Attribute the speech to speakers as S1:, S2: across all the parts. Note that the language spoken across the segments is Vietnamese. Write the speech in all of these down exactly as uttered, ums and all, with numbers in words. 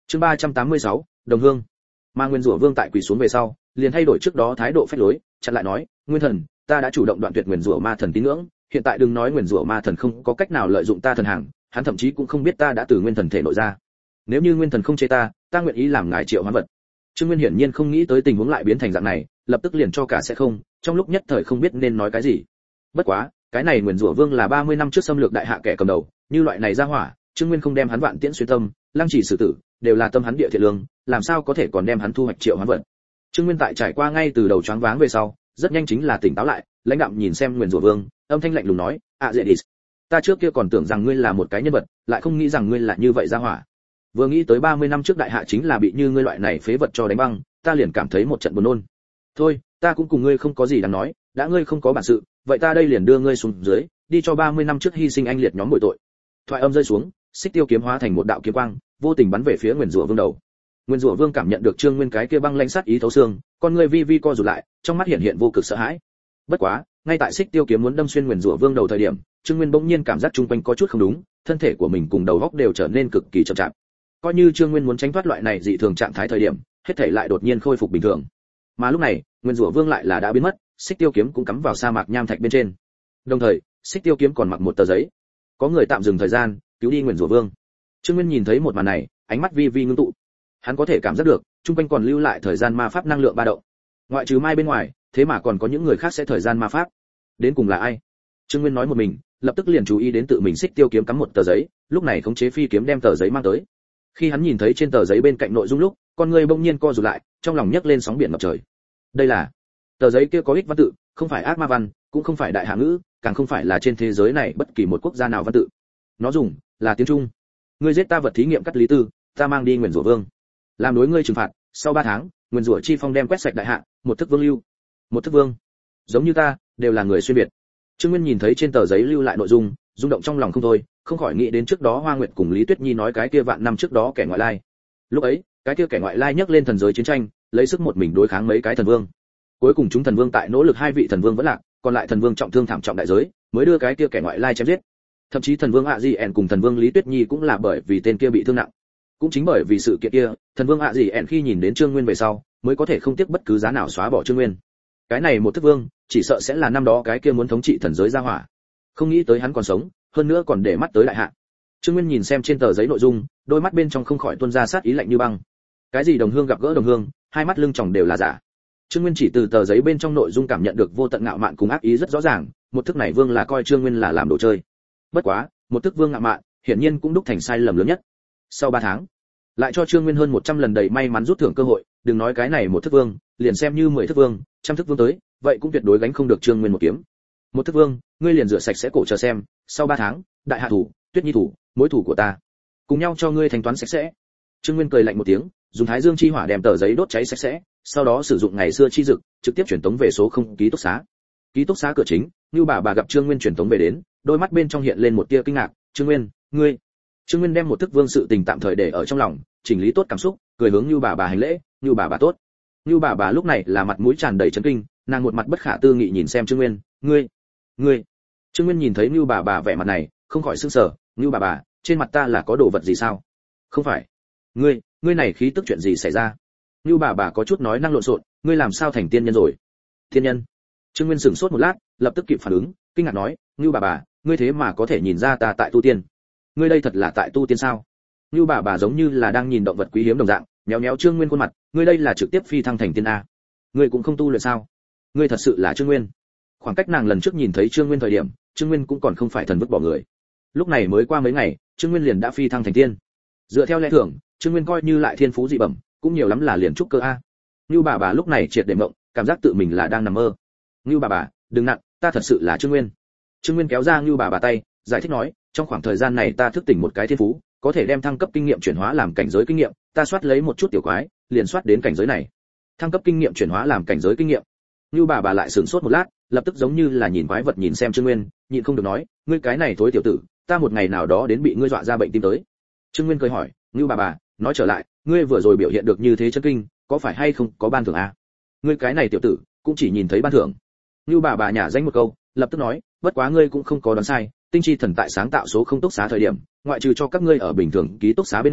S1: Chương ba trăm tám mươi sáu, đồng hương. Mà Nguyên Rủa Vương tại quỳ xuống về sau, liền thay đổi trước đó thái độ phách lối, chặn lại nói, "Nguyên thần, ta đã chủ động đoạn tuyệt Nguyên Rủa ma thần tín ngưỡng, hiện tại đừng nói Nguyên Rủa ma thần không có cách nào lợi dụng ta thần hàng, hắn thậm chí cũng không biết ta đã từ nguyên thần thể nội ra. Nếu như nguyên thần không chế ta, ta nguyện ý làm ngài triệu hoán vật." Trương Nguyên hiển nhiên không nghĩ tới tình huống lại biến thành dạng này, lập tức liền cho cả sẽ không, trong lúc nhất thời không biết nên nói cái gì. Bất quá, cái này Nguyên Rủa Vương là ba mươi năm trước xâm lược đại hạ kẻ cầm đầu, như loại này ra hỏa, Trương Nguyên không đem hắn vạn tiễn xuyên tâm, lăng chỉ xử tử, đều là tâm hắn địa thiện lương, làm sao có thể còn đem hắn thu hoạch triệu hoán vật. Trương Nguyên tại trải qua ngay từ đầu choáng váng về sau, rất nhanh chính là tỉnh táo lại, lãnh đạm nhìn xem Nguyên Rủa Vương, âm thanh lạnh lùng nói, "À dễ đi, ta trước kia còn tưởng rằng ngươi là một cái nhân vật, lại không nghĩ rằng ngươi là như vậy ra hỏa. Vừa nghĩ tới ba mươi năm trước đại hạ chính là bị như ngươi loại này phế vật cho đánh băng, ta liền cảm thấy một trận buồn nôn. Thôi, ta cũng cùng ngươi không có gì đáng nói, đã ngươi không có bản sự, vậy ta đây liền đưa ngươi xuống dưới, đi cho ba mươi năm trước hy sinh anh liệt nhóm bội tội." Thoại âm rơi xuống, xích tiêu kiếm hóa thành một đạo kiếm quang, vô tình bắn về phía Nguyên Rủa Vương đầu. Nguyên Rủa Vương cảm nhận được Trương Nguyên cái kia băng lãnh sát ý thấu xương, con ngươi vi vi co rụt lại, trong mắt hiện hiện vô cực sợ hãi. Bất quá, ngay tại xích tiêu kiếm muốn đâm xuyên Nguyên Rủa Vương đầu thời điểm, Trương Nguyên bỗng nhiên cảm giác chung quanh có chút không đúng, thân thể của mình cùng đầu óc đều trở nên cực kỳ chậm chạp. Coi như Trương Nguyên muốn tránh thoát loại này dị thường trạng thái thời điểm, hết thể lại đột nhiên khôi phục bình thường. Mà lúc này, Nguyên Rủa Vương lại là đã biến mất, xích tiêu kiếm cũng cắm vào sa mạc nham thạch bên trên. Đồng thời, xích tiêu kiếm còn mặc một tờ giấy. Có người tạm dừng thời gian, cứu đi Nguyên Rủa Vương. Trương Nguyên nhìn thấy một màn này, ánh mắt vi vi ngưng tụ. Hắn có thể cảm giác được, chung quanh còn lưu lại thời gian ma pháp năng lượng ba động. Ngoại trừ Mai bên ngoài, thế mà còn có những người khác sẽ thời gian ma pháp. Đến cùng là ai? Trương Nguyên nói một mình, lập tức liền chú ý đến tự mình xích tiêu kiếm cắm một tờ giấy, lúc này khống chế phi kiếm đem tờ giấy mang tới. Khi hắn nhìn thấy trên tờ giấy bên cạnh nội dung lúc, con người bỗng nhiên co rụt lại, trong lòng nhấc lên sóng biển ngập trời. Đây là tờ giấy kia có ích văn tự, không phải ác ma văn, cũng không phải đại hạ ngữ, càng không phải là trên thế giới này bất kỳ một quốc gia nào văn tự. Nó dùng là tiếng Trung. Ngươi giết ta vật thí nghiệm cắt lý tư, ta mang đi Nguyên Rủa Vương. Làm đối ngươi trừng phạt, sau ba tháng, Nguyên Rủa chi phong đem quét sạch đại hạ, một thức vương lưu. Một thức vương, giống như ta, đều là người xuyên việt. Trương Nguyên nhìn thấy trên tờ giấy lưu lại nội dung, rung động trong lòng không thôi, không khỏi nghĩ đến trước đó Hoa Nguyệt cùng Lý Tuyết Nhi nói cái kia vạn năm trước đó kẻ ngoại lai. Lúc ấy, cái kia kẻ ngoại lai nhấc lên thần giới chiến tranh, lấy sức một mình đối kháng mấy cái thần vương. Cuối cùng chúng thần vương tại nỗ lực hai vị thần vương vẫn lạc, còn lại thần vương trọng thương thảm trọng đại giới, mới đưa cái kia kẻ ngoại lai chém giết. Thậm chí thần vương ạ dị ẻn cùng thần vương Lý Tuyết Nhi cũng là bởi vì tên kia bị thương nặng. Cũng chính bởi vì sự kiện kia, thần vương ạ dị ẻn khi nhìn đến Trương Nguyên về sau, mới có thể không tiếc bất cứ giá nào xóa bỏ Trương Nguyên. Cái này một thức vương, chỉ sợ sẽ là năm đó cái kia muốn thống trị thần giới gia hỏa. Không nghĩ tới hắn còn sống, hơn nữa còn để mắt tới đại hạ. Trương Nguyên nhìn xem trên tờ giấy nội dung, đôi mắt bên trong không khỏi tuôn ra sát ý lạnh như băng. Cái gì đồng hương gặp gỡ đồng hương, hai mắt lưng tròng đều là giả. Trương Nguyên chỉ từ tờ giấy bên trong nội dung cảm nhận được vô tận ngạo mạn cùng ác ý rất rõ ràng, một thức này vương là coi Trương Nguyên là làm đồ chơi. Bất quá, một thức vương ngạo mạn, hiển nhiên cũng đúc thành sai lầm lớn nhất. Sau ba tháng, lại cho Trương Nguyên hơn một trăm lần đầy may mắn rút thưởng cơ hội, đừng nói cái này một thức vương, liền xem như mười thức vương, trăm thức vương tới, vậy cũng tuyệt đối gánh không được Trương Nguyên một kiếm. Một thức vương, ngươi liền rửa sạch sẽ cổ chờ xem, sau ba tháng, đại hạ thủ, Tuyết Nhi thủ, mối thủ của ta, cùng nhau cho ngươi thanh toán sạch sẽ. Trương Nguyên cười lạnh một tiếng, dùng Thái Dương chi hỏa đem tờ giấy đốt cháy sạch sẽ, sau đó sử dụng ngày xưa chi dực, trực tiếp chuyển tống về số không ký túc xá. Ký túc xá cửa chính, Nưu bà bà gặp Trương Nguyên chuyển tống về đến, đôi mắt bên trong hiện lên một tia kinh ngạc, "Trương Nguyên, ngươi?" Trương Nguyên đem một thức vương sự tình tạm thời để ở trong lòng, chỉnh lý tốt cảm xúc, cười hướng Nưu bà bà hành lễ, "Nưu bà bà tốt." Nưu bà bà lúc này là mặt mũi tràn đầy chấn kinh, nàng một mặt bất khả tư nghị nhìn xem Trương Nguyên, "Ngươi, ngươi?" Trương Nguyên nhìn thấy Nưu bà bà vẻ mặt này, không khỏi sửng sở, "Nưu bà bà, trên mặt ta là có đồ vật gì sao?" "Không phải." "Ngươi, ngươi này khí tức chuyện gì xảy ra?" Nưu bà bà có chút nói năng lộn xộn, "Ngươi làm sao thành tiên nhân rồi?" "Tiên nhân?" Trương Nguyên sửng sốt một lát, lập tức kịp phản ứng, kinh ngạc nói, "Nưu bà bà, ngươi thế mà có thể nhìn ra ta tại tu tiên? Ngươi đây thật là tại tu tiên sao?" Nưu bà bà giống như là đang nhìn động vật quý hiếm đồng dạng, méo méo Trương Nguyên khuôn mặt, "Ngươi đây là trực tiếp phi thăng thành tiên a? Ngươi cũng không tu luyện sao? Ngươi thật sự là Trương Nguyên?" Khoảng cách nàng lần trước nhìn thấy Trương Nguyên thời điểm, Trương Nguyên cũng còn không phải thần vứt bỏ người. Lúc này mới qua mấy ngày, Trương Nguyên liền đã phi thăng thành tiên. Dựa theo lẽ thường, Trương Nguyên coi như lại thiên phú dị bẩm, cũng nhiều lắm là liền trúc cơ a. Nưu bà bà lúc này triệt để mộng, cảm giác tự mình là đang nằm mơ. "Nưu bà bà, đừng nặng, ta thật sự là Trương Nguyên." Trương Nguyên kéo ra Nưu bà bà tay, giải thích nói, "Trong khoảng thời gian này ta thức tỉnh một cái thiên phú, có thể đem thăng cấp kinh nghiệm chuyển hóa làm cảnh giới kinh nghiệm, ta soát lấy một chút tiểu quái, liền soát đến cảnh giới này. Thăng cấp kinh nghiệm chuyển hóa làm cảnh giới kinh nghiệm." Nưu bà bà lại sửng sốt một lát, lập tức giống như là nhìn quái vật nhìn xem Trương Nguyên, nhịn không được nói, "Ngươi cái này thối tiểu tử, ta một ngày nào đó đến bị ngươi dọa ra bệnh tim tới." Trương Nguyên cười hỏi, "Nưu bà bà, nói trở lại, ngươi vừa rồi biểu hiện được như thế chân kinh, có phải hay không có ban thưởng a? Ngươi cái này tiểu tử, cũng chỉ nhìn thấy ban thưởng." Nưu bà bà nhả danh một câu, lập tức nói, "Bất quá ngươi cũng không có đoán sai, tinh chi thần tại sáng tạo số không túc xá thời điểm, ngoại trừ cho các ngươi ở bình thường ký túc xá bên ngoài,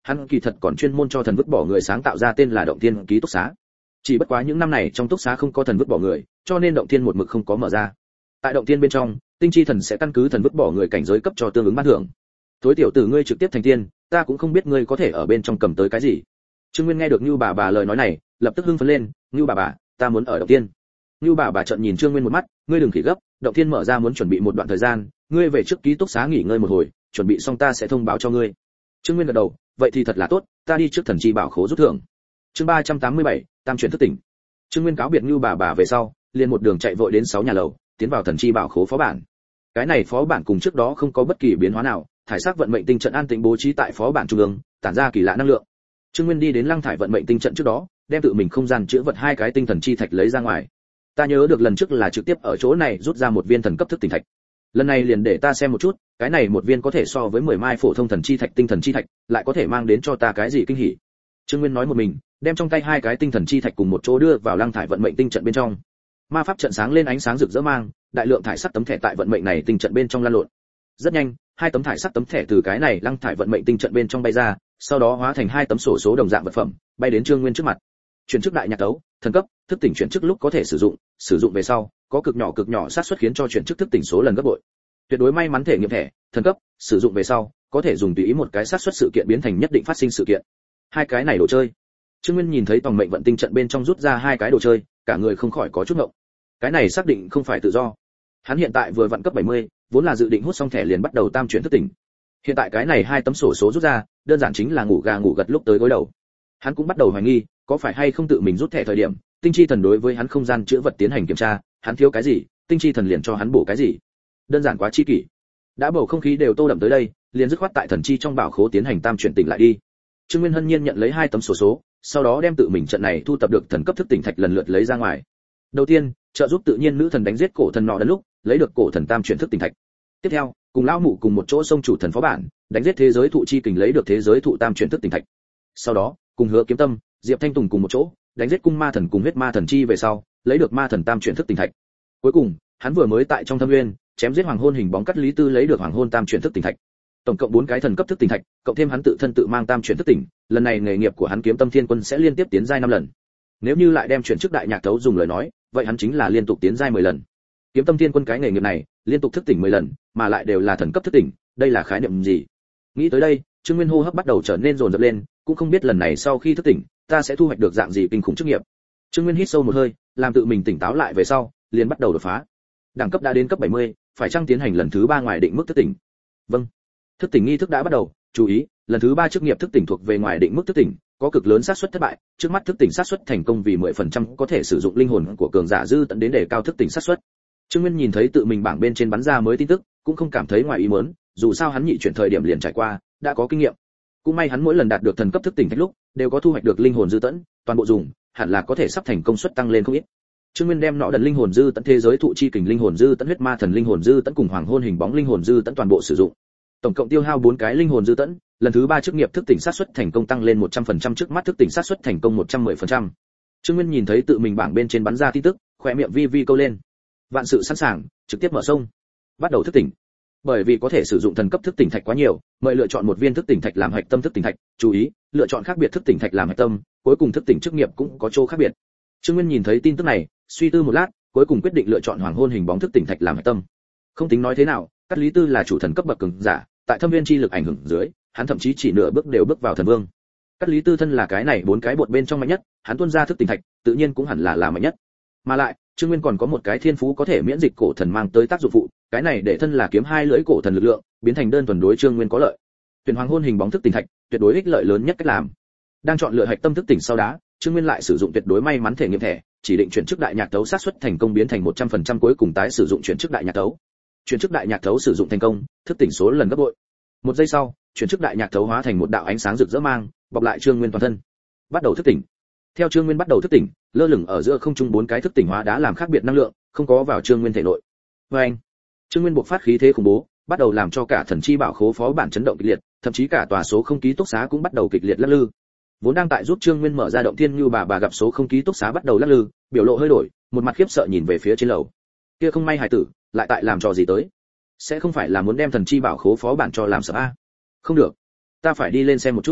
S1: hắn kỳ thật còn chuyên môn cho thần vứt bỏ người sáng tạo ra tên là Động Thiên ký túc xá. Chỉ bất quá những năm này trong túc xá không có thần vứt bỏ người, cho nên Động Thiên một mực không có mở ra. Tại Động Thiên bên trong, tinh chi thần sẽ căn cứ thần vứt bỏ người cảnh giới cấp cho tương ứng ban thưởng. Tối tiểu tử ngươi trực tiếp thành tiên, ta cũng không biết ngươi có thể ở bên trong cầm tới cái gì. Trương Nguyên nghe được Nưu bà bà lời nói này, lập tức hưng phấn lên, "Nưu bà bà, ta muốn ở Động Thiên." Nưu bà bà trợn nhìn Trương Nguyên một mắt, "Ngươi đừng khỉ gấp, Động Thiên mở ra muốn chuẩn bị một đoạn thời gian, ngươi về trước ký túc xá nghỉ ngơi một hồi, chuẩn bị xong ta sẽ thông báo cho ngươi." Trương Nguyên gật đầu, "Vậy thì thật là tốt, ta đi trước thần chi bảo khố rút thưởng." Chương ba trăm tám mươi bảy, tam chuyển thức tỉnh. Trương Nguyên cáo biệt Nưu bà bà về sau, liền một đường chạy vội đến sáu nhà lầu, tiến vào thần chi bảo khố phó bản. Cái này phó bản cùng trước đó không có bất kỳ biến hóa nào, thải sắc vận mệnh tinh trận an tĩnh bố trí tại phó bản trung ương, tản ra kỳ lạ năng lượng. Trương Nguyên đi đến lăng thải vận mệnh tinh trận trước đó, đem tự mình không gian chứa vật hai cái tinh thần chi thạch lấy ra ngoài. Ta nhớ được lần trước là trực tiếp ở chỗ này rút ra một viên thần cấp thức tỉnh thạch. Lần này liền để ta xem một chút, cái này một viên có thể so với mười mai phổ thông thần chi thạch tinh thần chi thạch, lại có thể mang đến cho ta cái gì kinh hỉ. Trương Nguyên nói một mình, đem trong tay hai cái tinh thần chi thạch cùng một chỗ đưa vào lăng thải vận mệnh tinh trận bên trong. Ma pháp trận sáng lên ánh sáng rực rỡ mang, đại lượng thải sắc tấm thẻ tại vận mệnh này tinh trận bên trong lan lộn. Rất nhanh, hai tấm thải sắc tấm thẻ từ cái này lăng thải vận mệnh tinh trận bên trong bay ra, sau đó hóa thành hai tấm sổ số đồng dạng vật phẩm, bay đến Trương Nguyên trước mặt. Chuyển chức đại nhạc tấu, thần cấp, thức tỉnh chuyển chức lúc có thể sử dụng, sử dụng về sau, có cực nhỏ cực nhỏ xác suất khiến cho chuyển chức thức tỉnh số lần gấp bội. Tuyệt đối may mắn thể nghiệm thẻ, thần cấp, sử dụng về sau, có thể dùng tùy ý một cái xác suất sự kiện biến thành nhất định phát sinh sự kiện. Hai cái này đồ chơi. Trương Nguyên nhìn thấy tòng mệnh vận tinh trận bên trong rút ra hai cái đồ chơi, cả người không khỏi có chút ngộng. Cái này xác định không phải tự do. Hắn hiện tại vừa vận cấp bảy mươi, vốn là dự định hút xong thẻ liền bắt đầu tam chuyển thức tỉnh. Hiện tại cái này hai tấm sổ số rút ra, đơn giản chính là ngủ gà ngủ gật lúc tới gối đầu. Hắn cũng bắt đầu hoài nghi, có phải hay không tự mình rút thẻ thời điểm, tinh chi thần đối với hắn không gian chữa vật tiến hành kiểm tra, hắn thiếu cái gì, tinh chi thần liền cho hắn bổ cái gì. Đơn giản quá chi kỷ. Đã bầu không khí đều tô đậm tới đây, liền dứt khoát tại thần chi trong bảo khố tiến hành tam chuyển tỉnh lại đi. Trương Nguyên hân nhiên nhận lấy hai tấm sổ số, sau đó đem tự mình trận này thu tập được thần cấp thức tỉnh thạch lần lượt lấy ra ngoài. Đầu tiên, trợ giúp tự nhiên nữ thần đánh giết cổ thần nọ đấn lúc, lấy được cổ thần tam chuyển thức tỉnh thạch. Tiếp theo, cùng lão mụ cùng một chỗ xông chủ thần phó bản, đánh giết thế giới thụ chi kình lấy được thế giới thụ tam chuyển thức tỉnh thạch. Sau đó, cùng Hứa Kiếm Tâm, Diệp Thanh Tùng cùng một chỗ, đánh giết cung ma thần cùng huyết ma thần chi về sau, lấy được ma thần tam chuyển thức tỉnh thạch. Cuối cùng, hắn vừa mới tại trong thâm nguyên, chém giết hoàng hôn hình bóng cắt lý tư lấy được hoàng hôn tam chuyển thức tỉnh thạch. Tổng cộng bốn cái thần cấp thức tỉnh thạch, cộng thêm hắn tự thân tự mang tam chuyển thức tỉnh, lần này nghề nghiệp của hắn Kiếm Tâm Thiên Quân sẽ liên tiếp tiến giai năm lần. Nếu như lại đem chuyển chức đại nhạc tấu dùng lời nói, vậy hắn chính là liên tục tiến giai mười lần. Kiếm Tâm Thiên Quân cái nghề nghiệp này, liên tục thức tỉnh mười lần, mà lại đều là thần cấp thức tỉnh, đây là khái niệm gì? Nghĩ tới đây, Trương Nguyên hô hấp bắt đầu trở nên dồn dập lên, cũng không biết lần này sau khi thức tỉnh, ta sẽ thu hoạch được dạng gì kinh khủng chức nghiệp. Trương Nguyên hít sâu một hơi, làm tự mình tỉnh táo lại về sau, liền bắt đầu đột phá. Đẳng cấp đã đến cấp bảy mươi, phải chăng tiến hành lần thứ ba ngoài định mức thức tỉnh? Vâng. Thức tỉnh nghi thức đã bắt đầu, chú ý, lần thứ ba chức nghiệp thức tỉnh thuộc về ngoài định mức thức tỉnh, có cực lớn xác suất thất bại, trước mắt thức tỉnh xác suất thành công vì mười phần trăm có thể sử dụng linh hồn của cường giả dư tận đến để cao thức tỉnh xác suất. Trương Nguyên nhìn thấy tự mình bảng bên trên bắn ra mới tin tức, cũng không cảm thấy ngoài ý muốn, dù sao hắn nhị chuyển thời điểm liền trải qua, đã có kinh nghiệm. Cũng may hắn mỗi lần đạt được thần cấp thức tỉnh thạch lúc, đều có thu hoạch được linh hồn dư tận, toàn bộ dùng, hẳn là có thể sắp thành công suất tăng lên không ít. Trương Nguyên đem nọ đần linh hồn dư tận thế giới thụ chi kình linh hồn dư tận huyết ma thần linh hồn dư tận cùng hoàng hôn hình bóng linh hồn dư tận toàn bộ sử dụng. Tổng cộng tiêu hao bốn cái linh hồn dư tận, lần thứ ba chức nghiệp thức tỉnh xác suất thành công tăng lên một trăm phần trăm, trước mắt thức tỉnh xác suất thành công một trăm mười phần trăm. Trương Nguyên nhìn thấy tự mình bảng bên trên bắn ra tin tức, khóe miệng vi vi câu lên. Vạn sự sẵn sàng, trực tiếp mở sông. Bắt đầu thức tỉnh. Bởi vì có thể sử dụng thần cấp thức tỉnh thạch quá nhiều, mời lựa chọn một viên thức tỉnh thạch làm hạch tâm thức tỉnh thạch, chú ý, lựa chọn khác biệt thức tỉnh thạch làm hạch tâm, cuối cùng thức tỉnh chức nghiệp cũng có chỗ khác biệt. Trương Nguyên nhìn thấy tin tức này, suy tư một lát, cuối cùng quyết định lựa chọn hoàng hôn hình bóng thức tỉnh thạch làm hạch tâm. Không tính nói thế nào, Cát Lý Tư là chủ thần cấp bậc cường giả, tại thâm viên chi lực ảnh hưởng dưới, hắn thậm chí chỉ nửa bước đều bước vào thần vương. Cát Lý Tư thân là cái này bốn cái bột bên trong mạnh nhất, hắn tuôn ra thức tỉnh thạch, tự nhiên cũng hẳn là là mạnh nhất. Mà lại, Trương Nguyên còn có một cái thiên phú có thể miễn dịch cổ thần mang tới tác dụng phụ, cái này để thân là kiếm hai lưỡi cổ thần lực lượng, biến thành đơn thuần đối Trương Nguyên có lợi. Tuyển hoàng hôn hình bóng thức tỉnh thạch, tuyệt đối ích lợi lớn nhất cách làm. Đang chọn lựa hạch tâm thức tỉnh sau đó, Trương Nguyên lại sử dụng tuyệt đối may mắn thể nghiệm thẻ, chỉ định chuyển chức đại nhạc tấu xác suất thành công biến thành một trăm phần trăm, cuối cùng tái sử dụng chuyển chức đại nhạc tấu. Chuyển chức đại nhạc tấu sử dụng thành công, thức tỉnh số lần gấp bội. Một giây sau, chuyển chức đại nhạc tấu hóa thành một đạo ánh sáng rực rỡ mang, bọc lại Trương Nguyên toàn thân. Bắt đầu thức tỉnh. Theo Trương Nguyên bắt đầu thức tỉnh, lơ lửng ở giữa không trung bốn cái thức tỉnh hóa đã làm khác biệt năng lượng, không có vào Trương Nguyên thể nội. Oeng! Trương Nguyên bộc phát khí thế khủng bố, bắt đầu làm cho cả thần chi bảo khố phó bản chấn động kịch liệt, thậm chí cả tòa số không ký túc xá cũng bắt đầu kịch liệt lắc lư. Vốn đang tại giúp Trương Nguyên mở ra động thiên như bà bà gặp số không ký túc xá bắt đầu lắc lư, biểu lộ hơi đổi, một mặt khiếp sợ nhìn về phía trên lầu. Kia không may hài tử, lại tại làm trò gì tới? Sẽ không phải là muốn đem thần chi bảo khố phó bản cho làm sợ a? Không được, ta phải đi lên xem một chút.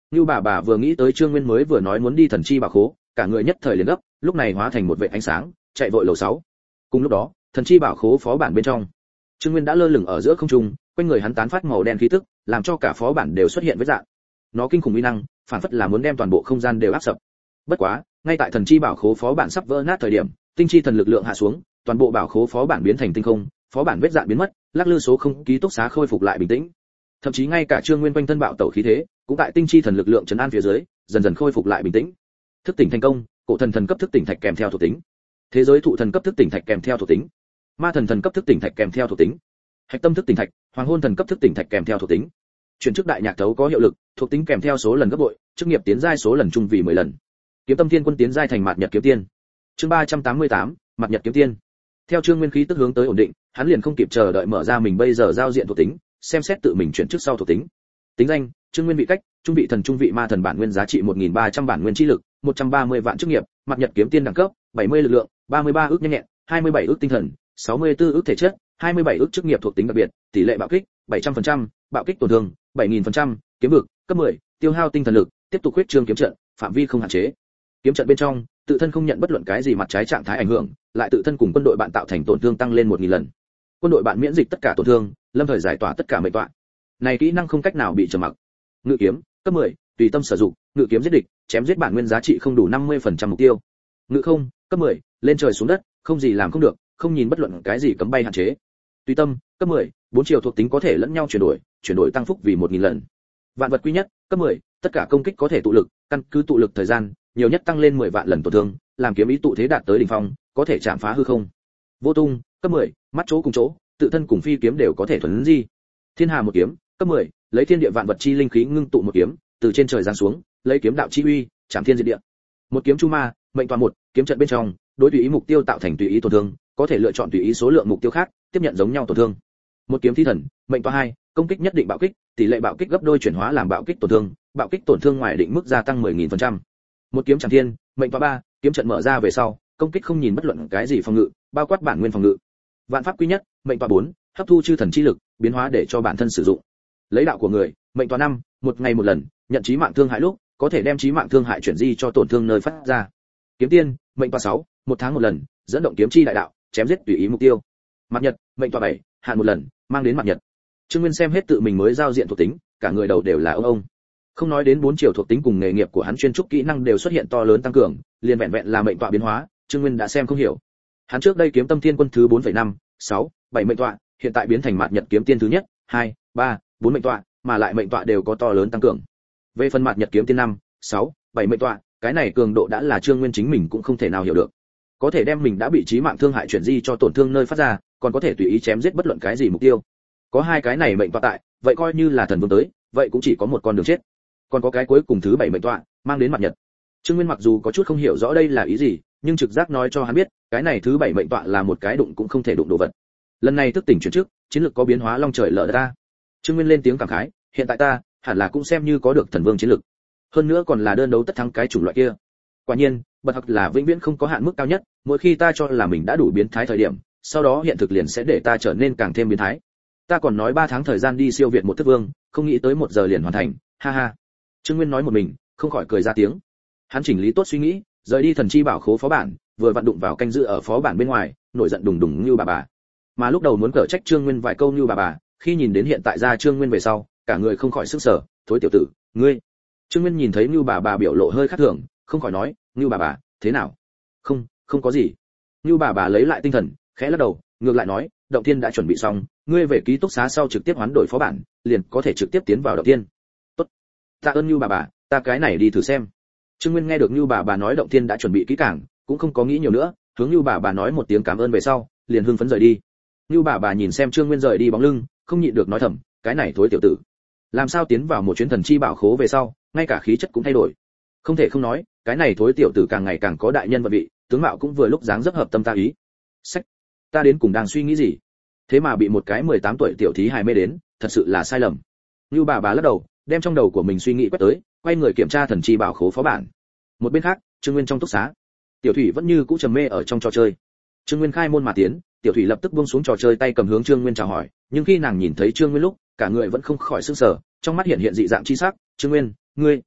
S1: Nưu bà bà vừa nghĩ tới Trương Nguyên mới vừa nói muốn đi thần chi bảo khố, cả người nhất thời liền gấp, lúc này hóa thành một vệt ánh sáng, chạy vội lầu sáu. Cùng lúc đó, thần chi bảo khố phó bản bên trong, Trương Nguyên đã lơ lửng ở giữa không trung, quanh người hắn tán phát màu đen khí tức, làm cho cả phó bản đều xuất hiện vết rạn. Nó kinh khủng uy năng, phản phất là muốn đem toàn bộ không gian đều áp sập. Bất quá, ngay tại thần chi bảo khố phó bản sắp vỡ nát thời điểm, tinh chi thần lực lượng hạ xuống, toàn bộ bảo khố phó bản biến thành tinh không, phó bản vết rạn biến mất, lắc lư số không ký túc xá khôi phục lại bình tĩnh. Thậm chí ngay cả Trương Nguyên quanh thân bạo tẩu khí thế, cũng tại tinh chi thần lực lượng trấn an phía dưới, dần dần khôi phục lại bình tĩnh. Thức tỉnh thành công, cổ thần thần cấp thức tỉnh thạch kèm theo thuộc tính. Thế giới thụ thần cấp thức tỉnh thạch kèm theo thuộc tính. Ma thần thần cấp thức tỉnh thạch kèm theo thuộc tính. Hạch tâm thức tỉnh thạch, hoàng hôn thần cấp thức tỉnh thạch kèm theo thuộc tính. Chuyển chức đại nhạc thấu có hiệu lực, thuộc tính kèm theo số lần gấp bội, chức nghiệp tiến giai số lần trung vì mười lần. Kiếm tâm thiên quân tiến giai thành mạt nhật kiếm tiên. Chương ba trăm tám mươi tám, mạt nhật kiếm tiên. Theo Trương Nguyên khí tức hướng tới ổn định, hắn liền không kịp chờ đợi mở ra mình bây giờ giao diện thuộc tính, xem xét tự mình chuyển chức sau thuộc tính. Tính danh: Trương Nguyên vị cách: trung vị thần trung vị ma thần bản nguyên giá trị một nghìn ba trăm bản nguyên chi lực, một trăm ba mươi vạn chức nghiệp, mạt nhật kiếm tiên đẳng cấp, bảy mươi lực lượng, ba mươi ba ước nhanh nhẹn, hai mươi bảy ước tinh thần, sáu mươi tư ước thể chất, hai mươi bảy ước chức nghiệp thuộc tính đặc biệt, tỷ lệ bạo kích bảy trăm phần trăm, bạo kích tổn thương bảy nghìn phần trăm, kiếm vực cấp mười, tiêu hao tinh thần lực, tiếp tục huyết trương kiếm trận, phạm vi không hạn chế. Kiếm trận bên trong, tự thân không nhận bất luận cái gì mặt trái trạng thái ảnh hưởng, lại tự thân cùng quân đội bạn tạo thành tổn thương tăng lên một nghìn lần. Quân đội bạn miễn dịch tất cả tổn thương, lâm thời giải tỏa tất cả mệnh tọa. Này kỹ năng không cách nào bị trầm mặc. Ngự kiếm, cấp mười, tùy tâm sử dụng, ngự kiếm giết địch, chém giết bản nguyên giá trị không đủ năm mươi phần trăm mục tiêu. Ngự không, cấp mười, lên trời xuống đất, không gì làm không được, không nhìn bất luận cái gì cấm bay hạn chế. Tùy tâm, cấp mười, bốn chiều thuộc tính có thể lẫn nhau chuyển đổi, chuyển đổi tăng phúc vì một nghìn lần. Vạn vật quy nhất, cấp mười, tất cả công kích có thể tụ lực, căn cứ tụ lực thời gian, nhiều nhất tăng lên mười vạn lần tổn thương, làm kiếm ý tụ thế đạt tới đỉnh phong, có thể chạm phá hư không. Vô tung, cấp mười, mắt chỗ cùng chỗ, tự thân cùng phi kiếm đều có thể thuần di. Thiên hà một kiếm, cấp mười, lấy thiên địa vạn vật chi linh khí ngưng tụ một kiếm, từ trên trời giáng xuống, lấy kiếm đạo chi uy, chạm thiên diệt địa. Một kiếm chu ma, mệnh toàn một, kiếm trận bên trong, đối tùy ý mục tiêu tạo thành tùy ý tổn thương, có thể lựa chọn tùy ý số lượng mục tiêu khác, tiếp nhận giống nhau tổn thương. Một kiếm thi thần, mệnh toa hai, công kích nhất định bạo kích, tỷ lệ bạo kích gấp đôi chuyển hóa làm bạo kích tổn thương, bạo kích tổn thương ngoài định mức gia tăng mười nghìn phần trăm. Một kiếm chẳng thiên, mệnh toa ba, kiếm trận mở ra về sau, công kích không nhìn bất luận cái gì phòng ngự, bao quát bản nguyên phòng ngự. Vạn pháp quy nhất, mệnh toa bốn, hấp thu chư thần chi lực, biến hóa để cho bản thân sử dụng. Lấy đạo của người, mệnh toa năm, một ngày một lần, nhận chí mạng thương hại lúc, có thể đem chí mạng thương hại chuyển di cho tổn thương nơi phát ra. Kiếm tiên, mệnh toa sáu, một tháng một lần, dẫn động kiếm chi đại đạo, chém giết tùy ý mục tiêu. Mặt nhật, mệnh toa bảy, hạn một lần, mang đến mặt nhật. Trương Nguyên xem hết tự mình mới giao diện thuộc tính, cả người đầu đều là ông ông. Không nói đến bốn chiều thuộc tính cùng nghề nghiệp của hắn chuyên trúc kỹ năng đều xuất hiện to lớn tăng cường, liền vẹn vẹn là mệnh tọa biến hóa, Trương Nguyên đã xem không hiểu. Hắn trước đây kiếm tâm thiên quân thứ bốn phẩy năm, sáu, bảy mệnh tọa, hiện tại biến thành mạt nhật kiếm tiên thứ nhất, hai, ba, bốn mệnh tọa, mà lại mệnh tọa đều có to lớn tăng cường. Về phần mạt nhật kiếm tiên năm, sáu, bảy mệnh tọa, cái này cường độ đã là Trương Nguyên chính mình cũng không thể nào hiểu được. Có thể đem mình đã bị chí mạng thương hại chuyển di cho tổn thương nơi phát ra, còn có thể tùy ý chém giết bất luận cái gì mục tiêu. Có hai cái này mệnh tọa tại, vậy coi như là thần vương tới, vậy cũng chỉ có một con đường chết. Còn có cái cuối cùng thứ bảy mệnh tọa, mang đến mặt nhật. Trương Nguyên mặc dù có chút không hiểu rõ đây là ý gì, nhưng trực giác nói cho hắn biết, cái này thứ bảy mệnh tọa là một cái đụng cũng không thể đụng đồ vật. Lần này thức tỉnh chuyển trước, chiến lược có biến hóa long trời lở ra. Trương Nguyên lên tiếng cảm khái, hiện tại ta, hẳn là cũng xem như có được thần vương chiến lược. Hơn nữa còn là đơn đấu tất thắng cái chủng loại kia. Quả nhiên, bật học là vĩnh viễn không có hạn mức cao nhất, mỗi khi ta cho là mình đã đủ biến thái thời điểm, sau đó hiện thực liền sẽ để ta trở nên càng thêm biến thái. Ta còn nói ba tháng thời gian đi siêu việt một thức vương, không nghĩ tới một giờ liền hoàn thành, ha ha. Trương Nguyên nói một mình, không khỏi cười ra tiếng. Hắn chỉnh lý tốt suy nghĩ, rời đi thần chi bảo khố phó bản, vừa vặn đụng vào canh giữ ở phó bản bên ngoài, nổi giận đùng đùng như bà bà. Mà lúc đầu muốn cở trách Trương Nguyên vài câu như bà bà, khi nhìn đến hiện tại ra Trương Nguyên về sau, cả người không khỏi sức sở, thối tiểu tử, ngươi. Trương Nguyên nhìn thấy như bà bà biểu lộ hơi khác thường, không khỏi nói, như bà bà, thế nào? Không, không có gì. Như bà bà lấy lại tinh thần, khẽ lắc đầu, ngược lại nói, động thiên đã chuẩn bị xong, ngươi về ký túc xá sau trực tiếp hoán đổi phó bản, liền có thể trực tiếp tiến vào động thiên. Tốt. Tạ ơn như bà bà, ta cái này đi thử xem. Trương Nguyên nghe được như bà bà nói động thiên đã chuẩn bị kỹ càng, cũng không có nghĩ nhiều nữa, hướng như bà bà nói một tiếng cảm ơn về sau, liền hưng phấn rời đi. Như bà bà nhìn xem Trương Nguyên rời đi bóng lưng, không nhịn được nói thầm, cái này thối tiểu tử, làm sao tiến vào một chuyến thần chi bảo khố về sau, ngay cả khí chất cũng thay đổi. Không thể không nói, cái này thối tiểu tử càng ngày càng có đại nhân vật vị, tướng mạo cũng vừa lúc dáng dấp hợp tâm ta ý. Sách, ta đến cùng đang suy nghĩ gì? Thế mà bị một cái mười tám tuổi tiểu thí hài mê đến, thật sự là sai lầm. Như bà bà lắc đầu, đem trong đầu của mình suy nghĩ quét tới, quay người kiểm tra thần chi bảo khố phó bản. Một bên khác, Trương Nguyên trong túc xá, Tiểu Thủy vẫn như cũ trầm mê ở trong trò chơi. Trương Nguyên khai môn mà tiến, Tiểu Thủy lập tức buông xuống trò chơi tay cầm hướng Trương Nguyên chào hỏi, nhưng khi nàng nhìn thấy Trương Nguyên lúc, cả người vẫn không khỏi sửng sở, trong mắt hiện hiện dị dạng chi sắc, "Trương Nguyên, ngươi,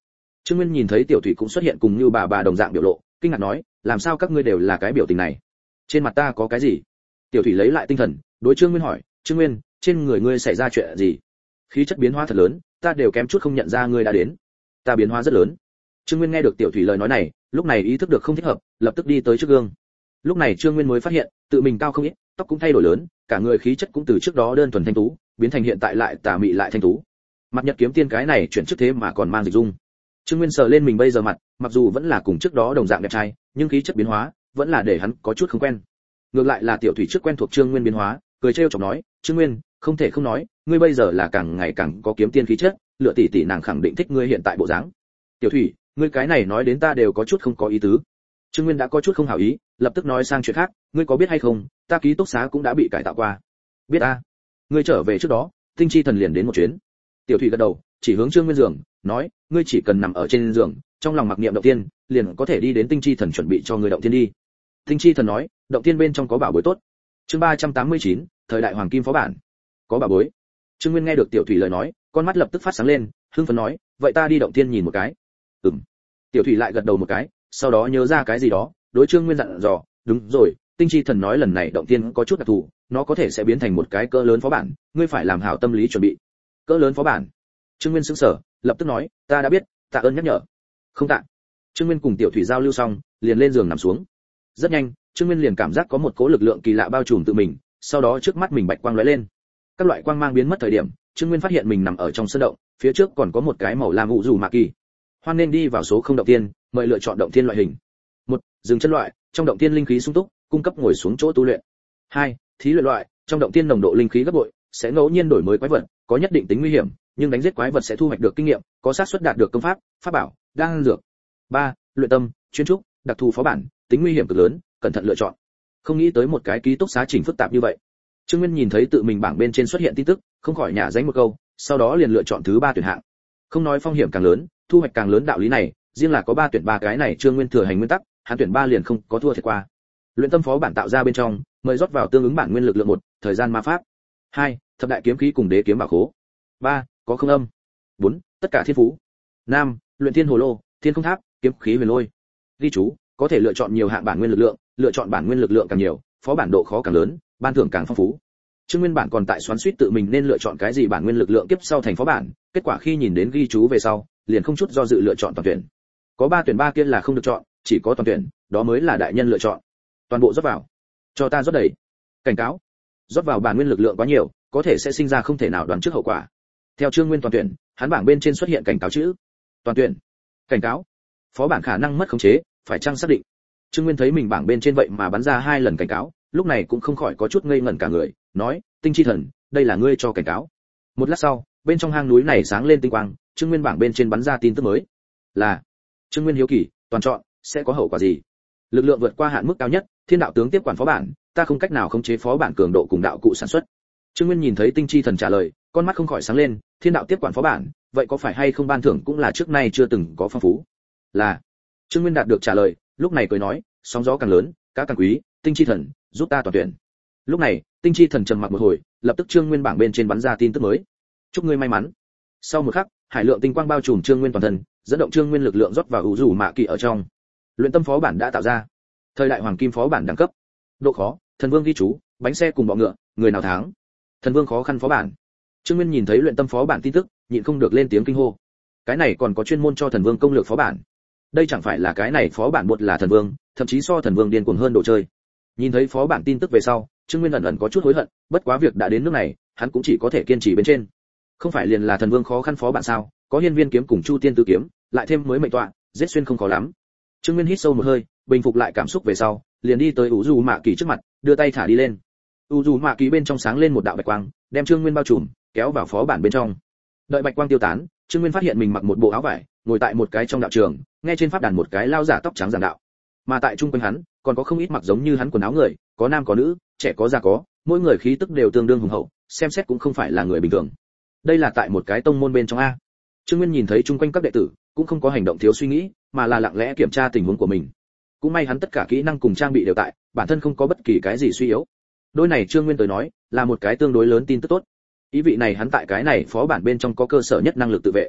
S1: Trương Nguyên nhìn thấy Tiểu Thủy cũng xuất hiện cùng như bà bà đồng dạng biểu lộ, kinh ngạc nói, làm sao các ngươi đều là cái biểu tình này? Trên mặt ta có cái gì? Tiểu Thủy lấy lại tinh thần, đối Trương Nguyên hỏi, Trương Nguyên, trên người ngươi xảy ra chuyện gì? Khí chất biến hóa thật lớn, ta đều kém chút không nhận ra ngươi đã đến. Ta biến hóa rất lớn. Trương Nguyên nghe được Tiểu Thủy lời nói này, lúc này ý thức được không thích hợp, lập tức đi tới trước gương. Lúc này Trương Nguyên mới phát hiện, tự mình cao không ít, tóc cũng thay đổi lớn, cả người khí chất cũng từ trước đó đơn thuần thanh tú, biến thành hiện tại lại tà mị lại thanh tú. Mặt Nhật Kiếm Tiên cái này chuyển trước thế mà còn mang dịch dung. Trương Nguyên sờ lên mình bây giờ mặt, mặc dù vẫn là cùng trước đó đồng dạng đẹp trai, nhưng khí chất biến hóa vẫn là để hắn có chút không quen. Ngược lại là Tiểu Thủy trước quen thuộc Trương Nguyên biến hóa, cười trêu chọc nói, Trương Nguyên, không thể không nói, ngươi bây giờ là càng ngày càng có kiếm tiên khí chất, Lựa tỷ tỷ nàng khẳng định thích ngươi hiện tại bộ dáng. Tiểu Thủy, ngươi cái này nói đến ta đều có chút không có ý tứ. Trương Nguyên đã có chút không hảo ý, lập tức nói sang chuyện khác, ngươi có biết hay không, ta ký túc xá cũng đã bị cải tạo qua. Biết a, ngươi trở về trước đó, Tinh Chi Thần liền đến một chuyến. Tiểu Thủy gật đầu, chỉ hướng Trương Nguyên giường, nói, ngươi chỉ cần nằm ở trên giường, trong lòng mặc niệm động tiên, liền có thể đi đến Tinh Chi Thần chuẩn bị cho ngươi động tiên đi. Tinh Chi Thần nói, động tiên bên trong có bảo bối tốt. Chương ba trăm tám mươi chín, thời đại hoàng kim phó bản. Có bảo bối. Trương Nguyên nghe được Tiểu Thủy lời nói, con mắt lập tức phát sáng lên, hưng phấn nói, vậy ta đi động tiên nhìn một cái. Ừm. Tiểu Thủy lại gật đầu một cái, sau đó nhớ ra cái gì đó, đối Trương Nguyên dặn dò, đúng rồi, Tinh Chi Thần nói lần này động tiên có chút đặc thù, nó có thể sẽ biến thành một cái cỡ lớn phó bản, ngươi phải làm hảo tâm lý chuẩn bị. Cỡ lớn phó bản. Trương Nguyên sững sờ, lập tức nói, ta đã biết, tạ ơn nhắc nhở. Không tạ. Trương Nguyên cùng Tiểu Thủy giao lưu xong, liền lên giường nằm xuống. Rất nhanh, Trương Nguyên liền cảm giác có một cỗ lực lượng kỳ lạ bao trùm tự mình, sau đó trước mắt mình bạch quang lóe lên. Các loại quang mang biến mất thời điểm, Trương Nguyên phát hiện mình nằm ở trong sân động, phía trước còn có một cái màu lam vũ dù mạ kỳ. Hoan nên đi vào số không động tiên, mời lựa chọn động tiên loại hình. Một, dừng chân loại, trong động tiên linh khí sung túc, cung cấp ngồi xuống chỗ tu luyện. Hai, thí luyện loại, trong động tiên nồng độ linh khí gấp bội, sẽ ngẫu nhiên đổi mới quái vật, có nhất định tính nguy hiểm, nhưng đánh giết quái vật sẽ thu hoạch được kinh nghiệm, có xác suất đạt được công pháp, pháp bảo, đan dược. Ba, luyện tâm, chuyên trúc, đặc thù phó bản, tính nguy hiểm cực lớn, cẩn thận lựa chọn. Không nghĩ tới một cái ký túc xá chỉnh phức tạp như vậy. Trương Nguyên nhìn thấy tự mình bảng bên trên xuất hiện tin tức, không khỏi nhả danh một câu, sau đó liền lựa chọn thứ ba tuyển hạng. Không nói phong hiểm càng lớn, thu hoạch càng lớn đạo lý này, riêng là có ba tuyển ba cái này Trương Nguyên thừa hành nguyên tắc, hắn tuyển ba liền không có thua thiệt qua. Luyện tâm phó bản tạo ra bên trong, mời rót vào tương ứng bản nguyên lực lượng một, thời gian ma pháp. Hai, thập đại kiếm khí cùng đế kiếm bảo khố. Ba, có không âm. Bốn, tất cả thiên phú. Năm, luyện thiên hồ lô, thiên không tháp, kiếm khí huyền lôi. Ghi chú, có thể lựa chọn nhiều hạng bản nguyên lực lượng, lựa chọn bản nguyên lực lượng càng nhiều, phó bản độ khó càng lớn, ban thưởng càng phong phú. Trương Nguyên bản còn tại xoắn xuýt tự mình nên lựa chọn cái gì bản nguyên lực lượng tiếp sau thành phó bản, kết quả khi nhìn đến ghi chú về sau, liền không chút do dự lựa chọn toàn tuyển. Có ba tuyển ba kia là không được chọn, chỉ có toàn tuyển, đó mới là đại nhân lựa chọn. Toàn bộ rót vào. Cho ta rót đầy. Cảnh cáo. Rót vào bản nguyên lực lượng quá nhiều, có thể sẽ sinh ra không thể nào đoán trước hậu quả. Theo Trương Nguyên toàn tuyển, hắn bảng bên trên xuất hiện cảnh cáo chữ. Toàn tuyển. Cảnh cáo. Phó bản khả năng mất khống chế, phải chăng xác định. Trương Nguyên thấy mình bảng bên trên vậy mà bắn ra hai lần cảnh cáo, lúc này cũng không khỏi có chút ngây ngẩn cả người, nói, Tinh Chi Thần, đây là ngươi cho cảnh cáo. Một lát sau, bên trong hang núi này sáng lên tinh quang, Trương Nguyên bảng bên trên bắn ra tin tức mới. Là, Trương Nguyên hiếu kỳ, toàn chọn, sẽ có hậu quả gì? Lực lượng vượt qua hạn mức cao nhất, Thiên đạo tướng tiếp quản phó bản, ta không cách nào khống chế phó bản cường độ cùng đạo cụ sản xuất. Trương Nguyên nhìn thấy Tinh Chi Thần trả lời, con mắt không khỏi sáng lên, Thiên đạo tiếp quản phó bản, vậy có phải hay không ban thưởng cũng là trước nay chưa từng có phong phú? Là. Trương Nguyên đạt được trả lời, lúc này cười nói, sóng gió càng lớn, cá càng quý, Tinh Chi Thần, giúp ta toàn tuyển. Lúc này, Tinh Chi Thần trầm mặc một hồi, lập tức Trương Nguyên bảng bên trên bắn ra tin tức mới. Chúc ngươi may mắn. Sau một khắc, hải lượng tinh quang bao trùm Trương Nguyên toàn thân, dẫn động Trương Nguyên lực lượng rót vào hữu rủ mạ kỳ ở trong. Luyện tâm phó bản đã tạo ra. Thời đại hoàng kim phó bản đẳng cấp. Độ khó, thần vương ghi chú, bánh xe cùng bọ ngựa, người nào thắng? Thần vương khó khăn phó bản. Trương Nguyên nhìn thấy luyện tâm phó bản tin tức, nhịn không được lên tiếng kinh hô. Cái này còn có chuyên môn cho thần vương công lược phó bản. Đây chẳng phải là cái này phó bản một là thần vương, thậm chí so thần vương điên cuồng hơn đồ chơi. Nhìn thấy phó bản tin tức về sau, Trương Nguyên ẩn ẩn có chút hối hận, bất quá việc đã đến nước này, hắn cũng chỉ có thể kiên trì bên trên. Không phải liền là thần vương khó khăn phó bản sao? Có hiên viên kiếm cùng chu tiên tứ kiếm, lại thêm mới mệnh tọa, giết xuyên không khó lắm. Trương Nguyên hít sâu một hơi, bình phục lại cảm xúc về sau, liền đi tới u du mạ kỳ trước mặt, đưa tay thả đi lên. U du mạ kỳ bên trong sáng lên một đạo bạch quang, đem Trương Nguyên bao trùm, kéo vào phó bản bên trong. Đợi bạch quang tiêu tán, Trương Nguyên phát hiện mình mặc một bộ áo vải, ngồi tại một cái trong đạo trường, nghe trên pháp đàn một cái lao giả tóc trắng giảng đạo. Mà tại trung quanh hắn, còn có không ít mặc giống như hắn quần áo người, có nam có nữ, trẻ có già có, mỗi người khí tức đều tương đương hùng hậu, xem xét cũng không phải là người bình thường. Đây là tại một cái tông môn bên trong a. Trương Nguyên nhìn thấy chung quanh các đệ tử, cũng không có hành động thiếu suy nghĩ, mà là lặng lẽ kiểm tra tình huống của mình. Cũng may hắn tất cả kỹ năng cùng trang bị đều tại, bản thân không có bất kỳ cái gì suy yếu. Đôi này Trương Nguyên tới nói, là một cái tương đối lớn tin tức tốt. Ý vị này hắn tại cái này phó bản bên trong có cơ sở nhất năng lực tự vệ.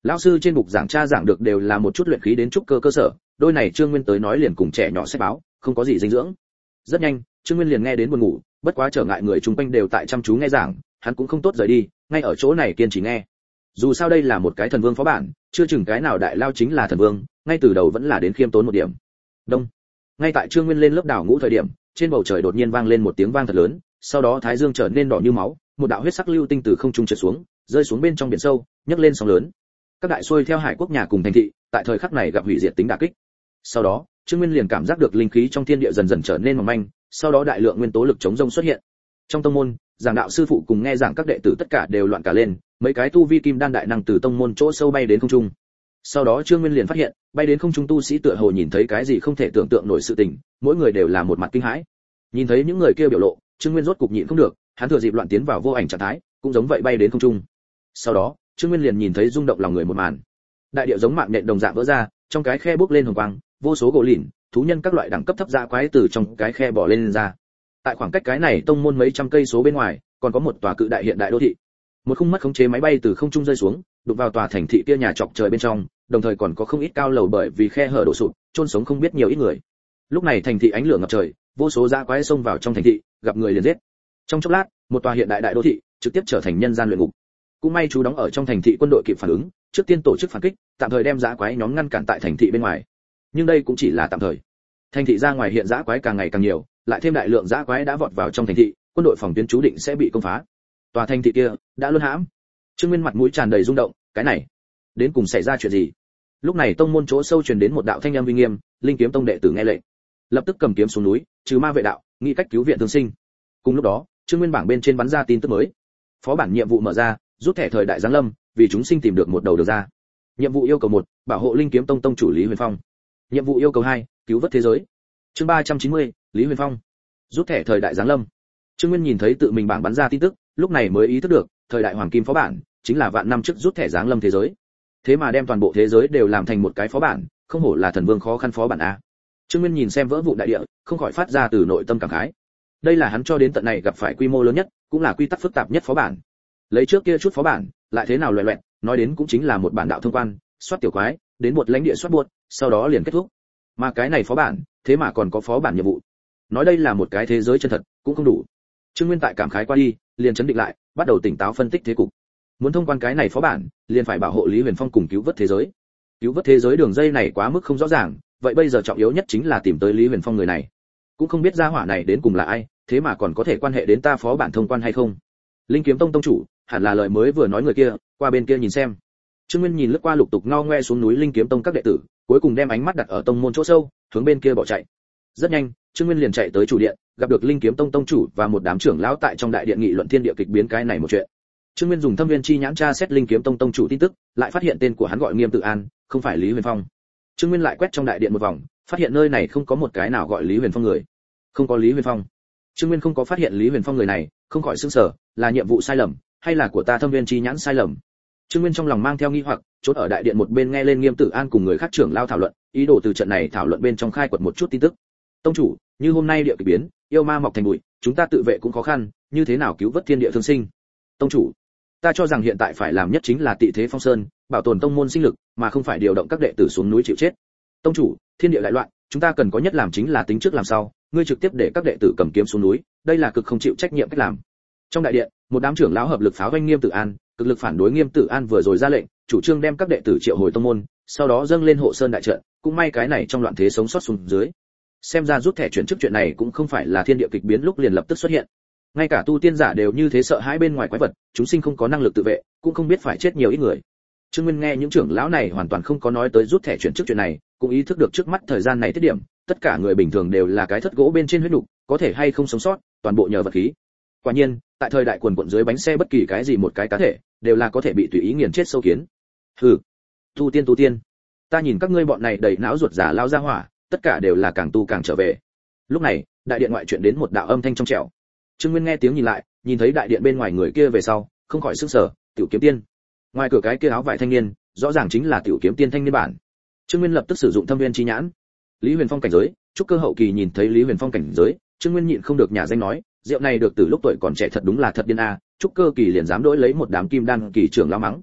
S1: Lão sư trên bục giảng tra giảng được đều là một chút luyện khí đến trúc cơ cơ sở, đôi này Trương Nguyên tới nói liền cùng trẻ nhỏ sách báo, không có gì dinh dưỡng. Rất nhanh, Trương Nguyên liền nghe đến buồn ngủ, bất quá trở ngại người chung quanh đều tại chăm chú nghe giảng, hắn cũng không tốt rời đi, ngay ở chỗ này kiên trì nghe. Dù sao đây là một cái thần vương phó bản, chưa chừng cái nào đại lao chính là thần vương, ngay từ đầu vẫn là đến khiêm tốn một điểm. Đông. Ngay tại Trương Nguyên lên lớp đảo ngũ thời điểm, trên bầu trời đột nhiên vang lên một tiếng vang thật lớn, sau đó thái dương trở nên đỏ như máu, một đạo huyết sắc lưu tinh từ không trung trượt xuống, rơi xuống bên trong biển sâu, nhấc lên sóng lớn. Các đại xuôi theo hải quốc nhà cùng thành thị, tại thời khắc này gặp hủy diệt tính đả kích. Sau đó, Trương Nguyên liền cảm giác được linh khí trong thiên địa dần dần trở nên mỏng manh, sau đó đại lượng nguyên tố lực chống rông xuất hiện. Trong tông môn, giảng đạo sư phụ cùng nghe giảng các đệ tử tất cả đều loạn cả lên, mấy cái tu vi kim đan đại năng từ tông môn chỗ sâu bay đến không trung. Sau đó Trương Nguyên liền phát hiện, bay đến không trung tu sĩ tựa hồ nhìn thấy cái gì không thể tưởng tượng nổi sự tình, mỗi người đều là một mặt kinh hãi. Nhìn thấy những người kia biểu lộ, Trương Nguyên rốt cục nhịn không được, hắn thừa dịp loạn tiến vào vô ảnh trạng thái, cũng giống vậy bay đến không trung. Sau đó, Trương Nguyên liền nhìn thấy rung động lòng người một màn. Đại địa giống mạng nện đồng dạng vỡ ra, trong cái khe bốc lên hồng quang, vô số gỗ lìn, thú nhân các loại đẳng cấp thấp dã quái từ trong cái khe bò lên, lên ra. Tại khoảng cách cái này tông môn mấy trăm cây số bên ngoài, còn có một tòa cự đại hiện đại đô thị. Một khung mất khống chế máy bay từ không trung rơi xuống, đụng vào tòa thành thị kia nhà chọc trời bên trong, đồng thời còn có không ít cao lầu bởi vì khe hở đổ sụp, chôn sống không biết nhiều ít người. Lúc này thành thị ánh lửa ngập trời, vô số dã quái xông vào trong thành thị, gặp người liền giết. Trong chốc lát, một tòa hiện đại đại đô thị trực tiếp trở thành nhân gian luyện ngục. Cũng may chú đóng ở trong thành thị quân đội kịp phản ứng, trước tiên tổ chức phản kích, tạm thời đem dã quái nhóm ngăn cản tại thành thị bên ngoài. Nhưng đây cũng chỉ là tạm thời. Thành thị ra ngoài hiện dã quái càng ngày càng nhiều, lại thêm đại lượng dã quái đã vọt vào trong thành thị, quân đội phòng tuyến chú định sẽ bị công phá. Tòa thành thị kia đã luân hãm. Trương Nguyên mặt mũi tràn đầy rung động, cái này, đến cùng xảy ra chuyện gì? Lúc này tông môn chỗ sâu truyền đến một đạo thanh âm uy nghiêm, Linh Kiếm Tông đệ tử nghe lệnh, lập tức cầm kiếm xuống núi, trừ ma vệ đạo, nghĩ cách cứu viện thương sinh. Cùng lúc đó, Trương Nguyên bảng bên trên bắn ra tin tức mới. Phó bản nhiệm vụ mở ra, rút thẻ thời đại giáng lâm, vì chúng sinh tìm được một đầu đường ra. Nhiệm vụ yêu cầu một, bảo hộ Linh Kiếm Tông tông chủ Lý Huyền Phong. Nhiệm vụ yêu cầu hai, cứu vớt thế giới. Chương ba trăm chín mươi, Lý Huyền Phong. Rút thẻ thời đại giáng lâm. Trương Nguyên nhìn thấy tự mình bảng bắn ra tin tức, lúc này mới ý thức được, thời đại hoàng kim phó bản chính là vạn năm trước rút thẻ giáng lâm thế giới. Thế mà đem toàn bộ thế giới đều làm thành một cái phó bản, không hổ là thần vương khó khăn phó bản a. Trương Nguyên nhìn xem vỡ vụn đại địa, không khỏi phát ra từ nội tâm cảm khái. Đây là hắn cho đến tận này gặp phải quy mô lớn nhất, cũng là quy tắc phức tạp nhất phó bản. Lấy trước kia chút phó bản, lại thế nào loẹt loẹt, nói đến cũng chính là một bản đạo thông quan, soát tiểu quái, đến một lãnh địa soát buốt, sau đó liền kết thúc. Mà cái này phó bản, thế mà còn có phó bản nhiệm vụ. Nói đây là một cái thế giới chân thật, cũng không đủ. Trương Nguyên tại cảm khái qua đi, liền chấn định lại, bắt đầu tỉnh táo phân tích thế cục. Muốn thông quan cái này phó bản, liền phải bảo hộ Lý Huyền Phong cùng cứu vớt thế giới. Cứu vớt thế giới đường dây này quá mức không rõ ràng, vậy bây giờ trọng yếu nhất chính là tìm tới Lý Huyền Phong người này. Cũng không biết gia hỏa này đến cùng là ai, thế mà còn có thể quan hệ đến ta phó bản thông quan hay không. Linh Kiếm Tông tông chủ, hẳn là lời mới vừa nói người kia, qua bên kia nhìn xem. Trương Nguyên nhìn lướt qua lục tục ngao ngoe xuống núi Linh Kiếm Tông các đệ tử, cuối cùng đem ánh mắt đặt ở tông môn chỗ sâu, hướng bên kia bỏ chạy. Rất nhanh, Trương Nguyên liền chạy tới chủ điện, gặp được Linh Kiếm Tông tông chủ và một đám trưởng lão tại trong đại điện nghị luận thiên địa kịch biến cái này một chuyện. Trương Nguyên dùng Thâm Viên chi nhãn tra xét Linh Kiếm Tông tông chủ tin tức, lại phát hiện tên của hắn gọi Nghiêm Tự An, không phải Lý Huyền Phong. Trương Nguyên lại quét trong đại điện một vòng, phát hiện nơi này không có một cái nào gọi Lý Huyền Phong người. Không có Lý Huyền Phong. Trương Nguyên không có phát hiện Lý Huyền Phong người này, không khỏi sửng sở, là nhiệm vụ sai lầm, hay là của ta Thâm Viên chi nhãn sai lầm? Trương Nguyên trong lòng mang theo nghi hoặc, chốt ở đại điện một bên nghe lên Nghiêm Tự An cùng người khác trưởng lao thảo luận, ý đồ từ trận này thảo luận bên trong khai quật một chút tin tức. Tông chủ, như hôm nay địa kỳ biến, yêu ma mọc thành bụi, chúng ta tự vệ cũng khó khăn, như thế nào cứu vớt thiên địa thương sinh? Tông chủ, ta cho rằng hiện tại phải làm nhất chính là tị thế phong sơn, bảo tồn tông môn sinh lực, mà không phải điều động các đệ tử xuống núi chịu chết. Tông chủ, thiên địa đại loạn, chúng ta cần có nhất làm chính là tính trước làm sau, ngươi trực tiếp để các đệ tử cầm kiếm xuống núi, đây là cực không chịu trách nhiệm cách làm. Trong đại điện, một đám trưởng lão hợp lực pháo doanh Nghiêm Tự An, cực lực phản đối Nghiêm Tự An vừa rồi ra lệnh, chủ trương đem các đệ tử triệu hồi tông môn, sau đó dâng lên hộ sơn đại trận, cũng may cái này trong loạn thế sống sót xuống dưới. Xem ra rút thẻ chuyển chức chuyện này cũng không phải là thiên địa kịch biến lúc liền lập tức xuất hiện. Ngay cả tu tiên giả đều như thế sợ hãi bên ngoài quái vật, chúng sinh không có năng lực tự vệ, cũng không biết phải chết nhiều ít người. Trương Nguyên nghe những trưởng lão này hoàn toàn không có nói tới rút thẻ chuyển chức chuyện này, cũng ý thức được trước mắt thời gian này tiết điểm, tất cả người bình thường đều là cái thất gỗ bên trên huyết nục, có thể hay không sống sót, toàn bộ nhờ vật khí. Quả nhiên, tại thời đại quần quần dưới bánh xe bất kỳ cái gì một cái cá thể, đều là có thể bị tùy ý nghiền chết sâu kiến. Hừ, tu tiên tu tiên, ta nhìn các ngươi bọn này đầy não ruột giả lao ra hỏa, tất cả đều là càng tu càng trở về. Lúc này, đại điện ngoại chuyện đến một đạo âm thanh trong trẻo. Trương Nguyên nghe tiếng nhìn lại, nhìn thấy đại điện bên ngoài người kia về sau, không khỏi sửng sở, Tiểu Kiếm Tiên. Ngoài cửa cái kia áo vải thanh niên, rõ ràng chính là Tiểu Kiếm Tiên thanh niên bản. Trương Nguyên lập tức sử dụng Thâm Viên chi nhãn. Lý Huyền Phong cảnh giới, trúc cơ hậu kỳ nhìn thấy Lý Huyền Phong cảnh giới, Trương Nguyên nhịn không được nhả danh nói, rượu này được từ lúc tuổi còn trẻ thật đúng là thật điên a, trúc cơ kỳ liền dám đối lấy một đám kim đan kỳ trưởng lão mắng.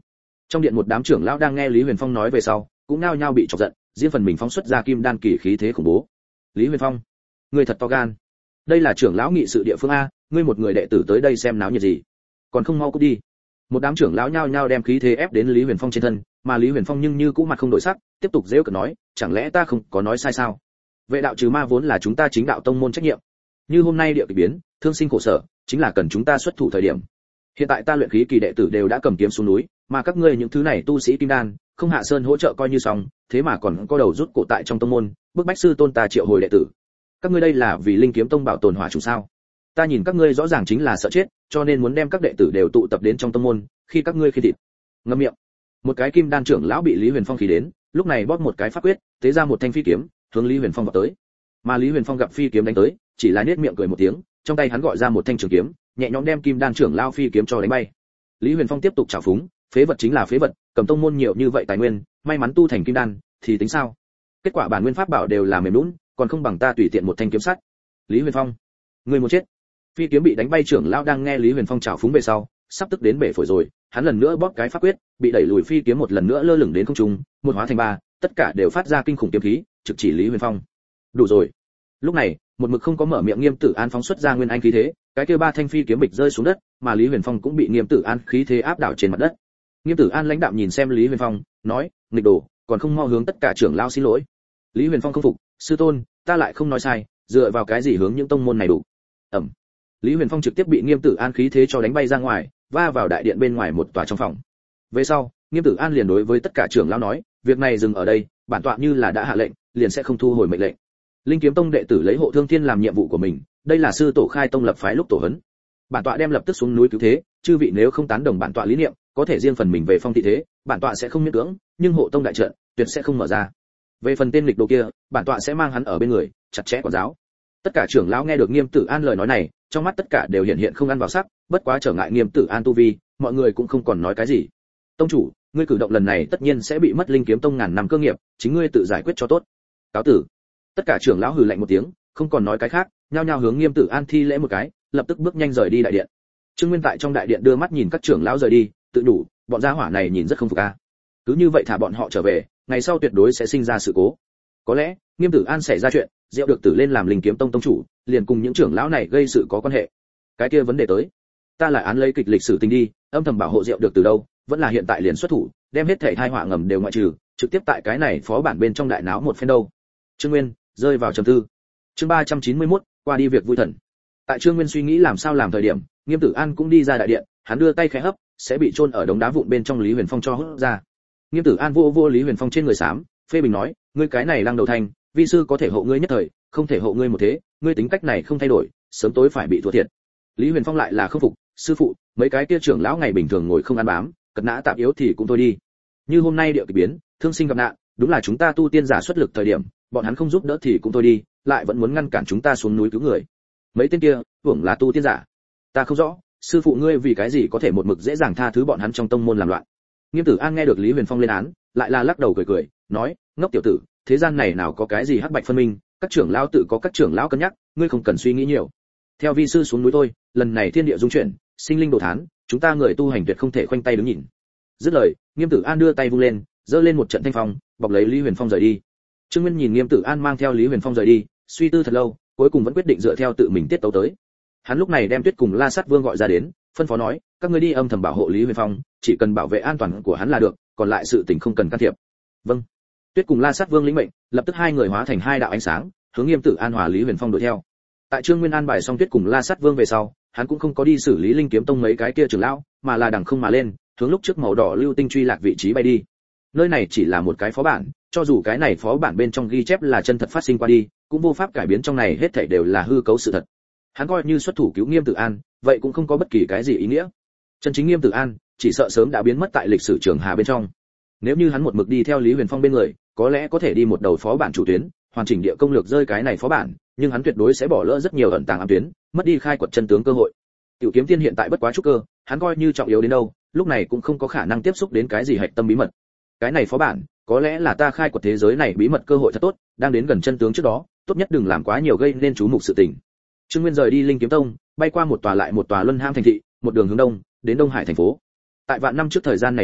S1: Trong điện một đám trưởng lão đang nghe Lý Huyền Phong nói về sau, cũng nao nhao bị chọc giận, riêng phần mình phóng xuất ra kim đan kỳ khí thế khủng bố. Lý Huyền Phong, ngươi thật to gan. Đây là trưởng lão nghị sự địa phương a, ngươi một người đệ tử tới đây xem náo nhiệt gì? Còn không mau cút đi. Một đám trưởng lão nhao nhao đem khí thế ép đến Lý Huyền Phong trên thân, mà Lý Huyền Phong nhưng như cũ mặt không đổi sắc, tiếp tục giễu cợt nói, chẳng lẽ ta không có nói sai sao? Vệ đạo trừ ma vốn là chúng ta chính đạo tông môn trách nhiệm. Như hôm nay địa kỳ biến, thương sinh khổ sở, chính là cần chúng ta xuất thủ thời điểm. Hiện tại ta luyện khí kỳ đệ tử đều đã cầm kiếm xuống núi, mà các ngươi những thứ này tu sĩ kim đan, không hạ sơn hỗ trợ coi như xong, thế mà còn có đầu rút cổ tại trong tông môn, bức bách sư tôn ta triệu hồi đệ tử. Các ngươi đây là vì Linh Kiếm Tông bảo tồn hỏa chủ sao? Ta nhìn các ngươi rõ ràng chính là sợ chết, cho nên muốn đem các đệ tử đều tụ tập đến trong tông môn, khi các ngươi khi thịt. Ngậm miệng. Một cái kim đan trưởng lão bị Lý Huyền Phong khí đến, lúc này bóp một cái pháp quyết, tế ra một thanh phi kiếm, hướng Lý Huyền Phong vọt tới. Mà Lý Huyền Phong gặp phi kiếm đánh tới, chỉ là nhếch miệng cười một tiếng, trong tay hắn gọi ra một thanh trường kiếm, nhẹ nhõm đem kim đan trưởng lão phi kiếm cho đánh bay. Lý Huyền Phong tiếp tục trào phúng, phế vật chính là phế vật, cầm tông môn nhiều như vậy tài nguyên, may mắn tu thành kim đan, thì tính sao? Kết quả bản nguyên pháp bảo đều là mềm nhũn, còn không bằng ta tùy tiện một thanh kiếm sắt. Lý Huyền Phong, ngươi muốn chết. Phi kiếm bị đánh bay trưởng lão đang nghe Lý Huyền Phong trào phúng về sau, sắp tức đến bể phổi rồi, hắn lần nữa bóp cái pháp quyết, bị đẩy lùi phi kiếm một lần nữa lơ lửng đến không trung, một hóa thành ba, tất cả đều phát ra kinh khủng kiếm khí, trực chỉ Lý Huyền Phong. Đủ rồi. Lúc này, một mực không có mở miệng Nghiêm Tử An phóng xuất ra nguyên anh khí thế, cái kia ba thanh phi kiếm bịch rơi xuống đất, mà Lý Huyền Phong cũng bị Nghiêm Tử An khí thế áp đảo trên mặt đất. Nghiêm Tử An lãnh đạm nhìn xem Lý Huyền Phong, nói, nghịch đồ, còn không mau hướng tất cả trưởng lão xin lỗi. Lý Huyền Phong không phục, sư tôn, ta lại không nói sai, dựa vào cái gì hướng những tông môn này đủ? Ẩm. Lý Huyền Phong trực tiếp bị Nghiêm Tử An khí thế cho đánh bay ra ngoài, va vào đại điện bên ngoài một tòa trong phòng. Về sau, Nghiêm Tử An liền đối với tất cả trưởng lão nói, việc này dừng ở đây, bản tọa như là đã hạ lệnh, liền sẽ không thu hồi mệnh lệnh. Linh Kiếm Tông đệ tử lấy hộ thương thiên làm nhiệm vụ của mình, đây là sư tổ khai tông lập phái lúc tổ huấn. Bản tọa đem lập tức xuống núi cứu thế, chư vị nếu không tán đồng bản tọa lý niệm, có thể riêng phần mình về phong thị thế, bản tọa sẽ không miễn cưỡng, nhưng hộ tông đại trận tuyệt sẽ không mở ra. Về phần tên lịch đồ kia, bản tọa sẽ mang hắn ở bên người, chặt chẽ quản giáo. Tất cả trưởng lão nghe được Nghiêm Tử An lời nói này, trong mắt tất cả đều hiện hiện không ăn vào sắc, bất quá trở ngại Nghiêm Tử An tu vi, mọi người cũng không còn nói cái gì. Tông chủ, ngươi cử động lần này tất nhiên sẽ bị mất Linh Kiếm Tông ngàn năm cơ nghiệp, chính ngươi tự giải quyết cho tốt. Cáo tử. Tất cả trưởng lão hừ lạnh một tiếng, không còn nói cái khác, nhao nhao hướng Nghiêm Tử An thi lễ một cái, lập tức bước nhanh rời đi đại điện. Trương Nguyên tại trong đại điện đưa mắt nhìn các trưởng lão rời đi, tự đủ, bọn gia hỏa này nhìn rất không phục a. Cứ như vậy thả bọn họ trở về, ngày sau tuyệt đối sẽ sinh ra sự cố. Có lẽ, Nghiêm Tử An xảy ra chuyện, Diệu được tử lên làm Linh Kiếm Tông tông chủ, liền cùng những trưởng lão này gây sự có quan hệ. Cái kia vấn đề tới, ta lại án lấy kịch lịch sử tình đi, âm thầm bảo hộ Diệu được từ đâu, vẫn là hiện tại liền xuất thủ, đem hết thảy tai họa ngầm đều ngoại trừ, trực tiếp tại cái này phó bản bên trong đại náo một phen đâu. Trương Nguyên rơi vào trầm tư. Chương ba trăm chín mươi mốt, qua đi việc vui thần. Tại Trương Nguyên suy nghĩ làm sao làm thời điểm, Nghiêm Tử An cũng đi ra đại điện, hắn đưa tay khẽ hấp, sẽ bị chôn ở đống đá vụn bên trong Lý Huyền Phong cho hút ra. Nghiêm Tử An vô vô Lý Huyền Phong trên người xám, phê bình nói, ngươi cái này lăng đầu thanh, vi sư có thể hộ ngươi nhất thời, không thể hộ ngươi một thế, ngươi tính cách này không thay đổi, sớm tối phải bị thua thiệt. Lý Huyền Phong lại là không phục, sư phụ, mấy cái kia trưởng lão ngày bình thường ngồi không ăn bám, cật nã tạm yếu thì cũng thôi đi. Như hôm nay địa kỳ biến, thương sinh gặp nạn, đúng là chúng ta tu tiên giả xuất lực thời điểm, bọn hắn không giúp đỡ thì cũng thôi đi, lại vẫn muốn ngăn cản chúng ta xuống núi cứu người. Mấy tên kia, hưởng là tu tiên giả. Ta không rõ, sư phụ ngươi vì cái gì có thể một mực dễ dàng tha thứ bọn hắn trong tông môn làm loạn. Nghiêm Tử An nghe được Lý Huyền Phong lên án, lại là lắc đầu cười cười, nói, ngốc tiểu tử, thế gian này nào có cái gì hắc bạch phân minh, các trưởng lão tự có các trưởng lão cân nhắc, ngươi không cần suy nghĩ nhiều. Theo vi sư xuống núi thôi, lần này thiên địa dung chuyển, sinh linh đồ thán, chúng ta người tu hành tuyệt không thể khoanh tay đứng nhìn. Dứt lời, Nghiêm Tử An đưa tay vung lên, giơ lên một trận thanh phong, bọc lấy Lý Huyền Phong rời đi. Trương Nguyên nhìn Nghiêm Tử An mang theo Lý Huyền Phong rời đi, suy tư thật lâu, cuối cùng vẫn quyết định dựa theo tự mình tiết tấu tới. Hắn lúc này đem Tuyết cùng La Sát Vương gọi ra đến, phân phó nói, các ngươi đi âm thầm bảo hộ Lý Huyền Phong, chỉ cần bảo vệ an toàn của hắn là được, còn lại sự tình không cần can thiệp. Vâng. Tuyết cùng La Sát Vương lĩnh mệnh, lập tức hai người hóa thành hai đạo ánh sáng, hướng Nghiêm Tử An hòa Lý Huyền Phong đuổi theo. Tại Trương Nguyên an bài xong Tuyết cùng La Sát Vương về sau, hắn cũng không có đi xử lý Linh Kiếm Tông mấy cái kia trưởng lão, mà là đằng không mà lên, hướng lúc trước màu đỏ lưu tinh truy lạc vị trí bay đi. Nơi này chỉ là một cái phó bản, cho dù cái này phó bản bên trong ghi chép là chân thật phát sinh qua đi, cũng vô pháp cải biến trong này hết thảy đều là hư cấu sự thật. Hắn coi như xuất thủ cứu Nghiêm Tử An, vậy cũng không có bất kỳ cái gì ý nghĩa. Chân chính Nghiêm Tử An, chỉ sợ sớm đã biến mất tại lịch sử trường hà bên trong. Nếu như hắn một mực đi theo Lý Huyền Phong bên người, có lẽ có thể đi một đầu phó bản chủ tuyến, hoàn chỉnh địa công lược rơi cái này phó bản, nhưng hắn tuyệt đối sẽ bỏ lỡ rất nhiều ẩn tàng ám tuyến, mất đi khai quật chân tướng cơ hội. Tiểu Kiếm Tiên hiện tại bất quá trúc cơ, hắn coi như trọng yếu đến đâu, lúc này cũng không có khả năng tiếp xúc đến cái gì hạch tâm bí mật. Cái này phó bản, có lẽ là ta khai quật thế giới này bí mật cơ hội thật tốt, đang đến gần chân tướng trước đó, tốt nhất đừng làm quá nhiều gây nên chú mục sự tình. Trương Nguyên rời đi Linh Kiếm Tông, bay qua một tòa lại một tòa luân ham thành thị, một đường hướng đông, đến Đông Hải thành phố. Tại vạn năm trước thời gian này điểm,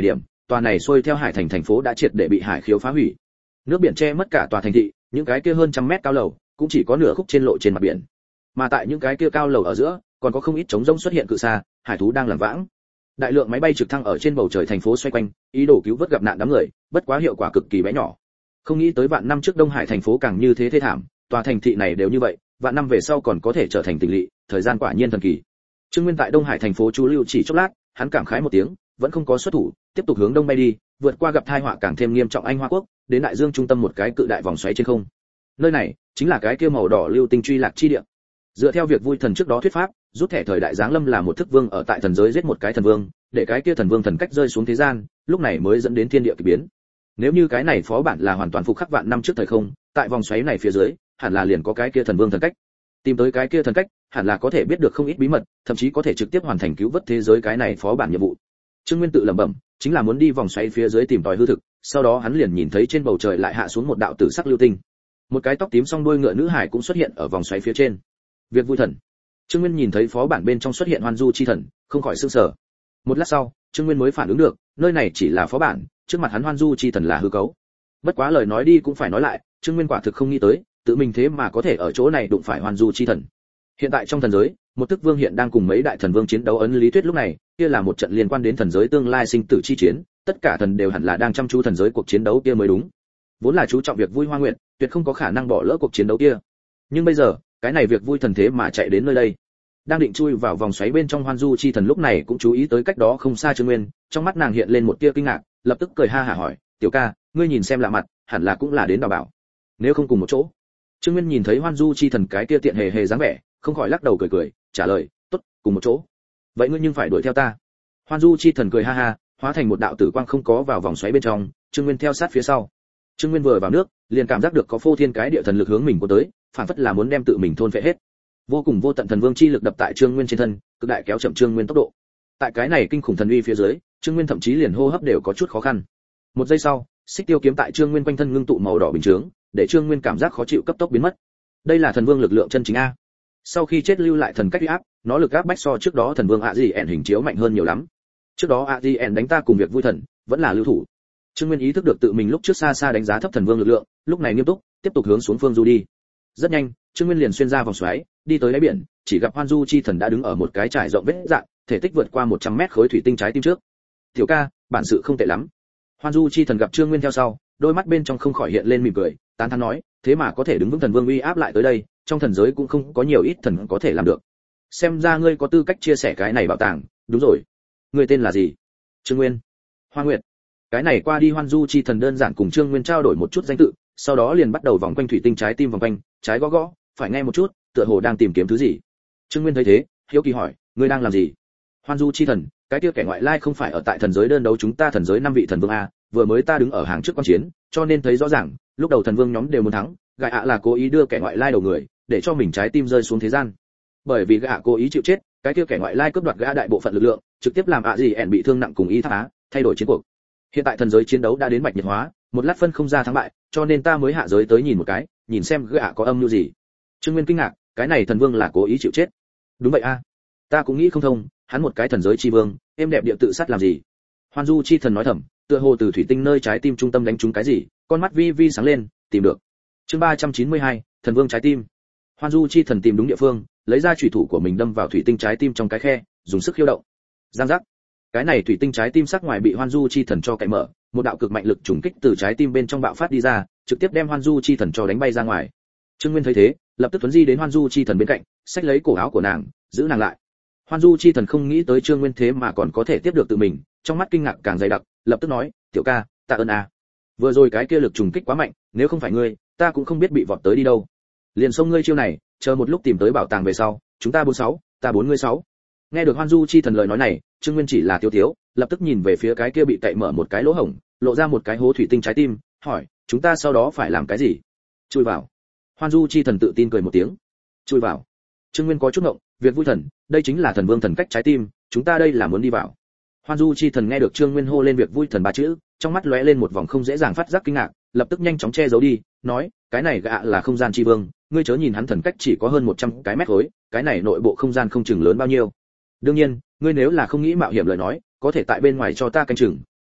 S1: tòa này xuôi theo hải thành thành phố đã triệt để bị hải khiếu phá hủy. Nước biển che mất cả tòa thành thị, những cái kia hơn trăm mét cao lầu cũng chỉ có nửa khúc trên lộ trên mặt biển. Mà tại những cái kia cao lầu ở giữa, còn có không ít trống rỗng xuất hiện cự xa, hải thú đang làm vãng. Đại lượng máy bay trực thăng ở trên bầu trời thành phố xoay quanh, ý đồ cứu vớt gặp nạn đám người, bất quá hiệu quả cực kỳ bé nhỏ. Không nghĩ tới vạn năm trước Đông Hải thành phố càng như thế thê thảm, tòa thành thị này đều như vậy, vạn năm về sau còn có thể trở thành tỉnh lỵ, thời gian quả nhiên thần kỳ. Trương Nguyên tại Đông Hải thành phố chú lưu chỉ chốc lát, hắn cảm khái một tiếng, vẫn không có xuất thủ, tiếp tục hướng đông bay đi, vượt qua gặp tai họa càng thêm nghiêm trọng Anh Hoa quốc, đến đại dương trung tâm một cái cự đại vòng xoáy trên không. Nơi này chính là cái kia màu đỏ lưu tinh truy lạc chi địa. Dựa theo việc vui thần trước đó thuyết pháp, rút thẻ thời đại giáng lâm là một thức vương ở tại thần giới giết một cái thần vương, để cái kia thần vương thần cách rơi xuống thế gian, lúc này mới dẫn đến thiên địa kỳ biến. Nếu như cái này phó bản là hoàn toàn phục khắc vạn năm trước thời không, tại vòng xoáy này phía dưới, hẳn là liền có cái kia thần vương thần cách. Tìm tới cái kia thần cách, hẳn là có thể biết được không ít bí mật, thậm chí có thể trực tiếp hoàn thành cứu vớt thế giới cái này phó bản nhiệm vụ. Trương Nguyên tự lẩm bẩm, chính là muốn đi vòng xoáy phía dưới tìm tòi hư thực, sau đó hắn liền nhìn thấy trên bầu trời lại hạ xuống một đạo tử sắc lưu tinh. Một cái tóc tím song đuôi ngựa nữ hải cũng xuất hiện ở vòng xoáy phía trên. Việc vui thần. Trương Nguyên nhìn thấy phó bản bên trong xuất hiện Hoan Du chi thần, không khỏi sửng sở. Một lát sau, Trương Nguyên mới phản ứng được, nơi này chỉ là phó bản, trước mặt hắn Hoan Du chi thần là hư cấu. Bất quá lời nói đi cũng phải nói lại, Trương Nguyên quả thực không nghĩ tới, tự mình thế mà có thể ở chỗ này đụng phải Hoan Du chi thần. Hiện tại trong thần giới, một tức vương hiện đang cùng mấy đại thần vương chiến đấu ấn lý thuyết lúc này, kia là một trận liên quan đến thần giới tương lai sinh tử chi chiến, tất cả thần đều hẳn là đang chăm chú thần giới cuộc chiến đấu kia mới đúng. Vốn là chú trọng việc vui Hoa Nguyệt, tuyệt không có khả năng bỏ lỡ cuộc chiến đấu kia. Nhưng bây giờ, cái này việc vui thần thế mà chạy đến nơi đây. Đang định chui vào vòng xoáy bên trong Hoan Du chi thần lúc này cũng chú ý tới cách đó không xa Trương Nguyên, trong mắt nàng hiện lên một tia kinh ngạc, lập tức cười ha hả hỏi, "Tiểu ca, ngươi nhìn xem lạ mặt, hẳn là cũng là đến đào bảo. Nếu không cùng một chỗ?" Trương Nguyên nhìn thấy Hoan Du chi thần cái kia tiện hề hề dáng vẻ, không khỏi lắc đầu cười cười, trả lời, "Tốt, cùng một chỗ. Vậy ngươi nhưng phải đuổi theo ta." Hoan Du chi thần cười ha ha, hóa thành một đạo tử quang không có vào vòng xoáy bên trong, Trương Nguyên theo sát phía sau. Trương Nguyên vừa vào nước, liền cảm giác được có phô thiên cái địa thần lực hướng mình cuốn tới, phản phất là muốn đem tự mình thôn phệ hết. Vô cùng vô tận thần vương chi lực đập tại Trương Nguyên trên thân, cực đại kéo chậm Trương Nguyên tốc độ. Tại cái này kinh khủng thần uy phía dưới, Trương Nguyên thậm chí liền hô hấp đều có chút khó khăn. Một giây sau, xích tiêu kiếm tại Trương Nguyên quanh thân ngưng tụ màu đỏ bình chướng, để Trương Nguyên cảm giác khó chịu cấp tốc biến mất. Đây là thần vương lực lượng chân chính a. Sau khi chết lưu lại thần cách uy áp, nó lực áp bách so trước đó thần vương ạ gì ẻn hình chiếu mạnh hơn nhiều lắm. Trước đó ạ gì ẻn đánh ta cùng việc vui thần, vẫn là lưu thủ. Trương Nguyên ý thức được tự mình lúc trước xa xa đánh giá thấp thần vương lực lượng, lúc này nghiêm túc, tiếp tục hướng xuống phương du đi. Rất nhanh, Trương Nguyên liền xuyên ra vòng xoáy, đi tới đáy biển, chỉ gặp Hoan Du chi thần đã đứng ở một cái trải rộng vết dạn, thể tích vượt qua một trăm mét khối thủy tinh trái tim trước. "Tiểu ca, bản sự không tệ lắm." Hoan Du chi thần gặp Trương Nguyên theo sau, đôi mắt bên trong không khỏi hiện lên mỉm cười, tán thán nói, "Thế mà có thể đứng vững thần vương uy áp lại tới đây, trong thần giới cũng không có nhiều ít thần có thể làm được. Xem ra ngươi có tư cách chia sẻ cái này bảo tàng, đúng rồi. Ngươi tên là gì?" "Trương Nguyên." "Hoa Nguyệt." Cái này qua đi Hoan Du chi thần đơn giản cùng Trương Nguyên trao đổi một chút danh tự, sau đó liền bắt đầu vòng quanh thủy tinh trái tim vòng quanh, trái gõ gõ, phải nghe một chút, tựa hồ đang tìm kiếm thứ gì. Trương Nguyên thấy thế, hiếu kỳ hỏi, "Ngươi đang làm gì?" "Hoan Du chi thần, cái kia kẻ ngoại lai không phải ở tại thần giới đơn đấu chúng ta thần giới năm vị thần vương a, vừa mới ta đứng ở hàng trước quan chiến, cho nên thấy rõ ràng, lúc đầu thần vương nhóm đều muốn thắng, gã ạ là cố ý đưa kẻ ngoại lai đầu người, để cho mình trái tim rơi xuống thế gian. Bởi vì gã cố ý chịu chết, cái kia kẻ ngoại lai cướp đoạt gã đại bộ phận lực lượng, trực tiếp làm ạ gì ẻn bị thương nặng cùng ý thác á, thay đổi chiến cuộc. Hiện tại thần giới chiến đấu đã đến bạch nhiệt hóa, một lát phân không ra thắng bại, cho nên ta mới hạ giới tới nhìn một cái, nhìn xem gã có âm mưu gì." Trương Nguyên kinh ngạc, cái này thần vương là cố ý chịu chết? "Đúng vậy a, ta cũng nghĩ không thông, hắn một cái thần giới chi vương, êm đẹp địa tự sát làm gì?" Hoan Du chi thần nói thầm, tựa hồ từ thủy tinh nơi trái tim trung tâm đánh trúng cái gì, con mắt vi vi sáng lên, tìm được. Chương ba trăm chín mươi hai, thần vương trái tim. Hoan Du chi thần tìm đúng địa phương, lấy ra chủy thủ của mình đâm vào thủy tinh trái tim trong cái khe, dùng sức khiêu động. Giang giác. Cái này thủy tinh trái tim sắc ngoài bị Hoan Du chi thần cho cạy mở, một đạo cực mạnh lực trùng kích từ trái tim bên trong bạo phát đi ra, trực tiếp đem Hoan Du chi thần cho đánh bay ra ngoài. Trương Nguyên thấy thế, lập tức tuấn di đến Hoan Du chi thần bên cạnh, xách lấy cổ áo của nàng, giữ nàng lại. Hoan Du chi thần không nghĩ tới Trương Nguyên thế mà còn có thể tiếp được tự mình, trong mắt kinh ngạc càng dày đặc, lập tức nói, "Tiểu ca, tạ ơn a. Vừa rồi cái kia lực trùng kích quá mạnh, nếu không phải ngươi, ta cũng không biết bị vọt tới đi đâu. Liền xông ngươi chiêu này, chờ một lúc tìm tới bảo tàng về sau, chúng ta bốn sáu, ta bốn ngươi sáu." Nghe được Hoan Du chi thần lời nói này, Trương Nguyên chỉ là tiêu thiếu, lập tức nhìn về phía cái kia bị cậy mở một cái lỗ hổng, lộ ra một cái hố thủy tinh trái tim, hỏi, "Chúng ta sau đó phải làm cái gì?" "Chui vào." Hoan Du chi thần tự tin cười một tiếng. "Chui vào?" Trương Nguyên có chút ngộng, việc vui thần, đây chính là thần vương thần cách trái tim, chúng ta đây là muốn đi vào. Hoan Du chi thần nghe được Trương Nguyên hô lên việc vui thần ba chữ, trong mắt lóe lên một vòng không dễ dàng phát giác kinh ngạc, lập tức nhanh chóng che giấu đi, nói, "Cái này gã là không gian chi vương, ngươi chớ nhìn hắn thần cách chỉ có hơn một trăm cái mét khối, cái này nội bộ không gian không chừng lớn bao nhiêu. Đương nhiên, ngươi nếu là không nghĩ mạo hiểm lời nói, có thể tại bên ngoài cho ta canh chừng,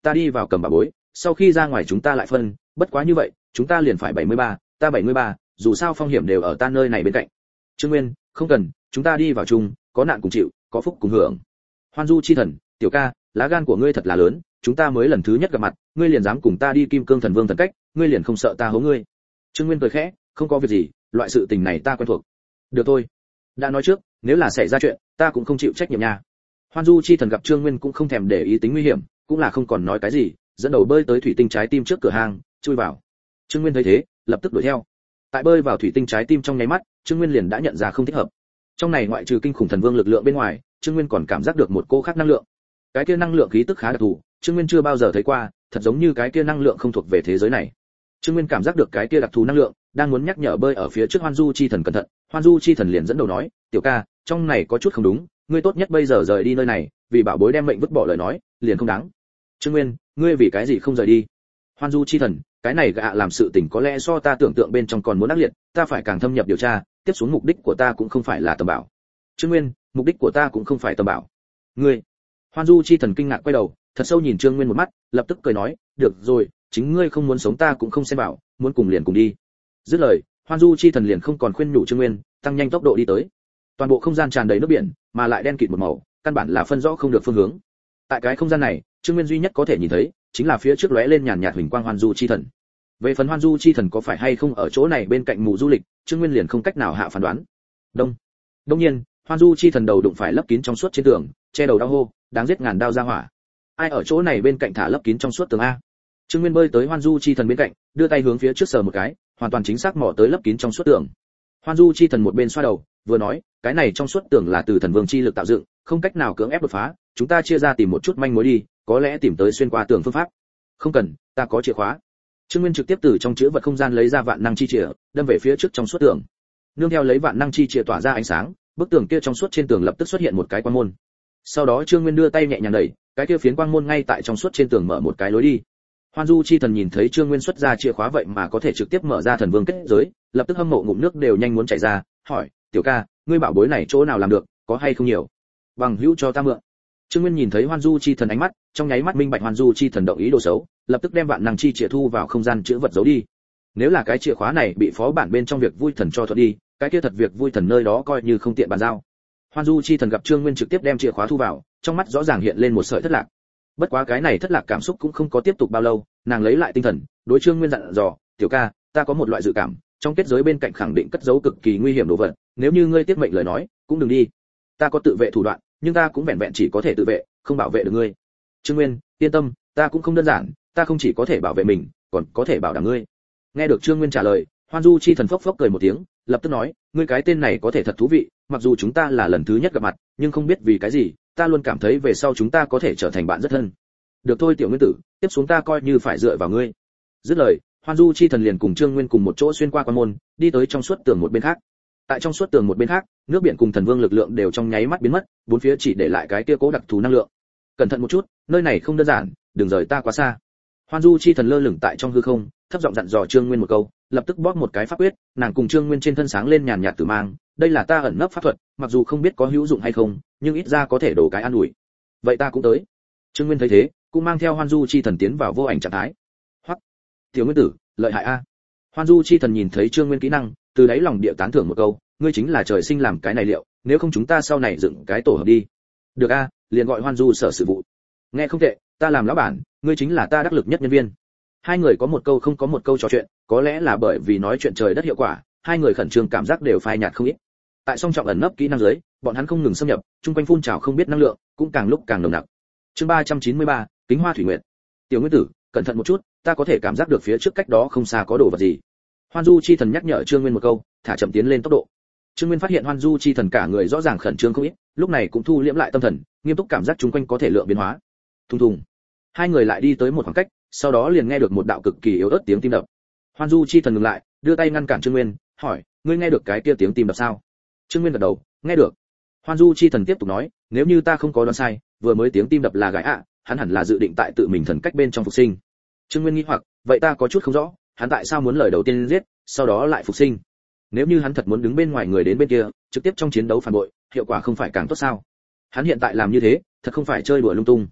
S1: ta đi vào cầm bảo bối, sau khi ra ngoài chúng ta lại phân, bất quá như vậy chúng ta liền phải bảy mươi ba, ta bảy mươi ba, dù sao phong hiểm đều ở ta nơi này bên cạnh. Trương Nguyên, không cần, chúng ta đi vào chung, có nạn cùng chịu, có phúc cùng hưởng. Hoan Du chi thần, tiểu ca, lá gan của ngươi thật là lớn, chúng ta mới lần thứ nhất gặp mặt, ngươi liền dám cùng ta đi Kim Cương Thần Vương thần cách, ngươi liền không sợ ta hố ngươi. Trương Nguyên cười khẽ, không có việc gì, loại sự tình này ta quen thuộc. Được thôi, đã nói trước, nếu là xảy ra chuyện, ta cũng không chịu trách nhiệm nha. Hoan Du chi thần gặp Trương Nguyên cũng không thèm để ý tính nguy hiểm, cũng là không còn nói cái gì, dẫn đầu bơi tới thủy tinh trái tim trước cửa hàng, chui vào. Trương Nguyên thấy thế, lập tức đuổi theo. Tại bơi vào thủy tinh trái tim trong nháy mắt, Trương Nguyên liền đã nhận ra không thích hợp. Trong này ngoại trừ kinh khủng thần vương lực lượng bên ngoài, Trương Nguyên còn cảm giác được một cô khác năng lượng. Cái kia năng lượng khí tức khá đặc thù, Trương Nguyên chưa bao giờ thấy qua, thật giống như cái kia năng lượng không thuộc về thế giới này. Trương Nguyên cảm giác được cái kia đặc thù năng lượng, đang muốn nhắc nhở bơi ở phía trước Hoan Du chi thần cẩn thận, Hoan Du chi thần liền dẫn đầu nói, "Tiểu ca, trong này có chút không đúng, ngươi tốt nhất bây giờ rời đi nơi này, vì bảo bối đem mệnh vứt bỏ lời nói, liền không đáng." Trương Nguyên, ngươi vì cái gì không rời đi? Hoan Du chi thần, cái này gạ làm sự tình có lẽ so ta tưởng tượng bên trong còn muốn ác liệt, ta phải càng thâm nhập điều tra, tiếp xuống mục đích của ta cũng không phải là tầm bảo. Trương Nguyên, mục đích của ta cũng không phải tầm bảo. Ngươi? Hoan Du chi thần kinh ngạc quay đầu, thật sâu nhìn Trương Nguyên một mắt, lập tức cười nói, "Được rồi, chính ngươi không muốn sống ta cũng không xem bảo, muốn cùng liền cùng đi." Dứt lời, Hoan Du chi thần liền không còn khuyên nhủ Trương Nguyên, tăng nhanh tốc độ đi tới. Toàn bộ không gian tràn đầy nước biển, mà lại đen kịt một màu, căn bản là phân rõ không được phương hướng. Tại cái không gian này, Trương Nguyên duy nhất có thể nhìn thấy chính là phía trước lóe lên nhàn nhạt huỳnh quang Hoan Du chi thần. Về phần Hoan Du chi thần có phải hay không ở chỗ này bên cạnh mù du lịch, Trương Nguyên liền không cách nào hạ phán đoán. Đông. Đông nhiên, Hoan Du chi thần đầu đụng phải lấp kín trong suốt trên tường, che đầu đau hô, đáng giết ngàn đao ra hỏa. Ai ở chỗ này bên cạnh thả lấp kín trong suốt tường a? Trương Nguyên bơi tới Hoan Du chi thần bên cạnh, đưa tay hướng phía trước sờ một cái, hoàn toàn chính xác mò tới lấp kín trong suốt tường. Hoan Du chi thần một bên xoa đầu, vừa nói, cái này trong suốt tường là từ thần vương chi lực tạo dựng, không cách nào cưỡng ép đột phá, chúng ta chia ra tìm một chút manh mối đi, có lẽ tìm tới xuyên qua tường phương pháp. Không cần, ta có chìa khóa. Trương Nguyên trực tiếp từ trong chữ vật không gian lấy ra vạn năng chi chìa, đâm về phía trước trong suốt tường. Nương theo lấy vạn năng chi chìa tỏa ra ánh sáng, bức tường kia trong suốt trên tường lập tức xuất hiện một cái quang môn. Sau đó Trương Nguyên đưa tay nhẹ nhàng đẩy, cái kia phiến quang môn ngay tại trong suốt trên tường mở một cái lối đi. Hoan Du chi thần nhìn thấy Trương Nguyên xuất ra chìa khóa vậy mà có thể trực tiếp mở ra thần vương kết giới, lập tức hâm mộ ngụm nước đều nhanh muốn chảy ra, hỏi, "Tiểu ca, ngươi bảo bối này chỗ nào làm được, có hay không nhiều? Bằng hữu cho ta mượn." Trương Nguyên nhìn thấy Hoan Du chi thần ánh mắt, trong nháy mắt minh bạch Hoan Du chi thần động ý đồ xấu, lập tức đem vạn năng chi chìa thu vào không gian chứa vật giấu đi. Nếu là cái chìa khóa này bị phó bản bên trong việc vui thần cho thuận đi, cái kia thật việc vui thần nơi đó coi như không tiện bàn giao. Hoan Du chi thần gặp Trương Nguyên trực tiếp đem chìa khóa thu vào, trong mắt rõ ràng hiện lên một sợi thất lạc. Bất quá cái này thất lạc cảm xúc cũng không có tiếp tục bao lâu, nàng lấy lại tinh thần, đối Trương Nguyên dặn dò, "Tiểu ca, ta có một loại dự cảm, trong kết giới bên cạnh khẳng định cất giấu cực kỳ nguy hiểm đồ vật, nếu như ngươi tiếc mệnh lời nói, cũng đừng đi. Ta có tự vệ thủ đoạn, nhưng ta cũng vẹn vẹn chỉ có thể tự vệ, không bảo vệ được ngươi." Trương Nguyên, yên tâm, ta cũng không đơn giản, ta không chỉ có thể bảo vệ mình, còn có thể bảo đảm ngươi. Nghe được Trương Nguyên trả lời, Hoan Du chi thần phốc phốc cười một tiếng, lập tức nói, "Ngươi cái tên này có thể thật thú vị, mặc dù chúng ta là lần thứ nhất gặp mặt, nhưng không biết vì cái gì, ta luôn cảm thấy về sau chúng ta có thể trở thành bạn rất thân." "Được thôi Tiểu Nguyên tử, tiếp xuống ta coi như phải dựa vào ngươi." Dứt lời, Hoan Du chi thần liền cùng Trương Nguyên cùng một chỗ xuyên qua quan môn, đi tới trong suốt tường một bên khác. Tại trong suốt tường một bên khác, nước biển cùng thần vương lực lượng đều trong nháy mắt biến mất, bốn phía chỉ để lại cái kia cố đặc thù năng lượng. "Cẩn thận một chút, nơi này không đơn giản, đừng rời ta quá xa." Hoan Du chi thần lơ lửng tại trong hư không, thấp giọng dặn dò Trương Nguyên một câu, lập tức bóp một cái pháp quyết, nàng cùng Trương Nguyên trên thân sáng lên nhàn nhạt tử mang, đây là ta ẩn nấp pháp thuật, mặc dù không biết có hữu dụng hay không, nhưng ít ra có thể đổ cái an ủi. "Vậy ta cũng tới." Trương Nguyên thấy thế, cũng mang theo Hoan Du chi thần tiến vào vô ảnh trạng thái. "Hoắc, Tiểu Nguyên tử, lợi hại a." Hoan Du chi thần nhìn thấy Trương Nguyên kỹ năng, từ đáy lòng địa tán thưởng một câu, "Ngươi chính là trời sinh làm cái này liệu, nếu không chúng ta sau này dựng cái tổ hợp đi." "Được a, liền gọi Hoan Du sở sự vụ." "Nghe không tệ, ta làm lão bản, ngươi chính là ta đắc lực nhất nhân viên." Hai người có một câu không có một câu trò chuyện, có lẽ là bởi vì nói chuyện trời đất hiệu quả, hai người khẩn trương cảm giác đều phai nhạt không ít. Tại song trọng ẩn nấp kỹ năng dưới, bọn hắn không ngừng xâm nhập, trung quanh phun trào không biết năng lượng, cũng càng lúc càng nồng nặc. Chương ba trăm chín mươi ba, Kính Hoa Thủy Nguyệt. "Tiểu Nguyên tử, cẩn thận một chút, ta có thể cảm giác được phía trước cách đó không xa có đồ vật gì." Hoan Du chi thần nhắc nhở Trương Nguyên một câu, thả chậm tiến lên tốc độ. Trương Nguyên phát hiện Hoan Du chi thần cả người rõ ràng khẩn trương không ít, lúc này cũng thu liễm lại tâm thần, nghiêm túc cảm giác chung quanh có thể lượng biến hóa. Thùng thùng. Hai người lại đi tới một khoảng cách, sau đó liền nghe được một đạo cực kỳ yếu ớt tiếng tim đập. Hoan Du chi thần ngừng lại, đưa tay ngăn cản Trương Nguyên, hỏi, "Ngươi nghe được cái kia tiếng tim đập sao?" Trương Nguyên gật đầu, "Nghe được." Hoan Du chi thần tiếp tục nói, "Nếu như ta không có đoán sai, vừa mới tiếng tim đập là gái ạ, hắn hẳn là dự định tại tự mình thần cách bên trong phục sinh." Trương Nguyên nghi hoặc, "Vậy ta có chút không rõ, hắn tại sao muốn lời đầu tiên giết, sau đó lại phục sinh? Nếu như hắn thật muốn đứng bên ngoài người đến bên kia, trực tiếp trong chiến đấu phản bội, hiệu quả không phải càng tốt sao? Hắn hiện tại làm như thế, thật không phải chơi đùa lung tung."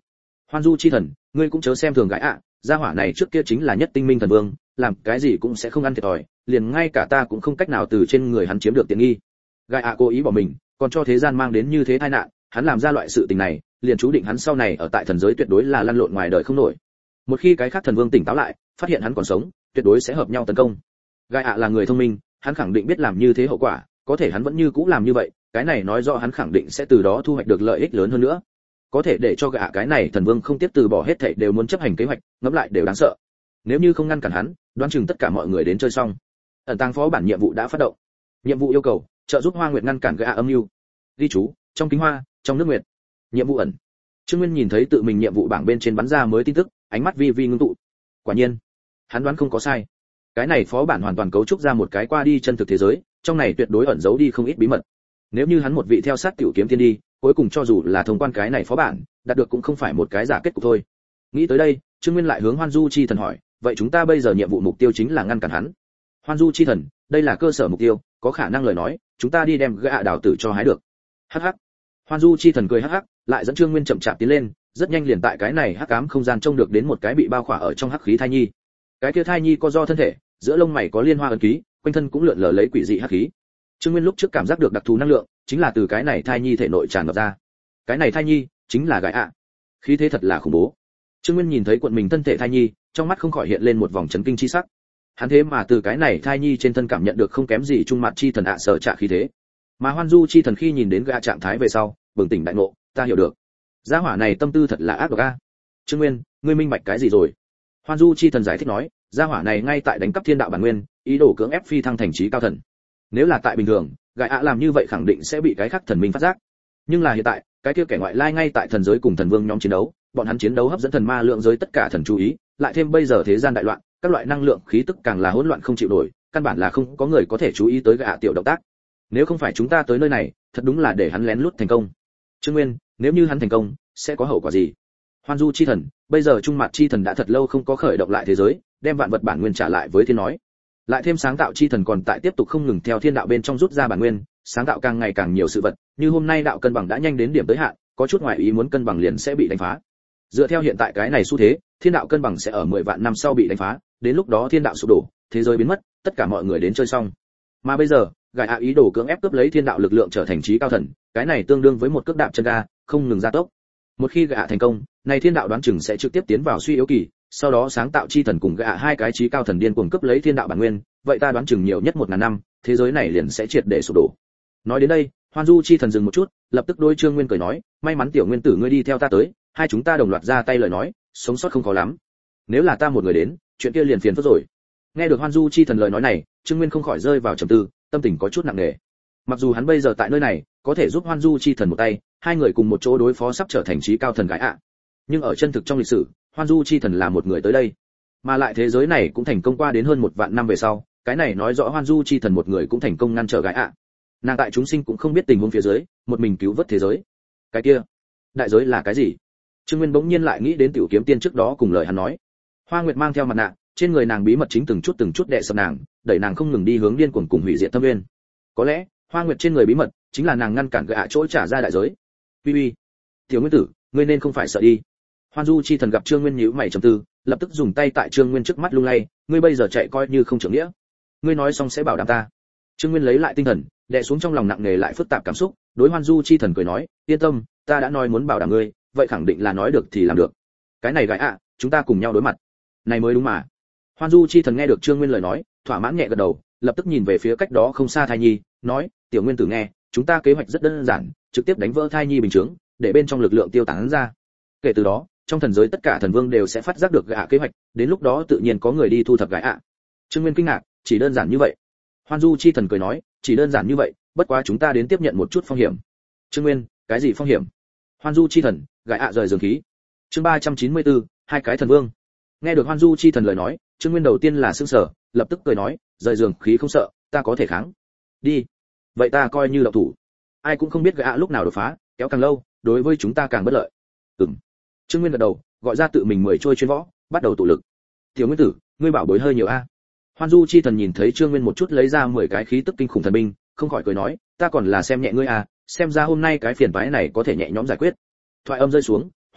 S1: Hoan Du chi thần, ngươi cũng chớ xem thường gái ạ, gia hỏa này trước kia chính là nhất tinh minh thần vương, làm cái gì cũng sẽ không ăn thiệt thòi, liền ngay cả ta cũng không cách nào từ trên người hắn chiếm được tiện nghi. Gái ạ cố ý bỏ mình, còn cho thế gian mang đến như thế tai nạn, hắn làm ra loại sự tình này, liền chú định hắn sau này ở tại thần giới tuyệt đối là lăn lộn ngoài đời không nổi. Một khi cái khác thần vương tỉnh táo lại, phát hiện hắn còn sống, tuyệt đối sẽ hợp nhau tấn công. Gai ạ là người thông minh, hắn khẳng định biết làm như thế hậu quả, có thể hắn vẫn như cũ làm như vậy, cái này nói rõ hắn khẳng định sẽ từ đó thu hoạch được lợi ích lớn hơn nữa. Có thể để cho Gai ạ cái này thần vương không tiếp từ bỏ hết thảy đều muốn chấp hành kế hoạch, ngẫm lại đều đáng sợ. Nếu như không ngăn cản hắn, đoán chừng tất cả mọi người đến chơi xong. Ẩn tàng phó bản nhiệm vụ đã phát động. Nhiệm vụ yêu cầu trợ giúp Hoa Nguyệt ngăn cản Gai ạ âm mưu. Ghi chú, trong kính hoa, trong nước nguyệt. Nhiệm vụ ẩn. Trương Nguyên nhìn thấy tự mình nhiệm vụ bảng bên trên bắn ra mới tin tức, ánh mắt vi vi ngưng tụ. Quả nhiên, hắn đoán không có sai. Cái này phó bản hoàn toàn cấu trúc ra một cái qua đi chân thực thế giới, trong này tuyệt đối ẩn giấu đi không ít bí mật. Nếu như hắn một vị theo sát tiểu kiếm tiên đi, cuối cùng cho dù là thông quan cái này phó bản, đạt được cũng không phải một cái giả kết cục thôi. Nghĩ tới đây, Trương Nguyên lại hướng Hoan Du chi thần hỏi, vậy chúng ta bây giờ nhiệm vụ mục tiêu chính là ngăn cản hắn. Hoan Du chi thần, đây là cơ sở mục tiêu, có khả năng lời nói, chúng ta đi đem gã đào tử cho hái được. Hắc hắc. Hoan Du chi thần cười hắc hắc, lại dẫn Trương Nguyên chậm chạp tiến lên, rất nhanh liền tại cái này hắc ám không gian trông được đến một cái bị bao khỏa ở trong hắc khí thai nhi. Cái kia thai nhi có do thân thể, giữa lông mày có liên hoa ấn ký, quanh thân cũng lượn lờ lấy quỷ dị hắc khí. Trương Nguyên lúc trước cảm giác được đặc thù năng lượng, chính là từ cái này thai nhi thể nội tràn ngập ra. Cái này thai nhi chính là gái ạ. Khí thế thật là khủng bố. Trương Nguyên nhìn thấy cuộn mình thân thể thai nhi, trong mắt không khỏi hiện lên một vòng chấn kinh chi sắc. Hắn thế mà từ cái này thai nhi trên thân cảm nhận được không kém gì trung mặt chi thần ạ sở trả khí thế. Mà Hoan Du chi thần khi nhìn đến gã trạng thái về sau, bừng tỉnh đại ngộ, ta hiểu được. Gia hỏa này tâm tư thật là ác độc a. Trương Nguyên, ngươi minh bạch cái gì rồi? Hoan Du chi thần giải thích nói, gia hỏa này ngay tại đánh cắp thiên đạo bản nguyên, ý đồ cưỡng ép phi thăng thành trí cao thần. Nếu là tại bình thường, gã ạ làm như vậy khẳng định sẽ bị cái khác thần minh phát giác. Nhưng là hiện tại, cái kia kẻ ngoại lai ngay tại thần giới cùng thần vương nhóm chiến đấu, bọn hắn chiến đấu hấp dẫn thần ma lượng giới tất cả thần chú ý, lại thêm bây giờ thế gian đại loạn, các loại năng lượng khí tức càng là hỗn loạn không chịu nổi, căn bản là không có người có thể chú ý tới gã tiểu động tác. Nếu không phải chúng ta tới nơi này, thật đúng là để hắn lén lút thành công. Trương Nguyên, nếu như hắn thành công, sẽ có hậu quả gì? Hoan Du chi thần, bây giờ Trung Mạt chi thần đã thật lâu không có khởi động lại thế giới, đem vạn vật bản nguyên trả lại với thiên nói. Lại thêm sáng tạo chi thần còn tại tiếp tục không ngừng theo thiên đạo bên trong rút ra bản nguyên, sáng tạo càng ngày càng nhiều sự vật, như hôm nay đạo cân bằng đã nhanh đến điểm tới hạn, có chút ngoài ý muốn cân bằng liền sẽ bị đánh phá. Dựa theo hiện tại cái này xu thế, thiên đạo cân bằng sẽ ở mười vạn năm sau bị đánh phá, đến lúc đó thiên đạo sụp đổ, thế giới biến mất, tất cả mọi người đến chơi xong. Mà bây giờ, Gài ạ ý đồ cưỡng ép cướp lấy thiên đạo lực lượng trở thành trí cao thần, cái này tương đương với một cước đạp chân ga, không ngừng gia tốc. Một khi Gài ạ thành công, này thiên đạo đoán chừng sẽ trực tiếp tiến vào suy yếu kỳ, sau đó sáng tạo chi thần cùng Gài ạ hai cái trí cao thần điên cuồng cướp lấy thiên đạo bản nguyên, vậy ta đoán chừng nhiều nhất một ngàn năm, thế giới này liền sẽ triệt để sụp đổ. Nói đến đây, Hoan Du chi thần dừng một chút, lập tức đôi Trương Nguyên cười nói, may mắn tiểu nguyên tử ngươi đi theo ta tới, hai chúng ta đồng loạt ra tay lời nói, sống sót không khó lắm. Nếu là ta một người đến, chuyện kia liền phiền phức rồi. Nghe được Hoan Du chi thần lời nói này, Trương Nguyên không khỏi rơi vào trầm tư, tâm tình có chút nặng nề. Mặc dù hắn bây giờ tại nơi này, có thể giúp Hoan Du chi thần một tay, hai người cùng một chỗ đối phó sắp trở thành trí cao thần gái ạ. Nhưng ở chân thực trong lịch sử, Hoan Du chi thần là một người tới đây, mà lại thế giới này cũng thành công qua đến hơn một vạn năm về sau, cái này nói rõ Hoan Du chi thần một người cũng thành công ngăn trở gái ạ. Nàng tại chúng sinh cũng không biết tình huống phía dưới, một mình cứu vớt thế giới. Cái kia, đại giới là cái gì? Trương Nguyên bỗng nhiên lại nghĩ đến tiểu kiếm tiên trước đó cùng lời hắn nói. Hoa Nguyệt mang theo mặt nạ, trên người nàng bí mật chính từng chút từng chút đè sập nàng, đẩy nàng không ngừng đi hướng điên cuồng cùng hủy diệt tâm nguyên. Có lẽ, Hoa Nguyệt trên người bí mật chính là nàng ngăn cản gã chỗ trả ra đại giới. Uy uy, tiểu Nguyên tử, ngươi nên không phải sợ đi. Hoan Du chi thần gặp Trương Nguyên nhíu mày trầm tư, lập tức dùng tay tại Trương Nguyên trước mắt lung lay, ngươi bây giờ chạy coi như không trưởng nghĩa. Ngươi nói xong sẽ bảo đảm ta. Trương Nguyên lấy lại tinh thần, đè xuống trong lòng nặng nề lại phức tạp cảm xúc, đối Hoan Du chi thần cười nói, yên tâm, ta đã nói muốn bảo đảm ngươi, vậy khẳng định là nói được thì làm được. Cái này gái ạ, chúng ta cùng nhau đối mặt. Này mới đúng mà. Hoan Du chi thần nghe được Trương Nguyên lời nói, thỏa mãn nhẹ gật đầu, lập tức nhìn về phía cách đó không xa thai nhi, nói, tiểu Nguyên tử nghe, chúng ta kế hoạch rất đơn giản, trực tiếp đánh vỡ thai nhi bình chứng, để bên trong lực lượng tiêu tán ra. Kể từ đó, trong thần giới tất cả thần vương đều sẽ phát giác được gã kế hoạch, đến lúc đó tự nhiên có người đi thu thập gái ạ. Trương Nguyên kinh ngạc, chỉ đơn giản như vậy. Hoan Du chi thần cười nói, chỉ đơn giản như vậy, bất quá chúng ta đến tiếp nhận một chút phong hiểm. Trương Nguyên, cái gì phong hiểm? Hoan Du chi thần, gái ạ rời giường khí. Chương ba trăm chín mươi tư, hai cái thần vương. Nghe được Hoan Du chi thần lời nói, Trương Nguyên đầu tiên là sửng sở, lập tức cười nói, rời giường khí không sợ, ta có thể kháng. Đi. Vậy ta coi như động thủ. Ai cũng không biết gã lúc nào đột phá, kéo càng lâu, đối với chúng ta càng bất lợi. Ừm. Trương Nguyên gật đầu, gọi ra tự mình mười trôi chuyên võ, bắt đầu tụ lực. Tiểu Nguyên tử, ngươi bảo bối hơi nhiều a. Hoan Du chi thần nhìn thấy Trương Nguyên một chút lấy ra mười cái khí tức kinh khủng thần binh, không khỏi cười nói, ta còn là xem nhẹ ngươi à, xem ra hôm nay cái phiền toái này có thể nhẹ nhõm giải quyết. Thoại âm rơi xuống,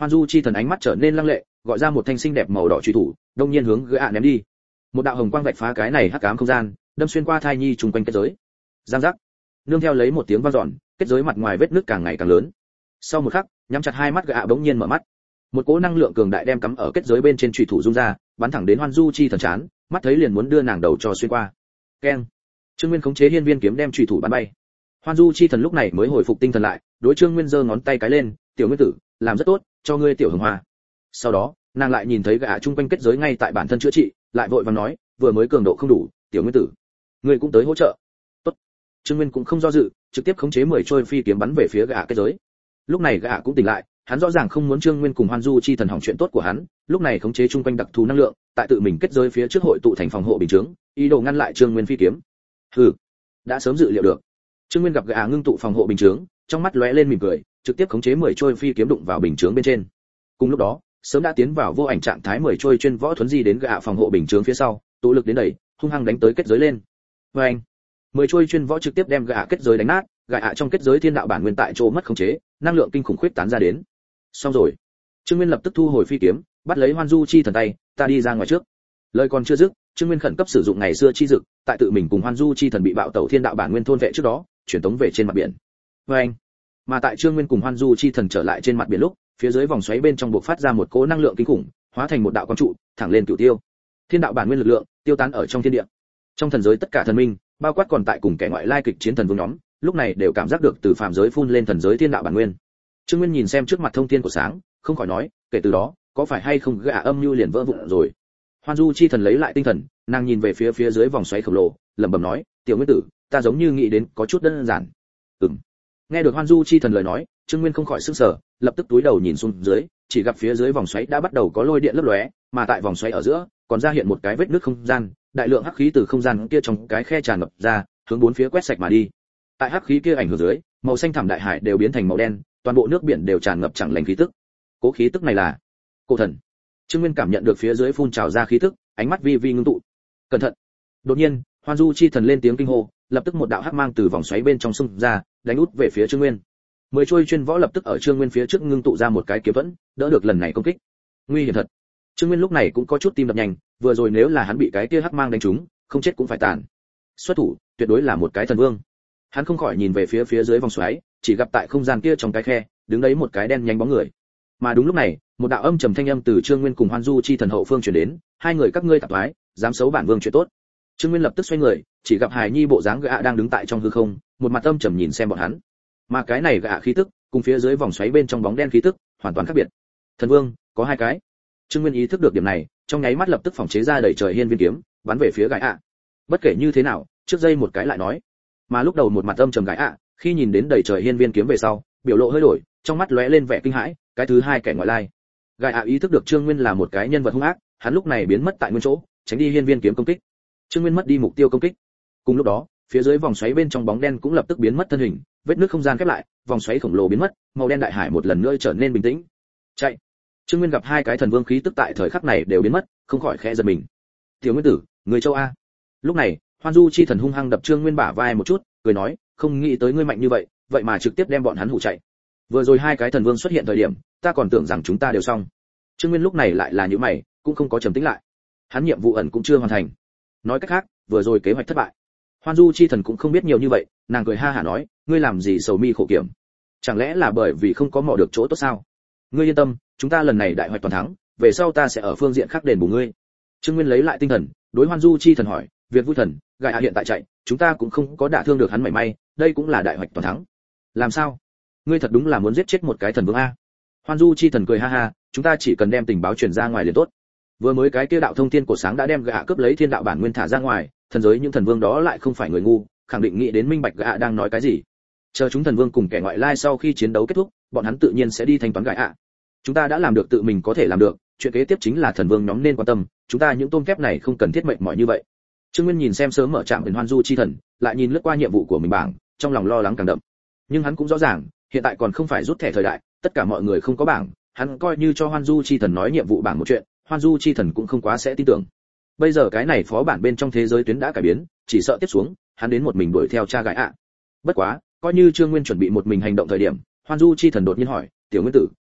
S1: Hoan Du chi thần ánh mắt trở nên lăng lệ, gọi ra một thanh xinh đẹp màu đỏ truy thủ, đông nhiên hướng gã ném đi. Một đạo hồng quang vạch phá cái này hắc ám không gian, đâm xuyên qua thai nhi trùng quanh kết giới. Giang giác. Nương theo lấy một tiếng vang dọn, kết giới mặt ngoài vết nứt càng ngày càng lớn. Sau một khắc, nhắm chặt hai mắt gã bỗng nhiên mở mắt. Một cỗ năng lượng cường đại đem cắm ở kết giới bên trên truy thủ rung ra, bắn thẳng đến Hoan Du chi thần chán, mắt thấy liền muốn đưa nàng đầu cho xuyên qua. Keng. Trương Nguyên khống chế hiên viên kiếm đem truy thủ bắn bay. Hoan Du chi thần lúc này mới hồi phục tinh thần lại, đối Trương Nguyên giơ ngón tay cái lên, "Tiểu Nguyên tử, làm rất tốt, cho ngươi tiểu hồng hoa." Sau đó, nàng lại nhìn thấy gã trung quanh kết giới ngay tại bản thân chữa trị, lại vội vàng nói, "Vừa mới cường độ không đủ, Tiểu Nguyên tử, ngươi cũng tới hỗ trợ." "Tốt." Trương Nguyên cũng không do dự, trực tiếp khống chế mười trôi phi kiếm bắn về phía gã kết giới. Lúc này gã cũng tỉnh lại, hắn rõ ràng không muốn Trương Nguyên cùng Hoan Du chi thần hỏng chuyện tốt của hắn, lúc này khống chế trung quanh đặc thù năng lượng, tại tự mình kết giới phía trước hội tụ thành phòng hộ bình chướng, ý đồ ngăn lại Trương Nguyên phi kiếm. Hừ, đã sớm dự liệu được. Trương Nguyên gặp gã ngưng tụ phòng hộ bình chướng, trong mắt lóe lên mỉm cười, trực tiếp khống chế mười trôi phi kiếm đụng vào bình chướng bên trên. Cùng lúc đó, sớm đã tiến vào vô ảnh trạng thái mười trôi chuyên võ thuấn di đến gã phòng hộ bình chướng phía sau, tụ lực đến đẩy, hung hăng đánh tới kết giới lên. Oeng! mười trôi chuyên võ trực tiếp đem gã kết giới đánh nát, gã trong kết giới thiên đạo bản nguyên tại chỗ mất khống chế, năng lượng kinh khủng khuyết tán ra đến. Xong rồi. Trương Nguyên lập tức thu hồi phi kiếm, bắt lấy Hoan Du chi thần tay, "Ta đi ra ngoài trước." Lời còn chưa dứt, Trương Nguyên khẩn cấp sử dụng ngày xưa chi dực, tại tự mình cùng Hoan Du chi thần bị bạo tẩu thiên đạo bản nguyên thôn vệ trước đó, chuyển tống về trên mặt biển. Oeng! Mà tại Trương Nguyên cùng Hoan Du chi thần trở lại trên mặt biển lúc, phía dưới vòng xoáy bên trong bộc phát ra một cỗ năng lượng kinh khủng, hóa thành một đạo quang trụ, thẳng lên cửu tiêu. Thiên đạo bản nguyên lực lượng tiêu tán ở trong thiên địa. Trong thần giới tất cả thần minh, bao quát còn tại cùng kẻ ngoại lai kịch chiến thần vương nhóm, lúc này đều cảm giác được từ phàm giới phun lên thần giới thiên đạo bản nguyên. Trương Nguyên nhìn xem trước mặt thông thiên của sáng, không khỏi nói, kể từ đó, có phải hay không gã âm mưu liền vỡ vụn rồi. Hoan Du chi thần lấy lại tinh thần, nàng nhìn về phía phía dưới vòng xoáy khổng lồ, lẩm bẩm nói, "Tiểu Nguyên tử, ta giống như nghĩ đến có chút đơn giản." Ừm. Nghe được Hoan Du chi thần lời nói, Trương Nguyên không khỏi sửng sở, lập tức túi đầu nhìn xuống dưới, chỉ gặp phía dưới vòng xoáy đã bắt đầu có lôi điện lấp lóe, mà tại vòng xoáy ở giữa, còn ra hiện một cái vết nứt không gian, đại lượng hắc khí từ không gian kia trong cái khe tràn ngập ra, hướng bốn phía quét sạch mà đi. Tại hắc khí kia ảnh hưởng dưới, màu xanh thẳm đại hải đều biến thành màu đen, toàn bộ nước biển đều tràn ngập chẳng lành khí tức. Cố khí tức này là cổ thần. Trương Nguyên cảm nhận được phía dưới phun trào ra khí tức, ánh mắt vi vi ngưng tụ. Cẩn thận! Đột nhiên, Hoan Du chi thần lên tiếng kinh hô, lập tức một đạo hắc mang từ vòng xoáy bên trong xung ra, đánh út về phía Trương Nguyên. Mười trôi chuyên võ lập tức ở Trương Nguyên phía trước ngưng tụ ra một cái kiếm vẫn, đỡ được lần này công kích. Nguy hiểm thật. Trương Nguyên lúc này cũng có chút tim đập nhanh, vừa rồi nếu là hắn bị cái kia hắc mang đánh trúng, không chết cũng phải tàn. Xuất thủ, tuyệt đối là một cái thần vương. Hắn không khỏi nhìn về phía phía dưới vòng xoáy, chỉ gặp tại không gian kia trong cái khe, đứng đấy một cái đen nhánh bóng người. Mà đúng lúc này, một đạo âm trầm thanh âm từ Trương Nguyên cùng Hoan Du chi thần hậu phương truyền đến, "Hai người các ngươi tạp thoái, dám xấu bản vương chuyện tốt." Trương Nguyên lập tức xoay người, chỉ gặp Hải Nhi bộ dáng gã đang đứng tại trong hư không, một mặt âm trầm nhìn xem bọn hắn. Mà cái này gã khí tức, cùng phía dưới vòng xoáy bên trong bóng đen khí tức, hoàn toàn khác biệt. Thần vương, có hai cái. Trương Nguyên ý thức được điểm này, trong nháy mắt lập tức phóng chế ra đầy trời hiên viên kiếm, bắn về phía gã. Bất kể như thế nào, trước giây một cái lại nói. Mà lúc đầu một mặt âm trầm gã, khi nhìn đến đầy trời hiên viên kiếm về sau, biểu lộ hơi đổi, trong mắt lóe lên vẻ kinh hãi, cái thứ hai kẻ ngoại lai. Gã ý thức được Trương Nguyên là một cái nhân vật hung ác, hắn lúc này biến mất tại nguyên chỗ, tránh đi hiên viên kiếm công kích. Trương Nguyên mất đi mục tiêu công kích. Cùng lúc đó, phía dưới vòng xoáy bên trong bóng đen cũng lập tức biến mất thân hình, vết nước không gian khép lại, vòng xoáy khổng lồ biến mất, màu đen đại hải một lần nữa trở nên bình tĩnh. Chạy. Trương Nguyên gặp hai cái thần vương khí tức tại thời khắc này đều biến mất, không khỏi khẽ giật mình. "Tiểu Nguyên tử, người châu a." Lúc này, Hoan Du chi thần hung hăng đập Trương Nguyên bả vai một chút, cười nói, "Không nghĩ tới ngươi mạnh như vậy, vậy mà trực tiếp đem bọn hắn hù chạy. Vừa rồi hai cái thần vương xuất hiện thời điểm, ta còn tưởng rằng chúng ta đều xong." Trương Nguyên lúc này lại là nhíu mày, cũng không có trầm tĩnh lại. Hắn nhiệm vụ ẩn cũng chưa hoàn thành. Nói cách khác, vừa rồi kế hoạch thất bại. Hoan Du chi thần cũng không biết nhiều như vậy, nàng cười ha hả nói, "Ngươi làm gì sầu mi khổ kiểm? Chẳng lẽ là bởi vì không có mò được chỗ tốt sao? Ngươi yên tâm, chúng ta lần này đại hoạch toàn thắng, về sau ta sẽ ở phương diện khác đền bù ngươi." Trương Nguyên lấy lại tinh thần, đối Hoan Du chi thần hỏi, "Việc vui thần, gã hiện tại chạy, chúng ta cũng không có đả thương được hắn mảy may, đây cũng là đại hoạch toàn thắng. Làm sao? Ngươi thật đúng là muốn giết chết một cái thần vương a?" Hoan Du chi thần cười ha ha, "Chúng ta chỉ cần đem tình báo truyền ra ngoài liền tốt. Vừa mới cái kia đạo thông thiên cổ sáng đã đem gã cướp lấy thiên đạo bản nguyên thả ra ngoài, thần giới những thần vương đó lại không phải người ngu, khẳng định nghĩ đến minh bạch gã đang nói cái gì. Chờ chúng thần vương cùng kẻ ngoại lai sau khi chiến đấu kết thúc, bọn hắn tự nhiên sẽ đi thanh toán gã. Chúng ta đã làm được tự mình có thể làm được, chuyện kế tiếp chính là thần vương nhóm nên quan tâm, chúng ta những tôm kép này không cần thiết mệnh mỏi như vậy." Trương Nguyên nhìn xem sớm mở trạm đến Hoan Du chi thần, lại nhìn lướt qua nhiệm vụ của mình bảng, trong lòng lo lắng càng đậm. Nhưng hắn cũng rõ ràng, hiện tại còn không phải rút thẻ thời đại, tất cả mọi người không có bảng, hắn coi như cho Hoan Du chi thần nói nhiệm vụ bảng một chuyện, Hoan Du chi thần cũng không quá sẽ tin tưởng. Bây giờ cái này phó bản bên trong thế giới tuyến đã cải biến, chỉ sợ tiếp xuống, hắn đến một mình đuổi theo cha gái ạ. Bất quá, coi như Trương Nguyên chuẩn bị một mình hành động thời điểm, Hoan Du chi thần đột nhiên hỏi, "Tiểu Nguyên tử,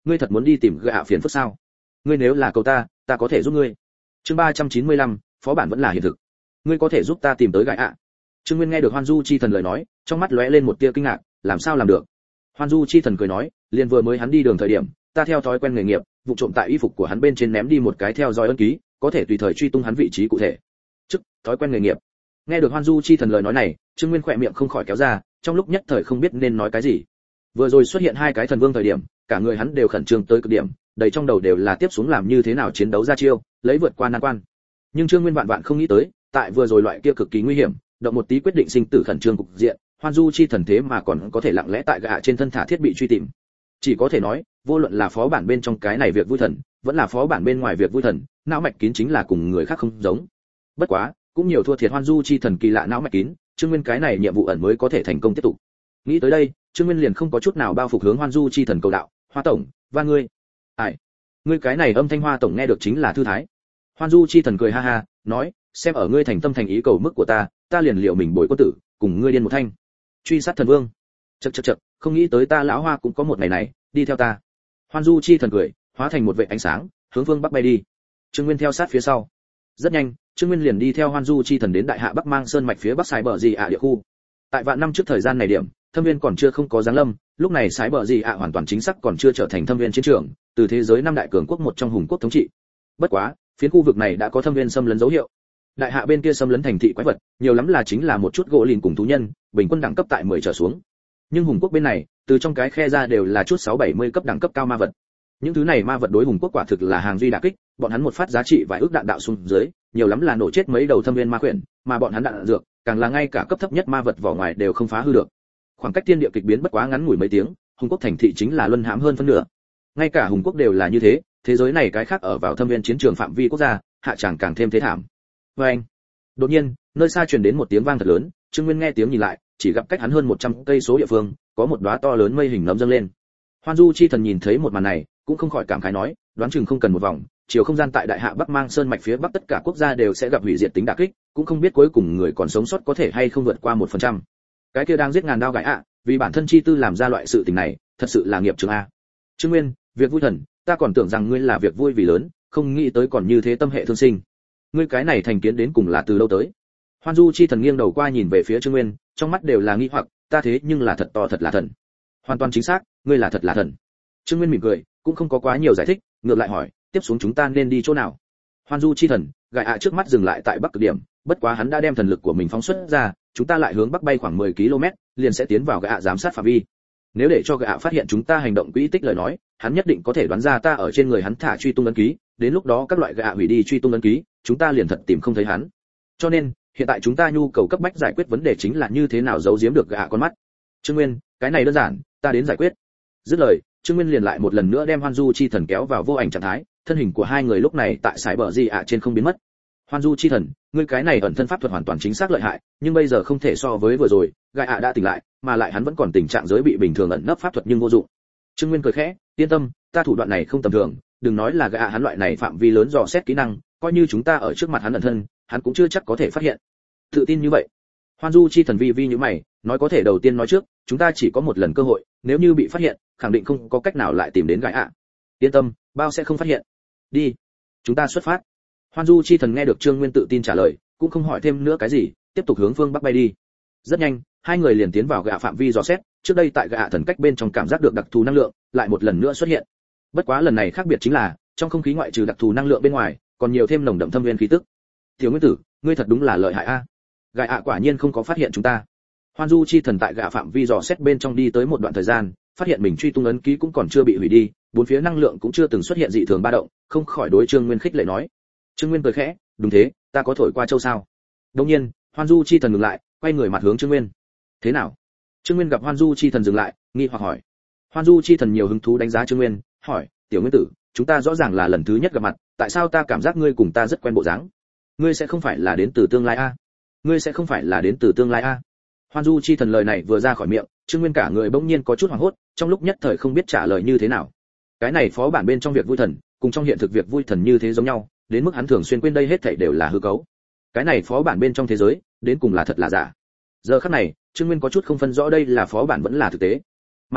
S1: ngươi thật muốn đi tìm gạ phiền phức sao? Ngươi nếu là cầu ta, ta có thể giúp ngươi. Chương ba trăm chín mươi lăm, phó bản vẫn là hiện thực. Ngươi có thể giúp ta tìm tới gạ. Trương Nguyên nghe được Hoan Du Chi Thần lời nói, trong mắt lóe lên một tia kinh ngạc, làm sao làm được? Hoan Du Chi Thần cười nói, liền vừa mới hắn đi đường thời điểm, ta theo thói quen nghề nghiệp, vụ trộm tại y phục của hắn bên trên ném đi một cái theo dõi ấn ký, có thể tùy thời truy tung hắn vị trí cụ thể. Chức, thói quen nghề nghiệp. Nghe được Hoan Du Chi Thần lời nói này, Trương Nguyên khỏe miệng không khỏi kéo ra, trong lúc nhất thời không biết nên nói cái gì. Vừa rồi xuất hiện hai cái thần vương thời điểm, cả người hắn đều khẩn trương tới cực điểm, đầy trong đầu đều là tiếp xuống làm như thế nào chiến đấu ra chiêu, lấy vượt qua nan quan. Nhưng Trương Nguyên vạn vạn không nghĩ tới, tại vừa rồi loại kia cực kỳ nguy hiểm, động một tí quyết định sinh tử khẩn trương cục diện, Hoan Du Chi Thần thế mà còn có thể lặng lẽ tại gạ trên thân thả thiết bị truy tìm. Chỉ có thể nói, vô luận là phó bản bên trong cái này việc vui thần, vẫn là phó bản bên ngoài việc vui thần, não mạch kín chính là cùng người khác không giống. Bất quá, cũng nhiều thua thiệt Hoan Du Chi Thần kỳ lạ não mạch kín, Trương Nguyên cái này nhiệm vụ ẩn mới có thể thành công tiếp tục. Nghĩ tới đây, Trương Nguyên liền không có chút nào bao phục hướng Hoan Du Chi Thần cầu đạo, "Hoa tổng, và ngươi." "Ai? Ngươi cái này âm thanh Hoa tổng nghe được chính là thư thái." Hoan Du Chi Thần cười ha ha, nói, "Xem ở ngươi thành tâm thành ý cầu mức của ta, ta liền liệu mình bồi quân tử, cùng ngươi điên một thanh. Truy sát thần vương." Chậc chậc chậc, không nghĩ tới ta lão Hoa cũng có một ngày này, đi theo ta. Hoan Du Chi Thần cười, hóa thành một vệt ánh sáng, hướng phương bắc bay đi. Trương Nguyên theo sát phía sau. Rất nhanh, Trương Nguyên liền đi theo Hoan Du Chi Thần đến đại hạ Bắc Mang Sơn mạch phía bắc sái bờ gì ạ địa khu. Tại vạn năm trước thời gian này điểm, Thâm Viên còn chưa không có giáng lâm, lúc này sái bờ gì ạ hoàn toàn chính xác còn chưa trở thành Thâm Viên chiến trường, từ thế giới năm đại cường quốc một trong hùng quốc thống trị. Bất quá, phiến khu vực này đã có Thâm Viên xâm lấn dấu hiệu. Đại hạ bên kia xâm lấn thành thị quái vật, nhiều lắm là chính là một chút gỗ lìn cùng thú nhân, bình quân đẳng cấp tại mười trở xuống. Nhưng hùng quốc bên này, từ trong cái khe ra đều là chút sáu bảy mươi cấp đẳng cấp cao ma vật. Những thứ này ma vật đối hùng quốc quả thực là hàng duy đả kích, bọn hắn một phát giá trị vài ước đạn đạo xuống dưới, nhiều lắm là nổ chết mấy đầu Thâm Viên ma quyển, mà bọn hắn đạn dược, càng là ngay cả cấp thấp nhất ma vật vỏ ngoài đều không phá hư được. Khoảng cách thiên địa kịch biến bất quá ngắn ngủi mấy tiếng, hùng quốc thành thị chính là luân hãm hơn phân nửa. Ngay cả hùng quốc đều là như thế, thế giới này cái khác ở vào Thâm Viên chiến trường phạm vi quốc gia, hạ tràng càng thêm thế thảm. Và anh, đột nhiên, nơi xa truyền đến một tiếng vang thật lớn, Trương Nguyên nghe tiếng nhìn lại, chỉ gặp cách hắn hơn một trăm cây số địa phương, có một đóa to lớn mây hình nấm dâng lên. Hoan Du Chi Thần nhìn thấy một màn này, cũng không khỏi cảm khái nói, đoán chừng không cần một vòng, chiều không gian tại đại hạ Bắc Mang Sơn mạch phía bắc tất cả quốc gia đều sẽ gặp hủy diệt tính đả kích, cũng không biết cuối cùng người còn sống sót có thể hay không vượt qua một phần trăm. Cái kia đang giết ngàn đao gãi ạ, vì bản thân chi tư làm ra loại sự tình này, thật sự là nghiệp chướng a. Trương Nguyên, việc vui thần, ta còn tưởng rằng ngươi là việc vui vì lớn, không nghĩ tới còn như thế tâm hệ thương sinh. Ngươi cái này thành kiến đến cùng là từ lâu tới? Hoan Du Chi Thần nghiêng đầu qua nhìn về phía Trương Nguyên, trong mắt đều là nghi hoặc, ta thế nhưng là thật to thật là thần. Hoàn toàn chính xác, ngươi là thật là thần. Trương Nguyên mỉm cười, cũng không có quá nhiều giải thích, ngược lại hỏi, tiếp xuống chúng ta nên đi chỗ nào? Hoan Du Chi Thần, gại ạ trước mắt dừng lại tại bắc cực điểm, bất quá hắn đã đem thần lực của mình phóng xuất ra, chúng ta lại hướng bắc bay khoảng mười ki lô mét, liền sẽ tiến vào gại ạ giám sát phạm vi. Nếu để cho gại ạ phát hiện chúng ta hành động quỹ tích lời nói, hắn nhất định có thể đoán ra ta ở trên người hắn thả truy tung ấn ký, đến lúc đó các loại gại ạ hủy đi truy tung ấn ký, chúng ta liền thật tìm không thấy hắn. Cho nên, hiện tại chúng ta nhu cầu cấp bách giải quyết vấn đề chính là như thế nào giấu giếm được gạ con mắt. Trương Nguyên, cái này đơn giản, ta đến giải quyết. Dứt lời, Trương Nguyên liền lại một lần nữa đem Hoan Du Chi Thần kéo vào vô ảnh trạng thái, thân hình của hai người lúc này tại sải bờ gì ạ trên không biến mất. Hoan Du Chi Thần, ngươi cái này ẩn thân pháp thuật hoàn toàn chính xác lợi hại, nhưng bây giờ không thể so với vừa rồi, gạ ạ đã tỉnh lại, mà lại hắn vẫn còn tình trạng giới bị bình thường ẩn nấp pháp thuật nhưng vô dụng. Trương Nguyên cười khẽ, yên tâm, ta thủ đoạn này không tầm thường, đừng nói là gạ hắn loại này phạm vi lớn dò xét kỹ năng, coi như chúng ta ở trước mặt hắn ẩn thân, hắn cũng chưa chắc có thể phát hiện. Tự tin như vậy. Hoan Du Chi Thần vi vi như mày, nói có thể đầu tiên nói trước, chúng ta chỉ có một lần cơ hội, nếu như bị phát hiện, khẳng định không có cách nào lại tìm đến gái ạ. Yên tâm, bao sẽ không phát hiện. Đi, chúng ta xuất phát. Hoan Du Chi Thần nghe được Trương Nguyên tự tin trả lời, cũng không hỏi thêm nữa cái gì, tiếp tục hướng phương bắc bay đi. Rất nhanh, hai người liền tiến vào gạ phạm vi dò xét, trước đây tại gạ thần cách bên trong cảm giác được đặc thù năng lượng, lại một lần nữa xuất hiện. Bất quá lần này khác biệt chính là, trong không khí ngoại trừ đặc thù năng lượng bên ngoài, còn nhiều thêm nồng đậm thâm viên khí tức. Tiểu Nguyên Tử, ngươi thật đúng là lợi hại a. Gạ ạ quả nhiên không có phát hiện chúng ta. Hoan Du Chi Thần tại gạ phạm vi dò xét bên trong đi tới một đoạn thời gian, phát hiện mình truy tung ấn ký cũng còn chưa bị hủy đi, bốn phía năng lượng cũng chưa từng xuất hiện dị thường ba động, không khỏi đối Trương Nguyên khích lệ nói. Trương Nguyên cười khẽ, đúng thế, ta có thổi qua châu sao? Đương nhiên, Hoan Du Chi Thần ngừng lại, quay người mặt hướng Trương Nguyên. Thế nào? Trương Nguyên gặp Hoan Du Chi Thần dừng lại, nghi hoặc hỏi. Hoan Du Chi Thần nhiều hứng thú đánh giá Trương Nguyên, hỏi, Tiểu Nguyên Tử, chúng ta rõ ràng là lần thứ nhất gặp mặt, tại sao ta cảm giác ngươi cùng ta rất quen bộ dáng? Ngươi sẽ không phải là đến từ tương lai a? Ngươi sẽ không phải là đến từ tương lai a? Hoan Du Chi Thần lời này vừa ra khỏi miệng, Trương Nguyên cả người bỗng nhiên có chút hoảng hốt, trong lúc nhất thời không biết trả lời như thế nào. Cái này phó bản bên trong việc vui thần, cùng trong hiện thực việc vui thần như thế giống nhau, đến mức hắn thường xuyên quên đây hết thảy đều là hư cấu. Cái này phó bản bên trong thế giới, đến cùng là thật là giả. Giờ khắc này, Trương Nguyên có chút không phân rõ đây là phó bản vẫn là thực tế. Mà lại,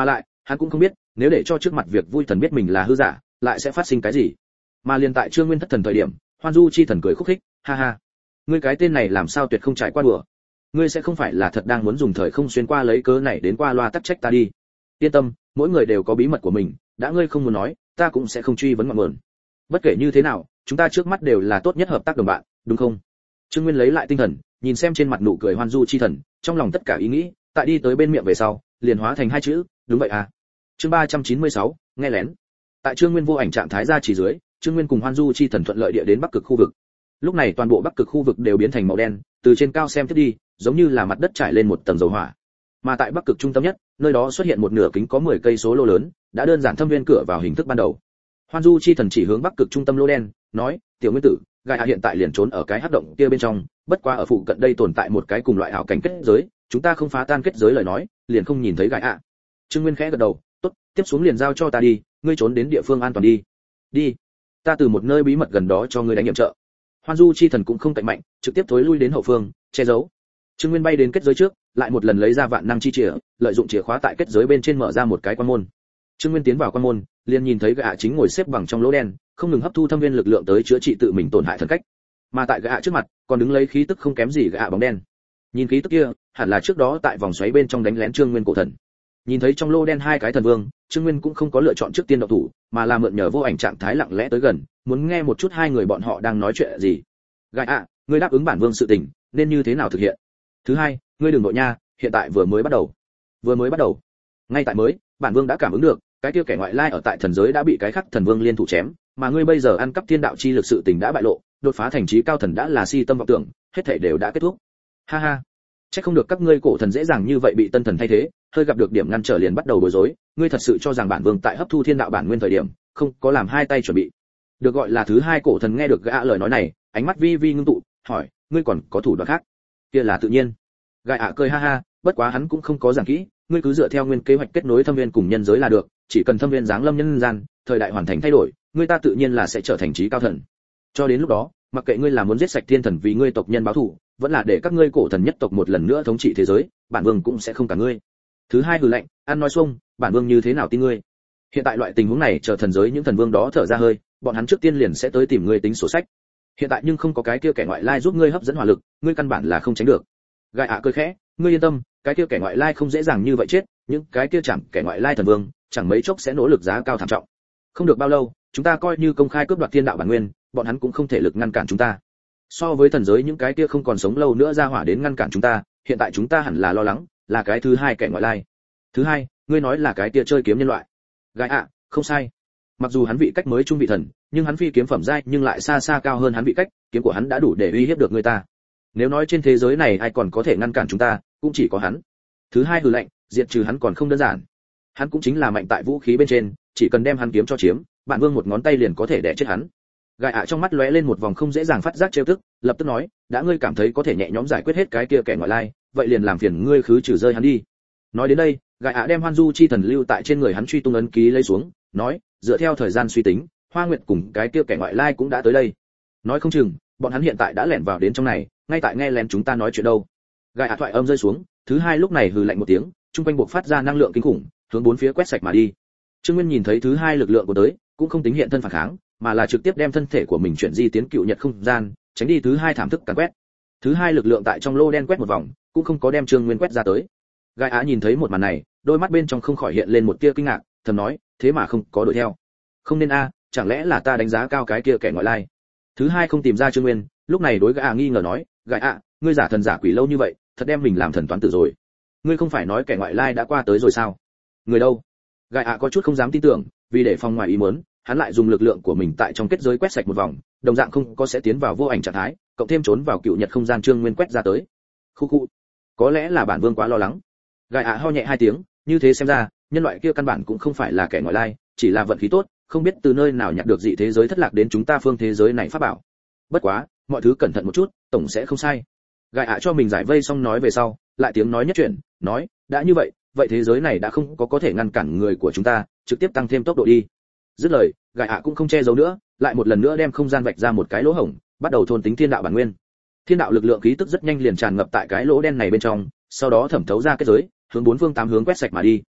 S1: hắn cũng không biết nếu để cho trước mặt việc vui thần biết mình là hư giả lại sẽ phát sinh cái gì. Mà liền tại Trương Nguyên thất thần thời điểm, Hoan Du chi thần cười khúc khích, ha ha, ngươi cái tên này làm sao tuyệt không trải qua đùa, ngươi sẽ không phải là thật đang muốn dùng thời không xuyên qua lấy cớ này đến qua loa tắc trách ta đi. Yên tâm, mỗi người đều có bí mật của mình, đã ngươi không muốn nói, ta cũng sẽ không truy vấn ngọn nguồn. Bất kể như thế nào, chúng ta trước mắt đều là tốt nhất hợp tác đồng bạn, đúng không? Trương Nguyên lấy lại tinh thần, nhìn xem trên mặt nụ cười Hoan Du chi thần, trong lòng tất cả ý nghĩ, tại đi tới bên miệng về sau, liền hóa thành hai chữ, đúng vậy à. Chương ba trăm chín mươi sáu, nghe lén. Tại Trương Nguyên vô ảnh trạng thái ra chỉ dưới, Trương Nguyên cùng Hoan Du chi thần thuận lợi địa đến Bắc Cực khu vực. Lúc này toàn bộ Bắc Cực khu vực đều biến thành màu đen, từ trên cao xem tiếp đi, giống như là mặt đất trải lên một tầng dầu hỏa. Mà tại Bắc Cực trung tâm nhất, nơi đó xuất hiện một nửa kính có mười cây số lô lớn, đã đơn giản thâm viên cửa vào hình thức ban đầu. Hoan Du chi thần chỉ hướng Bắc Cực trung tâm lô đen, nói, "Tiểu Nguyên tử, Gaia hiện tại liền trốn ở cái hắc động kia bên trong, bất quá ở phụ cận đây tồn tại một cái cùng loại ảo cảnh kết giới, chúng ta không phá tan kết giới lời nói, liền không nhìn thấy Gaia." Trương Nguyên khẽ gật đầu, "Tốt, tiếp xuống liền giao cho ta đi, ngươi trốn đến địa phương an toàn đi." "Đi, ta từ một nơi bí mật gần đó cho ngươi đánh nhiệm trợ." Hoan Du chi thần cũng không cạnh mạnh, trực tiếp thối lui đến hậu phương, che giấu. Trương Nguyên bay đến kết giới trước, lại một lần lấy ra vạn năng chi chìa, lợi dụng chìa khóa tại kết giới bên trên mở ra một cái quan môn. Trương Nguyên tiến vào quan môn, liền nhìn thấy gã chính ngồi xếp bằng trong lỗ đen, không ngừng hấp thu thâm viên lực lượng tới chữa trị tự mình tổn hại thần cách. Mà tại gã trước mặt, còn đứng lấy khí tức không kém gì gã bóng đen. Nhìn khí tức kia, hẳn là trước đó tại vòng xoáy bên trong đánh lén Trương Nguyên cổ thần. Nhìn thấy trong lô đen hai cái thần vương, Trương Nguyên cũng không có lựa chọn trước tiên động thủ, mà là mượn nhờ vô ảnh trạng thái lặng lẽ tới gần, muốn nghe một chút hai người bọn họ đang nói chuyện gì. Gai ạ, ngươi đáp ứng bản vương sự tình, nên như thế nào thực hiện? Thứ hai, ngươi đừng nội nha, hiện tại vừa mới bắt đầu. Vừa mới bắt đầu. Ngay tại mới, bản vương đã cảm ứng được, cái kia kẻ ngoại lai ở tại thần giới đã bị cái khắc thần vương liên thủ chém, mà ngươi bây giờ ăn cắp thiên đạo chi lực sự tình đã bại lộ, đột phá thành trí cao thần đã là si tâm vọng tưởng, hết thảy đều đã kết thúc. Ha ha. Chắc không được các ngươi cổ thần dễ dàng như vậy bị tân thần thay thế, hơi gặp được điểm ngăn trở liền bắt đầu bối rối, ngươi thật sự cho rằng bản vương tại hấp thu thiên đạo bản nguyên thời điểm, không có làm hai tay chuẩn bị. Được gọi là thứ hai cổ thần nghe được gã lời nói này, ánh mắt vi vi ngưng tụ, hỏi, ngươi còn có thủ đoạn khác? Kia là tự nhiên. Gã ạ cười ha ha, bất quá hắn cũng không có giảng kỹ, ngươi cứ dựa theo nguyên kế hoạch kết nối thâm viên cùng nhân giới là được, chỉ cần thâm viên giáng lâm nhân gian, thời đại hoàn thành thay đổi, ngươi ta tự nhiên là sẽ trở thành trí cao thần. Cho đến lúc đó, mặc kệ ngươi là muốn giết sạch thiên thần vì ngươi tộc nhân báo thù, vẫn là để các ngươi cổ thần nhất tộc một lần nữa thống trị thế giới, bản vương cũng sẽ không cả ngươi. Thứ hai hừ lạnh, ăn nói xuông, bản vương như thế nào tin ngươi? Hiện tại loại tình huống này chờ thần giới những thần vương đó thở ra hơi, bọn hắn trước tiên liền sẽ tới tìm ngươi tính sổ sách. Hiện tại nhưng không có cái kia kẻ ngoại lai giúp ngươi hấp dẫn hỏa lực, ngươi căn bản là không tránh được. Gai ạ cười khẽ, ngươi yên tâm, cái kia kẻ ngoại lai không dễ dàng như vậy chết, những cái kia chẳng kẻ ngoại lai thần vương, chẳng mấy chốc sẽ nỗ lực giá cao thảm trọng. Không được bao lâu, chúng ta coi như công khai cướp đoạt thiên đạo bản nguyên, bọn hắn cũng không thể lực ngăn cản chúng ta. So với thần giới những cái kia không còn sống lâu nữa ra hỏa đến ngăn cản chúng ta, hiện tại chúng ta hẳn là lo lắng, là cái thứ hai kẻ ngoại lai. Thứ hai, ngươi nói là cái kia chơi kiếm nhân loại. Gai ạ, không sai. Mặc dù hắn vị cách mới trung vị thần, nhưng hắn phi kiếm phẩm giai nhưng lại xa xa cao hơn hắn vị cách, kiếm của hắn đã đủ để uy hiếp được người ta. Nếu nói trên thế giới này ai còn có thể ngăn cản chúng ta, cũng chỉ có hắn. Thứ hai hừ lạnh, diệt trừ hắn còn không đơn giản. Hắn cũng chính là mạnh tại vũ khí bên trên, chỉ cần đem hắn kiếm cho chiếm, bản vương một ngón tay liền có thể đè chết hắn. Gai ạ trong mắt lóe lên một vòng không dễ dàng phát giác trêu tức, lập tức nói, đã ngươi cảm thấy có thể nhẹ nhõm giải quyết hết cái kia kẻ ngoại lai, vậy liền làm phiền ngươi khứ trừ rơi hắn đi. Nói đến đây, Gai ạ đem Hoan Du chi thần lưu tại trên người hắn truy tung ấn ký lấy xuống, nói, dựa theo thời gian suy tính, Hoa Nguyệt cùng cái kia kẻ ngoại lai cũng đã tới đây. Nói không chừng, bọn hắn hiện tại đã lẻn vào đến trong này, ngay tại nghe lén chúng ta nói chuyện đâu. Gai ạ thoại âm rơi xuống, thứ hai lúc này hừ lạnh một tiếng, trung quanh bộc phát ra năng lượng kinh khủng, hướng bốn phía quét sạch mà đi. Trương Nguyên nhìn thấy thứ hai lực lượng của tới, cũng không tính hiện thân phản kháng, mà là trực tiếp đem thân thể của mình chuyển di tiến cựu nhật không gian, tránh đi thứ hai thảm thức càn quét. Thứ hai lực lượng tại trong lô đen quét một vòng, cũng không có đem Trương Nguyên quét ra tới. Gai Á nhìn thấy một màn này, đôi mắt bên trong không khỏi hiện lên một tia kinh ngạc, thầm nói, thế mà không có đuổi theo. Không nên a, chẳng lẽ là ta đánh giá cao cái kia kẻ ngoại lai? Thứ hai không tìm ra Trương Nguyên, lúc này đối Gai Á nghi ngờ nói, Gai Á, ngươi giả thần giả quỷ lâu như vậy, thật đem mình làm thần toán tử rồi. Ngươi không phải nói kẻ ngoại lai đã qua tới rồi sao? Người đâu? Gai Á có chút không dám tin tưởng, vì để phòng ngoài ý muốn, hắn lại dùng lực lượng của mình tại trong kết giới quét sạch một vòng, đồng dạng không có sẽ tiến vào vô ảnh trạng thái, cộng thêm trốn vào cựu nhật không gian Trương Nguyên quét ra tới. Khu khu, có lẽ là bản vương quá lo lắng. Gai Á ho nhẹ hai tiếng, như thế xem ra, nhân loại kia căn bản cũng không phải là kẻ ngoại lai, chỉ là vận khí tốt, không biết từ nơi nào nhặt được dị thế giới thất lạc đến chúng ta phương thế giới này pháp bảo. Bất quá, mọi thứ cẩn thận một chút, tổng sẽ không sai. Gai Á cho mình giải vây xong nói về sau, lại tiếng nói nhất chuyển, nói, đã như vậy, vậy thế giới này đã không có có thể ngăn cản người của chúng ta, trực tiếp tăng thêm tốc độ đi. Dứt lời, Gai Á cũng không che giấu nữa, lại một lần nữa đem không gian vạch ra một cái lỗ hổng, bắt đầu thôn tính thiên đạo bản nguyên. Thiên đạo lực lượng khí tức rất nhanh liền tràn ngập tại cái lỗ đen này bên trong, sau đó thẩm thấu ra kết giới, hướng bốn phương tám hướng quét sạch mà đi.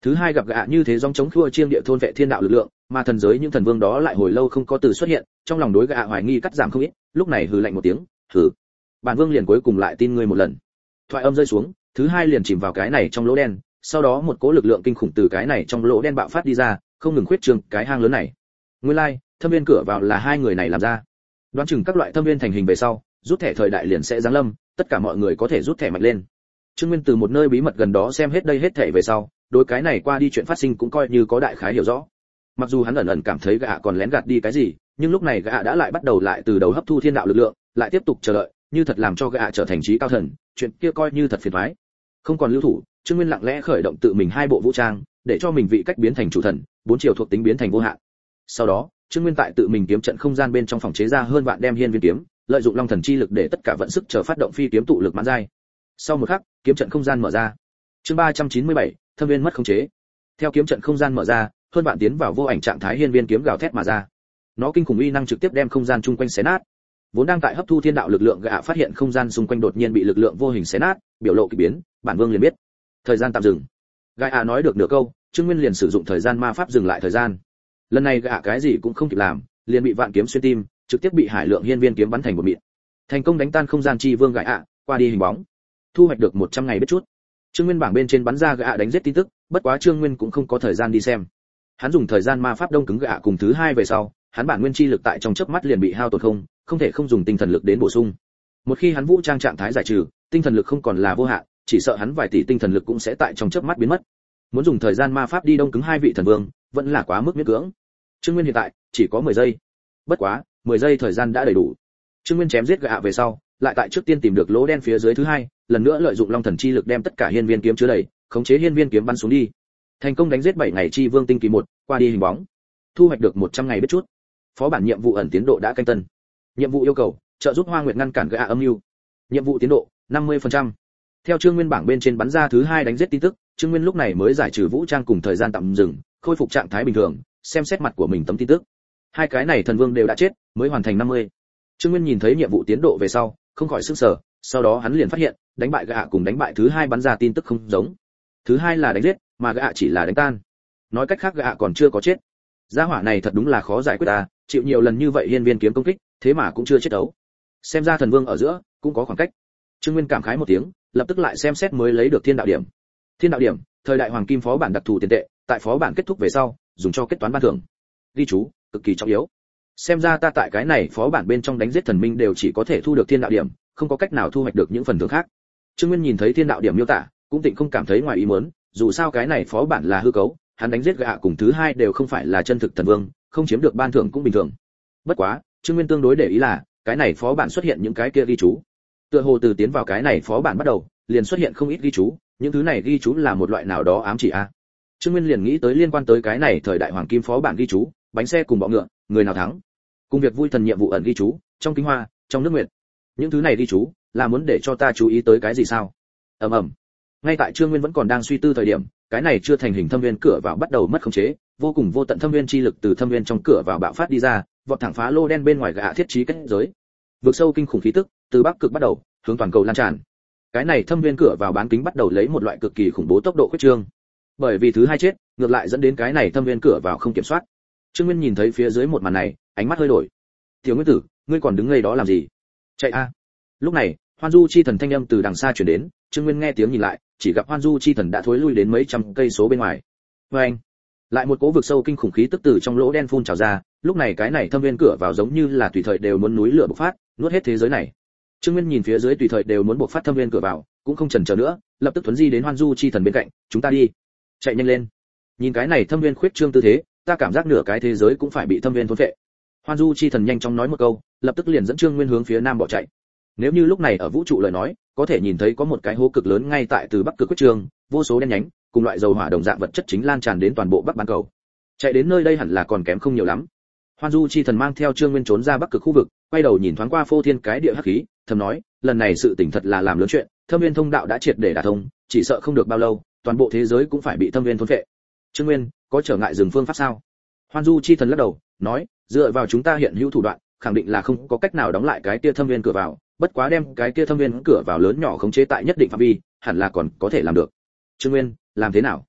S1: Thứ hai gặp gã như thế dòng chống khua chiêng địa thôn vệ thiên đạo lực lượng, mà thần giới những thần vương đó lại hồi lâu không có từ xuất hiện, trong lòng đối gã hoài nghi cắt giảm không ít, lúc này hừ lạnh một tiếng, "Hừ, bản vương liền cuối cùng lại tin ngươi một lần." Thoại âm rơi xuống, thứ hai liền chìm vào cái này trong lỗ đen, sau đó một cỗ lực lượng kinh khủng từ cái này trong lỗ đen bạo phát đi ra, không ngừng khuyết trương cái hang lớn này. Nguyên lai, like, thâm viên cửa vào là hai người này làm ra. Đoán chừng các loại thâm viên thành hình về sau, rút thẻ thời đại liền sẽ giáng lâm, tất cả mọi người có thể rút thẻ mạnh lên. Trương Nguyên từ một nơi bí mật gần đó xem hết đây hết thảy về sau, đối cái này qua đi chuyện phát sinh cũng coi như có đại khái hiểu rõ. Mặc dù hắn ẩn ẩn cảm thấy gã còn lén gạt đi cái gì, nhưng lúc này gã đã lại bắt đầu lại từ đầu hấp thu thiên đạo lực lượng, lại tiếp tục chờ đợi, như thật làm cho gã trở thành trí cao thần, chuyện kia coi như thật phiền toái. Không còn lưu thủ, Trương Nguyên lặng lẽ khởi động tự mình hai bộ vũ trang, để cho mình vị cách biến thành chủ thần, bốn chiều thuộc tính biến thành vô hạn. Sau đó, Trương Nguyên tại tự mình kiếm trận không gian bên trong phòng chế ra hơn vạn đem hiên viên kiếm, lợi dụng long thần chi lực để tất cả vận sức chờ phát động phi kiếm tụ lực mãn giai. Sau một khắc, kiếm trận không gian mở ra. Chương ba trăm chín mươi bảy, thâm viên mất khống chế. Theo kiếm trận không gian mở ra, hơn vạn tiến vào vô ảnh trạng thái hiên viên kiếm gào thét mà ra. Nó kinh khủng uy năng trực tiếp đem không gian chung quanh xé nát. Vốn đang tại hấp thu thiên đạo lực lượng gã phát hiện không gian xung quanh đột nhiên bị lực lượng vô hình xé nát, biểu lộ kỳ biến, bản vương liền biết. Thời gian tạm dừng. Gã nói được nửa câu, Trương Nguyên liền sử dụng thời gian ma pháp dừng lại thời gian. Lần này gã cái gì cũng không kịp làm, liền bị vạn kiếm xuyên tim, trực tiếp bị hải lượng hiên viên kiếm bắn thành một mịn. Thành công đánh tan không gian chi vương gã, qua đi hình bóng. Thu hoạch được một trăm ngày biết chút. Trương Nguyên bảng bên trên bắn ra gã đánh giết tin tức, bất quá Trương Nguyên cũng không có thời gian đi xem. Hắn dùng thời gian ma pháp đông cứng gã cùng thứ hai về sau, hắn bản nguyên chi lực tại trong chớp mắt liền bị hao tổn không, không thể không dùng tinh thần lực đến bổ sung. Một khi hắn vũ trang trạng thái giải trừ, tinh thần lực không còn là vô hạn, chỉ sợ hắn vài tỷ tinh thần lực cũng sẽ tại trong chớp mắt biến mất. Muốn dùng thời gian ma pháp đi đông cứng hai vị thần vương, vẫn là quá mức miễn cưỡng. Trương Nguyên hiện tại chỉ có mười giây. Bất quá, mười giây thời gian đã đầy đủ. Trương Nguyên chém giết gã về sau, lại tại trước tiên tìm được lỗ đen phía dưới thứ hai, lần nữa lợi dụng long thần chi lực đem tất cả hiên viên kiếm chứa đầy, khống chế hiên viên kiếm bắn xuống đi. Thành công đánh giết bảy ngày chi vương tinh kỳ một, qua đi hình bóng. Thu hoạch được một trăm ngày biết chút. Phó bản nhiệm vụ ẩn tiến độ đã canh tân. Nhiệm vụ yêu cầu, trợ giúp Hoa Nguyệt ngăn cản gã âm mưu. Nhiệm vụ tiến độ năm mươi phần trăm. Theo Trương Nguyên bảng bên trên bắn ra thứ hai đánh giết tin tức, Trương Nguyên lúc này mới giải trừ vũ trang cùng thời gian tạm dừng, khôi phục trạng thái bình thường, xem xét mặt của mình tấm tin tức. Hai cái này thần vương đều đã chết, mới hoàn thành năm mươi. Trương Nguyên nhìn thấy nhiệm vụ tiến độ về sau, không khỏi sửng sở, sau đó hắn liền phát hiện, đánh bại gã cùng đánh bại thứ hai bắn ra tin tức không giống. Thứ hai là đánh giết, mà gã chỉ là đánh tan. Nói cách khác gã còn chưa có chết. Gia hỏa này thật đúng là khó giải quyết à, chịu nhiều lần như vậy hiên viên kiếm công kích, thế mà cũng chưa chết đấu. Xem ra thần vương ở giữa cũng có khoảng cách. Trương Nguyên cảm khái một tiếng, lập tức lại xem xét mới lấy được thiên đạo điểm. Thiên đạo điểm, thời đại hoàng kim phó bản đặc thù tiền tệ, tại phó bản kết thúc về sau, dùng cho kết toán ban thưởng. Ghi chú, cực kỳ trọng yếu. Xem ra ta tại cái này phó bản bên trong đánh giết thần minh đều chỉ có thể thu được thiên đạo điểm, không có cách nào thu hoạch được những phần thưởng khác. Trương Nguyên nhìn thấy thiên đạo điểm miêu tả, cũng tịnh không cảm thấy ngoài ý muốn, dù sao cái này phó bản là hư cấu, hắn đánh giết gã cùng thứ hai đều không phải là chân thực thần vương, không chiếm được ban thưởng cũng bình thường. Bất quá, Trương Nguyên tương đối để ý là, cái này phó bản xuất hiện những cái kia ghi chú. Tựa hồ từ tiến vào cái này phó bản bắt đầu, liền xuất hiện không ít ghi chú, những thứ này ghi chú là một loại nào đó ám chỉ a. À. Trương Nguyên liền nghĩ tới liên quan tới cái này thời đại hoàng kim phó bản ghi chú, bánh xe cùng bọ ngựa, người nào thắng. Cùng việc vui thần nhiệm vụ ẩn ghi chú, trong kính hoa, trong nước nguyệt. Những thứ này ghi chú, là muốn để cho ta chú ý tới cái gì sao? Ầm ầm. Ngay tại Trương Nguyên vẫn còn đang suy tư thời điểm, cái này chưa thành hình thâm viên cửa vào bắt đầu mất khống chế, vô cùng vô tận thâm viên chi lực từ thâm viên trong cửa vào bạo phát đi ra, vọt thẳng phá lô đen bên ngoài gã thiết trí kết giới. Vượt sâu kinh khủng khí tức, từ bắc cực bắt đầu, hướng toàn cầu lan tràn. Cái này thâm viên cửa vào bán kính bắt đầu lấy một loại cực kỳ khủng bố tốc độ khuyết trương. Bởi vì thứ hai chết, ngược lại dẫn đến cái này thâm viên cửa vào không kiểm soát. Trương Nguyên nhìn thấy phía dưới một màn này, ánh mắt hơi đổi. "Tiểu Nguyên tử, ngươi còn đứng ngây đó làm gì? Chạy a!" Lúc này, Hoan Du chi thần thanh âm từ đằng xa truyền đến, Trương Nguyên nghe tiếng nhìn lại, chỉ gặp Hoan Du chi thần đã thối lui đến mấy trăm cây số bên ngoài. Oeng! Lại một cỗ vực sâu kinh khủng khí tức từ trong lỗ đen phun trào ra, lúc này cái này thâm viên cửa vào giống như là tùy thời đều muốn núi lửa bộc phát, nuốt hết thế giới này. Trương Nguyên nhìn phía dưới tùy thời đều muốn bộc phát thâm viên cửa vào, cũng không chần chờ nữa, lập tức thuấn di đến Hoan Du chi thần bên cạnh, "Chúng ta đi, chạy nhanh lên." Nhìn cái này thâm viên khuyết trương tư thế, ta cảm giác nửa cái thế giới cũng phải bị thâm viên thôn phệ. Hoan Du chi thần nhanh chóng nói một câu, lập tức liền dẫn Trương Nguyên hướng phía nam bỏ chạy. Nếu như lúc này ở vũ trụ lời nói, có thể nhìn thấy có một cái hố cực lớn ngay tại từ bắc cực khuyết trương, vô số đen nhánh, cùng loại dầu hỏa đồng dạng vật chất chính lan tràn đến toàn bộ bắc bán cầu. Chạy đến nơi đây hẳn là còn kém không nhiều lắm. Hoan Du chi thần mang theo Trương Nguyên trốn ra bắc cực khu vực, quay đầu nhìn thoáng qua phô thiên cái địa hắc khí, thầm nói, lần này sự tình thật là làm lớn chuyện, thâm viên thông đạo đã triệt để đả thông, chỉ sợ không được bao lâu, toàn bộ thế giới cũng phải bị thâm viên thôn phệ. Trương Nguyên, có trở ngại dừng phương pháp sao? Hoan Du chi thần lắc đầu, nói, dựa vào chúng ta hiện hữu thủ đoạn, khẳng định là không có cách nào đóng lại cái kia thâm viên cửa vào, bất quá đem cái kia thâm viên cửa vào lớn nhỏ khống chế tại nhất định phạm vi, hẳn là còn có thể làm được. Trương Nguyên, làm thế nào?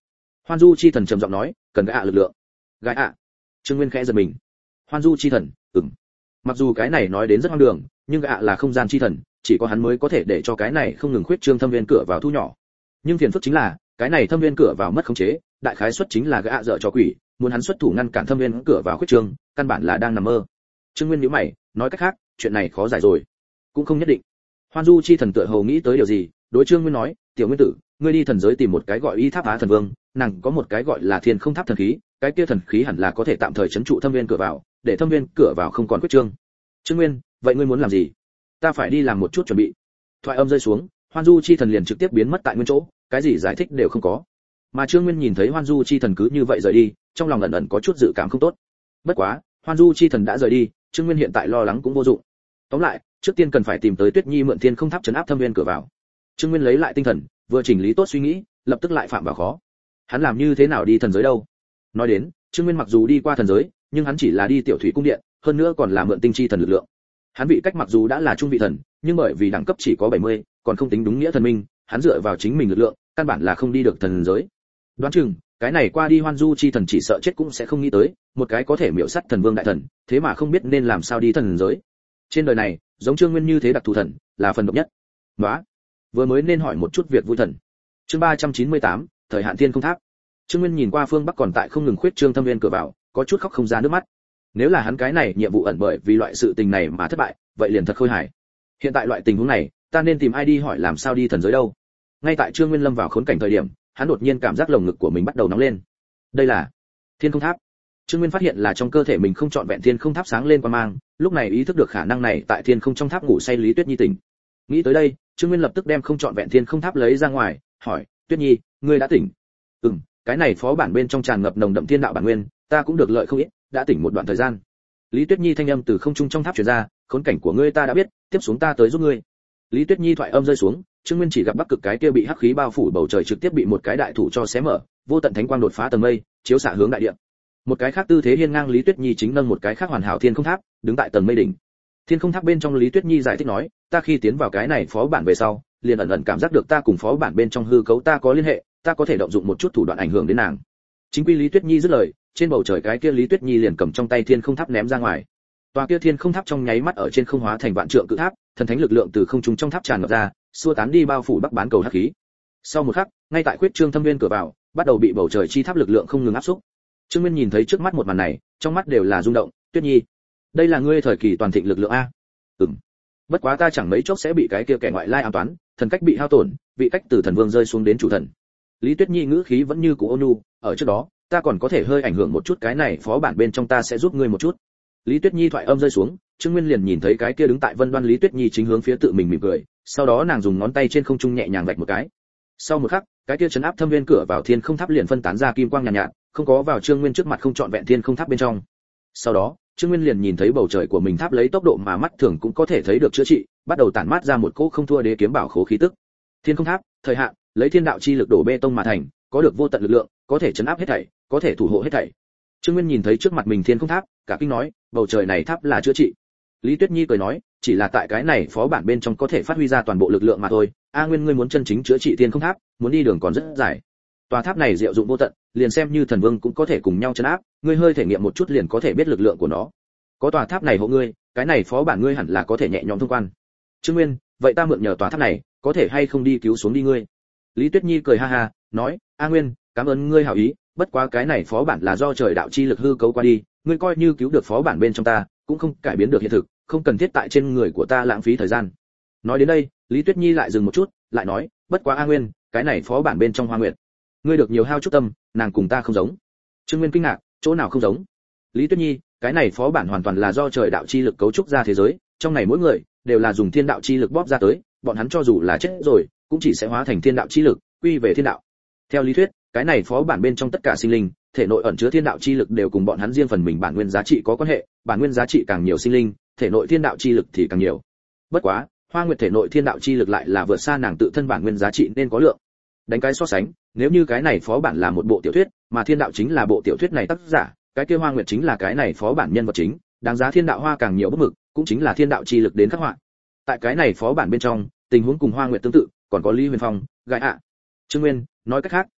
S1: Hoan Du chi thần trầm giọng nói, cần gã lực lượng. Gã ạ. Trương Nguyên khẽ giật mình. Hoan Du chi thần, ừm. Mặc dù cái này nói đến rất hoang đường, nhưng gã là không gian chi thần, chỉ có hắn mới có thể để cho cái này không ngừng khuyết trương thâm viên cửa vào thu nhỏ. Nhưng phiền phức chính là, cái này thâm viên cửa vào mất khống chế, đại khái suất chính là gã dở cho quỷ, muốn hắn xuất thủ ngăn cản thâm viên cửa vào khuyết trương, căn bản là đang nằm mơ. Trương Nguyên nhíu mày, nói cách khác, chuyện này khó giải rồi. Cũng không nhất định. Hoan Du chi thần tựa hồ nghĩ tới điều gì, đối Trương Nguyên nói, "Tiểu Nguyên tử, ngươi đi thần giới tìm một cái gọi Y Tháp Á thần vương, nàng có một cái gọi là Thiên Không Tháp thần khí, cái kia thần khí hẳn là có thể tạm thời trấn trụ thâm viên cửa vào, để thâm viên cửa vào không còn khuyết trương." Trương Nguyên, vậy ngươi muốn làm gì? Ta phải đi làm một chút chuẩn bị. Thoại âm rơi xuống, Hoan Du chi thần liền trực tiếp biến mất tại nguyên chỗ, cái gì giải thích đều không có. Mà Trương Nguyên nhìn thấy Hoan Du chi thần cứ như vậy rời đi, trong lòng ẩn ẩn có chút dự cảm không tốt. Bất quá, Hoan Du chi thần đã rời đi, Trương Nguyên hiện tại lo lắng cũng vô dụng. Tóm lại, trước tiên cần phải tìm tới Tuyết Nhi mượn Thiên Không Tháp trấn áp thâm viên cửa vào. Trương Nguyên lấy lại tinh thần, vừa chỉnh lý tốt suy nghĩ, lập tức lại phạm vào khó. Hắn làm như thế nào đi thần giới đâu? Nói đến, Trương Nguyên mặc dù đi qua thần giới, nhưng hắn chỉ là đi tiểu thủy cung điện, hơn nữa còn là mượn tinh chi thần lực lượng. Hắn vị cách mặc dù đã là trung vị thần, nhưng bởi vì đẳng cấp chỉ có bảy mươi, còn không tính đúng nghĩa thần minh, hắn dựa vào chính mình lực lượng, căn bản là không đi được thần giới. Đoán chừng, cái này qua đi Hoan Du chi thần chỉ sợ chết cũng sẽ không nghĩ tới, một cái có thể miểu sát thần vương đại thần, thế mà không biết nên làm sao đi thần giới. Trên đời này, giống Trương Nguyên như thế đặc thù thần, là phần độc nhất. Đó, vừa mới nên hỏi một chút việc vui thần. Chương ba trăm chín mươi tám, thời hạn Thiên Không Tháp. Trương Nguyên nhìn qua phương bắc còn tại không ngừng khuyết trương thâm viên cửa vào, có chút khóc không ra nước mắt. Nếu là hắn cái này nhiệm vụ ẩn bởi vì loại sự tình này mà thất bại, vậy liền thật khôi hài. Hiện tại loại tình huống này, ta nên tìm ai đi hỏi làm sao đi thần giới đâu? Ngay tại Trương Nguyên lâm vào khốn cảnh thời điểm, hắn đột nhiên cảm giác lồng ngực của mình bắt đầu nóng lên. Đây là Thiên Không Tháp. Trương Nguyên phát hiện là trong cơ thể mình không trọn vẹn Thiên Không Tháp sáng lên qua mang, lúc này ý thức được khả năng này tại Thiên Không trong tháp ngủ say Lý Tuyết Nhi tỉnh. Nghĩ tới đây, Trương Nguyên lập tức đem không trọn vẹn Thiên Không Tháp lấy ra ngoài, hỏi, "Tuyết Nhi, ngươi đã tỉnh?" "Ừm, cái này phó bản bên trong tràn ngập nồng đậm thiên đạo bản nguyên, ta cũng được lợi không ít, đã tỉnh một đoạn thời gian." Lý Tuyết Nhi thanh âm từ không trung trong tháp truyền ra, "Khốn cảnh của ngươi ta đã biết, tiếp xuống ta tới giúp ngươi." Lý Tuyết Nhi thoại âm rơi xuống, Trương Nguyên chỉ gặp Bắc Cực cái kia bị hắc khí bao phủ bầu trời trực tiếp bị một cái đại thủ cho xé mở, vô tận thánh quang đột phá tầng mây, chiếu xạ hướng đại địa. Một cái khác tư thế hiên ngang Lý Tuyết Nhi chính nâng một cái khác hoàn hảo Thiên Không Tháp, đứng tại tầng mây đỉnh. Thiên Không Tháp bên trong Lý Tuyết Nhi giải thích nói, "Ta khi tiến vào cái này phó bản về sau, liền ẩn ẩn cảm giác được ta cùng phó bản bên trong hư cấu ta có liên hệ, ta có thể động dụng một chút thủ đoạn ảnh hưởng đến nàng." Chính quy Lý Tuyết Nhi dứt lời, trên bầu trời cái kia Lý Tuyết Nhi liền cầm trong tay Thiên Không Tháp ném ra ngoài. Tòa kia Thiên Không Tháp trong nháy mắt ở trên không hóa thành vạn trượng cự tháp, thần thánh lực lượng từ không trung trong tháp tràn ngập ra, xua tán đi bao phủ Bắc bán cầu hắc khí. Sau một khắc, ngay tại khuyết trương thâm viên cửa vào, bắt đầu bị bầu trời chi tháp lực lượng không ngừng áp xúc. Trương Nguyên nhìn thấy trước mắt một màn này, trong mắt đều là rung động, "Tuyết Nhi, đây là ngươi thời kỳ toàn thịnh lực lượng a?" "Ừm. Bất quá ta chẳng mấy chốc sẽ bị cái kia kẻ ngoại lai ám toán, thần cách bị hao tổn, vị cách từ thần vương rơi xuống đến chủ thần." Lý Tuyết Nhi ngữ khí vẫn như cũ ôn nhu, "Ở trước đó, ta còn có thể hơi ảnh hưởng một chút cái này phó bản bên trong ta sẽ giúp ngươi một chút." Lý Tuyết Nhi thoại âm rơi xuống, Trương Nguyên liền nhìn thấy cái kia đứng tại Vân Đoan Lý Tuyết Nhi chính hướng phía tự mình mỉm cười, sau đó nàng dùng ngón tay trên không trung nhẹ nhàng vạch một cái. Sau một khắc, cái kia chấn áp thâm viên cửa vào Thiên Không Tháp liền phân tán ra kim quang nhàn nhạt, nhạt, không có vào Trương Nguyên trước mặt không trọn vẹn Thiên Không Tháp bên trong. Sau đó, Trương Nguyên liền nhìn thấy bầu trời của mình tháp lấy tốc độ mà mắt thường cũng có thể thấy được chữa trị, bắt đầu tản mát ra một cỗ không thua đế kiếm bảo khố khí tức. Thiên Không Tháp, thời hạn, lấy thiên đạo chi lực đổ bê tông mà thành, có được vô tận lực lượng, có thể chấn áp hết thảy, có thể thủ hộ hết thảy. Trương Nguyên nhìn thấy trước mặt mình Thiên Không Tháp, cả kinh nói, "Bầu trời này tháp là chữa trị." Lý Tuyết Nhi cười nói, "Chỉ là tại cái này phó bản bên trong có thể phát huy ra toàn bộ lực lượng mà thôi, A Nguyên ngươi muốn chân chính chữa trị Thiên Không Tháp, muốn đi đường còn rất dài. Tòa tháp này diệu dụng vô tận, liền xem như thần vương cũng có thể cùng nhau trấn áp, ngươi hơi thể nghiệm một chút liền có thể biết lực lượng của nó. Có tòa tháp này hộ ngươi, cái này phó bản ngươi hẳn là có thể nhẹ nhõm thông quan." Trương Nguyên, "Vậy ta mượn nhờ tòa tháp này, có thể hay không đi cứu xuống đi ngươi?" Lý Tuyết Nhi cười ha ha, nói, "A Nguyên, cảm ơn ngươi hảo ý, bất quá cái này phó bản là do trời đạo chi lực hư cấu qua đi, ngươi coi như cứu được phó bản bên trong ta, cũng không cải biến được hiện thực, không cần thiết tại trên người của ta lãng phí thời gian." Nói đến đây, Lý Tuyết Nhi lại dừng một chút, lại nói, "Bất quá A Nguyên, cái này phó bản bên trong Hoa Nguyệt, ngươi được nhiều hao chút tâm, nàng cùng ta không giống." Trương Nguyên kinh ngạc, "Chỗ nào không giống?" Lý Tuyết Nhi, "Cái này phó bản hoàn toàn là do trời đạo chi lực cấu trúc ra thế giới, trong này mỗi người đều là dùng thiên đạo chi lực bóp ra tới, bọn hắn cho dù là chết rồi, cũng chỉ sẽ hóa thành thiên đạo chi lực, quy về thiên đạo. Theo lý thuyết, cái này phó bản bên trong tất cả sinh linh, thể nội ẩn chứa thiên đạo chi lực đều cùng bọn hắn riêng phần mình bản nguyên giá trị có quan hệ, bản nguyên giá trị càng nhiều sinh linh, thể nội thiên đạo chi lực thì càng nhiều. Bất quá, Hoa Nguyệt thể nội thiên đạo chi lực lại là vượt xa nàng tự thân bản nguyên giá trị nên có lượng. Đánh cái so sánh, nếu như cái này phó bản là một bộ tiểu thuyết, mà thiên đạo chính là bộ tiểu thuyết này tác giả, cái kia Hoa Nguyệt chính là cái này phó bản nhân vật chính, đáng giá thiên đạo hoa càng nhiều bút mực, cũng chính là thiên đạo chi lực đến khắc họa. Tại cái này phó bản bên trong, tình huống cùng Hoa Nguyệt tương tự, còn có Lý Huyền Phong, Gai ạ. Trương Nguyên, nói cách khác,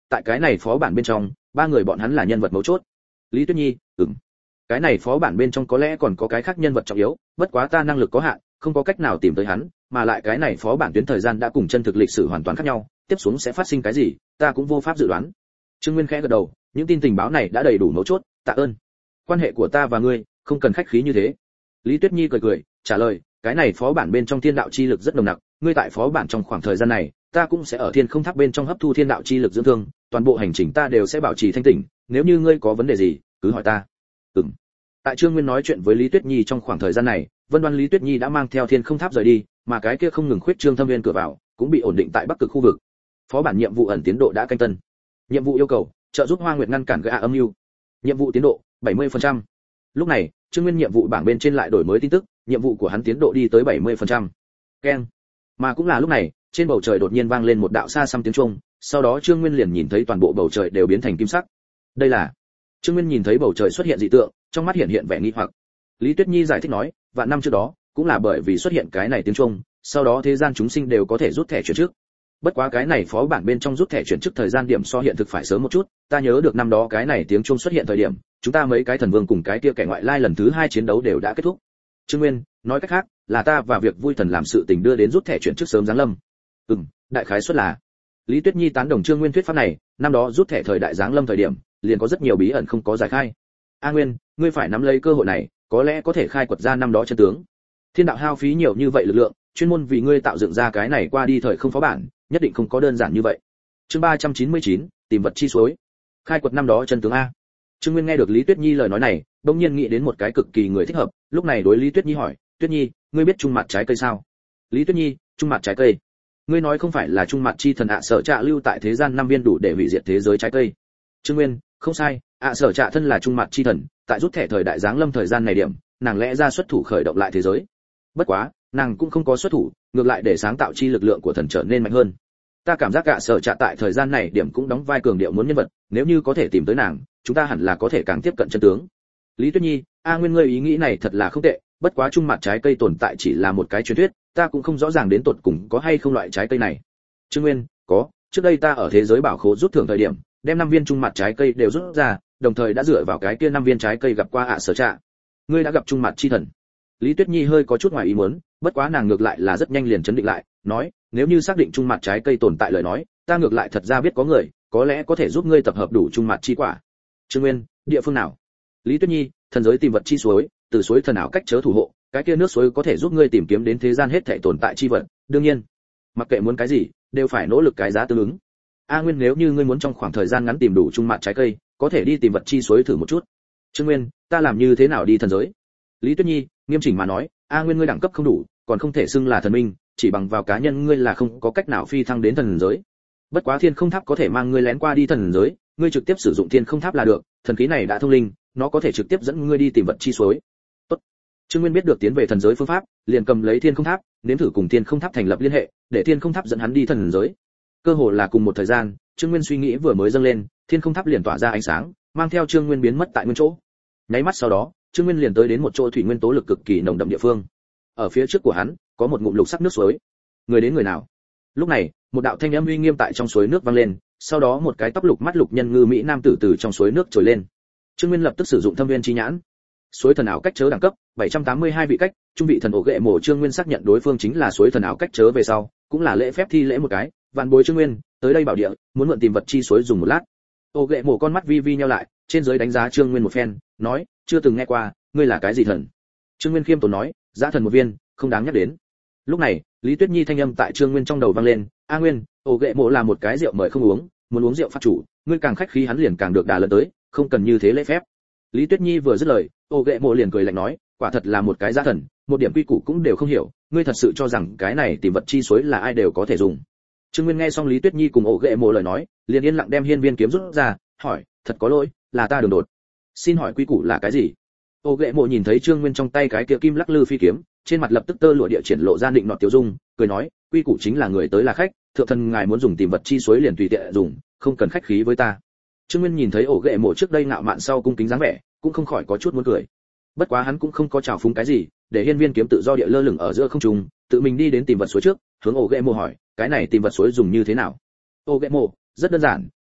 S1: tại cái này phó bản bên trong ba người bọn hắn là nhân vật mấu chốt. Lý Tuyết Nhi, ừm. Cái này phó bản bên trong có lẽ còn có cái khác nhân vật trọng yếu, bất quá ta năng lực có hạn, không có cách nào tìm tới hắn, mà lại cái này phó bản tuyến thời gian đã cùng chân thực lịch sử hoàn toàn khác nhau, tiếp xuống sẽ phát sinh cái gì, ta cũng vô pháp dự đoán. Trương Nguyên khẽ gật đầu, những tin tình báo này đã đầy đủ mấu chốt, tạ ơn. Quan hệ của ta và ngươi, không cần khách khí như thế. Lý Tuyết Nhi cười cười, trả lời, cái này phó bản bên trong thiên đạo chi lực rất nồng nặc, ngươi tại phó bản trong khoảng thời gian này, ta cũng sẽ ở thiên không tháp bên trong hấp thu thiên đạo chi lực dưỡng thương, toàn bộ hành trình ta đều sẽ bảo trì thanh tỉnh, nếu như ngươi có vấn đề gì, cứ hỏi ta. Ừm. Tại Trương Nguyên nói chuyện với Lý Tuyết Nhi trong khoảng thời gian này, Vân Đoan Lý Tuyết Nhi đã mang theo thiên không tháp rời đi, mà cái kia không ngừng khuyết trương thâm viên cửa vào, cũng bị ổn định tại Bắc Cực khu vực. Phó bản nhiệm vụ ẩn tiến độ đã canh tân. Nhiệm vụ yêu cầu, trợ giúp Hoa Nguyệt ngăn cản gã âm mưu. Nhiệm vụ tiến độ bảy mươi phần trăm. Lúc này, Trương Nguyên nhiệm vụ bảng bên trên lại đổi mới tin tức, nhiệm vụ của hắn tiến độ đi tới bảy mươi phần trăm. Keng. Mà cũng là lúc này, trên bầu trời đột nhiên vang lên một đạo xa xăm tiếng chuông, sau đó Trương Nguyên liền nhìn thấy toàn bộ bầu trời đều biến thành kim sắc. Đây là Trương Nguyên nhìn thấy bầu trời xuất hiện dị tượng, trong mắt hiện hiện vẻ nghi hoặc. Lý Tuyết Nhi giải thích nói, vạn năm trước đó, cũng là bởi vì xuất hiện cái này tiếng chuông, sau đó thế gian chúng sinh đều có thể rút thẻ chuyển trước. Bất quá cái này phó bản bên trong rút thẻ chuyển chức thời gian điểm so hiện thực phải sớm một chút, ta nhớ được năm đó cái này tiếng chuông xuất hiện thời điểm, chúng ta mấy cái thần vương cùng cái kia kẻ ngoại lai lần thứ hai chiến đấu đều đã kết thúc. Trương Nguyên, nói cách khác, là ta và việc vui thần làm sự tình đưa đến rút thẻ chuyển chức sớm giáng lâm. Ừm, đại khái suất là. Lý Tuyết Nhi tán đồng Trương Nguyên thuyết pháp này, năm đó rút thẻ thời đại giáng lâm thời điểm, liền có rất nhiều bí ẩn không có giải khai. A Nguyên, ngươi phải nắm lấy cơ hội này, có lẽ có thể khai quật ra năm đó chân tướng. Thiên đạo hao phí nhiều như vậy lực lượng, chuyên môn vì ngươi tạo dựng ra cái này qua đi thời không phó bản, nhất định không có đơn giản như vậy. Chương ba trăm chín mươi chín, tìm vật chi suối. Khai quật năm đó chân tướng a. Trương Nguyên nghe được Lý Tuyết Nhi lời nói này, đột nhiên nghĩ đến một cái cực kỳ người thích hợp, lúc này đối Lý Tuyết Nhi hỏi, "Tuyết Nhi, ngươi biết trung mặt trái cây sao?" Lý Tuyết Nhi, trung mặt trái cây? Ngươi nói không phải là trung mặt chi thần ạ sở trạ lưu tại thế gian năm viên đủ để hủy diệt thế giới trái cây? Trương Nguyên, không sai, ạ sở trạ thân là trung mặt chi thần, tại rút thẻ thời đại giáng lâm thời gian này điểm, nàng lẽ ra xuất thủ khởi động lại thế giới. Bất quá, nàng cũng không có xuất thủ, ngược lại để sáng tạo chi lực lượng của thần trở nên mạnh hơn. Ta cảm giác ạ sở trạ tại thời gian này điểm cũng đóng vai cường điệu muốn nhân vật, nếu như có thể tìm tới nàng, chúng ta hẳn là có thể càng tiếp cận chân tướng. Lý Tuyết Nhi, a Nguyên, ngươi ý nghĩ này thật là không tệ, bất quá trung mặt trái cây tồn tại chỉ là một cái truyền thuyết, ta cũng không rõ ràng đến tột cùng có hay không loại trái cây này. Trương Nguyên, có, trước đây ta ở thế giới bảo khố rút thưởng thời điểm, đem năm viên trung mặt trái cây đều rút ra, đồng thời đã dựa vào cái kia năm viên trái cây gặp qua ạ sở trạ. Ngươi đã gặp trung mặt chi thần? Lý Tuyết Nhi hơi có chút ngoài ý muốn, bất quá nàng ngược lại là rất nhanh liền chấn định lại, nói, nếu như xác định trung mặt trái cây tồn tại lời nói, ta ngược lại thật ra biết có người, có lẽ có thể giúp ngươi tập hợp đủ trung mặt chi quả. Trương Nguyên, địa phương nào? Lý Tuyết Nhi, thần giới tìm vật chi suối, từ suối thần ảo cách chớ thủ hộ, cái kia nước suối có thể giúp ngươi tìm kiếm đến thế gian hết thảy tồn tại chi vật, đương nhiên, mặc kệ muốn cái gì, đều phải nỗ lực cái giá tương ứng. A Nguyên, nếu như ngươi muốn trong khoảng thời gian ngắn tìm đủ trung mặt trái cây, có thể đi tìm vật chi suối thử một chút. Trương Nguyên, ta làm như thế nào đi thần giới? Lý Tuyết Nhi, nghiêm chỉnh mà nói, A Nguyên ngươi đẳng cấp không đủ, còn không thể xưng là thần minh, chỉ bằng vào cá nhân ngươi là không có cách nào phi thăng đến thần giới. Bất quá thiên không tháp có thể mang ngươi lén qua đi thần giới, ngươi trực tiếp sử dụng thiên không tháp là được, thần khí này đã thông linh, nó có thể trực tiếp dẫn ngươi đi tìm vật chi suối. Tốt. Trương Nguyên biết được tiến về thần giới phương pháp, liền cầm lấy thiên không tháp, nếm thử cùng thiên không tháp thành lập liên hệ, để thiên không tháp dẫn hắn đi thần giới. Cơ hồ là cùng một thời gian, Trương Nguyên suy nghĩ vừa mới dâng lên, thiên không tháp liền tỏa ra ánh sáng, mang theo Trương Nguyên biến mất tại nguyên chỗ. Nháy mắt sau đó, Trương Nguyên liền tới đến một chỗ thủy nguyên tố lực cực kỳ nồng đậm địa phương. Ở phía trước của hắn, có một ngụm lục sắc nước suối. Người đến người nào? Lúc này, một đạo thanh âm uy nghiêm tại trong suối nước vang lên, sau đó một cái tóc lục mắt lục nhân ngư mỹ nam tử từ trong suối nước trồi lên. Trương Nguyên lập tức sử dụng thâm viên chi nhãn. Suối thần ảo cách chớ đẳng cấp bảy trăm tám mươi hai vị cách, trung vị thần ổ ghệ mổ. Trương Nguyên xác nhận đối phương chính là suối thần ảo cách chớ về sau, cũng là lễ phép thi lễ một cái, vạn bối Trương Nguyên, tới đây bảo địa, muốn mượn tìm vật chi suối dùng một lát. Ổ ghệ mổ con mắt vi vi nheo lại, trên dưới đánh giá Trương Nguyên một phen, nói, chưa từng nghe qua, ngươi là cái gì thần? Trương Nguyên khiêm tốn nói, giá thần một viên, không đáng nhắc đến. Lúc này, Lý Tuyết Nhi thanh âm tại Trương Nguyên trong đầu vang lên, a Nguyên, ổ ghệ mổ là một cái rượu mời không uống, muốn uống rượu pháp chủ, ngươi càng khách khí hắn liền càng được đà lớn tới, không cần như thế lễ phép. Lý Tuyết Nhi vừa dứt lời, ổ ghệ mổ liền cười lạnh nói, quả thật là một cái giá thần, một điểm quy củ cũng đều không hiểu, ngươi thật sự cho rằng cái này tìm vật chi suối là ai đều có thể dùng? Trương Nguyên nghe xong Lý Tuyết Nhi cùng ổ ghệ mổ lời nói, liền yên lặng đem hiên viên kiếm rút ra, hỏi, thật có lỗi, là ta đường đột. Xin hỏi quy củ là cái gì? Ổ ghệ mổ nhìn thấy Trương Nguyên trong tay cái kia kim lắc lư phi kiếm, trên mặt lập tức tơ lụa địa triển lộ ra định nọt tiêu dung, cười nói, quy củ chính là người tới là khách, thượng thần ngài muốn dùng tìm vật chi suối liền tùy tiện dùng, không cần khách khí với ta. Trương Nguyên nhìn thấy ổ ghệ mổ trước đây ngạo mạn sau cung kính dáng vẻ, cũng không khỏi có chút muốn cười. Bất quá hắn cũng không có trào phúng cái gì, để hiên viên kiếm tự do địa lơ lửng ở giữa không trung, tự mình đi đến tìm vật suối trước, hướng ổ ghệ mổ hỏi, cái này tìm vật suối dùng như thế nào? Ổ ghệ mổ, rất đơn giản,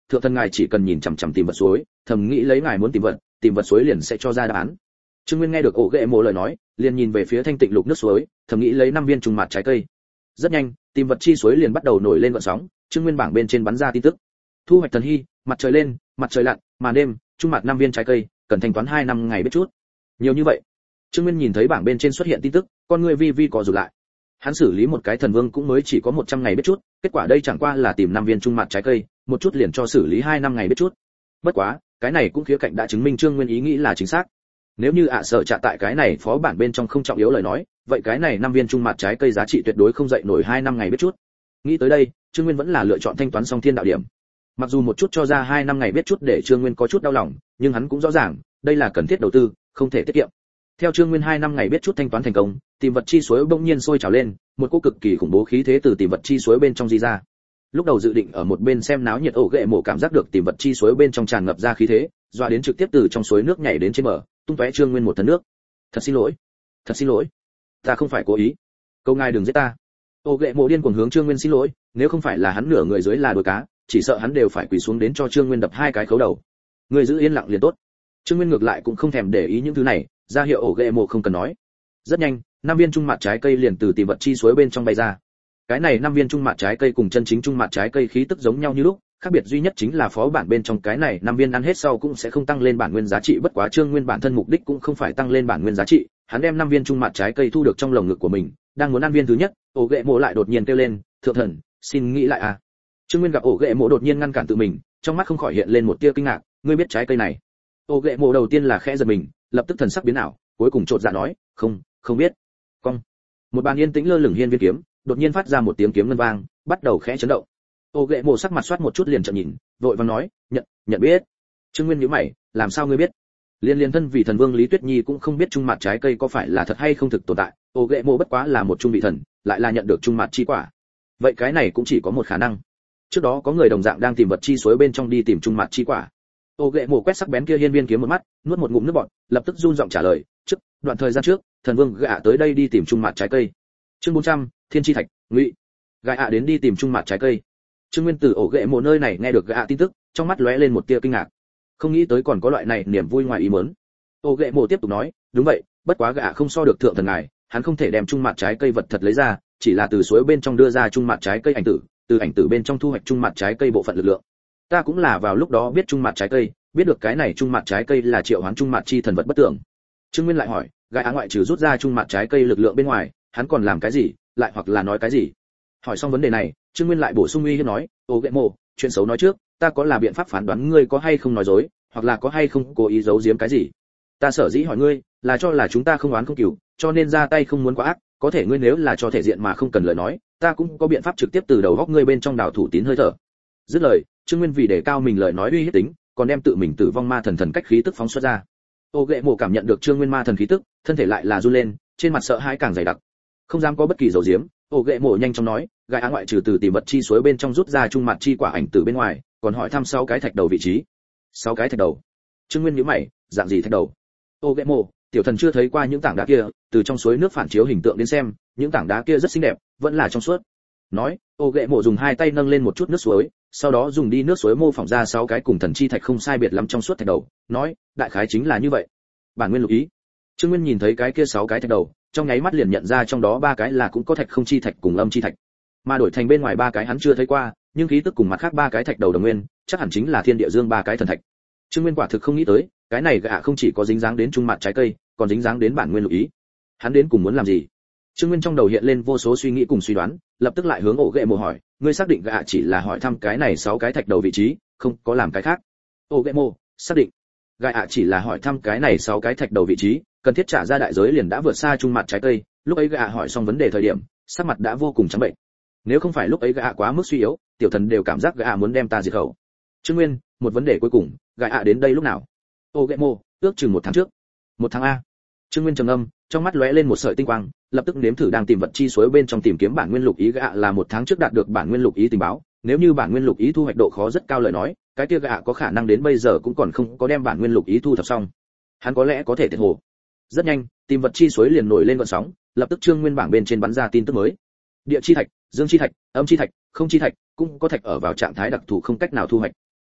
S1: thượng thần ngài chỉ cần nhìn chằm chằm tìm vật suối, thầm nghĩ lấy ngài muốn tìm vật, tìm vật suối liền sẽ cho ra đáp án. Trương Nguyên nghe được ổ ghệ mộ lời nói, liền nhìn về phía thanh tịnh lục nước suối, thầm nghĩ lấy năm viên trùng mặt trái cây. Rất nhanh, tìm vật chi suối liền bắt đầu nổi lên gợn sóng, Trương Nguyên bảng bên trên bắn ra tin tức. Thu hoạch thần hy, mặt trời lên, mặt trời lặn, màn đêm, trung mặt năm viên trái cây, cần thanh toán hai năm ngày biết chút. Nhiều như vậy. Trương Nguyên nhìn thấy bảng bên trên xuất hiện tin tức, con người vi vi co rụt lại. Hắn xử lý một cái thần vương cũng mới chỉ có một trăm ngày biết chút, kết quả đây chẳng qua là tìm năm viên trung mặt trái cây, một chút liền cho xử lý hai năm ngày biết chút. Bất quá, cái này cũng khía cạnh đã chứng minh Trương Nguyên ý nghĩ là chính xác. Nếu như ạ sợ trả tại cái này phó bản bên trong không trọng yếu lời nói, vậy cái này năm viên trung mặt trái cây giá trị tuyệt đối không dậy nổi hai năm ngày biết chút. Nghĩ tới đây, Trương Nguyên vẫn là lựa chọn thanh toán xong thiên đạo điểm. Mặc dù một chút cho ra hai năm ngày biết chút để Trương Nguyên có chút đau lòng, nhưng hắn cũng rõ ràng, đây là cần thiết đầu tư, không thể tiết kiệm. Theo Trương Nguyên hai năm ngày biết chút thanh toán thành công, tìm vật chi suối bỗng nhiên sôi trào lên, một cỗ cực kỳ khủng bố khí thế từ tìm vật chi suối bên trong di ra. Lúc đầu dự định ở một bên xem náo nhiệt ổ ghệ mộ cảm giác được tìm vật chi suối bên trong tràn ngập ra khí thế, dọa đến trực tiếp từ trong suối nước nhảy đến trên bờ, tung tóe Trương Nguyên một thân nước. Thật xin lỗi, thật xin lỗi, ta không phải cố ý, cầu ngài đừng giết ta. Ổ ghệ mộ điên cuồng hướng Trương Nguyên xin lỗi, nếu không phải là hắn nửa người dưới là đuôi cá, chỉ sợ hắn đều phải quỳ xuống đến cho Trương Nguyên đập hai cái khấu đầu. Người giữ yên lặng liền tốt. Trương Nguyên ngược lại cũng không thèm để ý những thứ này, ra hiệu ổ ghệ mộ không cần nói. Rất nhanh, năm viên trung mặt trái cây liền từ tìm vật chi suối bên trong bay ra. Cái này năm viên trung mặt trái cây cùng chân chính trung mặt trái cây khí tức giống nhau như lúc, khác biệt duy nhất chính là phó bản bên trong cái này năm viên ăn hết sau cũng sẽ không tăng lên bản nguyên giá trị, bất quá Trương Nguyên bản thân mục đích cũng không phải tăng lên bản nguyên giá trị, hắn đem năm viên trung mặt trái cây thu được trong lồng ngực của mình, đang muốn ăn viên thứ nhất, ổ ghệ mộ lại đột nhiên kêu lên, "Thượng thần, xin nghĩ lại à." Trương Nguyên gặp ổ ghệ mộ đột nhiên ngăn cản tự mình, trong mắt không khỏi hiện lên một tia kinh ngạc, "Ngươi biết trái cây này?" Ổ ghệ mộ đầu tiên là khẽ giật mình, lập tức thần sắc biến ảo, cuối cùng chột dạ nói, "Không, không biết." Cong. Một bàn yên tĩnh lơ lửng hiên viên kiếm, đột nhiên phát ra một tiếng kiếm ngân vang, bắt đầu khẽ chấn động. Ô ghệ mộ sắc mặt xoát một chút liền trợn nhìn, vội vàng nói, "Nhận, nhận biết." Trương Nguyên nhíu mày, "Làm sao ngươi biết?" Liên liên thân vị thần vương Lý Tuyết Nhi cũng không biết trung mặt trái cây có phải là thật hay không thực tồn tại, ô ghệ mộ bất quá là một trung vị thần, lại là nhận được trung mặt chi quả. Vậy cái này cũng chỉ có một khả năng. Trước đó có người đồng dạng đang tìm vật chi suối bên trong đi tìm trung mặt chi quả. Ô ghệ mộ quét sắc bén kia hiên viên kiếm một mắt, nuốt một ngụm nước bọt, lập tức run giọng trả lời, "Trước, đoạn thời gian trước, thần vương gạ tới đây đi tìm trung mặt trái cây." Chương bốn trăm, Thiên chi thạch, Ngụy. Gạ đến đi tìm trung mặt trái cây. Trương Nguyên từ ổ ghệ mộ nơi này nghe được gạ tin tức, trong mắt lóe lên một tia kinh ngạc. Không nghĩ tới còn có loại này niềm vui ngoài ý muốn. Ổ ghệ mộ tiếp tục nói, "Đúng vậy, bất quá gạ không so được thượng thần ngài, hắn không thể đem trung mặt trái cây vật thật lấy ra, chỉ là từ suối bên trong đưa ra trung mặt trái cây ảnh tử, từ ảnh tử bên trong thu hoạch trung mặt trái cây bộ phận lực lượng. Ta cũng là vào lúc đó biết trung mặt trái cây, biết được cái này trung mặt trái cây là triệu hoán trung mặt chi thần vật bất tưởng." Trương Nguyên lại hỏi, "Gạ ngoại trừ rút ra trung mặt trái cây lực lượng bên ngoài, hắn còn làm cái gì, lại hoặc là nói cái gì?" Hỏi xong vấn đề này, Trương Nguyên lại bổ sung uy hiếp nói, "Ô ghệ mộ, chuyện xấu nói trước, ta có là biện pháp phán đoán ngươi có hay không nói dối, hoặc là có hay không cố ý giấu giếm cái gì. Ta sở dĩ hỏi ngươi, là cho là chúng ta không oán không cừu, cho nên ra tay không muốn quá ác, có thể ngươi nếu là cho thể diện mà không cần lời nói, ta cũng có biện pháp trực tiếp từ đầu góc ngươi bên trong đào thủ tín hơi thở." Dứt lời, Trương Nguyên vì để cao mình lời nói uy hiếp tính, còn đem tự mình tử vong ma thần thần cách khí tức phóng xuất ra. Ô ghệ mộ cảm nhận được Trương Nguyên ma thần khí tức, thân thể lại là run lên, trên mặt sợ hãi càng dày đặc. Không dám có bất kỳ dầu diếm, ô ghệ mộ nhanh chóng nói, "Gã á ngoại trừ từ tìm vật chi suối bên trong rút ra trung mặt chi quả ảnh từ bên ngoài, còn hỏi thăm sáu cái thạch đầu vị trí." Sáu cái thạch đầu? Trương Nguyên nhíu mày, dạng gì thạch đầu? Ô ghệ mộ, tiểu thần chưa thấy qua những tảng đá kia, từ trong suối nước phản chiếu hình tượng đến xem, những tảng đá kia rất xinh đẹp, vẫn là trong suốt. Nói, ô ghệ mộ dùng hai tay nâng lên một chút nước suối, sau đó dùng đi nước suối mô phỏng ra sáu cái cùng thần chi thạch không sai biệt lắm trong suốt thạch đầu, nói, đại khái chính là như vậy. Bản nguyên lục ý. Trương Nguyên nhìn thấy cái kia sáu cái thạch đầu, trong nháy mắt liền nhận ra trong đó ba cái là cũng có thạch không chi thạch cùng âm chi thạch, mà đổi thành bên ngoài ba cái hắn chưa thấy qua, nhưng khí tức cùng mặt khác ba cái thạch đầu đồng nguyên, chắc hẳn chính là thiên địa dương ba cái thần thạch. Trương Nguyên quả thực không nghĩ tới, cái này gã không chỉ có dính dáng đến trung mặt trái cây, còn dính dáng đến bản nguyên lục ý. Hắn đến cùng muốn làm gì? Trương Nguyên trong đầu hiện lên vô số suy nghĩ cùng suy đoán, lập tức lại hướng ổ ghệ mộ hỏi, ngươi xác định gã chỉ là hỏi thăm cái này sáu cái thạch đầu vị trí, không có làm cái khác? Ổ ghệ mộ, xác định. Gã chỉ là hỏi thăm cái này sáu cái thạch đầu vị trí, cần thiết trả ra đại giới liền đã vượt xa trung mặt trái cây. Lúc ấy gã hỏi xong vấn đề thời điểm, sắc mặt đã vô cùng trắng bệnh. Nếu không phải lúc ấy gã quá mức suy yếu, tiểu thần đều cảm giác gã muốn đem ta diệt khẩu. Trương Nguyên, một vấn đề cuối cùng, gã đến đây lúc nào? Ổ ghệ mộ, ước chừng một tháng trước. Một tháng a? Trương Nguyên trầm ngâm, trong mắt lóe lên một sợi tinh quang, lập tức nếm thử đang tìm vật chi suối bên trong tìm kiếm bản nguyên lục ý. Gã là một tháng trước đạt được bản nguyên lục ý tình báo, nếu như bản nguyên lục ý thu hoạch độ khó rất cao lời nói, cái kia gã có khả năng đến bây giờ cũng còn không có đem bản nguyên lục ý thu thập xong. Hắn có lẽ có thể tiệt hồ. Rất nhanh, tìm vật chi suối liền nổi lên gợn sóng, lập tức Trương Nguyên bảng bên trên bắn ra tin tức mới. Địa chi thạch, dương chi thạch, âm chi thạch, không chi thạch, cũng có thạch ở vào trạng thái đặc thù không cách nào thu hoạch.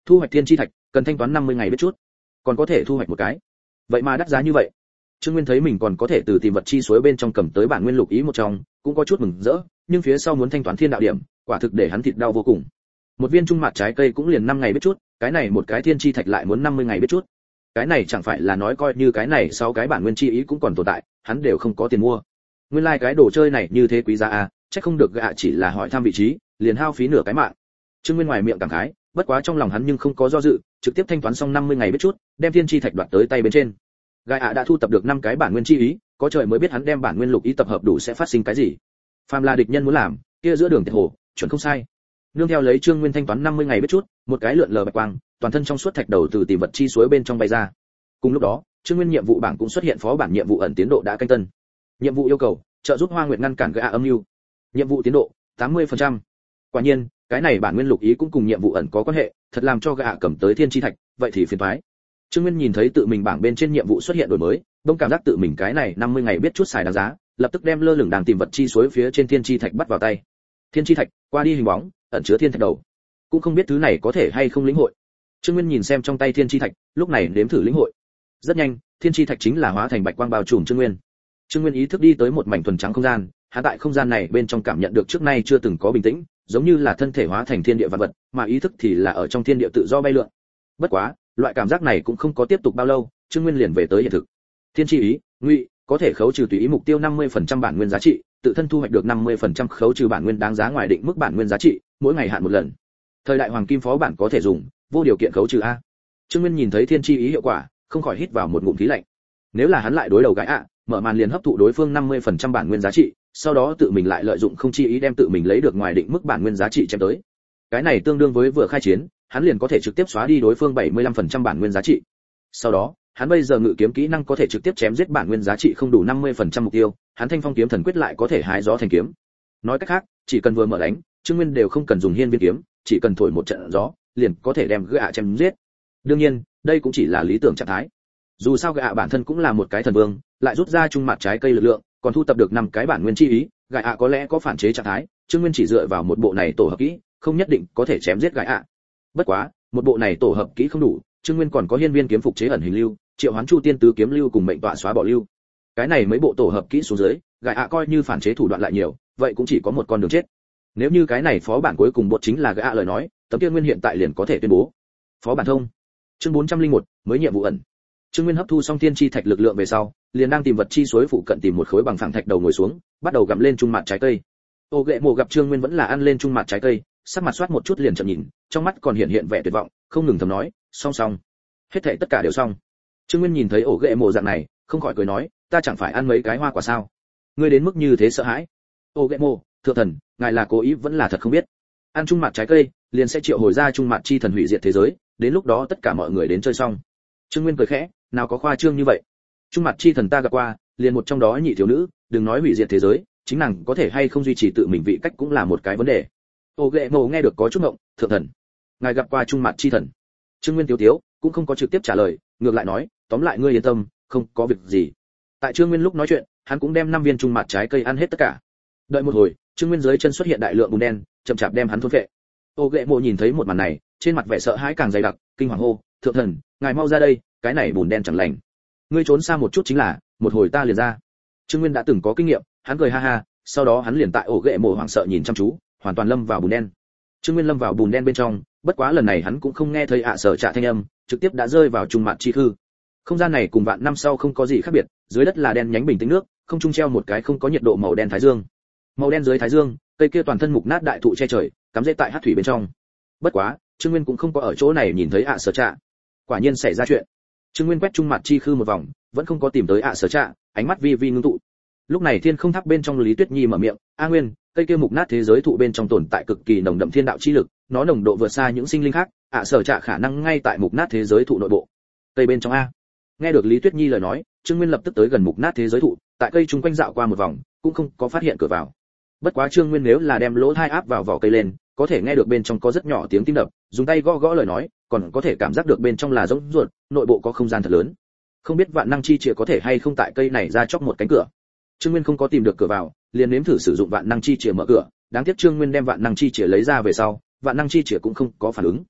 S1: thu hoạch thiên chi thạch cần thanh toán năm mươi ngày biết chút, còn có thể thu hoạch một cái, vậy mà đắt giá như vậy. Trương Nguyên thấy mình còn có thể từ tìm vật chi suối bên trong cầm tới bản nguyên lục ý một trong, cũng có chút mừng rỡ, nhưng phía sau muốn thanh toán thiên đạo điểm, quả thực để hắn thịt đau vô cùng. Một viên trung mặt trái cây cũng liền năm ngày biết chút, cái này một cái thiên chi thạch lại muốn năm mươi ngày biết chút. Cái này chẳng phải là nói coi như cái này sau cái bản nguyên chi ý cũng còn tồn tại, hắn đều không có tiền mua. Nguyên lai like cái đồ chơi này như thế quý giá à, chắc không được gạ chỉ là hỏi thăm vị trí, liền hao phí nửa cái mạng. Trương Nguyên ngoài miệng cảm khái, bất quá trong lòng hắn nhưng không có do dự, trực tiếp thanh toán xong năm mươi ngày biết chút, đem thiên chi thạch đoạt tới tay bên trên. Gạ đã thu tập được năm cái bản nguyên chi ý, có trời mới biết hắn đem bản nguyên lục ý tập hợp đủ sẽ phát sinh cái gì. Phàm là địch nhân muốn làm, kia giữa đường tiệt hồ, chuẩn không sai. Nương theo lấy Trương Nguyên thanh toán năm mươi ngày biết chút, một cái lượn lờ bạch quang, toàn thân trong suốt thạch đầu từ tìm vật chi suối bên trong bay ra. Cùng lúc đó, Trương Nguyên nhiệm vụ bảng cũng xuất hiện phó bản nhiệm vụ ẩn tiến độ đã canh tân. Nhiệm vụ yêu cầu, trợ giúp Hoa Nguyệt ngăn cản gã âm mưu. Nhiệm vụ tiến độ tám mươi phần trăm. Quả nhiên, cái này bản nguyên lục ý cũng cùng nhiệm vụ ẩn có quan hệ, thật làm cho gã cầm tới thiên chi thạch, vậy thì phiền toái. Trương Nguyên nhìn thấy tự mình bảng bên trên nhiệm vụ xuất hiện đổi mới, đông cảm giác tự mình cái này năm mươi ngày biết chút xài đáng giá, lập tức đem lơ lửng đang tìm vật chi suối phía trên thiên chi thạch bắt vào tay. Thiên chi thạch, qua đi hình bóng, ẩn chứa thiên thạch đầu. Cũng không biết thứ này có thể hay không lĩnh hội. Trương Nguyên nhìn xem trong tay thiên chi thạch, lúc này nếm thử lĩnh hội. Rất nhanh, thiên chi thạch chính là hóa thành bạch quang bao trùm Trương Nguyên. Trương Nguyên ý thức đi tới một mảnh thuần trắng không gian, hắn tại không gian này bên trong cảm nhận được trước nay chưa từng có bình tĩnh, giống như là thân thể hóa thành thiên địa vạn vật, mà ý thức thì là ở trong thiên địa tự do bay lượn. Bất quá, loại cảm giác này cũng không có tiếp tục bao lâu, Trương Nguyên liền về tới hiện thực. Thiên chi ý, ngụy, có thể khấu trừ tùy ý mục tiêu năm mươi phần trăm bản nguyên giá trị, tự thân thu hoạch được năm mươi phần trăm khấu trừ bản nguyên đáng giá ngoài định mức bản nguyên giá trị, mỗi ngày hạn một lần. Thời đại hoàng kim phó bản có thể dùng, vô điều kiện khấu trừ a. Trương Nguyên nhìn thấy thiên chi ý hiệu quả, không khỏi hít vào một ngụm khí lạnh. Nếu là hắn lại đối đầu gái ạ, mở màn liền hấp thụ đối phương năm mươi phần trăm bản nguyên giá trị, sau đó tự mình lại lợi dụng không chi ý đem tự mình lấy được ngoài định mức bản nguyên giá trị chém tới. Cái này tương đương với vừa khai chiến, hắn liền có thể trực tiếp xóa đi đối phương bảy mươi lăm phần trăm bản nguyên giá trị. Sau đó, hắn bây giờ ngự kiếm kỹ năng có thể trực tiếp chém giết bản nguyên giá trị không đủ năm mươi phần trăm mục tiêu, hắn thanh phong kiếm thần quyết lại có thể hái gió thành kiếm. Nói cách khác, chỉ cần vừa mở đánh, Trương Nguyên đều không cần dùng hiên viên kiếm, chỉ cần thổi một trận gió, liền có thể đem gã chém giết. Đương nhiên, đây cũng chỉ là lý tưởng trạng thái. Dù sao gã bản thân cũng là một cái thần vương, lại rút ra trung mặt trái cây lực lượng, còn thu tập được năm cái bản nguyên chi ý, gã có lẽ có phản chế trạng thái, Trương Nguyên chỉ dựa vào một bộ này tổ hợp kỹ, không nhất định có thể chém giết gã. Bất quá, một bộ này tổ hợp kỹ không đủ, Trương Nguyên còn có hiên viên kiếm phục chế ẩn hình lưu, triệu hoán chu tiên tứ kiếm lưu cùng mệnh tọa xóa bỏ lưu. Cái này mấy bộ tổ hợp kỹ xuống dưới, gã coi như phản chế thủ đoạn lại nhiều, vậy cũng chỉ có một con đường chết. Nếu như cái này phó bản cuối cùng bột chính là gã lời nói, tấm kia Nguyên hiện tại liền có thể tuyên bố phó bản thông. Chương bốn trăm lẻ một, mới nhiệm vụ ẩn. Trương Nguyên hấp thu xong thiên chi thạch lực lượng về sau, liền đang tìm vật chi suối phụ cận tìm một khối bằng phẳng thạch đầu ngồi xuống, bắt đầu gặm lên trung mặt trái cây. Ô Ghệ Mộ gặp Trương Nguyên vẫn là ăn lên trung mặt trái cây, sắc mặt soát một chút liền chậm nhìn, trong mắt còn hiện hiện vẻ tuyệt vọng, không ngừng thầm nói, xong xong, hết thảy tất cả đều xong. Trương Nguyên nhìn thấy Ổ Ghệ Mộ dạng này, không khỏi cười nói, ta chẳng phải ăn mấy cái hoa quả sao? Ngươi đến mức như thế sợ hãi? Ô Ghệ Mộ, thượng thần, ngài là cố ý vẫn là thật không biết. Ăn trung mặt trái cây, liền sẽ triệu hồi ra trung mặt chi thần hủy diệt thế giới, đến lúc đó tất cả mọi người đến chơi xong. Trương Nguyên cười khẽ, nào có khoa trương như vậy. Trung mặt chi thần ta gặp qua, liền một trong đó nhị thiếu nữ, đừng nói hủy diệt thế giới, chính nàng có thể hay không duy trì tự mình vị cách cũng là một cái vấn đề. Ô Ghệ Mộ nghe được có chút ngộng, thượng thần, ngài gặp qua trung mặt chi thần? Trương Nguyên tiếu tiếu, cũng không có trực tiếp trả lời, ngược lại nói, tóm lại ngươi yên tâm, không có việc gì. Tại Trương Nguyên lúc nói chuyện, hắn cũng đem năm viên trung mặt trái cây ăn hết tất cả. Đợi một hồi, Trương Nguyên dưới chân xuất hiện đại lượng bùn đen, chậm chạp đem hắn thôn phệ. Ô Ghệ Mộ nhìn thấy một màn này, trên mặt vẻ sợ hãi càng dày đặc, kinh hoàng hô, thượng thần, ngài mau ra đây, cái này bùn đen chẳng lành. Ngươi trốn xa một chút chính là, một hồi ta liền ra. Trương Nguyên đã từng có kinh nghiệm, hắn cười ha ha, sau đó hắn liền tại Ổ Ghệ Mộ hoảng sợ nhìn chăm chú, hoàn toàn lâm vào bùn đen. Trương Nguyên lâm vào bùn đen bên trong, bất quá lần này hắn cũng không nghe thấy ạ sở trả thanh âm, trực tiếp đã rơi vào trung mặt chi hư. Không gian này cùng vạn năm sau không có gì khác biệt, dưới đất là đen nhánh bình tĩnh nước, không trung treo một cái không có nhiệt độ màu đen thái dương. Màu đen dưới thái dương, cây kia toàn thân mục nát đại thụ che trời, cắm rễ tại hắc thủy bên trong. Bất quá, Trương Nguyên cũng không có ở chỗ này nhìn thấy ạ sở trả. Quả nhiên xảy ra chuyện. Trương Nguyên quét trung mặt chi khư một vòng, vẫn không có tìm tới ạ sở trả, ánh mắt vi vi ngưng tụ. Lúc này thiên không tháp bên trong Lý Tuyết Nhi mở miệng, "A Nguyên, cây kia mục nát thế giới thụ bên trong tồn tại cực kỳ nồng đậm thiên đạo chi lực, nó nồng độ vượt xa những sinh linh khác, ạ sở trả khả năng ngay tại mục nát thế giới thụ nội bộ." Cây bên trong a. Nghe được Lý Tuyết Nhi lời nói, Trương Nguyên lập tức tới gần mục nát thế giới thụ, tại cây chung quanh dạo qua một vòng, cũng không có phát hiện cửa vào. Bất quá Trương Nguyên nếu là đem lỗ tai áp vào vỏ cây lên, có thể nghe được bên trong có rất nhỏ tiếng tim đập, dùng tay gõ gõ lời nói, còn có thể cảm giác được bên trong là rỗng ruột, nội bộ có không gian thật lớn. Không biết vạn năng chi chìa có thể hay không tại cây này ra chóc một cánh cửa. Trương Nguyên không có tìm được cửa vào, liền nếm thử sử dụng vạn năng chi chìa mở cửa, đáng tiếc Trương Nguyên đem vạn năng chi chìa lấy ra về sau, vạn năng chi chìa cũng không có phản ứng.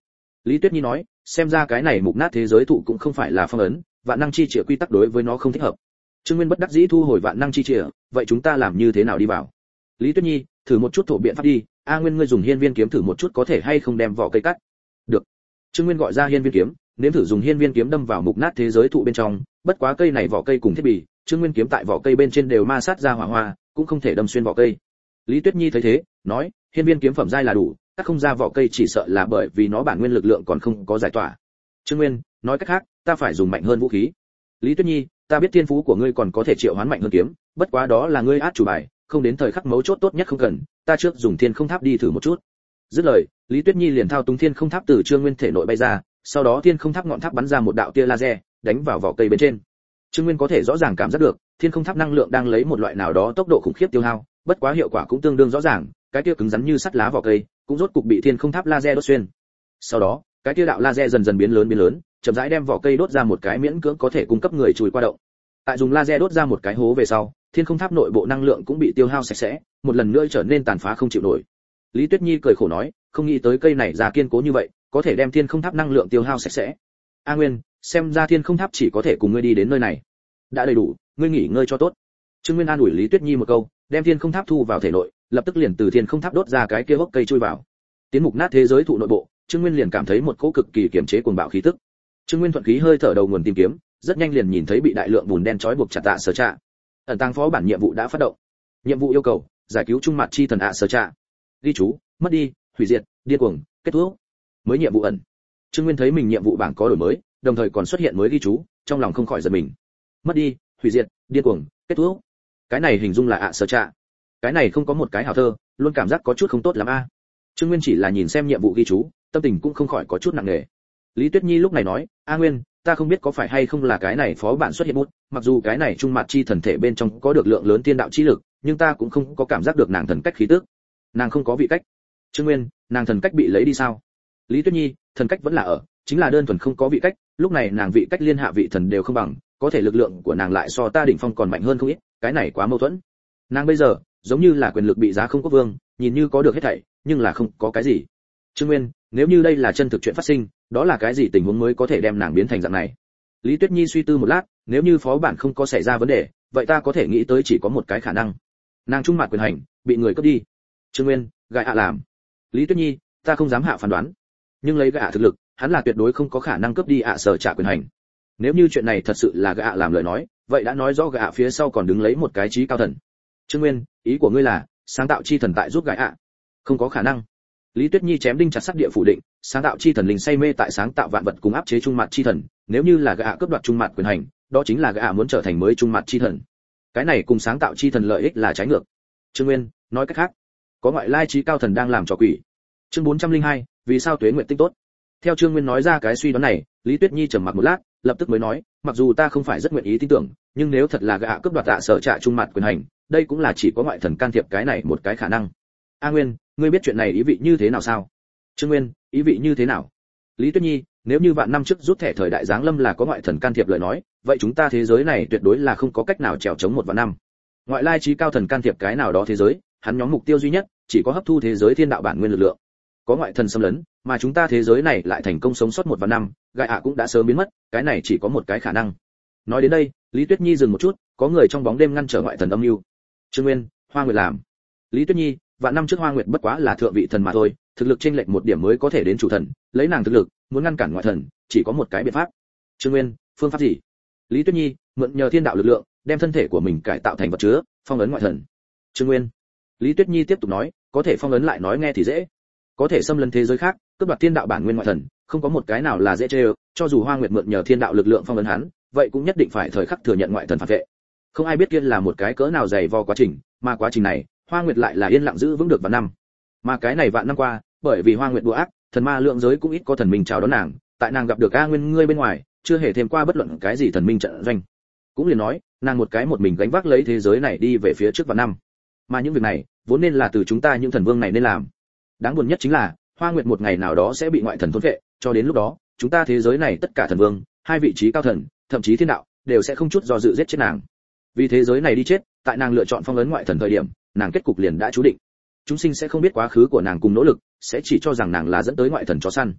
S1: Lý Tuyết Nhi nói, xem ra cái này mục nát thế giới thụ cũng không phải là phong ấn, vạn năng chi chìa quy tắc đối với nó không thích hợp. Trương Nguyên bất đắc dĩ thu hồi vạn năng chi chìa, vậy chúng ta làm như thế nào đi vào? Lý Tuyết Nhi, thử một chút thổ biện pháp đi, A Nguyên ngươi dùng hiên viên kiếm thử một chút có thể hay không đem vỏ cây cắt. Được. Trương Nguyên gọi ra hiên viên kiếm, nếm thử dùng hiên viên kiếm đâm vào mục nát thế giới thụ bên trong, bất quá cây này vỏ cây cùng thiết bị, Trương Nguyên kiếm tại vỏ cây bên trên đều ma sát ra hỏa hoa, cũng không thể đâm xuyên vỏ cây. Lý Tuyết Nhi thấy thế, nói, hiên viên kiếm phẩm giai là đủ, cắt không ra vỏ cây chỉ sợ là bởi vì nó bản nguyên lực lượng còn không có giải tỏa. Trương Nguyên, nói cách khác, ta phải dùng mạnh hơn vũ khí. Lý Tuyết Nhi, ta biết thiên phú của ngươi còn có thể triệu hoán mạnh hơn kiếm, bất quá đó là ngươi át chủ bài, không đến thời khắc mấu chốt tốt nhất không cần, ta trước dùng thiên không tháp đi thử một chút. Dứt lời, Lý Tuyết Nhi liền thao túng thiên không tháp từ Trương Nguyên thể nội bay ra, sau đó thiên không tháp ngọn tháp bắn ra một đạo tia laser, đánh vào vỏ cây bên trên. Trương Nguyên có thể rõ ràng cảm giác được, thiên không tháp năng lượng đang lấy một loại nào đó tốc độ khủng khiếp tiêu hao, bất quá hiệu quả cũng tương đương rõ ràng, cái tia cứng rắn như sắt lá vỏ cây, cũng rốt cục bị thiên không tháp laser đốt xuyên. Sau đó, cái tia đạo laser dần dần biến lớn biến lớn, chậm rãi đem vỏ cây đốt ra một cái miễn cưỡng có thể cung cấp người chùi qua động. Tại dùng laser đốt ra một cái hố về sau, thiên không tháp nội bộ năng lượng cũng bị tiêu hao sạch sẽ, một lần nữa trở nên tàn phá không chịu nổi. Lý Tuyết Nhi cười khổ nói, không nghĩ tới cây này già kiên cố như vậy, có thể đem thiên không tháp năng lượng tiêu hao sạch sẽ. A Nguyên, xem ra thiên không tháp chỉ có thể cùng ngươi đi đến nơi này. Đã đầy đủ, ngươi nghỉ ngơi cho tốt. Trương Nguyên an ủi Lý Tuyết Nhi một câu, đem thiên không tháp thu vào thể nội, lập tức liền từ thiên không tháp đốt ra cái kia gốc cây chui vào. Tiến mục nát thế giới thụ nội bộ, Trương Nguyên liền cảm thấy một cỗ cực kỳ kiềm chế cuồng bạo khí tức. Trương Nguyên thuận khí hơi thở đầu nguồn tìm kiếm, rất nhanh liền nhìn thấy bị đại lượng bùn đen trói buộc chặt tạ sở trạ. Ẩn tàng phó bản nhiệm vụ đã phát động. Nhiệm vụ yêu cầu, giải cứu trung mặt chi thần ạ sở trạ. Ghi chú, mất đi, hủy diệt, điên cuồng, kết thúc. Mới nhiệm vụ ẩn. Trương Nguyên thấy mình nhiệm vụ bảng có đổi mới, đồng thời còn xuất hiện mới ghi chú, trong lòng không khỏi giật mình. Mất đi, hủy diệt, điên cuồng, kết thúc. Cái này hình dung là ạ sở trạ. Cái này không có một cái hào thơ, luôn cảm giác có chút không tốt lắm a. Trương Nguyên chỉ là nhìn xem nhiệm vụ ghi chú, tâm tình cũng không khỏi có chút nặng nề. Lý Tuyết Nhi lúc này nói, A Nguyên, ta không biết có phải hay không là cái này phó bản xuất hiện bút, mặc dù cái này trung mặt chi thần thể bên trong có được lượng lớn tiên đạo chi lực, nhưng ta cũng không có cảm giác được nàng thần cách khí tức. Nàng không có vị cách. Trương Nguyên, nàng thần cách bị lấy đi sao? Lý Tuyết Nhi, thần cách vẫn là ở, chính là đơn thuần không có vị cách, lúc này nàng vị cách liên hạ vị thần đều không bằng, có thể lực lượng của nàng lại so ta đỉnh phong còn mạnh hơn không ít, cái này quá mâu thuẫn. Nàng bây giờ, giống như là quyền lực bị giá không có vương, nhìn như có được hết thảy, nhưng là không có cái gì. Trương Nguyên, nếu như đây là chân thực chuyện phát sinh, đó là cái gì tình huống mới có thể đem nàng biến thành dạng này? Lý Tuyết Nhi suy tư một lát, nếu như phó bản không có xảy ra vấn đề, vậy ta có thể nghĩ tới chỉ có một cái khả năng. Nàng trung mặt quyền hành, bị người cướp đi. Trương Nguyên, gã ạ làm. Lý Tuyết Nhi, ta không dám hạ phán đoán, nhưng lấy gã thực lực, hắn là tuyệt đối không có khả năng cướp đi ạ sở trả quyền hành. Nếu như chuyện này thật sự là gã làm lời nói, vậy đã nói rõ gã phía sau còn đứng lấy một cái trí cao thần. Trương Nguyên, ý của ngươi là sáng tạo chi thần tại giúp gã ạ? Không có khả năng. Lý Tuyết Nhi chém đinh chặt sắt địa phủ định, sáng tạo chi thần linh say mê tại sáng tạo vạn vật cùng áp chế trung mặt chi thần, nếu như là gã cướp đoạt trung mặt quyền hành, đó chính là gã muốn trở thành mới trung mặt chi thần. Cái này cùng sáng tạo chi thần lợi ích là trái ngược. Trương Nguyên, nói cách khác, có ngoại lai trí cao thần đang làm trò quỷ. Chương bốn trăm lẻ hai, vì sao tuế nguyện tinh tốt? Theo Trương Nguyên nói ra cái suy đoán này, Lý Tuyết Nhi trầm mặc một lát, lập tức mới nói, mặc dù ta không phải rất nguyện ý tin tưởng, nhưng nếu thật là gã cướp đoạt tạ sở trạ trung mặt quyền hành, đây cũng là chỉ có ngoại thần can thiệp cái này một cái khả năng. A Nguyên, ngươi biết chuyện này ý vị như thế nào sao? Trương Nguyên, ý vị như thế nào? Lý Tuyết Nhi, nếu như vạn năm trước rút thẻ thời đại giáng lâm là có ngoại thần can thiệp lời nói, vậy chúng ta thế giới này tuyệt đối là không có cách nào trèo chống một vạn năm. Ngoại lai trí cao thần can thiệp cái nào đó thế giới, hắn nhóm mục tiêu duy nhất chỉ có hấp thu thế giới thiên đạo bản nguyên lực lượng. Có ngoại thần xâm lấn, mà chúng ta thế giới này lại thành công sống sót một vạn năm, gai ạ cũng đã sớm biến mất, cái này chỉ có một cái khả năng. Nói đến đây, Lý Tuyết Nhi dừng một chút, có người trong bóng đêm ngăn trở ngoại thần âm mưu. Trương Nguyên, Hoa Nguyệt làm. Lý Tuyết Nhi, vạn năm trước Hoa Nguyệt bất quá là thượng vị thần mà thôi, thực lực chênh lệch một điểm mới có thể đến chủ thần, lấy nàng thực lực, muốn ngăn cản ngoại thần, chỉ có một cái biện pháp. Trương Nguyên, phương pháp gì? Lý Tuyết Nhi, mượn nhờ thiên đạo lực lượng, đem thân thể của mình cải tạo thành vật chứa, phong ấn ngoại thần. Trương Nguyên. Lý Tuyết Nhi tiếp tục nói, có thể phong ấn lại nói nghe thì dễ, có thể xâm lấn thế giới khác, cướp đoạt thiên đạo bản nguyên ngoại thần, không có một cái nào là dễ chơi, cho dù Hoa Nguyệt mượn nhờ thiên đạo lực lượng phong ấn hắn, vậy cũng nhất định phải thời khắc thừa nhận ngoại thần phản vệ. Không ai biết kia là một cái cỡ nào dày vò quá trình, mà quá trình này, Hoa Nguyệt lại là yên lặng giữ vững được vạn năm. Mà cái này vạn năm qua, bởi vì Hoa Nguyệt đùa ác, thần ma lượng giới cũng ít có thần minh chào đón nàng, tại nàng gặp được A Nguyên ngươi bên ngoài, chưa hề thêm qua bất luận cái gì thần minh trận doanh. Cũng liền nói, nàng một cái một mình gánh vác lấy thế giới này đi về phía trước vạn năm. Mà những việc này, vốn nên là từ chúng ta những thần vương này nên làm. Đáng buồn nhất chính là, Hoa Nguyệt một ngày nào đó sẽ bị ngoại thần thôn phệ, cho đến lúc đó, chúng ta thế giới này tất cả thần vương, hai vị trí cao thần, thậm chí thiên đạo, đều sẽ không chút do dự giết chết nàng. Vì thế giới này đi chết, tại nàng lựa chọn phong ấn ngoại thần thời điểm, nàng kết cục liền đã chú định. Chúng sinh sẽ không biết quá khứ của nàng cùng nỗ lực, sẽ chỉ cho rằng nàng là dẫn tới ngoại thần chó săn.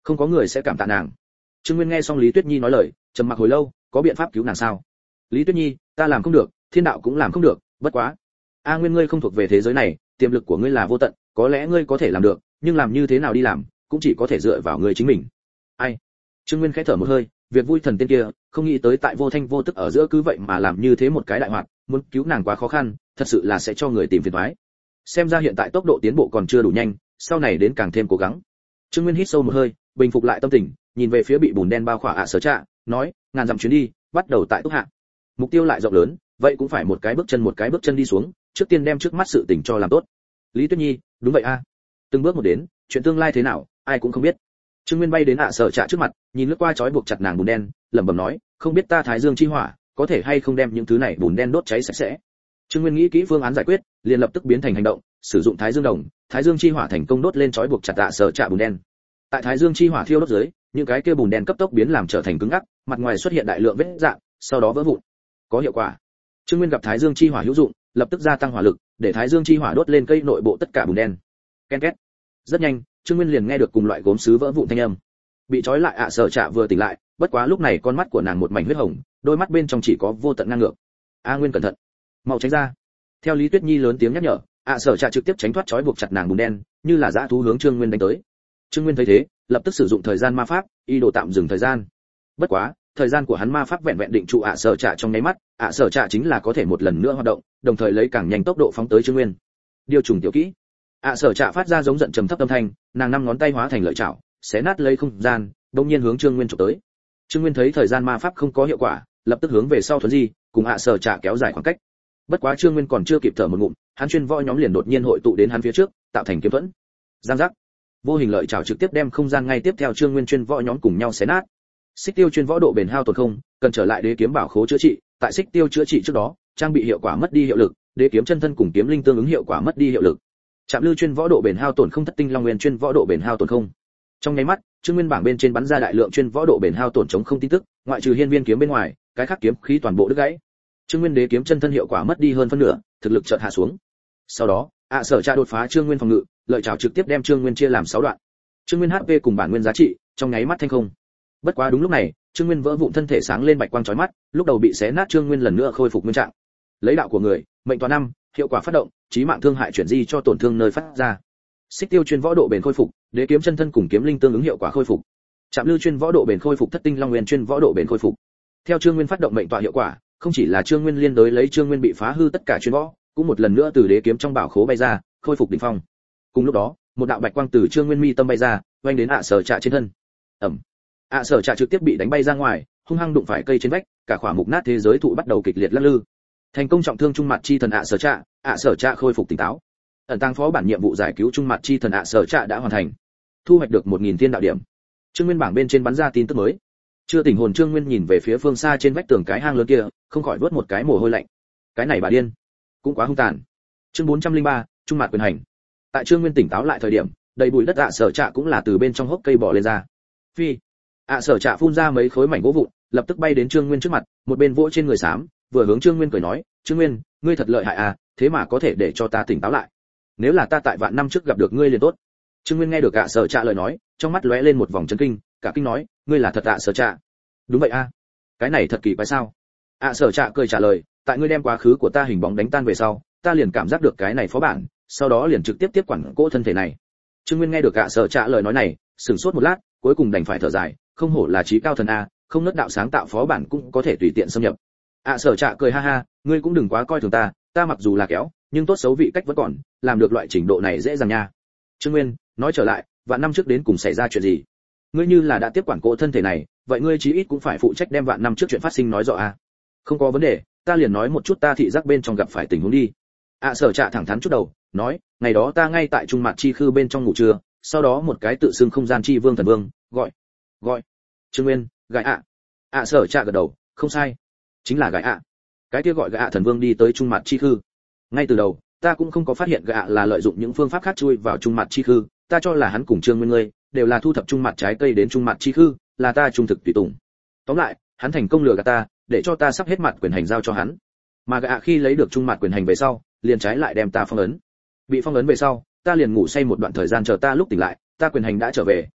S1: không có người sẽ cảm tạ nàng. Trương Nguyên nghe xong Lý Tuyết Nhi nói lời, trầm mặc hồi lâu, có biện pháp cứu nàng sao? Lý Tuyết Nhi, ta làm không được, thiên đạo cũng làm không được, bất quá, A Nguyên ngươi không thuộc về thế giới này, tiềm lực của ngươi là vô tận, có lẽ ngươi có thể làm được, nhưng làm như thế nào đi làm, cũng chỉ có thể dựa vào ngươi chính mình. Ai? Trương Nguyên khẽ thở một hơi, việc vui thần tiên kia, không nghĩ tới tại vô thanh vô tức ở giữa cứ vậy mà làm như thế một cái đại hoạt, muốn cứu nàng quá khó khăn, thật sự là sẽ cho người tìm phiền toái. Xem ra hiện tại tốc độ tiến bộ còn chưa đủ nhanh, sau này đến càng thêm cố gắng. Trương Nguyên hít sâu một hơi, bình phục lại tâm tình, nhìn về phía bị bùn đen bao khỏa ạ sở trạ, nói, ngàn dặm chuyến đi, bắt đầu tại Túc Hạ. Mục tiêu lại rộng lớn, vậy cũng phải một cái bước chân một cái bước chân đi xuống, trước tiên đem trước mắt sự tình cho làm tốt. Lý Tuyết Nhi, đúng vậy a. Từng bước một đến, chuyện tương lai thế nào, ai cũng không biết. Trương Nguyên bay đến ạ sở trạ trước mặt, nhìn lướt qua chói buộc chặt nàng bùn đen, lẩm bẩm nói, không biết ta Thái Dương chi hỏa, có thể hay không đem những thứ này bùn đen đốt cháy sạch sẽ. Trương Nguyên nghĩ kỹ phương án giải quyết, liền lập tức biến thành hành động, sử dụng Thái Dương đồng, Thái Dương chi hỏa thành công đốt lên chói buộc chặt ạ sở trạ bùn đen. Tại Thái Dương chi hỏa thiêu đốt dưới, những cái kia bùn đen cấp tốc biến làm trở thành cứng ngắc, mặt ngoài xuất hiện đại lượng vết rạn, sau đó vỡ vụn. Có hiệu quả. Trương Nguyên gặp Thái Dương chi hỏa hữu dụng, lập tức gia tăng hỏa lực, để Thái Dương chi hỏa đốt lên cây nội bộ tất cả bùn đen. Ken két. Rất nhanh, Trương Nguyên liền nghe được cùng loại gốm sứ vỡ vụn thanh âm. Bị trói lại ạ sở trạ vừa tỉnh lại, bất quá lúc này con mắt của nàng một mảnh huyết hồng, đôi mắt bên trong chỉ có vô tận ngang ngược. A Nguyên cẩn thận, mau tránh ra. Theo Lý Tuyết Nhi lớn tiếng nhắc nhở, ạ sở trạ trực tiếp tránh thoát trói buộc chặt nàng bùn đen, như là dã thú hướng Trương Nguyên đánh tới. Trương Nguyên thấy thế, lập tức sử dụng thời gian ma pháp, ý đồ tạm dừng thời gian. Bất quá, thời gian của hắn ma pháp vẹn vẹn định trụ ạ sở trạ trong nháy mắt, ạ sở trạ chính là có thể một lần nữa hoạt động, đồng thời lấy càng nhanh tốc độ phóng tới Trương Nguyên. Điều trùng tiểu kỹ. ạ sở trạ phát ra giống giận trầm thấp âm thanh, nàng năm ngón tay hóa thành lợi chảo, xé nát lấy không gian, đột nhiên hướng Trương Nguyên chụp tới. Trương Nguyên thấy thời gian ma pháp không có hiệu quả, lập tức hướng về sau thuần di, cùng ạ sở trạ kéo dài khoảng cách. Bất quá Trương Nguyên còn chưa kịp thở một ngụm, hắn chuyên võ nhóm liền đột nhiên hội tụ đến hắn phía trước, tạo thành kiếm thuẫn. Giang giác. Vô hình lợi chảo trực tiếp đem không gian ngay tiếp theo Trương Nguyên chuyên võ nhóm cùng nhau xé nát. Xích tiêu chuyên võ độ bền hao tổn không, cần trở lại đế kiếm bảo khố chữa trị, tại xích tiêu chữa trị trước đó, trang bị hiệu quả mất đi hiệu lực, đế kiếm chân thân cùng kiếm linh tương ứng hiệu quả mất đi hiệu lực. Trạm lưu chuyên võ độ bền hao tổn không, thất tinh long nguyên chuyên võ độ bền hao tổn không. Trong nháy mắt, Trương Nguyên bảng bên trên bắn ra đại lượng chuyên võ độ bền hao tổn chống không tin tức, ngoại trừ hiên viên kiếm bên ngoài, cái khác kiếm khí toàn bộ đứt gãy. Trương Nguyên đế kiếm chân thân hiệu quả mất đi hơn phân nửa, thực lực chợt hạ xuống. Sau đó, ạ sở trạ đột phá Trương Nguyên phòng ngự, lợi chảo trực tiếp đem Trương Nguyên chia làm sáu đoạn. Trương Nguyên hát pê cùng bản nguyên giá trị, trong nháy mắt thanh không. Bất quá đúng lúc này, Trương Nguyên vỡ vụn thân thể sáng lên bạch quang chói mắt, lúc đầu bị xé nát Trương Nguyên lần nữa khôi phục nguyên trạng. Lấy đạo của người, mệnh toán năm, hiệu quả phát động, chí mạng thương hại chuyển di cho tổn thương nơi phát ra. Xích tiêu chuyên võ độ bền khôi phục, đế kiếm chân thân cùng kiếm linh tương ứng hiệu quả khôi phục. Trạm lưu chuyên võ độ bền khôi phục, thất tinh long nguyên chuyên võ độ bền khôi phục. Theo Trương Nguyên phát động mệnh tọa hiệu quả, không chỉ là Trương Nguyên liên đối lấy Trương Nguyên bị phá hư tất cả chuyên võ, cũng một lần nữa từ đế kiếm trong bảo khố bay ra, khôi phục đỉnh phong. Cùng lúc đó, một đạo bạch quang từ Trương Nguyên mi tâm bay ra, vang đến ạ sở trạ trên thân. Ầm. ạ sở trạ trực tiếp bị đánh bay ra ngoài, hung hăng đụng phải cây trên vách, cả khỏa mục nát thế giới thụ bắt đầu kịch liệt lắc lư. Thành công trọng thương trung mặt chi thần ạ sở trạ, ạ sở trạ khôi phục tỉnh táo. Ẩn tăng phó bản nhiệm vụ giải cứu trung mặt chi thần ạ sở trạ đã hoàn thành. Thu hoạch được một nghìn thiên đạo điểm. Trương Nguyên bảng bên trên bắn ra tin tức mới. Chưa tỉnh hồn Trương Nguyên nhìn về phía phương xa trên vách tường cái hang lớn kia, không khỏi vớt một cái mồ hôi lạnh. Cái này bà điên, cũng quá hung tàn. Chương bốn trăm linh ba, trung mặt quyền hành. Tại Trương Nguyên tỉnh táo lại thời điểm, đầy bụi đất ạ sở trạ cũng là từ bên trong hốc cây bò lên ra. Phi, ạ sở trạ phun ra mấy khối mảnh gỗ vụn, lập tức bay đến Trương Nguyên trước mặt, một bên vỗ trên người xám, vừa hướng Trương Nguyên cười nói, Trương Nguyên, ngươi thật lợi hại à, thế mà có thể để cho ta tỉnh táo lại. Nếu là ta tại vạn năm trước gặp được ngươi liền tốt. Trương Nguyên nghe được ạ sở trạ lời nói, trong mắt lóe lên một vòng chấn kinh, cả kinh nói, ngươi là thật ạ sở trạ? Đúng vậy a. Cái này thật kỳ quái sao? ạ sở trạ cười trả lời, tại ngươi đem quá khứ của ta hình bóng đánh tan về sau, ta liền cảm giác được cái này phó bản, sau đó liền trực tiếp tiếp quản cỗ thân thể này. Trương Nguyên nghe được ạ sở trạ lời nói này, sửng sốt một lát, cuối cùng đành phải thở dài, không hổ là trí cao thần a, không nứt đạo sáng tạo phó bản cũng có thể tùy tiện xâm nhập. ạ sở trạ cười ha ha, ngươi cũng đừng quá coi thường ta, ta mặc dù là kéo, nhưng tốt xấu vị cách vẫn còn, làm được loại trình độ này dễ dàng nha. Trương Nguyên nói trở lại, vạn năm trước đến cùng xảy ra chuyện gì? Ngươi như là đã tiếp quản cỗ thân thể này, vậy ngươi chí ít cũng phải phụ trách đem vạn năm trước chuyện phát sinh nói rõ a. Không có vấn đề, ta liền nói một chút ta thị giác bên trong gặp phải tình huống đi. ạ sở trạ thẳng thắn chút đầu, nói, ngày đó ta ngay tại trung mặt chi khư bên trong ngủ trưa, sau đó một cái tự xưng không gian chi vương thần vương, gọi, gọi, Trương Nguyên, gái ạ. ạ sở trạ gật đầu, không sai, chính là gái ạ. Cái kia gọi gái ạ thần vương đi tới trung mặt chi khư. Ngay từ đầu, ta cũng không có phát hiện gái ạ là lợi dụng những phương pháp khác chui vào trung mặt chi khư, ta cho là hắn cùng Trương Nguyên ngươi đều là thu thập trung mặt trái cây đến trung mặt chi khư, là ta trung thực tùy tùng. Tóm lại, hắn thành công lừa gạt ta, để cho ta sắp hết mặt quyền hành giao cho hắn. Mà gã khi lấy được trung mặt quyền hành về sau, liền trái lại đem ta phong ấn. Bị phong ấn về sau, ta liền ngủ say một đoạn thời gian, chờ ta lúc tỉnh lại, ta quyền hành đã trở về,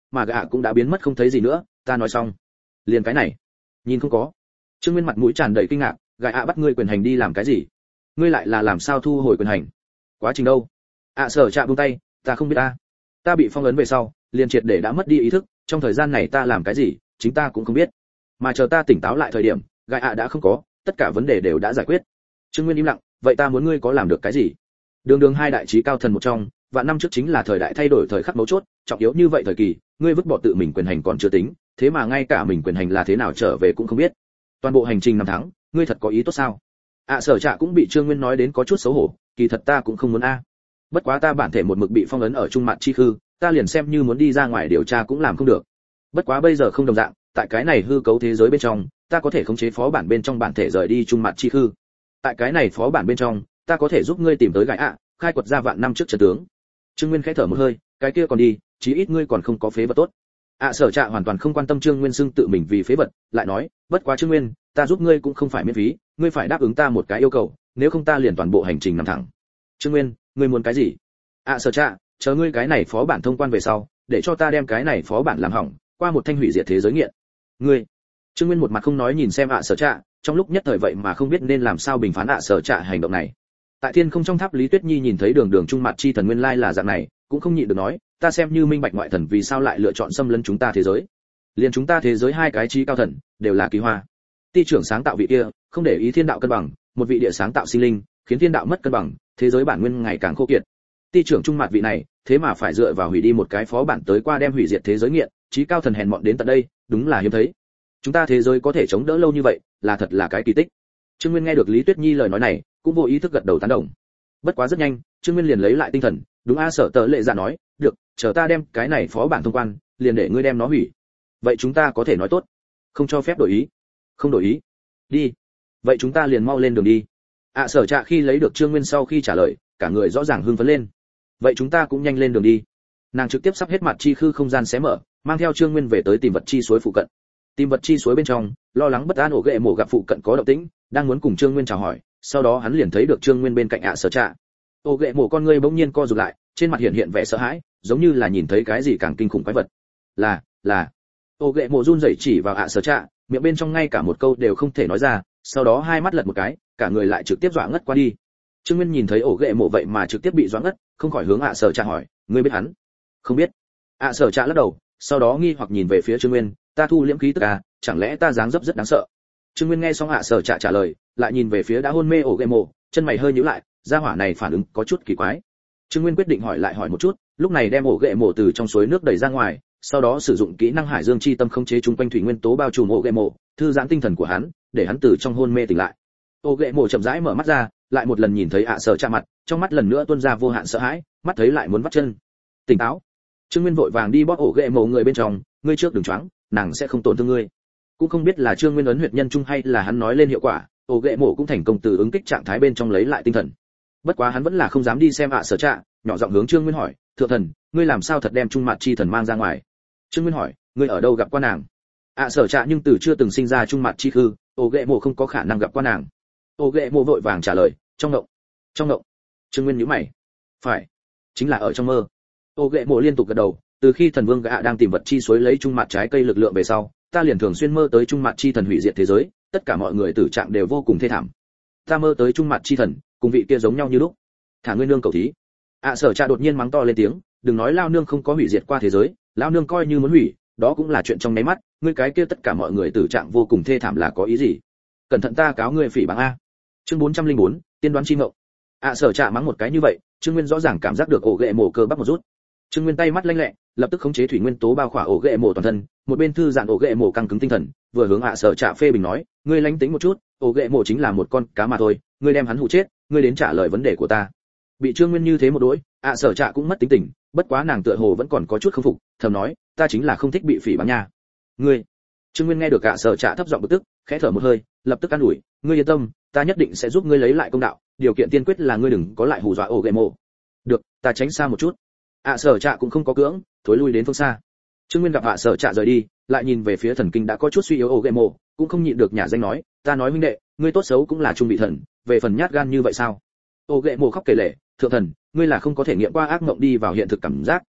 S1: mà gã cũng đã biến mất không thấy gì nữa. Ta nói xong liền cái này nhìn không có. Trương Nguyên mặt mũi tràn đầy kinh ngạc, gã ạ bắt ngươi quyền hành đi làm cái gì? Ngươi lại là làm sao thu hồi quyền hành? Quá trình đâu? ạ sở trạ buông tay, ta không biết ta. Ta bị phong ấn về sau, liền triệt để đã mất đi ý thức, trong thời gian này ta làm cái gì, chính ta cũng không biết. Mà chờ ta tỉnh táo lại thời điểm, gã ạ đã không có, tất cả vấn đề đều đã giải quyết. Trương Nguyên im lặng, vậy ta muốn ngươi có làm được cái gì? Đường đường hai đại chí cao thần một trong, vạn năm trước chính là thời đại thay đổi thời khắc mấu chốt, trọng yếu như vậy thời kỳ, ngươi vứt bỏ tự mình quyền hành còn chưa tính, thế mà ngay cả mình quyền hành là thế nào trở về cũng không biết. Toàn bộ hành trình năm tháng, ngươi thật có ý tốt sao? ạ sở trạ cũng bị Trương Nguyên nói đến có chút xấu hổ, kỳ thật ta cũng không muốn a. Bất quá ta bản thể một mực bị phong ấn ở trung mạn chi khư, ta liền xem như muốn đi ra ngoài điều tra cũng làm không được. Bất quá bây giờ không đồng dạng, tại cái này hư cấu thế giới bên trong, ta có thể khống chế phó bản bên trong bản thể rời đi trung mạn chi khư. Tại cái này phó bản bên trong, ta có thể giúp ngươi tìm tới gái ạ, khai quật ra vạn năm trước trận tướng. Trương Nguyên khẽ thở một hơi, cái kia còn đi, chí ít ngươi còn không có phế vật tốt. ạ sở trạ hoàn toàn không quan tâm Trương Nguyên xưng tự mình vì phế vật, lại nói, bất quá Trương Nguyên, ta giúp ngươi cũng không phải miễn phí, ngươi phải đáp ứng ta một cái yêu cầu, nếu không ta liền toàn bộ hành trình nằm thẳng. Trương Nguyên, ngươi muốn cái gì? ạ sở trạ, chờ ngươi cái này phó bản thông quan về sau, để cho ta đem cái này phó bản làm hỏng, qua một thanh hủy diệt thế giới nghiện. Ngươi? Trương Nguyên một mặt không nói nhìn xem ạ sở trạ, trong lúc nhất thời vậy mà không biết nên làm sao bình phán ạ sở trạ hành động này. Tại thiên không trong tháp Lý Tuyết Nhi nhìn thấy đường đường trung mặt chi thần nguyên lai là dạng này, cũng không nhịn được nói, ta xem như minh bạch ngoại thần vì sao lại lựa chọn xâm lấn chúng ta thế giới. Liên chúng ta thế giới hai cái chí cao thần đều là kỳ hoa. Ti trưởng sáng tạo vị kia, không để ý thiên đạo cân bằng, một vị địa sáng tạo sinh linh, khiến thiên đạo mất cân bằng, thế giới bản nguyên ngày càng khô kiệt. Ti trưởng trung mặt vị này, thế mà phải dựa vào hủy đi một cái phó bản tới qua đem hủy diệt thế giới nghiện, chí cao thần hèn mọn đến tận đây, đúng là hiếm thấy. Chúng ta thế giới có thể chống đỡ lâu như vậy, là thật là cái kỳ tích. Trương Nguyên nghe được Lý Tuyết Nhi lời nói này, cũng vô ý thức gật đầu tán đồng. Bất quá rất nhanh, Trương Nguyên liền lấy lại tinh thần, đúng a sở tờ lệ dạ nói, được, chờ ta đem cái này phó bản thông quan, liền để ngươi đem nó hủy. Vậy chúng ta có thể nói tốt, không cho phép đổi ý. Không đổi ý. Đi. Vậy chúng ta liền mau lên đường đi. ạ sở trạ khi lấy được Trương Nguyên sau khi trả lời, cả người rõ ràng hưng phấn lên. Vậy chúng ta cũng nhanh lên đường đi. Nàng trực tiếp sắp hết mặt chi khư không gian xé mở, mang theo Trương Nguyên về tới tìm vật chi suối phụ cận. Tìm vật chi suối bên trong, lo lắng bất an ổ ghệ mổ gặp phụ cận có động tĩnh, đang muốn cùng Trương Nguyên chào hỏi, sau đó hắn liền thấy được Trương Nguyên bên cạnh ạ sở trạ. Ổ ghệ mổ con ngươi bỗng nhiên co rụt lại, trên mặt hiện hiện vẻ sợ hãi, giống như là nhìn thấy cái gì càng kinh khủng quái vật. Là, là. Ổ ghệ mổ run rẩy chỉ vào ạ sở trạ, miệng bên trong ngay cả một câu đều không thể nói ra, sau đó hai mắt lật một cái, cả người lại trực tiếp dọa ngất qua đi. Trương Nguyên nhìn thấy ổ ghệ mổ vậy mà trực tiếp bị dọa ngất, không khỏi hướng ạ sở trạ hỏi, ngươi biết hắn? Không biết. ạ sở trạ lắc đầu, sau đó nghi hoặc nhìn về phía Trương Nguyên, ta thu liễm khí tức à, chẳng lẽ ta dáng dấp rất đáng sợ? Trương Nguyên nghe xong ạ sở trạ trả lời, lại nhìn về phía đã hôn mê ổ ghệ mổ, chân mày hơi nhíu lại, gia hỏa này phản ứng có chút kỳ quái. Trương Nguyên quyết định hỏi lại hỏi một chút, lúc này đem ổ ghệ mổ từ trong suối nước đẩy ra ngoài, sau đó sử dụng kỹ năng Hải Dương chi tâm khống chế chung quanh thủy nguyên tố bao trùm ổ ghệ mổ, thư giãn tinh thần của hắn, để hắn từ trong hôn mê tỉnh lại. Ổ ghệ mổ chậm rãi mở mắt ra, lại một lần nhìn thấy ạ sở trạ mặt, trong mắt lần nữa tuôn ra vô hạn sợ hãi, mắt thấy lại muốn vắt chân. Tỉnh táo. Trương Nguyên vội vàng đi bóp ổ ghệ mổ người bên trong, ngươi trước đừng choáng, nàng sẽ không tổn thương ngươi. Cũng không biết là Trương Nguyên ấn huyệt nhân trung hay là hắn nói lên hiệu quả, ổ ghệ mổ cũng thành công từ ứng kích trạng thái bên trong lấy lại tinh thần. Bất quá hắn vẫn là không dám đi xem ạ sở trạ, nhỏ giọng hướng Trương Nguyên hỏi, thượng thần, ngươi làm sao thật đem trung mặt chi thần mang ra ngoài? Trương Nguyên hỏi, ngươi ở đâu gặp qua nàng? ạ sở trạ nhưng từ chưa từng sinh ra trung mặt chi khư, ổ ghệ mổ không có khả năng gặp qua nàng. Ổ ghệ mổ vội vàng trả lời, trong ngộng. Trong ngộng. Trương Nguyên nhíu mày. Phải, chính là ở trong mơ. Ổ ghệ mổ liên tục gật đầu, từ khi thần vương gã đang tìm vật chi suối lấy trung mặt trái cây lực lượng về sau, ta liền thường xuyên mơ tới trung mặt chi thần hủy diệt thế giới, tất cả mọi người tử trạng đều vô cùng thê thảm. Ta mơ tới trung mặt chi thần, cùng vị kia giống nhau như lúc. Thả ngươi nương cầu thí. ạ sở trạ đột nhiên mắng to lên tiếng, đừng nói lao nương không có hủy diệt qua thế giới, lao nương coi như muốn hủy, đó cũng là chuyện trong nháy mắt, ngươi cái kia tất cả mọi người tử trạng vô cùng thê thảm là có ý gì? Cẩn thận ta cáo ngươi phỉ báng a. Chương bốn trăm lẻ bốn, tiên đoán chi ngộ. ạ sở trạ mắng một cái như vậy, Trương Nguyên rõ ràng cảm giác được ổ ghệ mổ cơ bắp một rút. Trương Nguyên tay mắt lanh lẹ, lập tức khống chế thủy nguyên tố bao khỏa ổ ghệ mổ toàn thân, một bên thư giãn ổ ghệ mổ căng cứng tinh thần, vừa hướng ạ sở trạ phê bình nói, ngươi lánh tính một chút, ổ ghệ mổ chính là một con cá mà thôi, ngươi đem hắn hụ chết, ngươi đến trả lời vấn đề của ta. Bị Trương Nguyên như thế một đỗi, ạ sở trạ cũng mất tính tình, bất quá nàng tựa hồ vẫn còn có chút không phục, thầm nói, ta chính là không thích bị phỉ báng nha. Ngươi. Trương Nguyên nghe được ạ sở trạ thấp giọng bực tức, khẽ thở một hơi, lập tức an ủi, ngươi yên tâm, ta nhất định sẽ giúp ngươi lấy lại công đạo, điều kiện tiên quyết là ngươi đừng có lại hù dọa ổ ghệ mổ. Được, ta tránh xa một chút. ạ sở trạ cũng không có cưỡng, thối lui đến phương xa. Trương Nguyên gặp ạ sở trạ rời đi, lại nhìn về phía thần kinh đã có chút suy yếu ổ ghệ mổ, cũng không nhịn được nhả danh nói, ta nói huynh đệ, ngươi tốt xấu cũng là trung vị thần, về phần nhát gan như vậy sao? Ổ ghệ mổ khóc kể lể, thượng thần, ngươi là không có thể nghiệm qua ác mộng đi vào hiện thực cảm giác,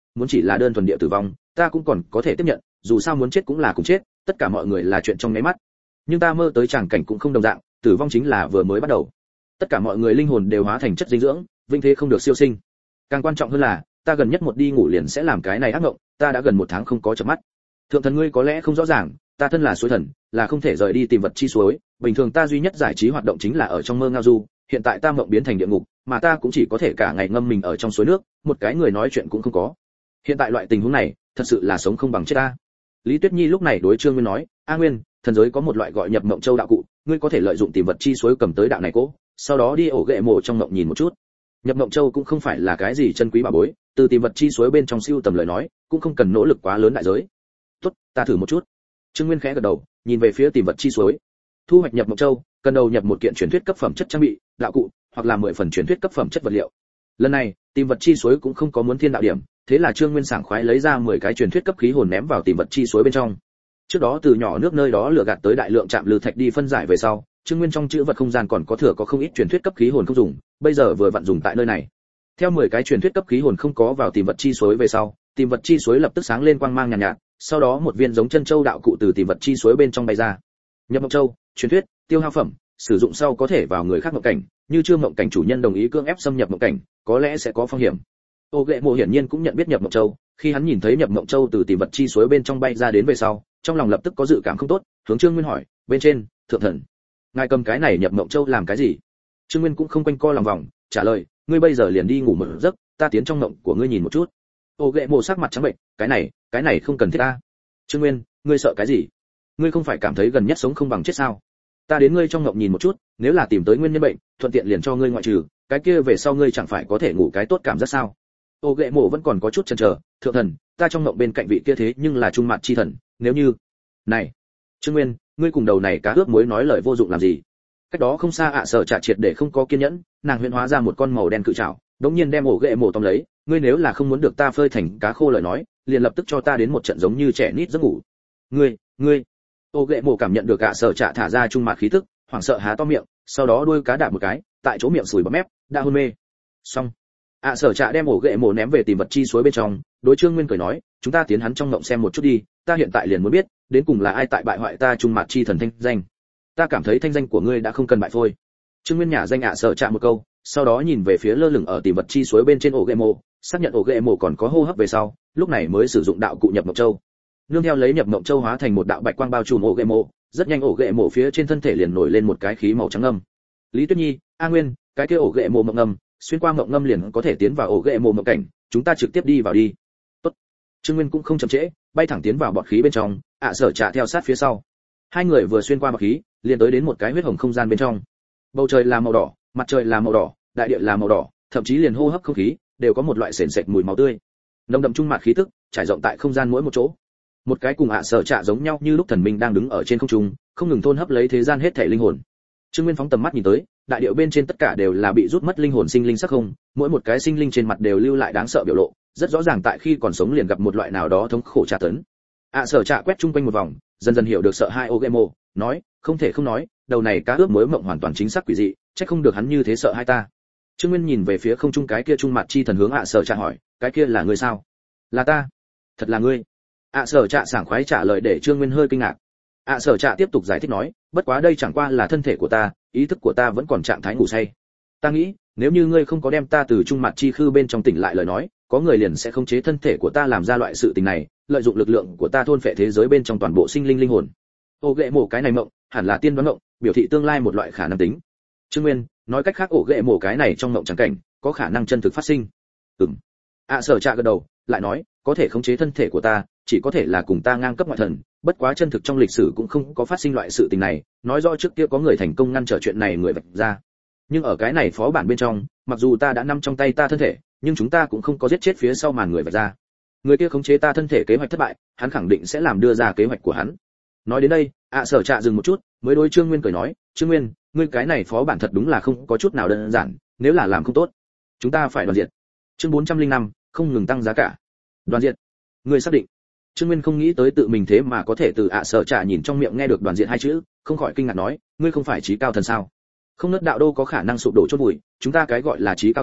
S1: muốn chỉ là đơn thuần địa tử vong ta cũng còn có thể tiếp nhận, dù sao muốn chết cũng là cùng chết, tất cả mọi người là chuyện trong nháy mắt. Nhưng ta mơ tới tràng cảnh cũng không đồng dạng, tử vong chính là vừa mới bắt đầu. Tất cả mọi người linh hồn đều hóa thành chất dinh dưỡng, vinh thế không được siêu sinh. Càng quan trọng hơn là, ta gần nhất một đi ngủ liền sẽ làm cái này ác mộng, ta đã gần một tháng không có chợp mắt. Thượng thần ngươi có lẽ không rõ ràng, ta thân là suối thần, là không thể rời đi tìm vật chi suối, bình thường ta duy nhất giải trí hoạt động chính là ở trong mơ ngao du, hiện tại ta mộng biến thành địa ngục, mà ta cũng chỉ có thể cả ngày ngâm mình ở trong suối nước, một cái người nói chuyện cũng không có. Hiện tại loại tình huống này, thật sự là sống không bằng chết ta. Lý Tuyết Nhi lúc này đối Trương Nguyên nói, A Nguyên, thần giới có một loại gọi nhập mộng châu đạo cụ, ngươi có thể lợi dụng tìm vật chi suối cầm tới đạo này cố, sau đó đi ổ ghệ mộ trong mộng nhìn một chút. Nhập mộng châu cũng không phải là cái gì chân quý bảo bối, từ tìm vật chi suối bên trong siêu tầm lời nói, cũng không cần nỗ lực quá lớn đại giới. Tốt, ta thử một chút. Trương Nguyên khẽ gật đầu, nhìn về phía tìm vật chi suối. Thu hoạch nhập mộng châu, cần đầu nhập một kiện truyền thuyết cấp phẩm chất trang bị, đạo cụ, hoặc là mười phần truyền thuyết cấp phẩm chất vật liệu. Lần này, tìm vật chi suối cũng không có muốn thiên đạo điểm, thế là Trương Nguyên sảng khoái lấy ra mười cái truyền thuyết cấp khí hồn ném vào tìm vật chi suối bên trong. Trước đó từ nhỏ nước nơi đó lừa gạt tới đại lượng chạm lư thạch đi phân giải về sau, Trương Nguyên trong chữ vật không gian còn có thừa có không ít truyền thuyết cấp khí hồn không dùng, bây giờ vừa vặn dùng tại nơi này. Theo mười cái truyền thuyết cấp khí hồn không có vào tìm vật chi suối về sau, tìm vật chi suối lập tức sáng lên quang mang nhàn nhạt, nhạt, sau đó một viên giống chân châu đạo cụ từ tìm vật chi suối bên trong bay ra. Nhập mộng châu, truyền thuyết, tiêu hao phẩm, sử dụng sau có thể vào người khác mộng cảnh, như chưa mộng cảnh chủ nhân đồng ý cưỡng ép xâm nhập mộng cảnh, có lẽ sẽ có phong hiểm. Ô Ghệ Mộ hiển nhiên cũng nhận biết nhập mộng châu, khi hắn nhìn thấy nhập mộng châu từ tìm vật chi suối bên trong bay ra đến về sau, trong lòng lập tức có dự cảm không tốt, hướng Trương Nguyên hỏi, bên trên, thượng thần, ngài cầm cái này nhập mộng châu làm cái gì? Trương Nguyên cũng không quanh co lòng vòng, trả lời, ngươi bây giờ liền đi ngủ một giấc, ta tiến trong mộng của ngươi nhìn một chút. Ô Ghệ Mộ sắc mặt trắng bệnh, cái này, cái này không cần thiết ta. Trương Nguyên, ngươi sợ cái gì? Ngươi không phải cảm thấy gần nhất sống không bằng chết sao? Ta đến ngươi trong mộng nhìn một chút, nếu là tìm tới nguyên nhân bệnh, thuận tiện liền cho ngươi ngoại trừ, cái kia về sau ngươi chẳng phải có thể ngủ cái tốt cảm giác sao? Ô Ghệ Mộ vẫn còn có chút chần chờ, thượng thần, ta trong mộng bên cạnh vị kia thế nhưng là trung mặt chi thần, nếu như, này, Trương Nguyên, ngươi cùng đầu này cá ướp muối nói lời vô dụng làm gì? Cách đó không xa ạ à Sở Trạ triệt để không có kiên nhẫn, nàng huyễn hóa ra một con màu đen cự trảo, đống nhiên đem Ô Ghệ Mộ tóm lấy, ngươi nếu là không muốn được ta phơi thành cá khô lời nói, liền lập tức cho ta đến một trận giống như trẻ nít giấc ngủ. Ngươi, ngươi. Ô Ghệ Mộ cảm nhận được ạ à Sở Trạ thả ra trung mặt khí tức, hoảng sợ há to miệng, sau đó đuôi cá đạp một cái, tại chỗ miệng sùi bọt mép, đã hôn mê. Xong. ạ à Sở Trạ đem Ô Ghệ Mộ ném về tìm vật chi suối bên trong, đối Trương Nguyên cười nói, chúng ta tiến hắn trong ngộng xem một chút đi, ta hiện tại liền muốn biết, đến cùng là ai tại bại hoại ta trung mặt chi thần thanh danh. Ta cảm thấy thanh danh của ngươi đã không cần bại phôi. Trương Nguyên nhả danh ạ à Sở Trạ một câu, sau đó nhìn về phía lơ lửng ở tìm vật chi suối bên trên Ô Ghệ Mộ, xác nhận Ô Ghệ Mộ còn có hô hấp về sau, lúc này mới sử dụng đạo cụ nhập mộng châu. Nương theo lấy nhập mộng châu hóa thành một đạo bạch quang bao trùm Ô Ghệ Mộ, rất nhanh Ô Ghệ Mộ phía trên thân thể liền nổi lên một cái khí màu trắng ngâm. Lý Tuyết Nhi, A Nguyên, cái kia Ô Ghệ Mộ mộng ngâm, xuyên qua mộng ngâm liền có thể tiến vào Ô Ghệ Mộ mộng cảnh, chúng ta trực tiếp đi vào đi. Tốt. Trương Nguyên cũng không chậm trễ, bay thẳng tiến vào bọt khí bên trong, ạ à Sở Trạ theo sát phía sau. Hai người vừa xuyên qua bọt khí, liền tới đến một cái huyết hồng không gian bên trong. Bầu trời là màu đỏ, mặt trời là màu đỏ, đại địa là màu đỏ, thậm chí liền hô hấp không khí đều có một loại sền sệt mùi máu tươi. Nồng đậm trung mạt khí tức trải rộng tại không gian mỗi một chỗ. Một cái cùng ạ à Sở Trạ giống nhau như lúc thần minh đang đứng ở trên không trung, không ngừng thôn hấp lấy thế gian hết thảy linh hồn. Trương Nguyên phóng tầm mắt nhìn tới, đại điệu bên trên tất cả đều là bị rút mất linh hồn sinh linh sắc không, mỗi một cái sinh linh trên mặt đều lưu lại đáng sợ biểu lộ, rất rõ ràng tại khi còn sống liền gặp một loại nào đó thống khổ tra tấn. ạ à Sở Trạ quét chung quanh một vòng, dần dần hiểu được sợ hai Ô Ghệ Mộ, nói, không thể không nói, đầu này cá ướp muối mộng hoàn toàn chính xác quỷ dị, chắc không được hắn như thế sợ hai ta. Trương Nguyên nhìn về phía không trung cái kia trung mặt chi thần hướng ạ à Sở Trạ hỏi, cái kia là ngươi sao? Là ta. Thật là ngươi. ạ à Sở Trạ sảng khoái trả lời để Trương Nguyên hơi kinh ngạc. ạ à Sở Trạ tiếp tục giải thích nói, bất quá đây chẳng qua là thân thể của ta, ý thức của ta vẫn còn trạng thái ngủ say. Ta nghĩ, nếu như ngươi không có đem ta từ trung mặt chi khư bên trong tỉnh lại lời nói, có người liền sẽ khống chế thân thể của ta làm ra loại sự tình này, lợi dụng lực lượng của ta thôn phệ thế giới bên trong toàn bộ sinh linh linh hồn. Ô Ghệ Mộ cái này mộng, hẳn là tiên đoán mộng, biểu thị tương lai một loại khả năng tính. Trương Nguyên, nói cách khác Ô Ghệ Mộ cái này trong mộng chẳng cảnh, có khả năng chân thực phát sinh. Ừm. ạ à Sở Trạ gật đầu, lại nói, có thể khống chế thân thể của ta, chỉ có thể là cùng ta ngang cấp ngoại thần, bất quá chân thực trong lịch sử cũng không có phát sinh loại sự tình này, nói rõ trước kia có người thành công ngăn trở chuyện này người vạch ra. Nhưng ở cái này phó bản bên trong, mặc dù ta đã nắm trong tay ta thân thể, nhưng chúng ta cũng không có giết chết phía sau màn người vạch ra. Người kia khống chế ta thân thể kế hoạch thất bại, hắn khẳng định sẽ làm đưa ra kế hoạch của hắn. Nói đến đây, ạ à Sở Trạ dừng một chút, mới đối Trương Nguyên cười nói, Trương Nguyên, ngươi cái này phó bản thật đúng là không có chút nào đơn giản, nếu là làm không tốt, chúng ta phải đoàn diệt. Chương bốn trăm lẻ năm, không ngừng tăng giá cả. Đoàn diệt. Ngươi xác định? Trương Nguyên không nghĩ tới tự mình thế mà có thể từ ạ à Sở Trạ nhìn trong miệng nghe được đoàn diệt hai chữ, không khỏi kinh ngạc nói, ngươi không phải trí cao thần sao? Không nứt đạo đô có khả năng sụp đổ chôn bụi, chúng ta cái gọi là trí cao thần,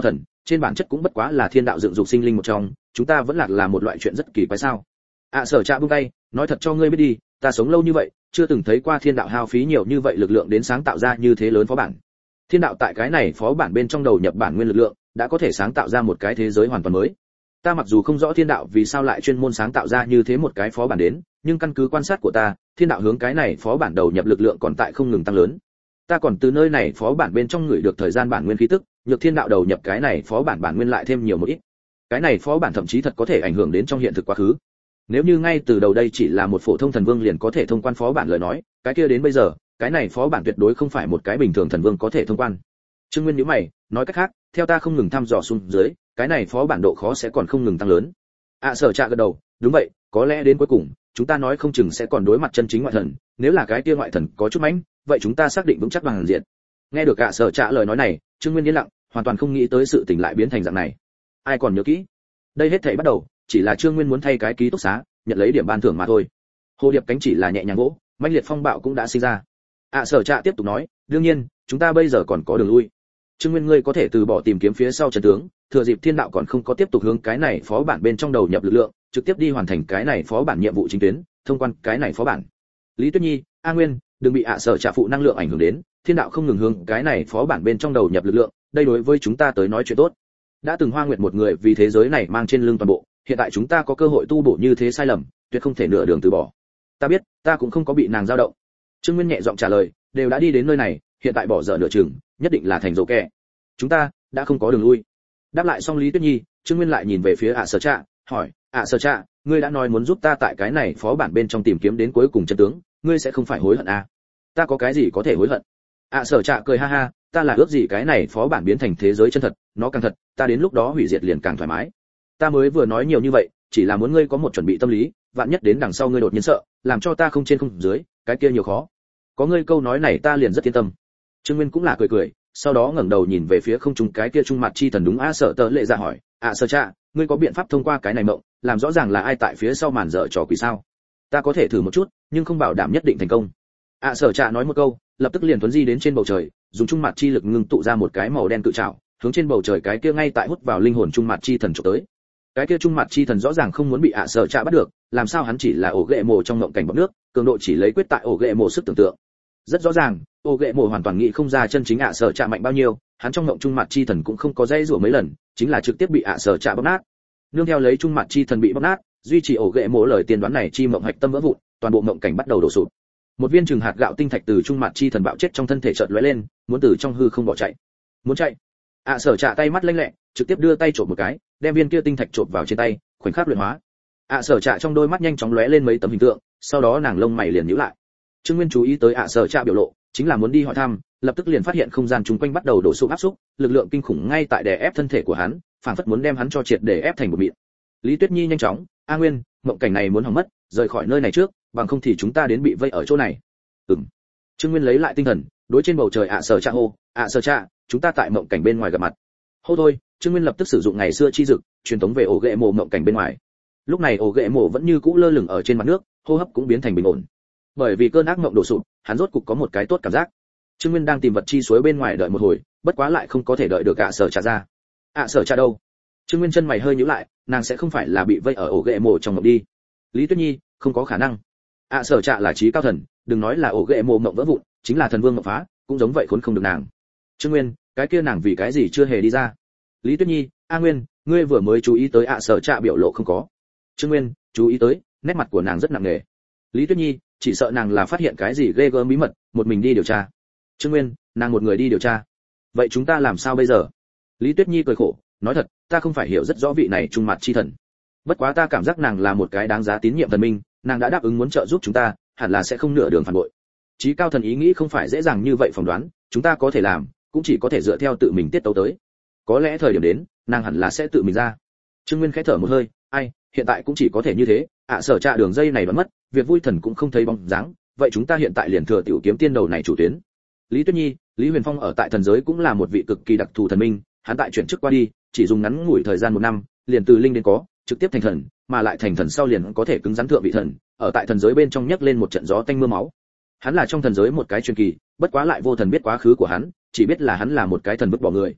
S1: trên bản chất cũng bất quá là thiên đạo dựng dục sinh linh một trong, chúng ta vẫn lạc là một loại chuyện rất kỳ quái sao? ạ Sở Trạ buông tay, nói thật cho ngươi biết đi, ta sống lâu như vậy, chưa từng thấy qua thiên đạo hao phí nhiều như vậy lực lượng đến sáng tạo ra như thế lớn phó bản. Thiên đạo tại cái này phó bản bên trong đầu nhập bản nguyên lực lượng, đã có thể sáng tạo ra một cái thế giới hoàn toàn mới. Ta mặc dù không rõ thiên đạo vì sao lại chuyên môn sáng tạo ra như thế một cái phó bản đến, nhưng căn cứ quan sát của ta, thiên đạo hướng cái này phó bản đầu nhập lực lượng còn tại không ngừng tăng lớn. Ta còn từ nơi này phó bản bên trong người được thời gian bản nguyên khí tức, nhược thiên đạo đầu nhập cái này phó bản bản nguyên lại thêm nhiều một ít. Cái này phó bản thậm chí thật có thể ảnh hưởng đến trong hiện thực quá khứ. Nếu như ngay từ đầu đây chỉ là một phổ thông thần vương liền có thể thông quan phó bản lời nói, cái kia đến bây giờ, cái này phó bản tuyệt đối không phải một cái bình thường thần vương có thể thông quan. Trương Nguyên nhíu mày, nói cách khác, theo ta không ngừng thăm dò xuống dưới, cái này phó bản độ khó sẽ còn không ngừng tăng lớn. ạ Sở Trạ gật đầu, đúng vậy, có lẽ đến cuối cùng, chúng ta nói không chừng sẽ còn đối mặt chân chính ngoại thần, nếu là cái kia ngoại thần có chút mãnh, vậy chúng ta xác định vững chắc bằng diện. Nghe được ạ Sở Trạ lời nói này, Trương Nguyên yên lặng, hoàn toàn không nghĩ tới sự tình lại biến thành dạng này. Ai còn nhớ kỹ? Đây hết thảy bắt đầu, chỉ là Trương Nguyên muốn thay cái ký túc xá, nhận lấy điểm ban thưởng mà thôi. Hồ điệp cánh chỉ là nhẹ nhàng gỗ, mãnh liệt phong bạo cũng đã sinh ra. ạ Sở Trạ tiếp tục nói, đương nhiên, chúng ta bây giờ còn có đường lui. Trương Nguyên ngươi có thể từ bỏ tìm kiếm phía sau trận tướng, thừa dịp thiên đạo còn không có tiếp tục hướng cái này phó bản bên trong đầu nhập lực lượng, trực tiếp đi hoàn thành cái này phó bản nhiệm vụ chính tuyến, thông quan cái này phó bản. Lý Tuyết Nhi, A Nguyên, đừng bị ạ Sở Trạ phụ năng lượng ảnh hưởng đến, thiên đạo không ngừng hướng cái này phó bản bên trong đầu nhập lực lượng, đây đối với chúng ta tới nói chuyện tốt. Đã từng Hoa Nguyệt một người vì thế giới này mang trên lưng toàn bộ, hiện tại chúng ta có cơ hội tu bổ như thế sai lầm, tuyệt không thể nửa đường từ bỏ. Ta biết, ta cũng không có bị nàng dao động. Trương Nguyên nhẹ giọng trả lời, đều đã đi đến nơi này, hiện tại bỏ dở nửa chừng, nhất định là thành dấu kẻ. Chúng ta đã không có đường lui. Đáp lại xong Lý Tuyết Nhi, Trương Nguyên lại nhìn về phía ạ Sở Trạ, hỏi, ạ Sở Trạ, ngươi đã nói muốn giúp ta tại cái này phó bản bên trong tìm kiếm đến cuối cùng chân tướng, ngươi sẽ không phải hối hận à? Ta có cái gì có thể hối hận? ạ Sở Trạ cười ha ha, ta là ước gì cái này phó bản biến thành thế giới chân thật, nó càng thật, ta đến lúc đó hủy diệt liền càng thoải mái. Ta mới vừa nói nhiều như vậy, chỉ là muốn ngươi có một chuẩn bị tâm lý, vạn nhất đến đằng sau ngươi đột nhiên sợ, làm cho ta không trên không dưới, cái kia nhiều khó. Có ngươi câu nói này ta liền rất yên tâm. Trương Nguyên cũng là cười cười, sau đó ngẩng đầu nhìn về phía không trung cái kia trung mặt chi thần đúng a Sở Tơ Lệ Dạ hỏi, ạ Sở Trạ, ngươi có biện pháp thông qua cái này mộng, làm rõ ràng là ai tại phía sau màn dở trò quỷ sao? Ta có thể thử một chút, nhưng không bảo đảm nhất định thành công. ạ Sở Trạ nói một câu, lập tức liền tuấn di đến trên bầu trời, dùng trung mặt chi lực ngưng tụ ra một cái màu đen cự trảo, hướng trên bầu trời cái kia ngay tại hút vào linh hồn trung mặt chi thần chụp tới. Cái kia trung mặt chi thần rõ ràng không muốn bị ạ Sở Trạ bắt được, làm sao hắn chỉ là ổ ghệ mồ trong ngộng cảnh bọt nước, cường độ chỉ lấy quyết tại ổ ghệ mồ sức tưởng tượng. Rất rõ ràng, ổ ghệ mồ hoàn toàn nghĩ không ra chân chính ạ Sở Trạ mạnh bao nhiêu, hắn trong ngộng trung mặt chi thần cũng không có dây rủa mấy lần, chính là trực tiếp bị ạ Sở Trạ bóp nát. Nương theo lấy trung mặt chi thần bị bóp nát, duy trì ổ ghệ mồ lời tiên đoán này chi mộng hạch tâm vỡ vụn, toàn bộ mộng cảnh bắt đầu đổ sụp. Một viên trừng hạt gạo tinh thạch từ trung mặt chi thần bạo chết trong thân thể chợt lóe lên, muốn từ trong hư không bỏ chạy. Muốn chạy? ạ Sở Trạ tay mắt lanh lẹ, trực tiếp đưa tay chộp một cái, đem viên kia tinh thạch chộp vào trên tay, khoảnh khắc luyện hóa. ạ Sở Trạ trong đôi mắt nhanh chóng lóe lên mấy tấm hình tượng, sau đó nàng lông mày liền nhíu lại. Trương Nguyên chú ý tới ạ Sở Trạ biểu lộ, chính là muốn đi hỏi thăm, lập tức liền phát hiện không gian chung quanh bắt đầu đổ sụp áp xúc, lực lượng kinh khủng ngay tại đè ép thân thể của hắn, phảng phất muốn đem hắn cho triệt để ép thành một mịn. Lý Tuyết Nhi nhanh chóng, A Nguyên, mộng cảnh này muốn hỏng mất, rời khỏi nơi này trước, bằng không thì chúng ta đến bị vây ở chỗ này. Ừm. Trương Nguyên lấy lại tinh thần, đối trên bầu trời ạ Sở Trạ hô, ạ Sở Trạ, chúng ta tại mộng cảnh bên ngoài gặp mặt. Hô thôi, Trương Nguyên lập tức sử dụng ngày xưa chi dực, truyền tống về ổ ghệ mộ mộng cảnh bên ngoài. Lúc này ổ ghệ mộ vẫn như cũ lơ lửng ở trên mặt nước, hô hấp cũng biến thành bình ổn. Bởi vì cơn ác mộng đổ sụp, hắn rốt cục có một cái tốt cảm giác. Trương Nguyên đang tìm vật chi suối bên ngoài đợi một hồi, bất quá lại không có thể đợi được ạ Sở Trạ ra. ạ Sở Trạ đâu? Trương Nguyên chân mày hơi nhíu lại, nàng sẽ không phải là bị vây ở ổ ghệ mộ trong mộng đi. Lý Tuyết Nhi, không có khả năng. ạ Sở Trạ là trí cao thần, đừng nói là ổ ghệ mộ mộng vỡ vụn, chính là thần vương mộng phá, cũng giống vậy khốn không được nàng. Trương Nguyên, cái kia nàng vì cái gì chưa hề đi ra? Lý Tuyết Nhi, A Nguyên, ngươi vừa mới chú ý tới ạ Sở Trạ biểu lộ không có? Trương Nguyên, chú ý tới, nét mặt của nàng rất nặng nề. Lý Tuyết Nhi, chỉ sợ nàng là phát hiện cái gì ghê gớm bí mật, một mình đi điều tra. Trương Nguyên, nàng một người đi điều tra. Vậy chúng ta làm sao bây giờ? Lý Tuyết Nhi cười khổ, nói thật, ta không phải hiểu rất rõ vị này trung mặt chi thần. Bất quá ta cảm giác nàng là một cái đáng giá tín nhiệm thần minh, nàng đã đáp ứng muốn trợ giúp chúng ta, hẳn là sẽ không nửa đường phản bội. Chí cao thần ý nghĩ không phải dễ dàng như vậy phỏng đoán, chúng ta có thể làm, cũng chỉ có thể dựa theo tự mình tiết tấu tới. Có lẽ thời điểm đến, nàng hẳn là sẽ tự mình ra. Trương Nguyên khẽ thở một hơi, ai, hiện tại cũng chỉ có thể như thế, ạ Sở Trạ đường dây này đoán mất, việc vui thần cũng không thấy bóng dáng, vậy chúng ta hiện tại liền thừa tiểu kiếm tiên đầu này chủ tuyến. Lý Tuyết Nhi, Lý Huyền Phong ở tại thần giới cũng là một vị cực kỳ đặc thù thần minh, hắn tại chuyển chức qua đi, chỉ dùng ngắn ngủi thời gian một năm, liền từ linh đến có, trực tiếp thành thần, mà lại thành thần sau liền có thể cứng rắn thượng vị thần, ở tại thần giới bên trong nhấc lên một trận gió tanh mưa máu. Hắn là trong thần giới một cái truyền kỳ, bất quá lại vô thần biết quá khứ của hắn, chỉ biết là hắn là một cái thần vứt bỏ người.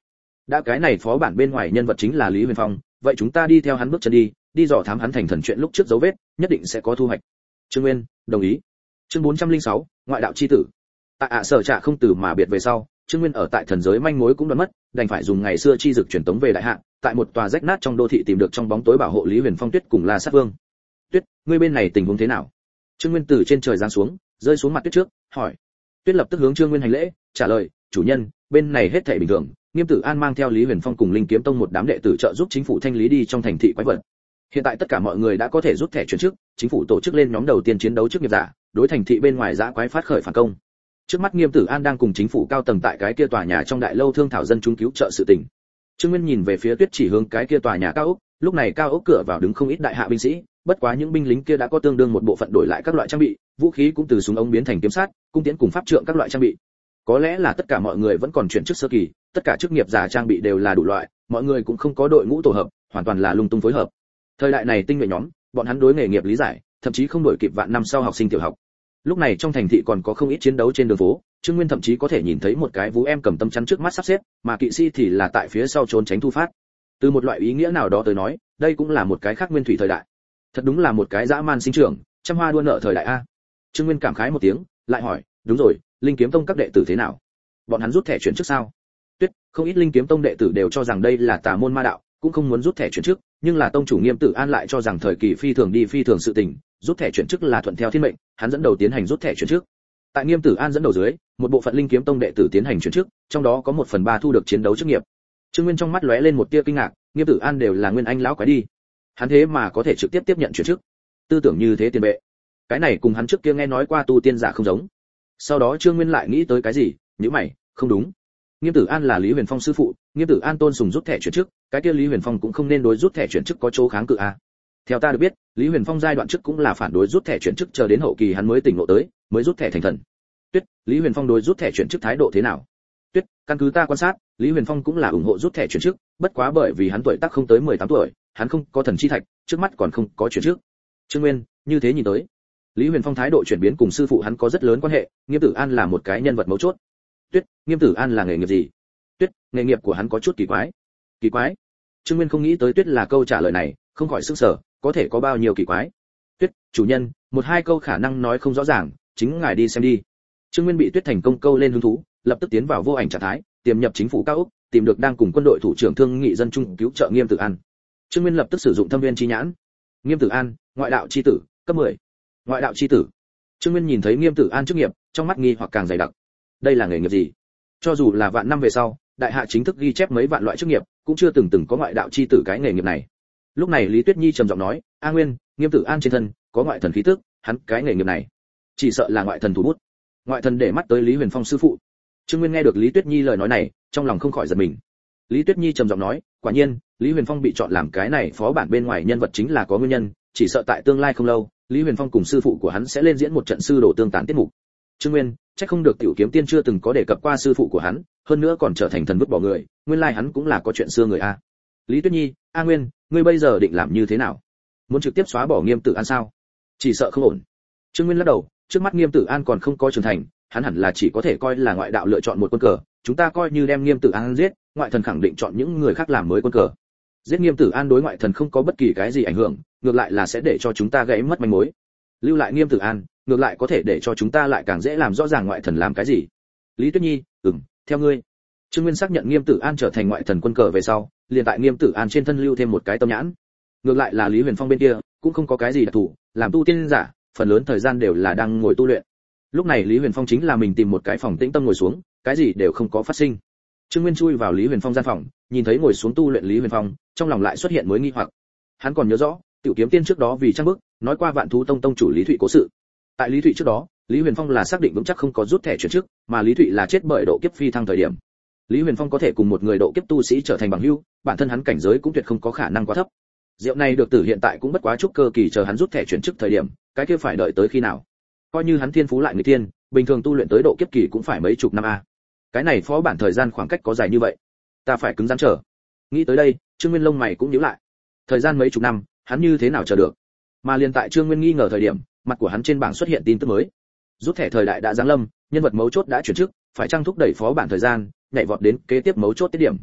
S1: Đã cái này phó bản bên ngoài nhân vật chính là Lý Huyền Phong, vậy chúng ta đi theo hắn bước chân đi, đi dò thám hắn thành thần chuyện lúc trước dấu vết, nhất định sẽ có thu hoạch. Trương Nguyên, đồng ý. Chương bốn trăm lẻ sáu, ngoại đạo chi tử. Tại ạ sở trạ không từ mà biệt về sau, Trương Nguyên ở tại thần giới manh mối cũng đoán mất, đành phải dùng ngày xưa chi dực truyền tống về đại hạ, tại một tòa rách nát trong đô thị tìm được trong bóng tối bảo hộ Lý Huyền Phong Tuyết cùng La Sát Vương. Tuyết, ngươi bên này tình huống thế nào? Trương Nguyên từ trên trời giáng xuống, rơi xuống mặt Tuyết trước, hỏi. Tuyết lập tức hướng Trương Nguyên hành lễ, trả lời, chủ nhân, bên này hết thảy bình thường, Nghiêm Tử An mang theo Lý Huyền Phong cùng Linh Kiếm Tông một đám đệ tử trợ giúp chính phủ thanh lý đi trong thành thị quái vật. Hiện tại tất cả mọi người đã có thể rút thẻ chuyển chức, chính phủ tổ chức lên nhóm đầu tiên chiến đấu trước nghiệp giả, đối thành thị bên ngoài dã quái phát khởi phản công. Trước mắt Nghiêm Tử An đang cùng chính phủ cao tầng tại cái kia tòa nhà trong đại lâu thương thảo dân chúng cứu trợ sự tình. Trương Nguyên nhìn về phía Tuyết chỉ hướng cái kia tòa nhà cao ốc, lúc này cao ốc cửa vào đứng không ít đại hạ binh sĩ, bất quá những binh lính kia đã có tương đương một bộ phận đổi lại các loại trang bị, vũ khí cũng từ súng ống biến thành kiếm sát, cung tiễn cùng pháp trượng các loại trang bị. Có lẽ là tất cả mọi người vẫn còn chuyển chức sơ kỳ, tất cả chức nghiệp giả trang bị đều là đủ loại, mọi người cũng không có đội ngũ tổ hợp, hoàn toàn là lung tung phối hợp. Thời đại này tinh nhuệ nhóm, bọn hắn đối nghề nghiệp lý giải, thậm chí không đổi kịp vạn năm sau học sinh tiểu học. Lúc này trong thành thị còn có không ít chiến đấu trên đường phố, Trương Nguyên thậm chí có thể nhìn thấy một cái vũ em cầm tâm chắn trước mắt sắp xếp, mà kỵ sĩ thì là tại phía sau trốn tránh thu phát. Từ một loại ý nghĩa nào đó tới nói, đây cũng là một cái khác nguyên thủy thời đại. Thật đúng là một cái dã man sinh trưởng, trăm hoa đua nợ thời đại a. Trương Nguyên cảm khái một tiếng, lại hỏi, đúng rồi, Linh Kiếm Tông các đệ tử thế nào? Bọn hắn rút thẻ chuyển chức sao? Tuyết, không ít Linh Kiếm Tông đệ tử đều cho rằng đây là tà môn ma đạo, cũng không muốn rút thẻ chuyển chức, nhưng là tông chủ Nghiêm Tử An lại cho rằng thời kỳ phi thường đi phi thường sự tình, rút thẻ chuyển chức là thuận theo thiên mệnh, hắn dẫn đầu tiến hành rút thẻ chuyển chức. Tại Nghiêm Tử An dẫn đầu dưới, một bộ phận Linh Kiếm Tông đệ tử tiến hành chuyển chức, trong đó có một phần ba thu được chiến đấu chức nghiệp. Trương Nguyên trong mắt lóe lên một tia kinh ngạc, Nghiêm Tử An đều là nguyên anh lão quái đi, hắn thế mà có thể trực tiếp tiếp nhận chuyển chức, tư tưởng như thế tiền bệ, cái này cùng hắn trước kia nghe nói qua tu tiên giả không giống. Sau đó Trương Nguyên lại nghĩ tới cái gì, nhíu mày, không đúng. Nghiêm Tử An là Lý Huyền Phong sư phụ, Nghiêm Tử An tôn sùng rút thẻ chuyển chức, cái kia Lý Huyền Phong cũng không nên đối rút thẻ chuyển chức có chỗ kháng cự a. Theo ta được biết, Lý Huyền Phong giai đoạn trước cũng là phản đối rút thẻ chuyển chức, chờ đến hậu kỳ hắn mới tỉnh ngộ tới, mới rút thẻ thành thần. Tuyết, Lý Huyền Phong đối rút thẻ chuyển chức thái độ thế nào? Tuyết, căn cứ ta quan sát, Lý Huyền Phong cũng là ủng hộ rút thẻ chuyển chức, bất quá bởi vì hắn tuổi tác không tới mười tám tuổi, hắn không có thần chi thạch, trước mắt còn không có chuyển chức. Trương Nguyên, như thế nhìn tới, Lý Huyền Phong thái độ chuyển biến cùng sư phụ hắn có rất lớn quan hệ, Nghiêm Tử An là một cái nhân vật mấu chốt. Tuyết, Nghiêm Tử An là nghề nghiệp gì? Tuyết, nghề nghiệp của hắn có chút kỳ quái. Kỳ quái? Trương Nguyên không nghĩ tới Tuyết là câu trả lời này, không khỏi sửng sở, có thể có bao nhiêu kỳ quái? Tuyết, chủ nhân, một hai câu khả năng nói không rõ ràng, chính ngài đi xem đi. Trương Nguyên bị Tuyết thành công câu lên hứng thú, lập tức tiến vào vô ảnh trạng thái, tiềm nhập chính phủ cao ốc, tìm được đang cùng quân đội thủ trưởng thương nghị dân chung cứu trợ Nghiêm Tử An. Trương Nguyên lập tức sử dụng thâm viên chi nhãn. Nghiêm Tử An, ngoại đạo chi tử, cấp mười. Ngoại đạo chi tử. Trương Nguyên nhìn thấy Nghiêm Tử An chức nghiệp, trong mắt nghi hoặc càng dày đặc. Đây là nghề nghiệp gì? Cho dù là vạn năm về sau, đại hạ chính thức ghi chép mấy vạn loại chức nghiệp, cũng chưa từng từng có ngoại đạo chi tử cái nghề nghiệp này. Lúc này Lý Tuyết Nhi trầm giọng nói, "A Nguyên, Nghiêm Tử An trên thân có ngoại thần khí tức, hắn cái nghề nghiệp này, chỉ sợ là ngoại thần thủ bút." Ngoại thần để mắt tới Lý Huyền Phong sư phụ. Trương Nguyên nghe được Lý Tuyết Nhi lời nói này, trong lòng không khỏi giật mình. Lý Tuyết Nhi trầm giọng nói, "Quả nhiên, Lý Huyền Phong bị chọn làm cái này phó bản bên ngoài nhân vật chính là có nguyên nhân, chỉ sợ tại tương lai không lâu, Lý Huyền Phong cùng sư phụ của hắn sẽ lên diễn một trận sư đồ tương tán tiết mục." Trương Nguyên, chắc không được Tiểu Kiếm Tiên chưa từng có đề cập qua sư phụ của hắn, hơn nữa còn trở thành thần vứt bỏ người, nguyên lai hắn cũng là có chuyện xưa người a. Lý Tuyết Nhi, A Nguyên, ngươi bây giờ định làm như thế nào? Muốn trực tiếp xóa bỏ Nghiêm Tử An sao? Chỉ sợ không ổn. Trương Nguyên lắc đầu, trước mắt Nghiêm Tử An còn không có trưởng thành, hắn hẳn là chỉ có thể coi là ngoại đạo lựa chọn một quân cờ, chúng ta coi như đem Nghiêm Tử An giết, ngoại thần khẳng định chọn những người khác làm mới quân cờ. Giết Nghiêm Tử An đối ngoại thần không có bất kỳ cái gì ảnh hưởng, ngược lại là sẽ để cho chúng ta gãy mất manh mối. Lưu lại Nghiêm Tử An, ngược lại có thể để cho chúng ta lại càng dễ làm rõ ràng ngoại thần làm cái gì. Lý Tuyết Nhi, ừm, theo ngươi. Trương Nguyên xác nhận Nghiêm Tử An trở thành ngoại thần quân cờ về sau, liền tại Nghiêm Tử An trên thân lưu thêm một cái tâm nhãn. Ngược lại là Lý Huyền Phong bên kia, cũng không có cái gì đặc thù, làm tu tiên giả, phần lớn thời gian đều là đang ngồi tu luyện. Lúc này Lý Huyền Phong chính là mình tìm một cái phòng tĩnh tâm ngồi xuống, cái gì đều không có phát sinh. Trương Nguyên chui vào Lý Huyền Phong gian phòng, nhìn thấy ngồi xuống tu luyện Lý Huyền Phong, trong lòng lại xuất hiện mới nghi hoặc. Hắn còn nhớ rõ, Tiểu Kiếm Tiên trước đó vì trang bức, nói qua Vạn Thú Tông tông chủ Lý Thụy cố sự. Tại Lý Thụy trước đó, Lý Huyền Phong là xác định vững chắc không có rút thẻ chuyển chức, mà Lý Thụy là chết bởi độ kiếp phi thăng thời điểm. Lý Huyền Phong có thể cùng một người độ kiếp tu sĩ trở thành bằng hữu, bản thân hắn cảnh giới cũng tuyệt không có khả năng quá thấp. Diệu này được tử hiện tại cũng bất quá trúc cơ kỳ, chờ hắn rút thẻ chuyển chức thời điểm, cái kia phải đợi tới khi nào? Coi như hắn thiên phú lại người tiên, bình thường tu luyện tới độ kiếp kỳ cũng phải mấy chục năm a. Cái này phó bản thời gian khoảng cách có dài như vậy, ta phải cứng rắn chờ. Nghĩ tới đây, Trương Nguyên lông mày cũng nhíu lại. Thời gian mấy chục năm, hắn như thế nào chờ được? Mà liền tại Trương Nguyên nghi ngờ thời điểm, mặt của hắn trên bảng xuất hiện tin tức mới. Rút thẻ thời đại đã giáng lâm, nhân vật mấu chốt đã chuyển chức, phải trang thúc đẩy phó bản thời gian, nhảy vọt đến kế tiếp mấu chốt tiết điểm.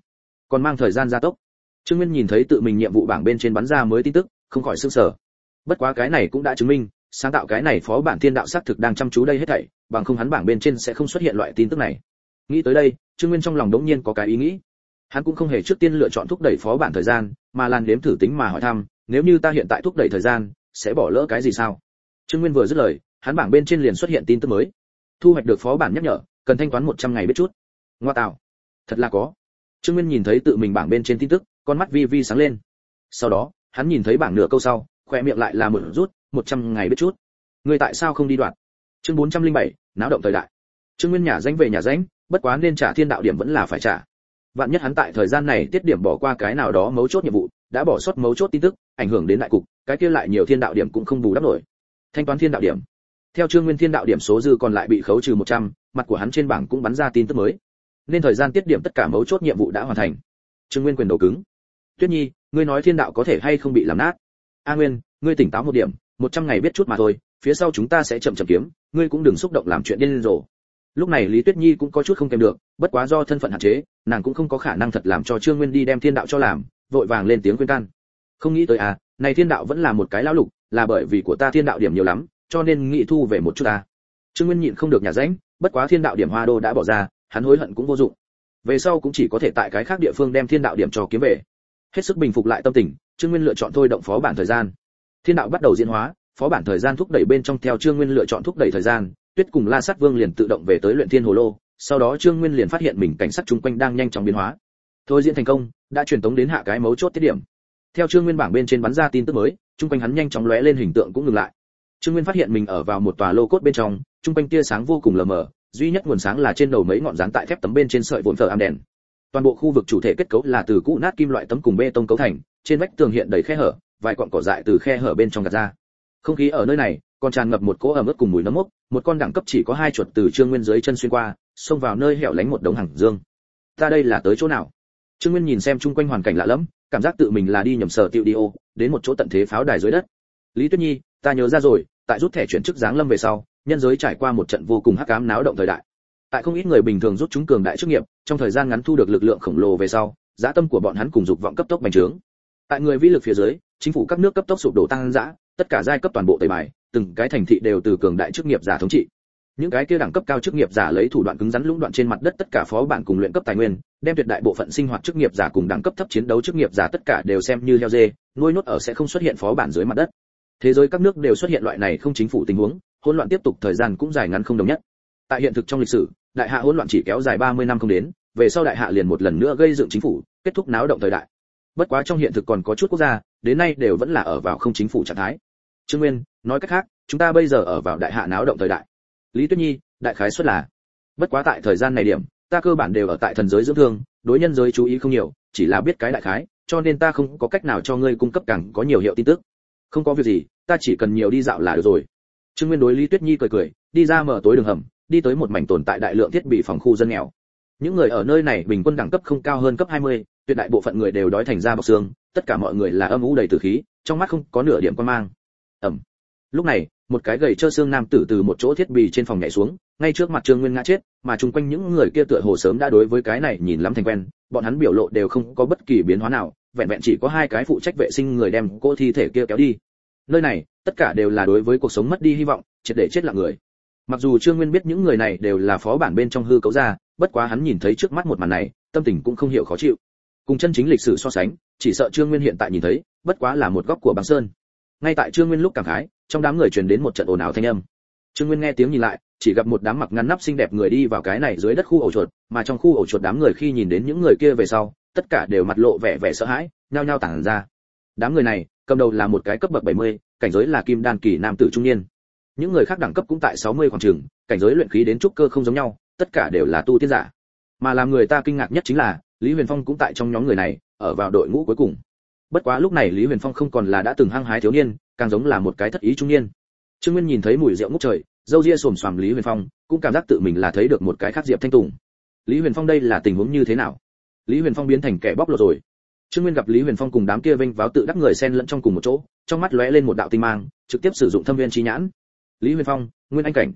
S1: còn mang thời gian gia tốc. Trương Nguyên nhìn thấy tự mình nhiệm vụ bảng bên trên bắn ra mới tin tức, không khỏi sửng sở. Bất quá cái này cũng đã chứng minh, sáng tạo cái này phó bản thiên đạo xác thực đang chăm chú đây hết thảy, bằng không hắn bảng bên trên sẽ không xuất hiện loại tin tức này. Nghĩ tới đây, Trương Nguyên trong lòng đống nhiên có cái ý nghĩ. Hắn cũng không hề trước tiên lựa chọn thúc đẩy phó bản thời gian, mà làn đếm thử tính mà hỏi thăm, nếu như ta hiện tại thúc đẩy thời gian, sẽ bỏ lỡ cái gì sao? Trương Nguyên vừa dứt lời, hắn bảng bên trên liền xuất hiện tin tức mới. Thu hoạch được phó bản nhắc nhở, cần thanh toán một trăm ngày biết chút. Ngoa tạo, thật là có. Trương Nguyên nhìn thấy tự mình bảng bên trên tin tức, con mắt vi vi sáng lên. Sau đó, hắn nhìn thấy bảng nửa câu sau, khóe miệng lại là một rút, một trăm ngày biết chút. Người tại sao không đi đoạt? Chương bốn trăm linh bảy, náo động thời đại. Trương Nguyên nhà danh về nhà danh, bất quá nên trả thiên đạo điểm vẫn là phải trả. Vạn nhất hắn tại thời gian này tiết điểm bỏ qua cái nào đó mấu chốt nhiệm vụ, đã bỏ sót mấu chốt tin tức, ảnh hưởng đến đại cục, cái kia lại nhiều thiên đạo điểm cũng không bù đắp nổi. Thanh toán thiên đạo điểm. Theo Trương Nguyên thiên đạo điểm số dư còn lại bị khấu trừ một trăm, mặt của hắn trên bảng cũng bắn ra tin tức mới. Nên thời gian tiết điểm tất cả mấu chốt nhiệm vụ đã hoàn thành. Trương Nguyên quyền đầu cứng. Tuyết Nhi, ngươi nói thiên đạo có thể hay không bị làm nát? A Nguyên, ngươi tỉnh táo một điểm, một trăm ngày biết chút mà thôi, phía sau chúng ta sẽ chậm chậm kiếm, ngươi cũng đừng xúc động làm chuyện điên rồ. Lúc này Lý Tuyết Nhi cũng có chút không kèm được, bất quá do thân phận hạn chế, nàng cũng không có khả năng thật làm cho Trương Nguyên đi đem thiên đạo cho làm, vội vàng lên tiếng khuyên can. Không nghĩ tới à, này thiên đạo vẫn là một cái lão lục, là bởi vì của ta thiên đạo điểm nhiều lắm, cho nên nghĩ thu về một chút à. Trương Nguyên nhịn không được nhả rãnh, bất quá thiên đạo điểm hoa đô đã bỏ ra, hắn hối hận cũng vô dụng. Về sau cũng chỉ có thể tại cái khác địa phương đem thiên đạo điểm cho kiếm về. Hết sức bình phục lại tâm tình, Trương Nguyên lựa chọn thôi động phó bản thời gian. Thiên đạo bắt đầu diễn hóa, phó bản thời gian thúc đẩy bên trong theo Trương Nguyên lựa chọn thúc đẩy thời gian, Tuyết cùng La Sát Vương liền tự động về tới luyện thiên hồ lô, sau đó Trương Nguyên liền phát hiện mình cảnh sát chung quanh đang nhanh chóng biến hóa. Thôi diễn thành công, đã truyền tống đến hạ cái mấu chốt tiết điểm. Theo Trương Nguyên bảng bên trên bắn ra tin tức mới, chung quanh hắn nhanh chóng lóe lên hình tượng cũng ngừng lại. Trương Nguyên phát hiện mình ở vào một tòa lô cốt bên trong, chung quanh tia sáng vô cùng lờ mờ, duy nhất nguồn sáng là trên đầu mấy ngọn dán tại thép tấm bên trên sợi vụn phở am đèn. Toàn bộ khu vực chủ thể kết cấu là từ cũ nát kim loại tấm cùng bê tông cấu thành, trên vách tường hiện đầy khe hở, vài cọng cỏ dại từ khe hở bên trong gạt ra. Không khí ở nơi này còn tràn ngập một cỗ ẩm ướt cùng mùi nấm mốc, một con đẳng cấp chỉ có hai chuột từ Trương Nguyên dưới chân xuyên qua, xông vào nơi hẻo lánh một đống hàng dương. Ta đây là tới chỗ nào? Trương Nguyên nhìn xem chung quanh hoàn cảnh lạ lẫm, cảm giác tự mình là đi nhầm sở tiệu đi ô, đến một chỗ tận thế pháo đài dưới đất. Lý Tuyết Nhi, ta nhớ ra rồi, tại rút thẻ chuyển chức giáng lâm về sau, nhân giới trải qua một trận vô cùng hắc ám náo động thời đại. Tại không ít người bình thường rút chúng cường đại chức nghiệp, trong thời gian ngắn thu được lực lượng khổng lồ về sau, dã tâm của bọn hắn cùng dục vọng cấp tốc bành trướng. Tại người vĩ lực phía dưới, chính phủ các nước cấp tốc sụp đổ tăng dã, tất cả giai cấp toàn bộ tẩy bài, từng cái thành thị đều từ cường đại chức nghiệp giả thống trị. Những cái kia đẳng cấp cao chức nghiệp giả lấy thủ đoạn cứng rắn lũng đoạn trên mặt đất tất cả phó bản cùng luyện cấp tài nguyên, đem tuyệt đại bộ phận sinh hoạt chức nghiệp giả cùng đẳng cấp thấp chiến đấu chức nghiệp giả tất cả đều xem như heo dê, nuôi nốt ở sẽ không xuất hiện phó bản dưới mặt đất. Thế giới các nước đều xuất hiện loại này không chính phủ tình huống, hỗn loạn tiếp tục thời gian cũng dài ngắn không đồng nhất. Tại hiện thực trong lịch sử, đại hạ hỗn loạn chỉ kéo dài ba mươi năm không đến, về sau đại hạ liền một lần nữa gây dựng chính phủ, kết thúc náo động thời đại. Bất quá trong hiện thực còn có chút quốc gia, đến nay đều vẫn là ở vào không chính phủ trạng thái. Trương Nguyên, nói cách khác, chúng ta bây giờ ở vào đại hạ náo động thời đại. Lý Tuyết Nhi, đại khái suất là. Bất quá tại thời gian này điểm, ta cơ bản đều ở tại thần giới dưỡng thương, đối nhân giới chú ý không nhiều, chỉ là biết cái đại khái, cho nên ta không có cách nào cho ngươi cung cấp càng có nhiều hiệu tin tức. Không có việc gì, ta chỉ cần nhiều đi dạo là được rồi. Trương Nguyên đối Lý Tuyết Nhi cười cười, đi ra mở tối đường hầm, đi tới một mảnh tồn tại đại lượng thiết bị phòng khu dân nghèo. Những người ở nơi này bình quân đẳng cấp không cao hơn cấp hai mươi, tuyệt đại bộ phận người đều đói thành da bọc xương, tất cả mọi người là âm u đầy tử khí, trong mắt không có nửa điểm quan mang. Ẩm. Lúc này, một cái gầy trơ xương nam tử từ một chỗ thiết bị trên phòng nhảy xuống, ngay trước mặt Trương Nguyên ngã chết, mà chung quanh những người kia tựa hồ sớm đã đối với cái này nhìn lắm thành quen, bọn hắn biểu lộ đều không có bất kỳ biến hóa nào, vẹn vẹn chỉ có hai cái phụ trách vệ sinh người đem cô thi thể kia kéo đi. Nơi này, tất cả đều là đối với cuộc sống mất đi hy vọng, triệt để chết lặng người. Mặc dù Trương Nguyên biết những người này đều là phó bản bên trong hư cấu ra, bất quá hắn nhìn thấy trước mắt một màn này, tâm tình cũng không hiểu khó chịu. Cùng chân chính lịch sử so sánh, chỉ sợ Trương Nguyên hiện tại nhìn thấy, bất quá là một góc của băng sơn. Ngay tại Trương Nguyên lúc cảm khái, trong đám người truyền đến một trận ồn ào thanh âm. Trương Nguyên nghe tiếng nhìn lại, chỉ gặp một đám mặc ngăn nắp xinh đẹp người đi vào cái này dưới đất khu ổ chuột, mà trong khu ổ chuột đám người khi nhìn đến những người kia về sau, tất cả đều mặt lộ vẻ vẻ sợ hãi, nhao nhao tản ra. Đám người này, cầm đầu là một cái cấp bậc bảy mươi, cảnh giới là kim đan kỳ nam tử trung niên. Những người khác đẳng cấp cũng tại sáu mươi khoảng chừng, cảnh giới luyện khí đến trúc cơ không giống nhau, tất cả đều là tu tiên giả. Mà làm người ta kinh ngạc nhất chính là, Lý Huyền Phong cũng tại trong nhóm người này, ở vào đội ngũ cuối cùng. Bất quá lúc này Lý Huyền Phong không còn là đã từng hăng hái thiếu niên, càng giống là một cái thất ý trung niên. Trương Nguyên nhìn thấy mùi rượu ngút trời, râu ria xồm xoàm Lý Huyền Phong, cũng cảm giác tự mình là thấy được một cái khác Diệp Thanh Tùng. Lý Huyền Phong đây là tình huống như thế nào? Lý Huyền Phong biến thành kẻ bóc lột rồi. Trương Nguyên gặp Lý Huyền Phong cùng đám kia vênh váo tự đắc người xen lẫn trong cùng một chỗ, trong mắt lóe lên một đạo tinh mang, trực tiếp sử dụng thâm viên chi nhãn. Lý Huyền Phong, Nguyên Anh cảnh.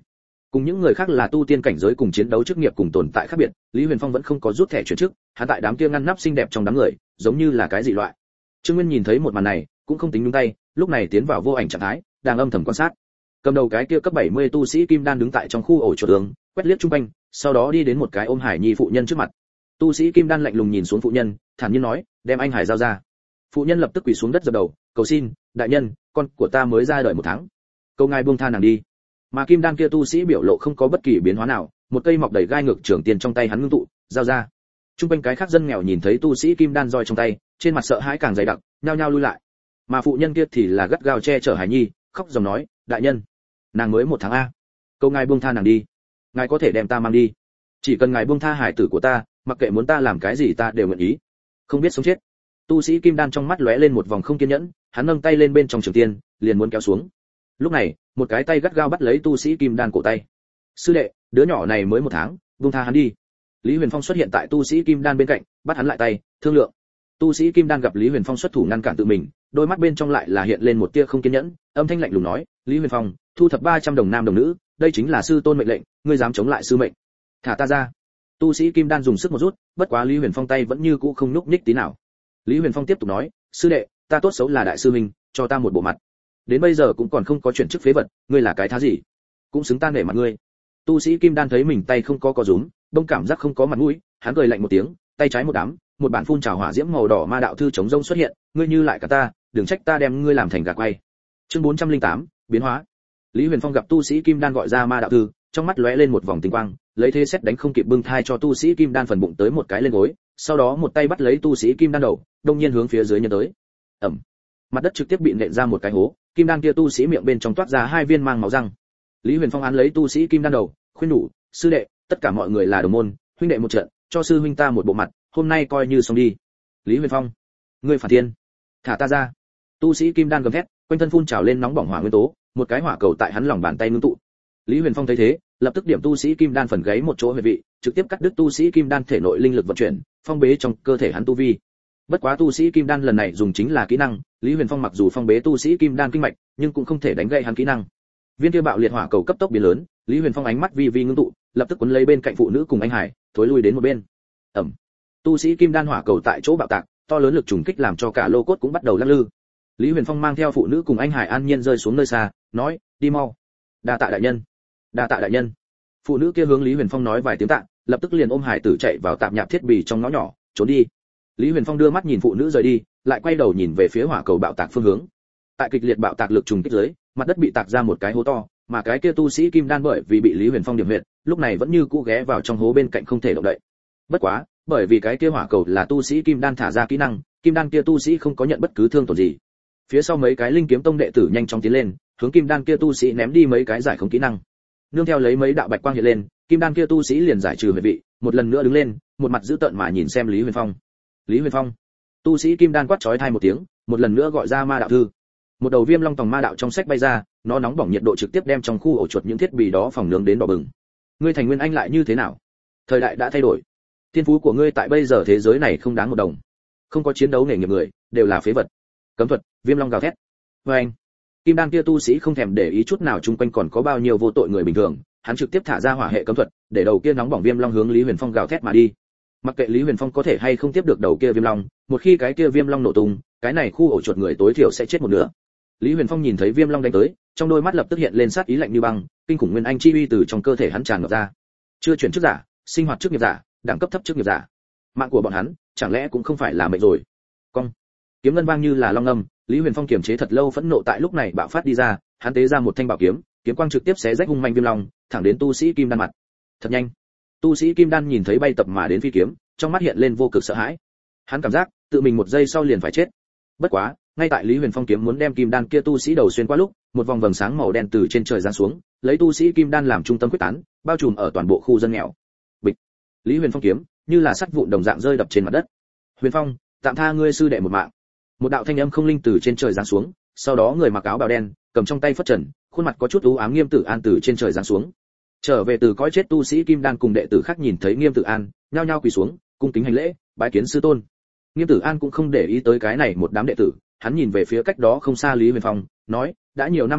S1: Cùng những người khác là tu tiên cảnh giới cùng chiến đấu chức nghiệp cùng tồn tại khác biệt, Lý Huyền Phong vẫn không có rút thẻ chuyển chức, hắn tại đám kia ngăn nắp xinh đẹp trong đám người, giống như là cái dị loại. Trương Nguyên nhìn thấy một màn này, cũng không tính nhúng tay, lúc này tiến vào vô ảnh trạng thái, đang âm thầm quan sát. Cầm đầu cái kia cấp bảy mươi tu sĩ kim đan đứng tại trong khu ổ chuột đường, quét liếc chung quanh, sau đó đi đến một cái ôm Hải Nhi phụ nhân trước mặt. Tu sĩ kim đan lạnh lùng nhìn xuống phụ nhân, thản nhiên nói, đem anh Hải giao ra. Phụ nhân lập tức quỳ xuống đất dập đầu, cầu xin, đại nhân, con của ta mới ra đời một tháng, cầu ngài buông tha nàng đi. Mà kim đan kia tu sĩ biểu lộ không có bất kỳ biến hóa nào, một cây mọc đầy gai ngược trường tiền trong tay hắn ngưng tụ, giao ra. Trung quanh cái khác dân nghèo nhìn thấy tu sĩ kim đan roi trong tay, trên mặt sợ hãi càng dày đặc, nhao nhao lui lại. Mà phụ nhân kia thì là gắt gao che chở Hải Nhi, khóc dòng nói, đại nhân, nàng mới một tháng a, cầu ngài buông tha nàng đi, ngài có thể đem ta mang đi, chỉ cần ngài buông tha hải tử của ta, mặc kệ muốn ta làm cái gì ta đều nguyện ý, không biết sống chết. Tu sĩ kim đan trong mắt lóe lên một vòng không kiên nhẫn, hắn nâng tay lên bên trong trường tiên, liền muốn kéo xuống. Lúc này, một cái tay gắt gao bắt lấy tu sĩ kim đan cổ tay. Sư đệ, đứa nhỏ này mới một tháng, buông tha hắn đi. Lý Huyền Phong xuất hiện tại tu sĩ kim đan bên cạnh, bắt hắn lại tay, thương lượng. Tu sĩ kim đan gặp Lý Huyền Phong xuất thủ ngăn cản tự mình, đôi mắt bên trong lại là hiện lên một tia không kiên nhẫn, âm thanh lạnh lùng nói, Lý Huyền Phong, thu thập ba trăm đồng nam đồng nữ, đây chính là sư tôn mệnh lệnh, ngươi dám chống lại sư mệnh, thả ta ra. Tu sĩ kim đan dùng sức một rút, bất quá Lý Huyền Phong tay vẫn như cũ không nhúc nhích tí nào. Lý Huyền Phong tiếp tục nói, sư đệ, ta tốt xấu là đại sư huynh, cho ta một bộ mặt. Đến bây giờ cũng còn không có chuyển chức phế vật, ngươi là cái thá gì? Cũng xứng ta nể mặt ngươi. Tu sĩ kim đan thấy mình tay không có co rúm, đông cảm giác không có mặt mũi, hắn cười lạnh một tiếng, tay trái một đám, một bản phun trào hỏa diễm màu đỏ ma đạo thư chống rông xuất hiện, ngươi như lại cả ta, đừng trách ta đem ngươi làm thành gà quay. Chương bốn trăm lẻ tám, biến hóa. Lý Huyền Phong gặp tu sĩ kim đan gọi ra ma đạo thư, trong mắt lóe lên một vòng tinh quang, lấy thế xét đánh không kịp bưng thai cho tu sĩ kim đan phần bụng tới một cái lên gối, sau đó một tay bắt lấy tu sĩ kim đan đầu, đông nhiên hướng phía dưới nhấn tới. Ầm. Mặt đất trực tiếp bị nện ra một cái hố, kim đan kia tu sĩ miệng bên trong toát ra hai viên mang máu răng. Lý Huyền Phong án lấy tu sĩ kim đan đầu, khuyên nhủ, sư đệ, tất cả mọi người là đồng môn, huynh đệ một trận, cho sư huynh ta một bộ mặt, hôm nay coi như xong đi. Lý Huyền Phong, ngươi phản thiên, thả ta ra. Tu sĩ kim đan gầm thét, quanh thân phun trào lên nóng bỏng hỏa nguyên tố, một cái hỏa cầu tại hắn lòng bàn tay ngưng tụ. Lý Huyền Phong thấy thế, lập tức điểm tu sĩ kim đan phần gáy một chỗ huyệt vị, trực tiếp cắt đứt tu sĩ kim đan thể nội linh lực vận chuyển, phong bế trong cơ thể hắn tu vi. Bất quá tu sĩ kim đan lần này dùng chính là kỹ năng, Lý Huyền Phong mặc dù phong bế tu sĩ kim đan kinh mạch, nhưng cũng không thể đánh gãy hắn kỹ năng. Viên kia bạo liệt hỏa cầu cấp tốc biến lớn, Lý Huyền Phong ánh mắt vi vi ngưng tụ, lập tức cuốn lấy bên cạnh phụ nữ cùng anh Hải, thối lui đến một bên. Ầm. Tu sĩ kim đan hỏa cầu tại chỗ bạo tạc, to lớn lực trùng kích làm cho cả lô cốt cũng bắt đầu lắc lư. Lý Huyền Phong mang theo phụ nữ cùng anh Hải an nhiên rơi xuống nơi xa, nói, đi mau. Đa tạ đại nhân. Đa tạ đại nhân. Phụ nữ kia hướng Lý Huyền Phong nói vài tiếng tạ, lập tức liền ôm Hải tử chạy vào tạp nhạp thiết bị trong ngõ nhỏ, trốn đi. Lý Huyền Phong đưa mắt nhìn phụ nữ rời đi, lại quay đầu nhìn về phía hỏa cầu bạo tạc phương hướng. Tại kịch liệt bạo tạc lực trùng kích dưới, mặt đất bị tạc ra một cái hố to, mà cái kia tu sĩ kim đan bởi vì bị Lý Huyền Phong điểm huyệt, lúc này vẫn như cũ ghé vào trong hố bên cạnh không thể động đậy. Bất quá, bởi vì cái kia hỏa cầu là tu sĩ kim đan thả ra kỹ năng, kim đan kia tu sĩ không có nhận bất cứ thương tổn gì. Phía sau mấy cái linh kiếm tông đệ tử nhanh chóng tiến lên, hướng kim đan kia tu sĩ ném đi mấy cái giải không kỹ năng. Nương theo lấy mấy đạo bạch quang hiện lên, kim đan kia tu sĩ liền giải trừ huyệt vị, một lần nữa đứng lên, một mặt dữ tợn mà nhìn xem Lý Huyền Phong. Lý Huyền Phong. Tu sĩ kim đan quát chói tai một tiếng, một lần nữa gọi ra ma đạo thư. Một đầu viêm long tòng ma đạo trong sách bay ra, nó nóng bỏng nhiệt độ trực tiếp đem trong khu ổ chuột những thiết bị đó phòng nướng đến đỏ bừng. Ngươi thành nguyên anh lại như thế nào? Thời đại đã thay đổi. Thiên phú của ngươi tại bây giờ thế giới này không đáng một đồng. Không có chiến đấu nghề nghiệp người, đều là phế vật. Cấm thuật, viêm long gào thét. Và anh. Kim đan kia tu sĩ không thèm để ý chút nào chung quanh còn có bao nhiêu vô tội người bình thường, hắn trực tiếp thả ra hỏa hệ cấm thuật, để đầu kia nóng bỏng viêm long hướng Lý Huyền Phong gào thét mà đi. Mặc kệ Lý Huyền Phong có thể hay không tiếp được đầu kia viêm long, một khi cái kia viêm long nổ tung, cái này khu ổ chuột người tối thiểu sẽ chết một nửa. Lý Huyền Phong nhìn thấy viêm long đánh tới, trong đôi mắt lập tức hiện lên sát ý lạnh như băng, kinh khủng nguyên anh chi uy từ trong cơ thể hắn tràn ngập ra. Chưa chuyển chức giả, sinh hoạt chức nghiệp giả, đẳng cấp thấp chức nghiệp giả. Mạng của bọn hắn, chẳng lẽ cũng không phải là mệnh rồi? Cong. Kiếm ngân vang như là long ngâm, Lý Huyền Phong kiềm chế thật lâu phẫn nộ tại lúc này bạo phát đi ra, hắn tế ra một thanh bảo kiếm, kiếm quang trực tiếp xé rách hung manh viêm long, thẳng đến tu sĩ kim đan mặt. Thật nhanh. Tu sĩ kim đan nhìn thấy bay tập mà đến phi kiếm, trong mắt hiện lên vô cực sợ hãi. Hắn cảm giác, tự mình một giây sau liền phải chết. Bất quá, ngay tại Lý Huyền Phong kiếm muốn đem kim đan kia tu sĩ đầu xuyên qua lúc, một vòng vầng sáng màu đen từ trên trời giáng xuống, lấy tu sĩ kim đan làm trung tâm quyết tán, bao trùm ở toàn bộ khu dân nghèo. Bịch. Lý Huyền Phong kiếm, như là sắt vụn đồng dạng rơi đập trên mặt đất. Huyền Phong, tạm tha ngươi sư đệ một mạng. Một đạo thanh âm không linh từ trên trời giáng xuống, sau đó người mặc áo bào đen, cầm trong tay phất trần, khuôn mặt có chút u ám Nghiêm Tử An từ trên trời giáng xuống. Trở về từ cõi chết tu sĩ kim đan cùng đệ tử khác nhìn thấy Nghiêm Tử An, nhao nhao quỳ xuống, cung kính hành lễ, bái kiến sư tôn. Nghiêm Tử An cũng không để ý tới cái này một đám đệ tử, hắn nhìn về phía cách đó không xa Lý Huyền Phong, nói, đã nhiều năm như vậy,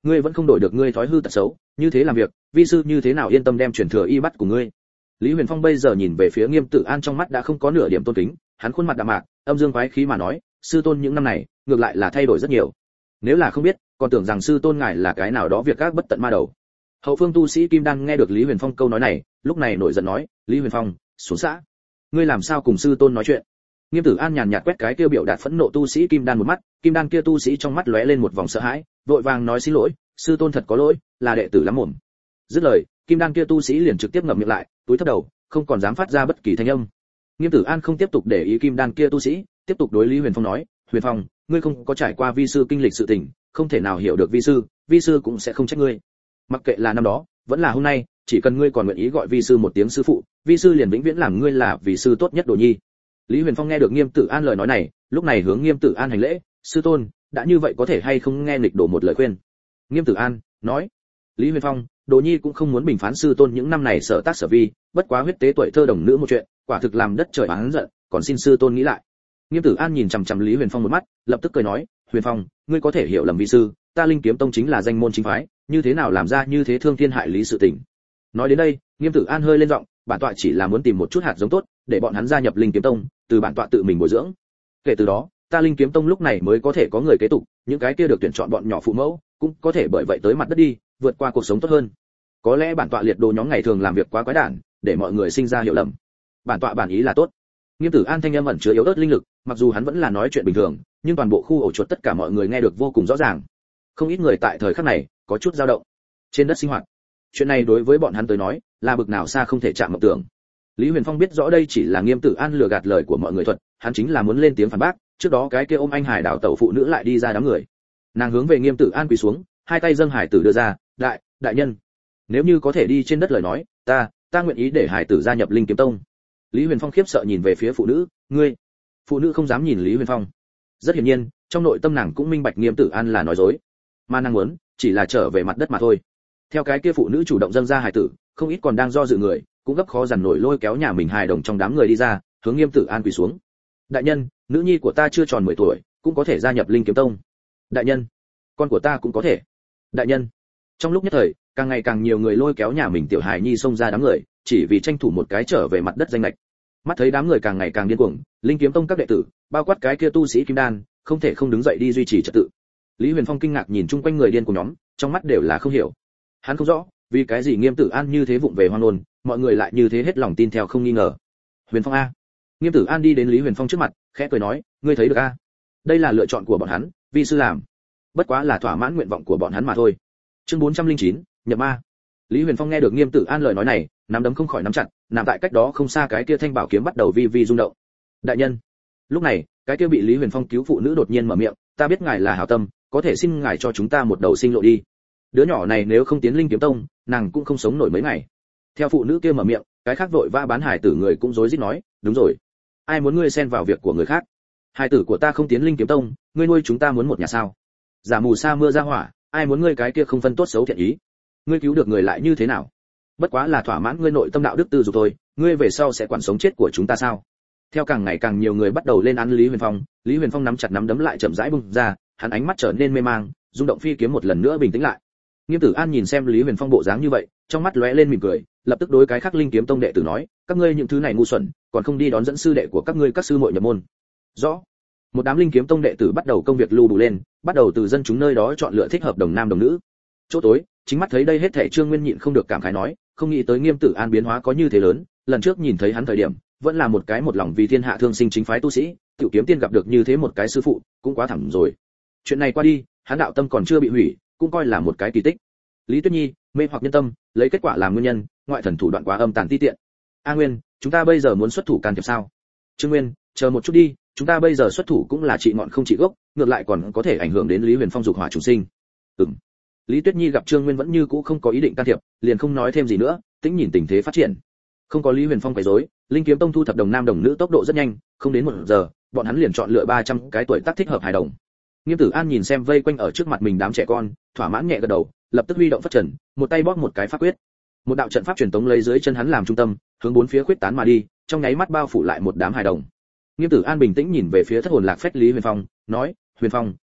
S1: ngươi vẫn không đổi được ngươi thói hư tật xấu, như thế làm việc, vi sư như thế nào yên tâm đem truyền thừa y bắt của ngươi. Lý Huyền Phong bây giờ nhìn về phía Nghiêm Tử An trong mắt đã không có nửa điểm tôn kính, hắn khuôn mặt đạm mạc, âm dương quái khí mà nói, sư tôn những năm này, ngược lại là thay đổi rất nhiều. Nếu là không biết, còn tưởng rằng sư tôn ngài là cái nào đó việc các bất tận ma đầu. Hậu phương tu sĩ Kim Đan nghe được Lý Huyền Phong câu nói này, lúc này nổi giận nói, Lý Huyền Phong, xuống xã. Ngươi làm sao cùng sư tôn nói chuyện? Nghiêm Tử An nhàn nhạt quét cái tiêu biểu đạt phẫn nộ tu sĩ Kim Đan một mắt, Kim Đan kia tu sĩ trong mắt lóe lên một vòng sợ hãi, vội vàng nói xin lỗi, sư tôn thật có lỗi, là đệ tử lắm mồm. Dứt lời, Kim Đan kia tu sĩ liền trực tiếp ngậm miệng lại, túi thấp đầu, không còn dám phát ra bất kỳ thanh âm. Nghiêm Tử An không tiếp tục để ý Kim Đan kia tu sĩ, tiếp tục đối Lý Huyền Phong nói, Huyền Phong, ngươi không có trải qua vi sư kinh lịch sự tình, không thể nào hiểu được vi sư, vi sư cũng sẽ không trách ngươi. Mặc kệ là năm đó, vẫn là hôm nay, chỉ cần ngươi còn nguyện ý gọi vi sư một tiếng sư phụ, vi sư liền vĩnh viễn làm ngươi là vì sư tốt nhất đồ nhi. Lý Huyền Phong nghe được Nghiêm Tử An lời nói này, lúc này hướng Nghiêm Tử An hành lễ, sư tôn, đã như vậy có thể hay không nghe nghịch đổ một lời khuyên. Nghiêm Tử An nói, Lý Huyền Phong, đồ nhi cũng không muốn bình phán sư tôn những năm này sở tác sở vi, bất quá huyết tế tuổi thơ đồng nữ một chuyện, quả thực làm đất trời oán giận, còn xin sư tôn nghĩ lại. Nghiêm Tử An nhìn chằm chằm Lý Huyền Phong một mắt, lập tức cười nói, Huyền Phong, ngươi có thể hiểu lầm vi sư, ta Linh Kiếm Tông chính là danh môn chính phái, như thế nào làm ra như thế thương thiên hại lý sự tình. Nói đến đây, Nghiêm Tử An hơi lên giọng, bản tọa chỉ là muốn tìm một chút hạt giống tốt, để bọn hắn gia nhập Linh Kiếm Tông, từ bản tọa tự mình bồi dưỡng. Kể từ đó, ta Linh Kiếm Tông lúc này mới có thể có người kế tục, những cái kia được tuyển chọn bọn nhỏ phụ mẫu, cũng có thể bởi vậy tới mặt đất đi, vượt qua cuộc sống tốt hơn. Có lẽ bản tọa liệt đồ nhóm ngày thường làm việc quá quái đản, để mọi người sinh ra hiểu lầm. Bản tọa bản ý là tốt. Nghiêm Tử An thanh âm ẩn chứa yếu ớt linh lực, mặc dù hắn vẫn là nói chuyện bình thường, nhưng toàn bộ khu ổ chuột tất cả mọi người nghe được vô cùng rõ ràng. Không ít người tại thời khắc này có chút dao động. Trên đất sinh hoạt, chuyện này đối với bọn hắn tới nói, là bực nào xa không thể chạm mộng tưởng. Lý Huyền Phong biết rõ đây chỉ là Nghiêm Tử An lừa gạt lời của mọi người thuật, hắn chính là muốn lên tiếng phản bác, trước đó cái kia ôm anh hải đảo tẩu phụ nữ lại đi ra đám người. Nàng hướng về Nghiêm Tử An quỳ xuống, hai tay dâng hải tử đưa ra, đại, đại nhân, nếu như có thể đi trên đất lời nói, ta, ta nguyện ý để hải tử gia nhập Linh Kiếm Tông. Lý Huyền Phong khiếp sợ nhìn về phía phụ nữ, ngươi. Phụ nữ không dám nhìn Lý Huyền Phong. Rất hiển nhiên, trong nội tâm nàng cũng minh bạch Nghiêm Tử An là nói dối, mà nàng muốn chỉ là trở về mặt đất mà thôi. Theo cái kia phụ nữ chủ động dâng ra hải tử, không ít còn đang do dự người, cũng gấp khó dằn nổi lôi kéo nhà mình hài đồng trong đám người đi ra, hướng Nghiêm Tử An quỳ xuống. Đại nhân, nữ nhi của ta chưa tròn mười tuổi, cũng có thể gia nhập Linh Kiếm Tông. Đại nhân, con của ta cũng có thể. Đại nhân. Trong lúc nhất thời, càng ngày càng nhiều người lôi kéo nhà mình tiểu hài nhi xông ra đám người, chỉ vì tranh thủ một cái trở về mặt đất danh lệch. Mắt thấy đám người càng ngày càng điên cuồng, Linh Kiếm Tông các đệ tử, bao quát cái kia tu sĩ Kim Đan, không thể không đứng dậy đi duy trì trật tự. Lý Huyền Phong kinh ngạc nhìn chung quanh người điên cuồng nhóm, trong mắt đều là không hiểu. Hắn không rõ, vì cái gì Nghiêm Tử An như thế vụng về hoang ngôn, mọi người lại như thế hết lòng tin theo không nghi ngờ. Huyền Phong a. Nghiêm Tử An đi đến Lý Huyền Phong trước mặt, khẽ cười nói, ngươi thấy được a? Đây là lựa chọn của bọn hắn, vi sư làm, bất quá là thỏa mãn nguyện vọng của bọn hắn mà thôi. Chương bốn trăm lẻ chín, nhập ma. Lý Huyền Phong nghe được Nghiêm Tử An lời nói này, nắm đấm không khỏi nắm chặt, nằm tại cách đó không xa cái kia thanh bảo kiếm bắt đầu vi vi rung động. Đại nhân. Lúc này, cái kia bị Lý Huyền Phong cứu phụ nữ đột nhiên mở miệng, ta biết ngài là hảo tâm, có thể xin ngài cho chúng ta một đầu sinh lộ đi. Đứa nhỏ này nếu không tiến Linh Kiếm Tông, nàng cũng không sống nổi mấy ngày. Theo phụ nữ kia mở miệng, cái khác vội vã bán hải tử người cũng rối rít nói, đúng rồi, ai muốn ngươi xen vào việc của người khác? Hải tử của ta không tiến Linh Kiếm Tông, ngươi nuôi chúng ta muốn một nhà sao? Giả mù sa mưa ra hỏa, ai muốn ngươi cái kia không phân tốt xấu thiện ý? Ngươi cứu được người lại như thế nào? Bất quá là thỏa mãn ngươi nội tâm đạo đức tư dục thôi, ngươi về sau sẽ quản sống chết của chúng ta sao? Theo càng ngày càng nhiều người bắt đầu lên án Lý Huyền Phong, Lý Huyền Phong nắm chặt nắm đấm lại chậm rãi bung ra, hắn ánh mắt trở nên mê mang, rung động phi kiếm một lần nữa bình tĩnh lại. Nghiêm Tử An nhìn xem Lý Huyền Phong bộ dáng như vậy, trong mắt lóe lên mỉm cười, lập tức đối cái khác Linh Kiếm Tông đệ tử nói, các ngươi những thứ này ngu xuẩn, còn không đi đón dẫn sư đệ của các ngươi các sư muội nhập môn. Rõ. Một đám Linh Kiếm Tông đệ tử bắt đầu công việc lưu đủ lên, bắt đầu từ dân chúng nơi đó chọn lựa thích hợp đồng nam đồng nữ. Chỗ tối, chính mắt thấy đây hết thảy Trương Nguyên nhịn không được cảm khái nói, không nghĩ tới Nghiêm Tử An biến hóa có như thế lớn, lần trước nhìn thấy hắn thời điểm, vẫn là một cái một lòng vì thiên hạ thương sinh chính phái tu sĩ, Tiểu Kiếm Tiên gặp được như thế một cái sư phụ, cũng quá thảm rồi. Chuyện này qua đi, hắn đạo tâm còn chưa bị hủy, cũng coi là một cái kỳ tích. Lý Tuyết Nhi, mê hoặc nhân tâm, lấy kết quả làm nguyên nhân, ngoại thần thủ đoạn quá âm tàn ti tiện. A Nguyên, chúng ta bây giờ muốn xuất thủ can thiệp sao? Trương Nguyên, chờ một chút đi, chúng ta bây giờ xuất thủ cũng là trị ngọn không trị gốc, ngược lại còn có thể ảnh hưởng đến Lý Huyền Phong dục hỏa chủ sinh. Ừm. Lý Tuyết Nhi gặp Trương Nguyên vẫn như cũ không có ý định can thiệp, liền không nói thêm gì nữa, tĩnh nhìn tình thế phát triển. Không có Lý Huyền Phong quấy rối, Linh Kiếm Tông thu thập đồng nam đồng nữ tốc độ rất nhanh, không đến một giờ, bọn hắn liền chọn lựa ba trăm cái tuổi tác thích hợp hài đồng. Nghiêm Tử An nhìn xem vây quanh ở trước mặt mình đám trẻ con, thỏa mãn nhẹ gật đầu, lập tức huy động phất trần, một tay bóp một cái pháp quyết. Một đạo trận pháp truyền tống lấy dưới chân hắn làm trung tâm, hướng bốn phía khuyết tán mà đi, trong nháy mắt bao phủ lại một đám hài đồng. Nghiêm Tử An bình tĩnh nhìn về phía thất hồn lạc phách Lý Huyền Phong, nói, Huyền Phong,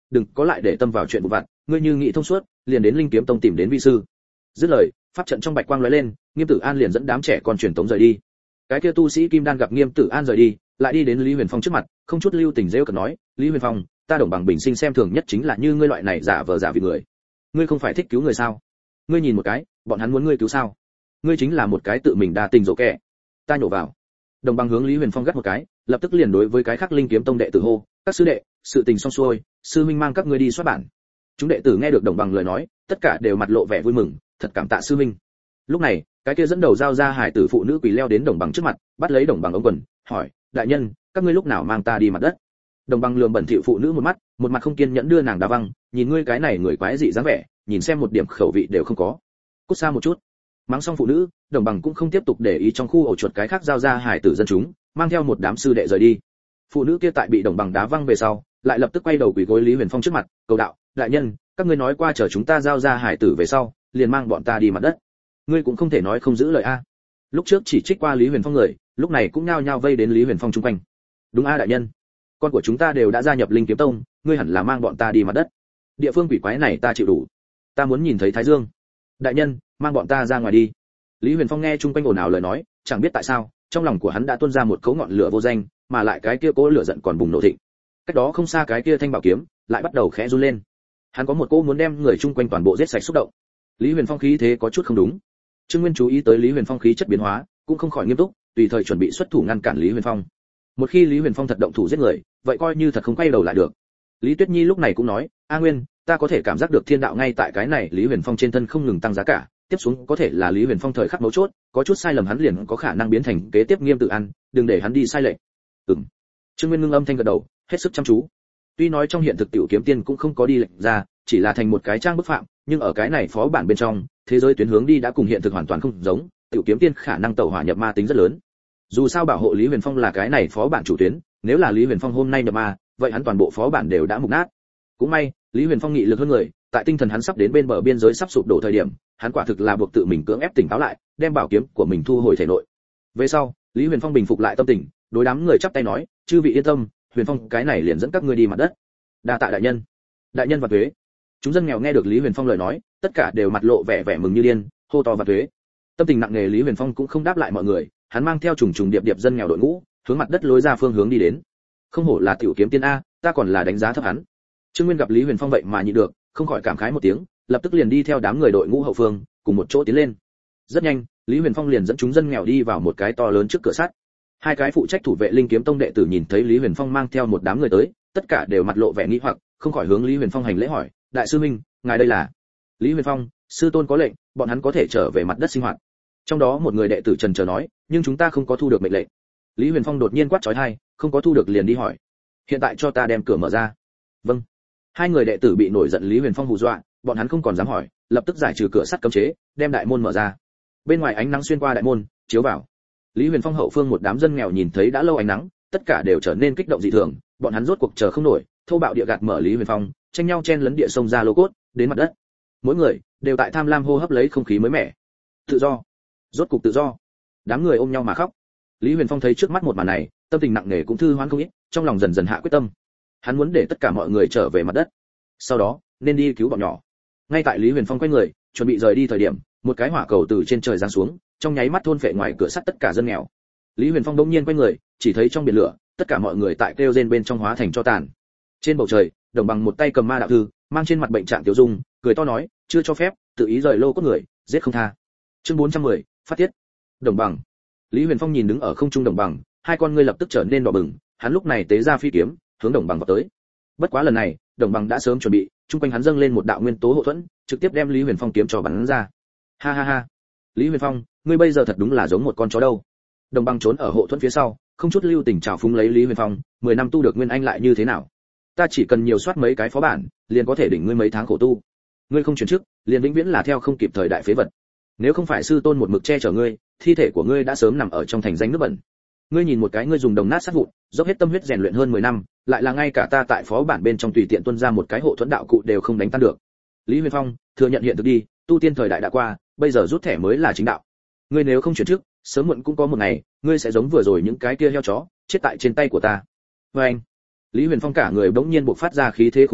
S1: đừng có lại để tâm vào chuyện vụ vặt, ngươi như nghĩ thông suốt, liền đến Linh Kiếm Tông tìm đến vi sư. Dứt lời, pháp trận trong bạch quang lóe lên, Nghiêm Tử An liền dẫn đám trẻ con truyền tống rời đi. Cái kia tu sĩ kim đan gặp Nghiêm Tử An rời đi, lại đi đến Lý Huyền Phong trước mặt, không chút lưu tình giễu cợt nói, "Lý Huyền Phong, ta Đồng Bằng bình sinh xem thường nhất chính là như ngươi loại này giả vờ giả vị người. Ngươi không phải thích cứu người sao? Ngươi nhìn một cái, bọn hắn muốn ngươi cứu sao? Ngươi chính là một cái tự mình đa tình dỗ kẻ." Ta nhổ vào. Đồng Bằng hướng Lý Huyền Phong gắt một cái, lập tức liền đối với cái khác Linh Kiếm Tông đệ tử hô, "Các sư đệ, sự tình xong xuôi, sư minh mang các ngươi đi soát bản." Chúng đệ tử nghe được Đồng Bằng lời nói, tất cả đều mặt lộ vẻ vui mừng, thật cảm tạ sư minh. Lúc này, cái kia dẫn đầu giao ra hải tử phụ nữ quỳ leo đến Đồng Bằng trước mặt, bắt lấy Đồng Bằng ống quần, hỏi, "Đại nhân, các ngươi lúc nào mang ta đi mặt đất?" Đồng Bằng lườm bẩn thỉu phụ nữ một mắt, một mặt không kiên nhẫn đưa nàng đá văng, "Nhìn ngươi cái này người quái dị dáng vẻ, nhìn xem một điểm khẩu vị đều không có. Cút xa một chút." Mắng xong phụ nữ, Đồng Bằng cũng không tiếp tục để ý trong khu ổ chuột cái khác giao ra hải tử dân chúng, mang theo một đám sư đệ rời đi. Phụ nữ kia tại bị Đồng Bằng đá văng về sau, lại lập tức quay đầu quỳ gối Lý Huyền Phong trước mặt, cầu đạo, "Đại nhân, các ngươi nói qua chờ chúng ta giao ra hải tử về sau, liền mang bọn ta đi mặt đất. Ngươi cũng không thể nói không giữ lời a." Lúc trước chỉ trích qua Lý Huyền Phong người, lúc này cũng nhao nhao vây đến Lý Huyền Phong chung quanh. "Đúng a đại nhân, con của chúng ta đều đã gia nhập Linh Kiếm Tông, ngươi hẳn là mang bọn ta đi mặt đất. Địa phương quỷ quái này ta chịu đủ. Ta muốn nhìn thấy Thái Dương. Đại nhân, mang bọn ta ra ngoài đi." Lý Huyền Phong nghe chung quanh ồn ào lời nói, chẳng biết tại sao, trong lòng của hắn đã tuôn ra một cấu ngọn lửa vô danh, mà lại cái kia cỗ lửa giận còn bùng nổ thịnh. Cách đó không xa cái kia thanh bảo kiếm, lại bắt đầu khẽ run lên. Hắn có một cỗ muốn đem người chung quanh toàn bộ giết sạch xúc động. Lý Huyền Phong khí thế có chút không đúng. Trương Nguyên chú ý tới Lý Huyền Phong khí chất biến hóa, cũng không khỏi nghiêm túc, tùy thời chuẩn bị xuất thủ ngăn cản Lý Huyền Phong. Một khi Lý Huyền Phong thật động thủ giết người, vậy coi như thật không quay đầu lại được. Lý Tuyết Nhi lúc này cũng nói, "A Nguyên, ta có thể cảm giác được thiên đạo ngay tại cái này Lý Huyền Phong trên thân không ngừng tăng giá cả, tiếp xuống có thể là Lý Huyền Phong thời khắc mấu chốt, có chút sai lầm hắn liền có khả năng biến thành kế tiếp Nghiêm Tử An, đừng để hắn đi sai lệch." Ừm. Trương Nguyên ngưng âm thanh gật đầu, hết sức chăm chú. Tuy nói trong hiện thực tiểu kiếm tiên cũng không có đi lệch ra, chỉ là thành một cái trang bức phạm, nhưng ở cái này phó bản bên trong, thế giới tuyến hướng đi đã cùng hiện thực hoàn toàn không giống, tiểu kiếm tiên khả năng tẩu hỏa nhập ma tính rất lớn. Dù sao bảo hộ Lý Huyền Phong là cái này phó bản chủ tuyến, nếu là Lý Huyền Phong hôm nay nhập ma, vậy hắn toàn bộ phó bản đều đã mục nát. Cũng may, Lý Huyền Phong nghị lực hơn người, tại tinh thần hắn sắp đến bên bờ biên giới sắp sụp đổ thời điểm, hắn quả thực là buộc tự mình cưỡng ép tỉnh táo lại, đem bảo kiếm của mình thu hồi thể nội. Về sau, Lý Huyền Phong bình phục lại tâm tình, đối đám người chắp tay nói, "Chư vị yên tâm, Huyền Phong cái này liền dẫn các ngươi đi mặt đất." "Đa tạ đại nhân." "Đại nhân và thuế." Chúng dân nghèo nghe được Lý Huyền Phong lời nói, tất cả đều mặt lộ vẻ vẻ mừng như điên, hô to và thuế. Tâm tình nặng nề Lý Huyền Phong cũng không đáp lại mọi người, hắn mang theo trùng trùng điệp điệp dân nghèo đội ngũ, hướng mặt đất lối ra phương hướng đi đến. Không hổ là tiểu kiếm tiên a, ta còn là đánh giá thấp hắn. Trương Nguyên gặp Lý Huyền Phong vậy mà nhịn được, không khỏi cảm khái một tiếng, lập tức liền đi theo đám người đội ngũ hậu phương, cùng một chỗ tiến lên. Rất nhanh, Lý Huyền Phong liền dẫn chúng dân nghèo đi vào một cái to lớn trước cửa sắt. Hai cái phụ trách thủ vệ Linh Kiếm Tông đệ tử nhìn thấy Lý Huyền Phong mang theo một đám người tới, tất cả đều mặt lộ vẻ nghi hoặc, không khỏi hướng Lý Huyền Phong hành lễ hỏi, "Đại sư minh, ngài đây là?" Lý Huyền Phong, "Sư tôn có lệnh, bọn hắn có thể trở về mặt đất sinh hoạt." Trong đó một người đệ tử trần chờ nói, "Nhưng chúng ta không có thu được mệnh lệnh." Lý Huyền Phong đột nhiên quát chói tai, "Không có thu được liền đi hỏi. Hiện tại cho ta đem cửa mở ra." "Vâng." Hai người đệ tử bị nổi giận Lý Huyền Phong hù dọa, bọn hắn không còn dám hỏi, lập tức giải trừ cửa sắt cấm chế, đem đại môn mở ra. Bên ngoài ánh nắng xuyên qua đại môn, chiếu vào. Lý Huyền Phong hậu phương một đám dân nghèo nhìn thấy đã lâu ánh nắng, tất cả đều trở nên kích động dị thường, bọn hắn rốt cuộc chờ không nổi, thô bạo địa gạt mở Lý Huyền Phong, tranh nhau chen lấn địa sông ra lô cốt, đến mặt đất. Mỗi người đều tại tham lam hô hấp lấy không khí mới mẻ. Tự do, rốt cục tự do. Đám người ôm nhau mà khóc. Lý Huyền Phong thấy trước mắt một màn này, tâm tình nặng nề cũng thư hoán không ít, trong lòng dần dần hạ quyết tâm. Hắn muốn để tất cả mọi người trở về mặt đất, sau đó nên đi cứu bọn nhỏ. Ngay tại Lý Huyền Phong quay người, chuẩn bị rời đi thời điểm, một cái hỏa cầu từ trên trời giáng xuống, trong nháy mắt thôn phệ ngoài cửa sắt tất cả dân nghèo. Lý Huyền Phong đột nhiên quay người, chỉ thấy trong biển lửa, tất cả mọi người tại kêu rên bên trong hóa thành tro tàn. Trên bầu trời, Đồng Bằng một tay cầm ma đạo thư, mang trên mặt bệnh trạng tiểu dung, cười to nói, "Chưa cho phép, tự ý rời lô cốt người, giết không tha." Chương bốn trăm mười, phát tiết. Đồng Bằng. Lý Huyền Phong nhìn đứng ở không trung Đồng Bằng, hai con ngươi lập tức trở nên đỏ bừng, hắn lúc này tế ra phi kiếm, hướng Đồng Bằng vọt tới. Bất quá lần này, Đồng Bằng đã sớm chuẩn bị, trung quanh hắn dâng lên một đạo nguyên tố hộ thuẫn, trực tiếp đem Lý Huyền Phong kiếm cho bắn ra. Ha ha ha. Lý Huyền Phong, ngươi bây giờ thật đúng là giống một con chó đâu. Đồng Bằng trốn ở hộ thuẫn phía sau, không chút lưu tình trào phúng lấy Lý Huyền Phong, mười năm tu được nguyên anh lại như thế nào? Ta chỉ cần nhiều soát mấy cái phó bản, liền có thể đỉnh ngươi mấy tháng khổ tu. Ngươi không chuyển chức, liền vĩnh viễn là theo không kịp thời đại phế vật. Nếu không phải sư tôn một mực che chở ngươi, thi thể của ngươi đã sớm nằm ở trong thành danh nước bẩn. Ngươi nhìn một cái ngươi dùng đồng nát sát vụn, dốc hết tâm huyết rèn luyện hơn mười năm, lại là ngay cả ta tại phó bản bên trong tùy tiện tuân ra một cái hộ thuẫn đạo cụ đều không đánh tan được. Lý Huyền Phong, thừa nhận hiện thực đi, tu tiên thời đại đã qua, bây giờ rút thẻ mới là chính đạo. Ngươi nếu không chuyển chức, sớm muộn cũng có một ngày, ngươi sẽ giống vừa rồi những cái kia heo chó, chết tại trên tay của ta. Và anh, Lý Huyền Phong cả người bỗng nhiên bộc phát ra khí thế khủng bố,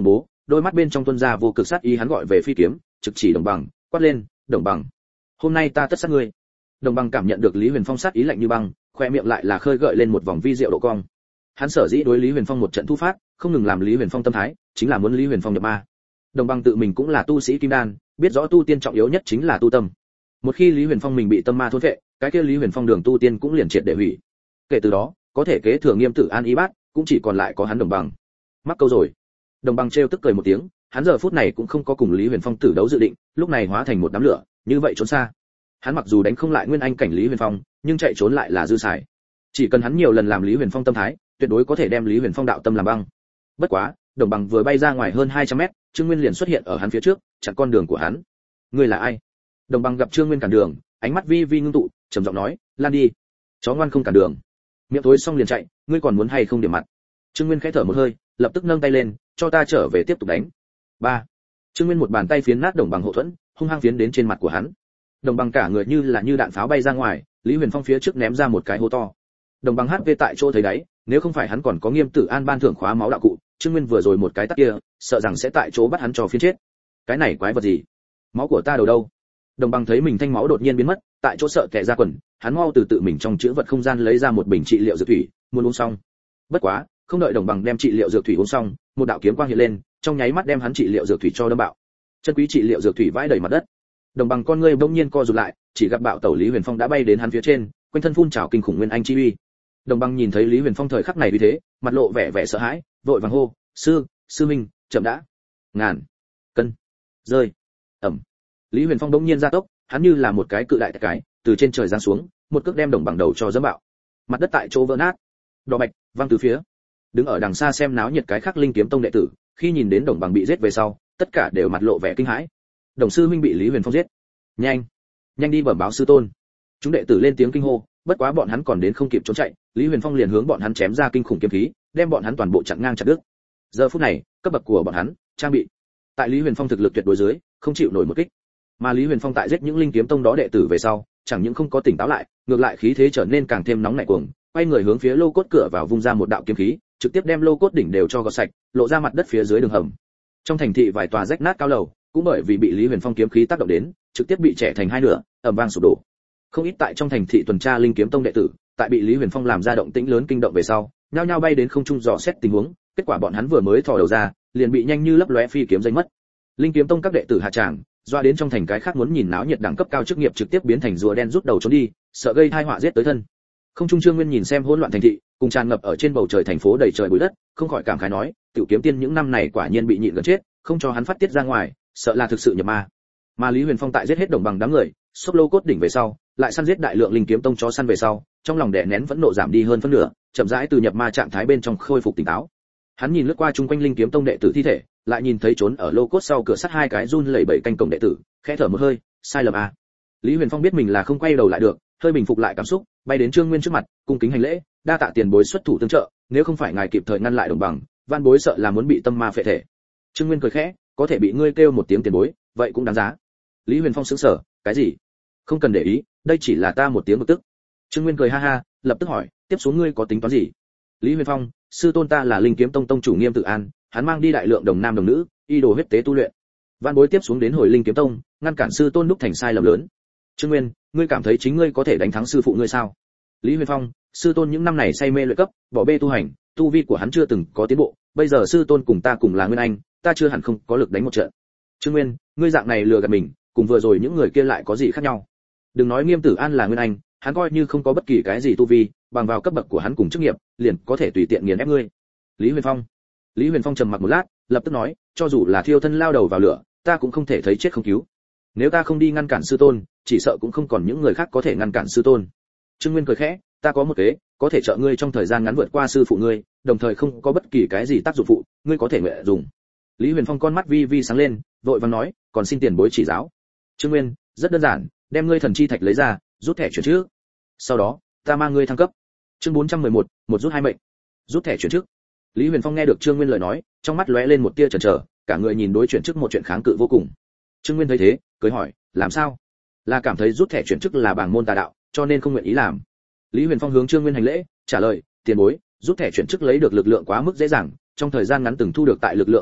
S1: đôi mắt bên trong tuôn ra vô cực sát ý, hắn gọi về phi kiếm, trực chỉ Đồng Bằng, quát lên, "Đồng Bằng, hôm nay ta tất sát ngươi." Đồng Bằng cảm nhận được Lý Huyền Phong sát ý lạnh như băng, khoe miệng lại là khơi gợi lên một vòng vi diệu độ cong. Hắn sở dĩ đối Lý Huyền Phong một trận thu phát, không ngừng làm Lý Huyền Phong tâm thái, chính là muốn Lý Huyền Phong nhập ma. Đồng Bằng tự mình cũng là tu sĩ kim đan, biết rõ tu tiên trọng yếu nhất chính là tu tâm. Một khi Lý Huyền Phong mình bị tâm ma thôn phệ, cái kia Lý Huyền Phong đường tu tiên cũng liền triệt để hủy. Kể từ đó, có thể kế thừa Nghiêm Tử An y bát, cũng chỉ còn lại có hắn Đồng Bằng. Mắc câu rồi. Đồng Bằng trêu tức cười một tiếng, hắn giờ phút này cũng không có cùng Lý Huyền Phong tử đấu dự định, lúc này hóa thành một đám lửa, như vậy trốn xa. Hắn mặc dù đánh không lại nguyên anh cảnh Lý Huyền Phong, nhưng chạy trốn lại là dư xài. Chỉ cần hắn nhiều lần làm Lý Huyền Phong tâm thái, tuyệt đối có thể đem Lý Huyền Phong đạo tâm làm băng. Bất quá, Đồng Bằng vừa bay ra ngoài hơn hai trăm mét, Trương Nguyên liền xuất hiện ở hắn phía trước, chặn con đường của hắn. Ngươi là ai? Đồng Bằng gặp Trương Nguyên cản đường, ánh mắt vi vi ngưng tụ, trầm giọng nói, lan đi. Chó ngoan không cản đường. Miệng thối xong liền chạy, ngươi còn muốn hay không điểm mặt? Trương Nguyên khẽ thở một hơi, lập tức nâng tay lên, cho ta trở về tiếp tục đánh. Ba. Trương Nguyên một bàn tay phiến nát Đồng Bằng hộ thuẫn, hung hăng phiến đến trên mặt của hắn. Đồng Bằng cả người như là như đạn pháo bay ra ngoài, Lý Huyền Phong phía trước ném ra một cái hố to. Đồng Bằng hát vê tại chỗ thấy đáy, nếu không phải hắn còn có Nghiêm Tử An ban thưởng khóa máu đạo cụ, Trương Nguyên vừa rồi một cái tát kia, sợ rằng sẽ tại chỗ bắt hắn cho phiến chết. Cái này quái vật gì? Máu của ta đầu đâu? Đồng Bằng thấy mình thanh máu đột nhiên biến mất, tại chỗ sợ kẻ ra quần, hắn mau từ tự mình trong chữ vật không gian lấy ra một bình trị liệu dược thủy, muốn uống xong. Bất quá, không đợi Đồng Bằng đem trị liệu dược thủy uống xong, một đạo kiếm quang hiện lên, trong nháy mắt đem hắn trị liệu dược thủy cho đâm bạo. Chân quý trị liệu dược thủy vãi đầy mặt đất. Đồng Bằng con ngươi bỗng nhiên co rụt lại, chỉ gặp bạo tẩu Lý Huyền Phong đã bay đến hắn phía trên, quanh thân phun trào kinh khủng nguyên anh chi uy. Đồng Bằng nhìn thấy Lý Huyền Phong thời khắc này như thế, mặt lộ vẻ vẻ sợ hãi, vội vàng hô, "Sư, sư minh, chậm đã." Ngàn cân rơi. Ầm. Lý Huyền Phong bỗng nhiên ra tốc, hắn như là một cái cự đại cái, từ trên trời giáng xuống, một cước đem Đồng Bằng đầu cho giẫm bạo. Mặt đất tại chỗ vỡ nát. Đỏ bạch văng từ phía. Đứng ở đằng xa xem náo nhiệt cái khác Linh Kiếm Tông đệ tử, khi nhìn đến Đồng Bằng bị giết về sau, tất cả đều mặt lộ vẻ kinh hãi. Đồng sư huynh bị Lý Huyền Phong giết. Nhanh, nhanh đi bẩm báo sư tôn. Chúng đệ tử lên tiếng kinh hô, bất quá bọn hắn còn đến không kịp trốn chạy, Lý Huyền Phong liền hướng bọn hắn chém ra kinh khủng kiếm khí, đem bọn hắn toàn bộ chặn ngang chặt đứt. Giờ phút này, cấp bậc của bọn hắn, trang bị tại Lý Huyền Phong thực lực tuyệt đối dưới, không chịu nổi một kích. Mà Lý Huyền Phong tại giết những Linh Kiếm Tông đó đệ tử về sau, chẳng những không có tỉnh táo lại, ngược lại khí thế trở nên càng thêm nóng nảy cuồng, quay người hướng phía lô cốt cửa vào vung ra một đạo kiếm khí, trực tiếp đem lô cốt đỉnh đều cho gọt sạch, lộ ra mặt đất phía dưới đường hầm. Trong thành thị vài tòa rách nát cao lầu, cũng bởi vì bị Lý Huyền Phong kiếm khí tác động đến, trực tiếp bị chẻ thành hai nửa, ầm vang sụp đổ. Không ít tại trong thành thị tuần tra Linh Kiếm Tông đệ tử, tại bị Lý Huyền Phong làm ra động tĩnh lớn kinh động về sau, nhao nhao bay đến không trung dò xét tình huống, kết quả bọn hắn vừa mới thò đầu ra, liền bị nhanh như lấp lóe phi kiếm danh mất. Linh Kiếm Tông các đệ tử hạ tràng, doa đến trong thành cái khác muốn nhìn náo nhiệt đẳng cấp cao chức nghiệp trực tiếp biến thành rùa đen rút đầu trốn đi, sợ gây tai họa giết tới thân. Không trung Trương Nguyên nhìn xem hỗn loạn thành thị, cùng tràn ngập ở trên bầu trời thành phố đầy trời bụi đất, không khỏi cảm khái nói, Tiểu Kiếm Tiên những năm này quả nhiên bị nhịn gần chết, không cho hắn phát tiết ra ngoài, sợ là thực sự nhập ma. Mà Lý Huyền Phong tại giết hết Đồng Bằng đám người, xốc lô cốt đỉnh về sau, lại săn giết đại lượng Linh Kiếm Tông chó săn về sau, trong lòng đè nén vẫn nộ giảm đi hơn phân nửa, chậm rãi từ nhập ma trạng thái bên trong khôi phục tỉnh táo. Hắn nhìn lướt qua chung quanh Linh Kiếm Tông đệ tử thi thể, lại nhìn thấy trốn ở lô cốt sau cửa sắt hai cái run lẩy bẩy canh cổng đệ tử, khẽ thở một hơi, sai lầm à. Lý Huyền Phong biết mình là không quay đầu lại được, hơi bình phục lại cảm xúc, bay đến Trương Nguyên trước mặt, cung kính hành lễ, đa tạ tiền bối xuất thủ tương trợ, nếu không phải ngài kịp thời ngăn lại Đồng Bằng, van bối sợ là muốn bị tâm ma phệ thể. Trương Nguyên cười khẽ, có thể bị ngươi kêu một tiếng tiền bối, vậy cũng đáng giá. Lý Huyền Phong sững sờ, cái gì? Không cần để ý, đây chỉ là ta một tiếng bực tức. Trương Nguyên cười ha ha, lập tức hỏi, tiếp xuống ngươi có tính toán gì? Lý Huyền Phong, sư tôn ta là Linh Kiếm Tông tông chủ Nghiêm Tử An, hắn mang đi đại lượng đồng nam đồng nữ, y đồ huyết tế tu luyện. Van bối tiếp xuống đến hồi Linh Kiếm Tông, ngăn cản sư tôn đúc thành sai lầm lớn. Trương Nguyên, ngươi cảm thấy chính ngươi có thể đánh thắng sư phụ ngươi sao? Lý Huyền Phong, sư tôn những năm này say mê luyện cấp, bỏ bê tu hành, tu vi của hắn chưa từng có tiến bộ, bây giờ sư tôn cùng ta cùng là nguyên anh, ta chưa hẳn không có lực đánh một trận. Trương Nguyên, ngươi dạng này lừa gạt mình, cùng vừa rồi những người kia lại có gì khác nhau? Đừng nói Nghiêm Tử An là nguyên anh, hắn coi như không có bất kỳ cái gì tu vi, bằng vào cấp bậc của hắn cùng chức nghiệp, liền có thể tùy tiện nghiền ép ngươi. Lý Huyền Phong. Lý Huyền Phong trầm mặc một lát, lập tức nói, cho dù là thiêu thân lao đầu vào lửa, ta cũng không thể thấy chết không cứu. Nếu ta không đi ngăn cản sư tôn, chỉ sợ cũng không còn những người khác có thể ngăn cản sư tôn. Trương Nguyên cười khẽ, ta có một kế, có thể trợ ngươi trong thời gian ngắn vượt qua sư phụ ngươi, đồng thời không có bất kỳ cái gì tác dụng phụ, ngươi có thể nguyện dùng. Lý Huyền Phong con mắt vi vi sáng lên, vội vàng nói, còn xin tiền bối chỉ giáo. Trương Nguyên, rất đơn giản, đem ngươi thần chi thạch lấy ra, rút thẻ chuyển trước. Sau đó, ta mang ngươi thăng cấp. Chương bốn trăm mười một, một rút hai mệnh. Rút thẻ chuyển trước. Lý Huyền Phong nghe được Trương Nguyên lời nói, trong mắt lóe lên một tia chần chờ, cả người nhìn đối chuyển chức một chuyện kháng cự vô cùng. Trương Nguyên thấy thế, cười hỏi, làm sao? Là cảm thấy rút thẻ chuyển chức là bảng môn tà đạo, cho nên không nguyện ý làm. Lý Huyền Phong hướng Trương Nguyên hành lễ, trả lời, tiền bối, rút thẻ chuyển chức lấy được lực lượng quá mức dễ dàng, trong thời gian ngắn từng thu được tại lực lượng cường đại,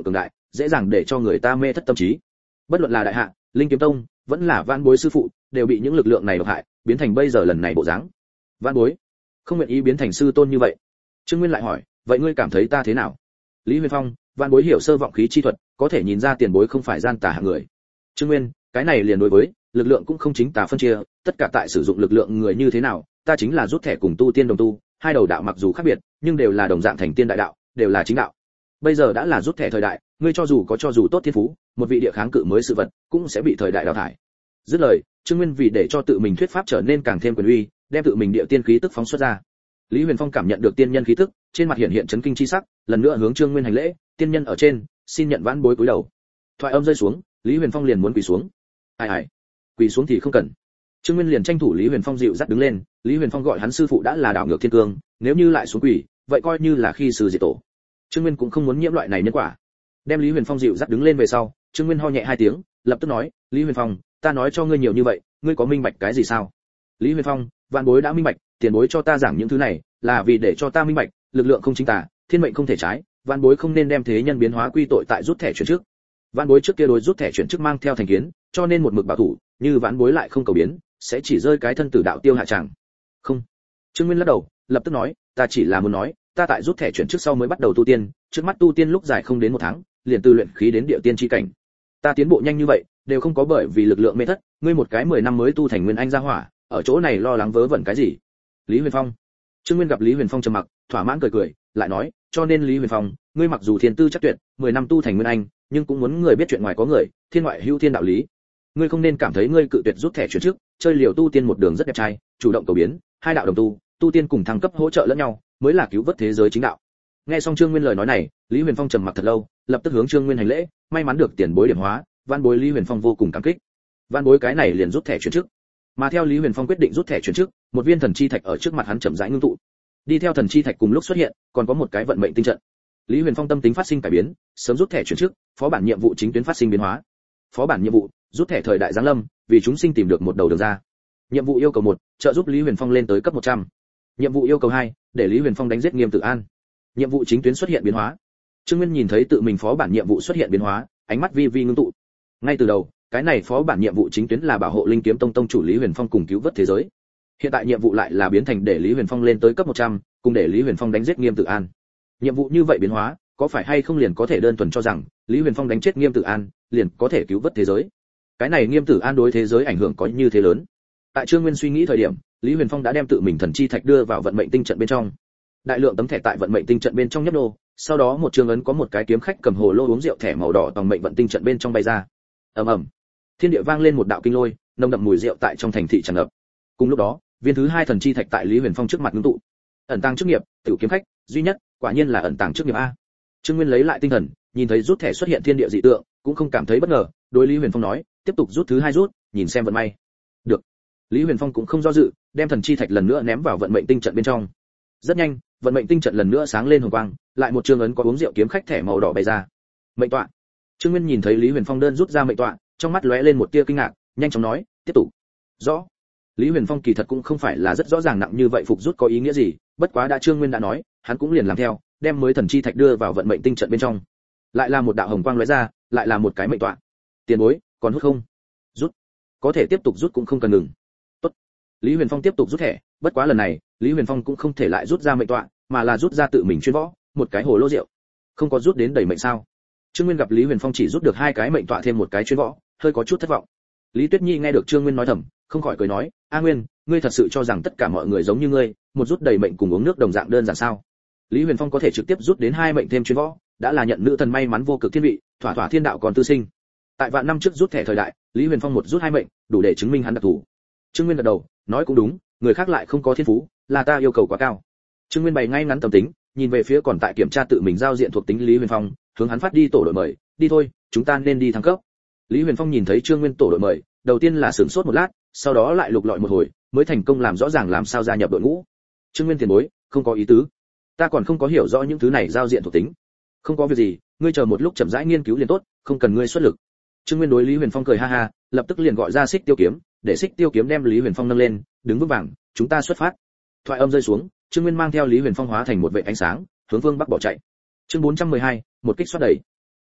S1: dễ dàng để cho người ta mê thất tâm trí. Bất luận là đại hạ, Linh Kiếm Tông, vẫn là Vãn Bối sư phụ, đều bị những lực lượng này độc hại, biến thành bây giờ lần này bộ dáng. Vãn Bối không nguyện ý biến thành sư tôn như vậy. Trương Nguyên lại hỏi, vậy ngươi cảm thấy ta thế nào? Lý Huyền Phong, Vãn Bối hiểu sơ vọng khí chi thuật, có thể nhìn ra tiền bối không phải gian tà hạng người. Trương Nguyên, cái này liền đối với lực lượng cũng không chính tà phân chia, tất cả tại sử dụng lực lượng người như thế nào, ta chính là rút thẻ cùng tu tiên đồng tu, hai đầu đạo mặc dù khác biệt, nhưng đều là đồng dạng thành tiên đại đạo, đều là chính đạo. Bây giờ đã là rút thẻ thời đại, ngươi cho dù có cho dù tốt thiên phú, một vị địa kháng cự mới sự vật, cũng sẽ bị thời đại đào thải. Dứt lời, Trương Nguyên vì để cho tự mình thuyết pháp trở nên càng thêm quyền uy, đem tự mình địa tiên khí tức phóng xuất ra. Lý Huyền Phong cảm nhận được tiên nhân khí tức, trên mặt hiện hiện chấn kinh chi sắc, lần nữa hướng Trương Nguyên hành lễ, tiên nhân ở trên, xin nhận Vãn Bối cúi đầu. Thoại âm rơi xuống, Lý Huyền Phong liền muốn quỳ xuống. Ai ai, quỳ xuống thì không cần. Trương Nguyên liền tranh thủ Lý Huyền Phong dịu dắt đứng lên, Lý Huyền Phong gọi hắn sư phụ đã là đảo ngược thiên cương, nếu như lại xuống quỳ, vậy coi như là khi sư diệt tổ. Trương Nguyên cũng không muốn nhiễm loại này nhân quả. Đem Lý Huyền Phong dịu dắt đứng lên về sau, Trương Nguyên ho nhẹ hai tiếng, lập tức nói, Lý Huyền Phong, ta nói cho ngươi nhiều như vậy, ngươi có minh bạch cái gì sao? Lý Huyền Phong, Vãn Bối đã minh bạch, tiền bối cho ta giảng những thứ này, là vì để cho ta minh bạch, lực lượng không chính tà, thiên mệnh không thể trái, Vãn Bối không nên đem thế nhân biến hóa quy tội tại rút thẻ chuyển trước. Vãn Bối trước kia đối rút thẻ chuyển trước mang theo thành kiến, cho nên một mực bảo thủ, như Vãn Bối lại không cầu biến, sẽ chỉ rơi cái thân tử đạo tiêu hạ chẳng. Không. Trương Nguyên lắc đầu, lập tức nói, ta chỉ là muốn nói, ta tại rút thẻ chuyển trước sau mới bắt đầu tu tiên, trước mắt tu tiên lúc dài không đến một tháng, liền từ luyện khí đến địa tiên chi cảnh. Ta tiến bộ nhanh như vậy, đều không có bởi vì lực lượng mê thất, ngươi một cái mười năm mới tu thành nguyên anh gia hỏa, ở chỗ này lo lắng vớ vẩn cái gì? Lý Huyền Phong. Trương Nguyên gặp Lý Huyền Phong trầm mặc, thỏa mãn cười cười, lại nói, cho nên Lý Huyền Phong, ngươi mặc dù thiên tư chắc tuyệt, mười năm tu thành nguyên anh, nhưng cũng muốn người biết chuyện ngoài có người, thiên ngoại hữu thiên đạo lý. Ngươi không nên cảm thấy ngươi cự tuyệt rút thẻ chuyển trước, chơi liều tu tiên một đường rất đẹp trai, chủ động cầu biến, hai đạo đồng tu, tu tiên cùng thăng cấp hỗ trợ lẫn nhau, mới là cứu vớt thế giới chính đạo. Nghe xong Trương Nguyên lời nói này, Lý Huyền Phong trầm mặc thật lâu, lập tức hướng Trương Nguyên hành lễ, may mắn được tiền bối điểm hóa, Vãn Bối Lý Huyền Phong vô cùng cảm kích. Vãn Bối cái này liền rút thẻ chuyển trước. Mà theo Lý Huyền Phong quyết định rút thẻ chuyển trước, một viên thần chi thạch ở trước mặt hắn chậm rãi ngưng tụ. Đi theo thần chi thạch cùng lúc xuất hiện, còn có một cái vận mệnh tinh trận. Lý Huyền Phong tâm tính phát sinh cải biến, sớm rút thẻ chuyển trước, phó bản nhiệm vụ chính tuyến phát sinh biến hóa. Phó bản nhiệm vụ, rút thẻ thời đại giáng lâm, vì chúng sinh tìm được một đầu đường ra. Nhiệm vụ yêu cầu một, trợ giúp Lý Huyền Phong lên tới cấp một trăm. Nhiệm vụ yêu cầu hai, để Lý Huyền Phong đánh giết Nghiêm Tử An. Nhiệm vụ chính tuyến xuất hiện biến hóa. Trương Nguyên nhìn thấy tự mình phó bản nhiệm vụ xuất hiện biến hóa, ánh mắt vi vi ngưng tụ. Ngay từ đầu, cái này phó bản nhiệm vụ chính tuyến là bảo hộ Linh Kiếm Tông tông chủ Lý Huyền Phong cùng cứu vớt thế giới. Hiện tại nhiệm vụ lại là biến thành để Lý Huyền Phong lên tới cấp một trăm, cùng để Lý Huyền Phong đánh giết Nghiêm Tử An. Nhiệm vụ như vậy biến hóa, có phải hay không liền có thể đơn thuần cho rằng Lý Huyền Phong đánh chết Nghiêm Tử An, liền có thể cứu vớt thế giới? Cái này Nghiêm Tử An đối thế giới ảnh hưởng có như thế lớn. Tại Trương Nguyên suy nghĩ thời điểm, Lý Huyền Phong đã đem tự mình thần chi thạch đưa vào vận mệnh tinh trận bên trong. Đại lượng tấm thẻ tại vận mệnh tinh trận bên trong nhấp nô, sau đó một trường ấn có một cái kiếm khách cầm hồ lô uống rượu thẻ màu đỏ tòng mệnh vận tinh trận bên trong bay ra. Ầm ầm. Thiên địa vang lên một đạo kinh lôi, nồng đậm mùi rượu tại trong thành thị tràn ngập. Cùng lúc đó, viên thứ hai thần chi thạch tại Lý Huyền Phong trước mặt ngưng tụ. Ẩn tàng chức nghiệp, tiểu kiếm khách, duy nhất, quả nhiên là ẩn tàng chức nghiệp a. Trương Nguyên lấy lại tinh thần, nhìn thấy rút thẻ xuất hiện thiên địa dị tượng, cũng không cảm thấy bất ngờ, đối Lý Huyền Phong nói, tiếp tục rút thứ hai rút, nhìn xem vận may. Được. Lý Huyền Phong cũng không do dự, đem thần chi thạch lần nữa ném vào vận mệnh tinh trận bên trong. Rất nhanh, vận mệnh tinh trận lần nữa sáng lên hồng quang, lại một trường ấn có uống rượu kiếm khách thẻ màu đỏ bay ra. Mệnh tọa. Trương Nguyên nhìn thấy Lý Huyền Phong đơn rút ra mệnh tọa, trong mắt lóe lên một tia kinh ngạc, nhanh chóng nói, tiếp tục. Rõ. Lý Huyền Phong kỳ thật cũng không phải là rất rõ ràng nặng như vậy phục rút có ý nghĩa gì, bất quá đã Trương Nguyên đã nói, hắn cũng liền làm theo, đem mới thần chi thạch đưa vào vận mệnh tinh trận bên trong. Lại là một đạo hồng quang lóe ra, lại là một cái mệnh tọa. Tiền bối, còn hút không? Rút. Có thể tiếp tục rút cũng không cần ngừng. Tốt. Lý Huyền Phong tiếp tục rút thẻ, bất quá lần này, Lý Huyền Phong cũng không thể lại rút ra mệnh tọa, mà là rút ra tự mình chuyên võ, một cái hồ lô rượu. Không có rút đến đầy mệnh sao? Trương Nguyên gặp Lý Huyền Phong chỉ rút được hai cái mệnh tọa thêm một cái chuyên võ, hơi có chút thất vọng. Lý Tuyết Nhi nghe được Trương Nguyên nói thầm, không khỏi cười nói, A Nguyên, ngươi thật sự cho rằng tất cả mọi người giống như ngươi, một rút đầy mệnh cùng uống nước đồng dạng đơn giản sao? Lý Huyền Phong có thể trực tiếp rút đến hai mệnh thêm chuyên võ, đã là nhận nữ thần may mắn vô cực thiên vị, thỏa thỏa thiên đạo còn tư sinh. Tại vạn năm trước rút thẻ thời đại, Lý Huyền Phong một rút hai mệnh, đủ để chứng minh hắn đặc thù. Trương Nguyên gật đầu, nói cũng đúng, người khác lại không có thiên phú, là ta yêu cầu quá cao. Trương Nguyên bày ngay ngắn tâm tính, nhìn về phía còn tại kiểm tra tự mình giao diện thuộc tính Lý Huyền Phong, hướng hắn phát đi tổ đội mời, đi thôi, chúng ta nên đi thăng cấp. Lý Huyền Phong nhìn thấy Trương Nguyên tổ đội mời, đầu tiên là sửng sốt một lát, sau đó lại lục lọi một hồi, mới thành công làm rõ ràng làm sao gia nhập đội ngũ. Trương Nguyên tiền bối, không có ý tứ, ta còn không có hiểu rõ những thứ này giao diện thuộc tính. Không có việc gì, ngươi chờ một lúc chậm rãi nghiên cứu liền tốt, không cần ngươi xuất lực. Trương Nguyên đối Lý Huyền Phong cười ha ha, lập tức liền gọi ra Xích Tiêu kiếm, để Xích Tiêu kiếm đem Lý Huyền Phong nâng lên, đứng vững vàng, chúng ta xuất phát. Thoại âm rơi xuống, Trương Nguyên mang theo Lý Huyền Phong hóa thành một vệt ánh sáng, hướng phương bắc bỏ chạy. Chương bốn trăm mười hai, một kích xoát đẩy.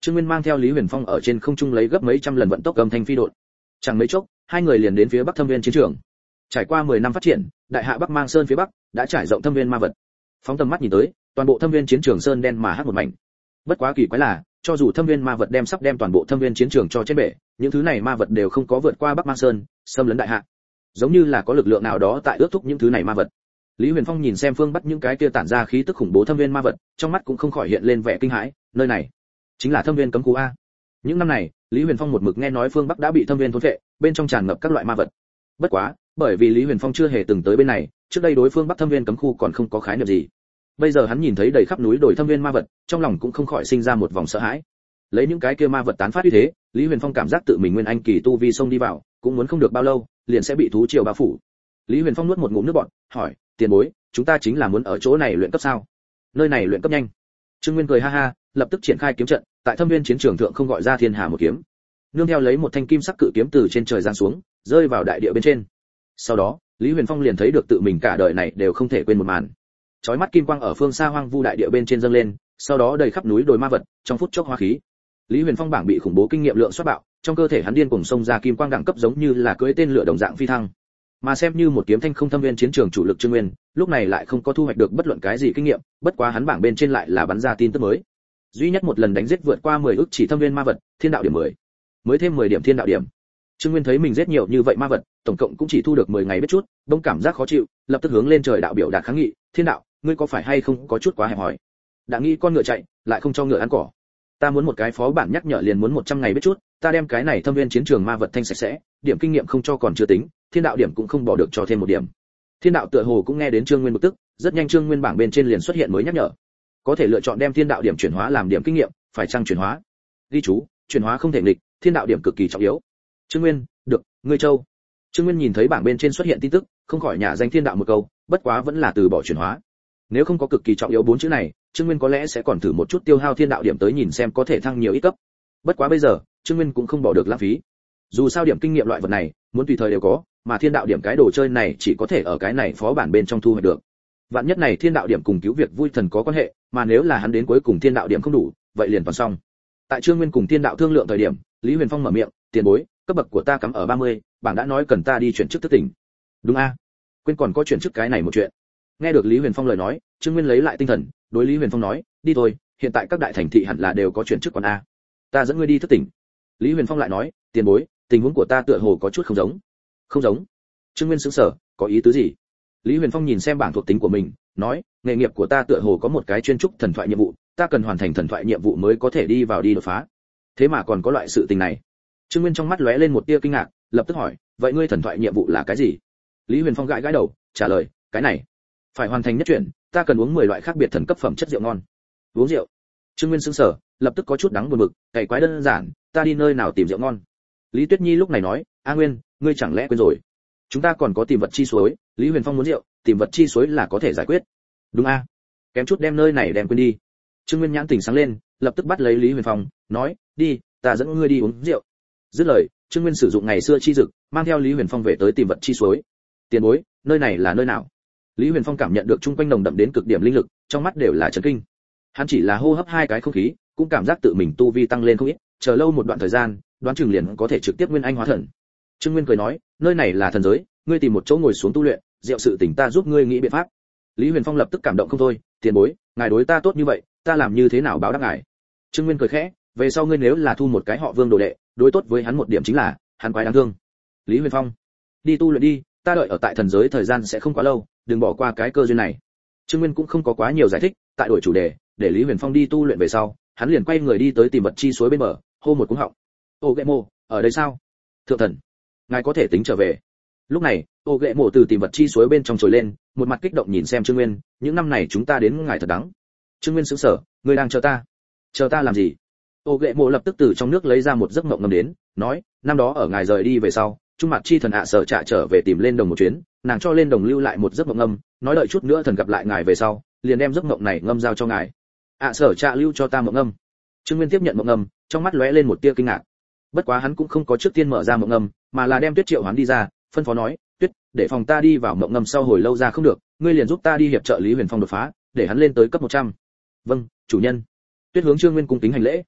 S1: Trương Nguyên mang theo Lý Huyền Phong ở trên không trung lấy gấp mấy trăm lần vận tốc cầm thanh phi độn. Chẳng mấy chốc, hai người liền đến phía Bắc Thâm Viên chiến trường. Trải qua mười năm phát triển, đại hạ Bắc Mang Sơn phía Bắc đã trải rộng Thâm Viên ma vật. Phóng tầm mắt nhìn tới, toàn bộ Thâm Viên chiến trường sơn đen mà hắc một mảnh. Bất quá kỳ quái là, cho dù Thâm Viên ma vật đem sắp đem toàn bộ Thâm Viên chiến trường cho trên bể, những thứ này ma vật đều không có vượt qua Bắc Mang Sơn, xâm lấn đại hạ. Giống như là có lực lượng nào đó tại ước thúc những thứ này ma vật. Lý Huyền Phong nhìn xem phương Bắc những cái kia tản ra khí tức khủng bố Thâm Viên ma vật, trong mắt cũng không khỏi hiện lên vẻ kinh hãi, nơi này chính là Thâm Viên cấm khu a. Những năm này, Lý Huyền Phong một mực nghe nói phương Bắc đã bị Thâm Viên thôn phệ, bên trong tràn ngập các loại ma vật. Bất quá, bởi vì Lý Huyền Phong chưa hề từng tới bên này, trước đây đối phương Bắc Thâm Viên cấm khu còn không có khái niệm gì. Bây giờ hắn nhìn thấy đầy khắp núi đồi Thâm Viên ma vật, trong lòng cũng không khỏi sinh ra một vòng sợ hãi. Lấy những cái kia ma vật tán phát uy thế, Lý Huyền Phong cảm giác tự mình nguyên anh kỳ tu vi xông đi vào, cũng muốn không được bao lâu, liền sẽ bị thú triều bao phủ. Lý Huyền Phong nuốt một ngụm nước bọt, hỏi: "Tiền bối, chúng ta chính là muốn ở chỗ này luyện cấp sao?" "Nơi này luyện cấp nhanh." Trương Nguyên cười ha ha, lập tức triển khai kiếm trận, tại Thâm Viên chiến trường thượng không gọi ra Thiên Hà một kiếm. Nương theo lấy một thanh kim sắc cự kiếm từ trên trời giáng xuống, rơi vào đại địa bên trên. Sau đó, Lý Huyền Phong liền thấy được tự mình cả đời này đều không thể quên một màn. Chói mắt kim quang ở phương xa hoang vu đại địa bên trên dâng lên, sau đó đầy khắp núi đồi ma vật, trong phút chốc hóa khí. Lý Huyền Phong bảng bị khủng bố kinh nghiệm lượng xoát bạo, trong cơ thể hắn điên cuồng xông ra kim quang đẳng cấp giống như là cưỡi tên lửa đồng dạng phi thăng. Mà xem như một kiếm thanh không Thâm Viên chiến trường chủ lực Trương Nguyên, lúc này lại không có thu hoạch được bất luận cái gì kinh nghiệm, bất quá hắn bảng bên trên lại là bắn ra tin tức mới. Duy nhất một lần đánh giết vượt qua mười ức chỉ Thâm Viên ma vật, thiên đạo điểm mười. Mới thêm mười điểm thiên đạo điểm. Trương Nguyên thấy mình giết nhiều như vậy ma vật, tổng cộng cũng chỉ thu được mười ngày biết chút, bỗng cảm giác khó chịu, lập tức hướng lên trời đạo biểu đạt kháng nghị, "Thiên đạo, ngươi có phải hay không có chút quá hẹp hòi? Đã nghĩ con ngựa chạy, lại không cho ngựa ăn cỏ. Ta muốn một cái phó bản nhắc nhở liền muốn một trăm ngày biết chút, ta đem cái này Thâm Viên chiến trường ma vật thanh sạch sẽ, điểm kinh nghiệm không cho còn chưa tính, thiên đạo điểm cũng không bỏ được cho thêm một điểm." Thiên đạo tựa hồ cũng nghe đến Trương Nguyên bực tức, rất nhanh Trương Nguyên bảng bên trên liền xuất hiện mới nhắc nhở. Có thể lựa chọn đem thiên đạo điểm chuyển hóa làm điểm kinh nghiệm, phải chăng chuyển hóa? Ghi chú, chuyển hóa không thể nghịch, thiên đạo điểm cực kỳ trọng yếu. Trương Nguyên, được, ngươi châu. Trương Nguyên nhìn thấy bảng bên trên xuất hiện tin tức, không khỏi nhả danh thiên đạo một câu, bất quá vẫn là từ bỏ chuyển hóa. Nếu không có cực kỳ trọng yếu bốn chữ này, Trương Nguyên có lẽ sẽ còn thử một chút tiêu hao thiên đạo điểm tới nhìn xem có thể thăng nhiều ít cấp. Bất quá bây giờ, Trương Nguyên cũng không bỏ được lãng phí. Dù sao điểm kinh nghiệm loại vật này, muốn tùy thời đều có, mà thiên đạo điểm cái đồ chơi này chỉ có thể ở cái này phó bản bên trong thu hoạch được. Vạn nhất này thiên đạo điểm cùng cứu việc vui thần có quan hệ, mà nếu là hắn đến cuối cùng thiên đạo điểm không đủ, vậy liền toàn xong. Tại Trương Nguyên cùng thiên đạo thương lượng thời điểm, Lý Huyền Phong mở miệng, "Tiền bối, cấp bậc của ta cắm ở ba mươi, bảng đã nói cần ta đi chuyển chức thức tỉnh." "Đúng a? Quên còn có chuyển chức cái này một chuyện." Nghe được Lý Huyền Phong lời nói, Trương Nguyên lấy lại tinh thần, đối Lý Huyền Phong nói, "Đi thôi, hiện tại các đại thành thị hẳn là đều có chuyển chức quan a. Ta dẫn ngươi đi thức tỉnh." Lý Huyền Phong lại nói, "Tiền bối, tình huống của ta tựa hồ có chút không giống." "Không giống?" Trương Nguyên sững sờ, có ý tứ gì? Lý Huyền Phong nhìn xem bảng thuộc tính của mình, nói, "Nghề nghiệp của ta tựa hồ có một cái chuyên trúc thần thoại nhiệm vụ, ta cần hoàn thành thần thoại nhiệm vụ mới có thể đi vào đi đột phá. Thế mà còn có loại sự tình này." Trương Nguyên trong mắt lóe lên một tia kinh ngạc, lập tức hỏi, "Vậy ngươi thần thoại nhiệm vụ là cái gì?" Lý Huyền Phong gãi gãi đầu, trả lời, "Cái này, phải hoàn thành nhất chuyển, ta cần uống mười loại khác biệt thần cấp phẩm chất rượu ngon." "Uống rượu?" Trương Nguyên sững sờ, lập tức có chút đắng buồn bực, "Cày quái đơn giản, ta đi nơi nào tìm rượu ngon?" Lý Tuyết Nhi lúc này nói, "A Nguyên, ngươi chẳng lẽ quên rồi? Chúng ta còn có tìm vật chi suối, Lý Huyền Phong muốn rượu, tìm vật chi suối là có thể giải quyết." "Đúng a, kém chút đem nơi này đem quên đi." Trương Nguyên nhãn tỉnh sáng lên, lập tức bắt lấy Lý Huyền Phong, nói, "Đi, ta dẫn ngươi đi uống rượu." Dứt lời, Trương Nguyên sử dụng ngày xưa chi dực, mang theo Lý Huyền Phong về tới tìm vật chi suối. "Tiền bối, nơi này là nơi nào?" Lý Huyền Phong cảm nhận được chung quanh nồng đậm đến cực điểm linh lực, trong mắt đều là chấn kinh. Hắn chỉ là hô hấp hai cái không khí, cũng cảm giác tự mình tu vi tăng lên không ít, chờ lâu một đoạn thời gian, đoán chừng liền có thể trực tiếp nguyên anh hóa thần. Trương Nguyên cười nói, "Nơi này là thần giới, ngươi tìm một chỗ ngồi xuống tu luyện, rượu sự tình ta giúp ngươi nghĩ biện pháp." Lý Huyền Phong lập tức cảm động không thôi, "Tiền bối, ngài đối ta tốt như vậy, ta làm như thế nào báo đáp ngài?" Trương Nguyên cười khẽ, "Về sau ngươi nếu là thu một cái họ Vương đồ đệ, đối tốt với hắn một điểm chính là, hắn quái đáng thương." Lý Huyền Phong, "Đi tu luyện đi, ta đợi ở tại thần giới thời gian sẽ không quá lâu, đừng bỏ qua cái cơ duyên này." Trương Nguyên cũng không có quá nhiều giải thích, tại đổi chủ đề, để Lý Huyền Phong đi tu luyện về sau, hắn liền quay người đi tới tìm vật chi suối bên bờ, hô một cú họng, "Ô Gệ Mộ, ở đây sao?" "Thượng thần, ngài có thể tính trở về." Lúc này, Ô Gệ Mộ từ tìm vật chi suối bên trong trồi lên, một mặt kích động nhìn xem Trương Nguyên, "Những năm này chúng ta đến ngài thật đắng." Trương Nguyên sững sờ, "Ngươi đang chờ ta?" "Chờ ta làm gì?" Ô Gệ Mộ lập tức từ trong nước lấy ra một giấc mộng ngầm đến, nói, "Năm đó ở ngài rời đi về sau, Trung Mặt Chi thần ạ sở trả trở về tìm lên đồng một chuyến, nàng cho lên đồng lưu lại một giấc mộng ngầm, nói đợi chút nữa thần gặp lại ngài về sau, liền đem giấc mộng này ngâm giao cho ngài." "ạ sở trả lưu cho ta mộng ngầm?" Trương Nguyên tiếp nhận mộng ngầm, trong mắt lóe lên một tia kinh ngạc. Bất quá hắn cũng không có trước tiên mở ra mộng ngầm, mà là đem Tuyết Triệu Hoán đi ra, phân phó nói, "Tuyết, để phòng ta đi vào mộng ngầm sau hồi lâu ra không được, ngươi liền giúp ta đi hiệp trợ Lý Huyền Phong đột phá, để hắn lên tới cấp một trăm." "Vâng, chủ nhân." Tuyết hướng Trương Nguyên cung kính hành lễ.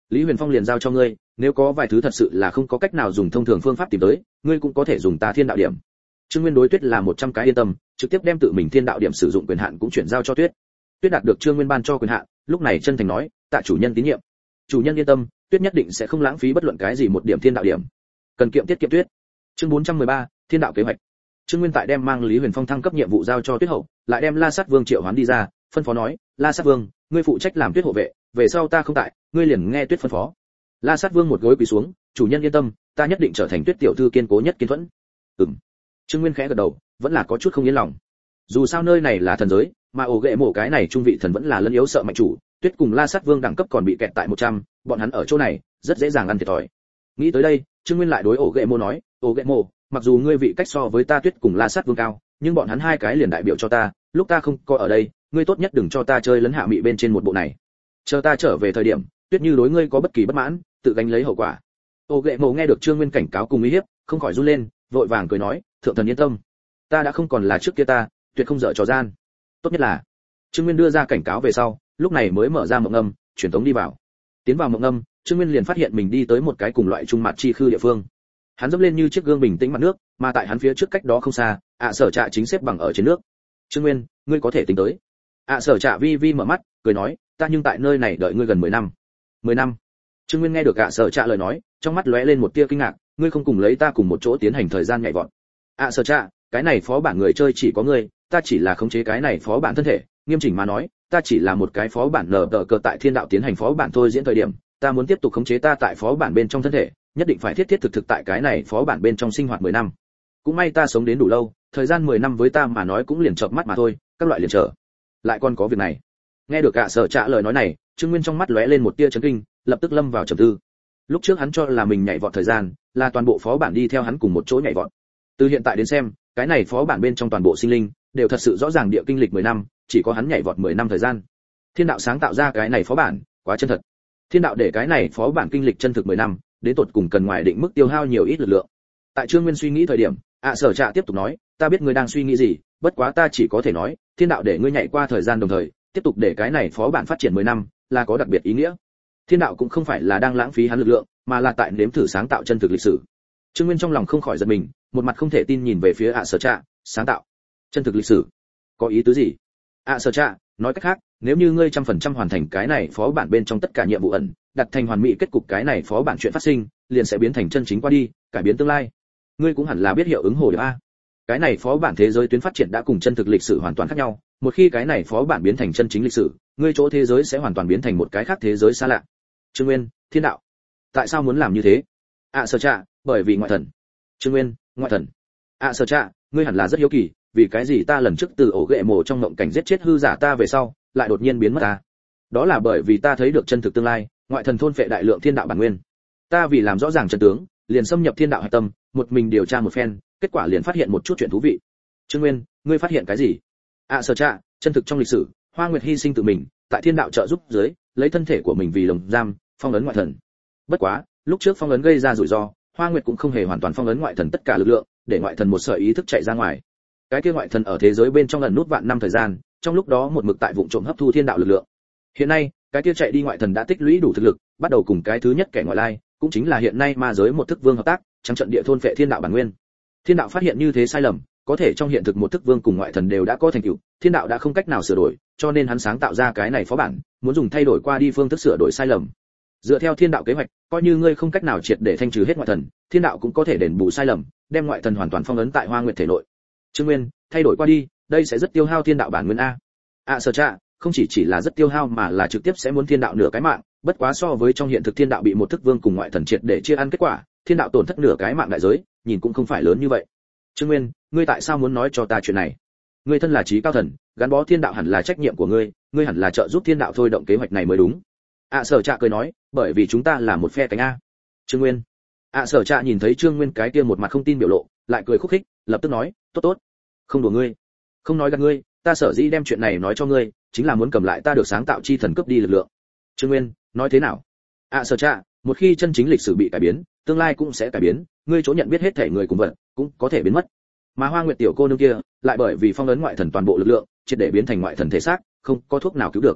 S1: Lý Huyền Phong liền giao cho ngươi, nếu có vài thứ thật sự là không có cách nào dùng thông thường phương pháp tìm tới, ngươi cũng có thể dùng ta thiên đạo điểm. Trương Nguyên đối Tuyết là một trăm cái yên tâm, trực tiếp đem tự mình thiên đạo điểm sử dụng quyền hạn cũng chuyển giao cho Tuyết. Tuyết đạt được Trương Nguyên ban cho quyền hạn, lúc này chân thành nói, tạ chủ nhân tín nhiệm. Chủ nhân yên tâm, Tuyết nhất định sẽ không lãng phí bất luận cái gì một điểm thiên đạo điểm. Cần kiệm tiết kiệm Tuyết. Chương bốn trăm mười ba, Thiên đạo kế hoạch. Trương Nguyên tại đem mang Lý Huyền Phong thăng cấp nhiệm vụ giao cho Tuyết hậu, lại đem La Sát Vương triệu hoán đi ra, phân phó nói, La Sát Vương, ngươi phụ trách làm Tuyết hộ vệ, về sau ta không tại, ngươi liền nghe Tuyết phân phó. La Sát Vương một gối quỳ xuống, chủ nhân yên tâm, ta nhất định trở thành Tuyết tiểu thư kiên cố nhất kiên thuẫn. Ừm. Trương Nguyên khẽ gật đầu, vẫn là có chút không yên lòng. Dù sao nơi này là thần giới, mà ổ ghệ mổ cái này trung vị thần vẫn là lân yếu sợ mạnh chủ, Tuyết cùng La Sát Vương đẳng cấp còn bị kẹt tại một trăm, bọn hắn ở chỗ này rất dễ dàng ăn thiệt thòi. Nghĩ tới đây, Trương Nguyên lại đối ổ ghệ mổ nói, ổ ghệ mổ, mặc dù ngươi vị cách so với ta Tuyết cùng La Sát Vương cao, nhưng bọn hắn hai cái liền đại biểu cho ta, lúc ta không có ở đây, ngươi tốt nhất đừng cho ta chơi lấn hạ mị bên trên một bộ này. Chờ ta trở về thời điểm, Tuyết như đối ngươi có bất kỳ bất mãn, tự gánh lấy hậu quả. Ổ ghệ mổ nghe được Trương Nguyên cảnh cáo cùng uy hiếp, không khỏi run lên, vội vàng cười nói, thượng thần yên tâm, ta đã không còn là trước kia ta, tuyệt không dở trò gian. Tốt nhất là Trương Nguyên đưa ra cảnh cáo về sau, lúc này mới mở ra mộng âm, truyền tống đi vào. Tiến vào mộng âm, Trương Nguyên liền phát hiện mình đi tới một cái cùng loại trung mặt chi khư địa phương. Hắn dẫm lên như chiếc gương bình tĩnh mặt nước, mà tại hắn phía trước cách đó không xa, ạ Sở Trạ chính xếp bằng ở trên nước. Trương Nguyên, ngươi có thể tính tới. ạ Sở Trạ vi vi mở mắt, cười nói, ta nhưng tại nơi này đợi ngươi gần mười năm. mười năm. Trương Nguyên nghe được ạ Sở Trạ lời nói, trong mắt lóe lên một tia kinh ngạc, ngươi không cùng lấy ta cùng một chỗ tiến hành thời gian nhảy vọt. ạ Sở Trạ, cái này phó bản người chơi chỉ có ngươi, ta chỉ là khống chế cái này phó bản thân thể, nghiêm chỉnh mà nói, ta chỉ là một cái phó bản nở tờ cờ tại thiên đạo tiến hành phó bản thôi diễn thời điểm, ta muốn tiếp tục khống chế ta tại phó bản bên trong thân thể, nhất định phải thiết thiết thực thực tại cái này phó bản bên trong sinh hoạt mười năm. Cũng may ta sống đến đủ lâu, thời gian mười năm với ta mà nói cũng liền chợp mắt mà thôi, các loại liền trở. Lại còn có việc này. Nghe được cả Sở Trạ lời nói này, Trương Nguyên trong mắt lóe lên một tia chấn kinh, lập tức lâm vào trầm tư. Lúc trước hắn cho là mình nhảy vọt thời gian, là toàn bộ phó bản đi theo hắn cùng một chỗ nhảy vọt. Từ hiện tại đến xem, cái này phó bản bên trong toàn bộ sinh linh đều thật sự rõ ràng địa kinh lịch mười năm, chỉ có hắn nhảy vọt mười năm thời gian. Thiên đạo sáng tạo ra cái này phó bản, quá chân thật. Thiên đạo để cái này phó bản kinh lịch chân thực mười năm, đến tột cùng cần ngoài định mức tiêu hao nhiều ít lực lượng. Tại Trương Nguyên suy nghĩ thời điểm, ạ Sở Trạ tiếp tục nói, ta biết ngươi đang suy nghĩ gì, bất quá ta chỉ có thể nói, thiên đạo để ngươi nhảy qua thời gian đồng thời, tiếp tục để cái này phó bản phát triển mười năm, là có đặc biệt ý nghĩa. Thiên đạo cũng không phải là đang lãng phí hắn lực lượng, mà là tại nếm thử sáng tạo chân thực lịch sử. Trương Nguyên trong lòng không khỏi giật mình, một mặt không thể tin nhìn về phía ạ Sở Trạ, sáng tạo chân thực lịch sử, có ý tứ gì? ạ Sở Trạ, nói cách khác, nếu như ngươi trăm phần trăm hoàn thành cái này phó bản bên trong tất cả nhiệm vụ ẩn, đặt thành hoàn mỹ kết cục cái này phó bản chuyện phát sinh, liền sẽ biến thành chân chính qua đi, cải biến tương lai. Ngươi cũng hẳn là biết hiệu ứng hồ điệp a. Cái này phó bản thế giới tuyến phát triển đã cùng chân thực lịch sử hoàn toàn khác nhau, một khi cái này phó bản biến thành chân chính lịch sử, ngươi chỗ thế giới sẽ hoàn toàn biến thành một cái khác thế giới xa lạ. Trương Nguyên, thiên đạo, tại sao muốn làm như thế? ạ Sở Trạ, bởi vì ngoại thần. Trương Nguyên, ngoại thần. ạ Sở Trạ, ngươi hẳn là rất hiếu kỳ, vì cái gì ta lần trước từ ổ ghệ mổ trong ngộng cảnh giết chết hư giả ta về sau, lại đột nhiên biến mất ta? Đó là bởi vì ta thấy được chân thực tương lai, ngoại thần thôn phệ đại lượng thiên đạo bản nguyên. Ta vì làm rõ ràng chân tướng, liền xâm nhập thiên đạo hạch tâm, một mình điều tra một phen, kết quả liền phát hiện một chút chuyện thú vị. Trương Nguyên, ngươi phát hiện cái gì? ạ Sở Trạ, chân thực trong lịch sử, Hoa Nguyệt hy sinh tự mình, tại thiên đạo trợ giúp dưới, lấy thân thể của mình vì lồng giam, phong ấn ngoại thần. Bất quá, lúc trước phong ấn gây ra rủi ro, Hoa Nguyệt cũng không hề hoàn toàn phong ấn ngoại thần tất cả lực lượng, để ngoại thần một sợi ý thức chạy ra ngoài. Cái kia ngoại thần ở thế giới bên trong ẩn nút vạn năm thời gian, trong lúc đó một mực tại vụng trộm hấp thu thiên đạo lực lượng. Hiện nay, cái kia chạy đi ngoại thần đã tích lũy đủ thực lực, bắt đầu cùng cái thứ nhất kẻ ngoại lai, cũng chính là hiện nay ma giới một thức vương hợp tác, trắng trận địa thôn phệ thiên đạo bản nguyên. Thiên đạo phát hiện như thế sai lầm, có thể trong hiện thực một thức vương cùng ngoại thần đều đã có thành tựu, thiên đạo đã không cách nào sửa đổi, cho nên hắn sáng tạo ra cái này phó bản, muốn dùng thay đổi qua đi phương thức sửa đổi sai lầm. Dựa theo thiên đạo kế hoạch, coi như ngươi không cách nào triệt để thanh trừ hết ngoại thần, thiên đạo cũng có thể đền bù sai lầm, đem ngoại thần hoàn toàn phong ấn tại Hoa Nguyệt thể nội. Trương Nguyên, thay đổi qua đi, đây sẽ rất tiêu hao thiên đạo bản nguyên a. ạ Sở Trạ, không chỉ chỉ là rất tiêu hao mà là trực tiếp sẽ muốn thiên đạo nửa cái mạng, bất quá so với trong hiện thực thiên đạo bị một thức vương cùng ngoại thần triệt để chia ăn kết quả, thiên đạo tổn thất nửa cái mạng đại giới, nhìn cũng không phải lớn như vậy. Trương Nguyên, ngươi tại sao muốn nói cho ta chuyện này? Ngươi thân là trí cao thần, gắn bó thiên đạo hẳn là trách nhiệm của ngươi, ngươi hẳn là trợ giúp thiên đạo thôi động kế hoạch này mới đúng. ạ Sở Trạ cười nói, bởi vì chúng ta là một phe cánh a. Trương Nguyên. ạ Sở Trạ nhìn thấy Trương Nguyên cái kia một mặt không tin biểu lộ, lại cười khúc khích, lập tức nói, tốt tốt, không đùa ngươi, không nói gạt ngươi, ta sở dĩ đem chuyện này nói cho ngươi, chính là muốn cầm lại ta được sáng tạo chi thần cướp đi lực lượng. Trương Nguyên, nói thế nào? ạ Sở Trạ, một khi chân chính lịch sử bị cải biến, tương lai cũng sẽ cải biến, ngươi chỗ nhận biết hết thể người cùng vật, cũng có thể biến mất. Mà Hoa Nguyệt tiểu cô nương kia, lại bởi vì phong ấn ngoại thần toàn bộ lực lượng, triệt để biến thành ngoại thần thể xác, không có thuốc nào cứu được.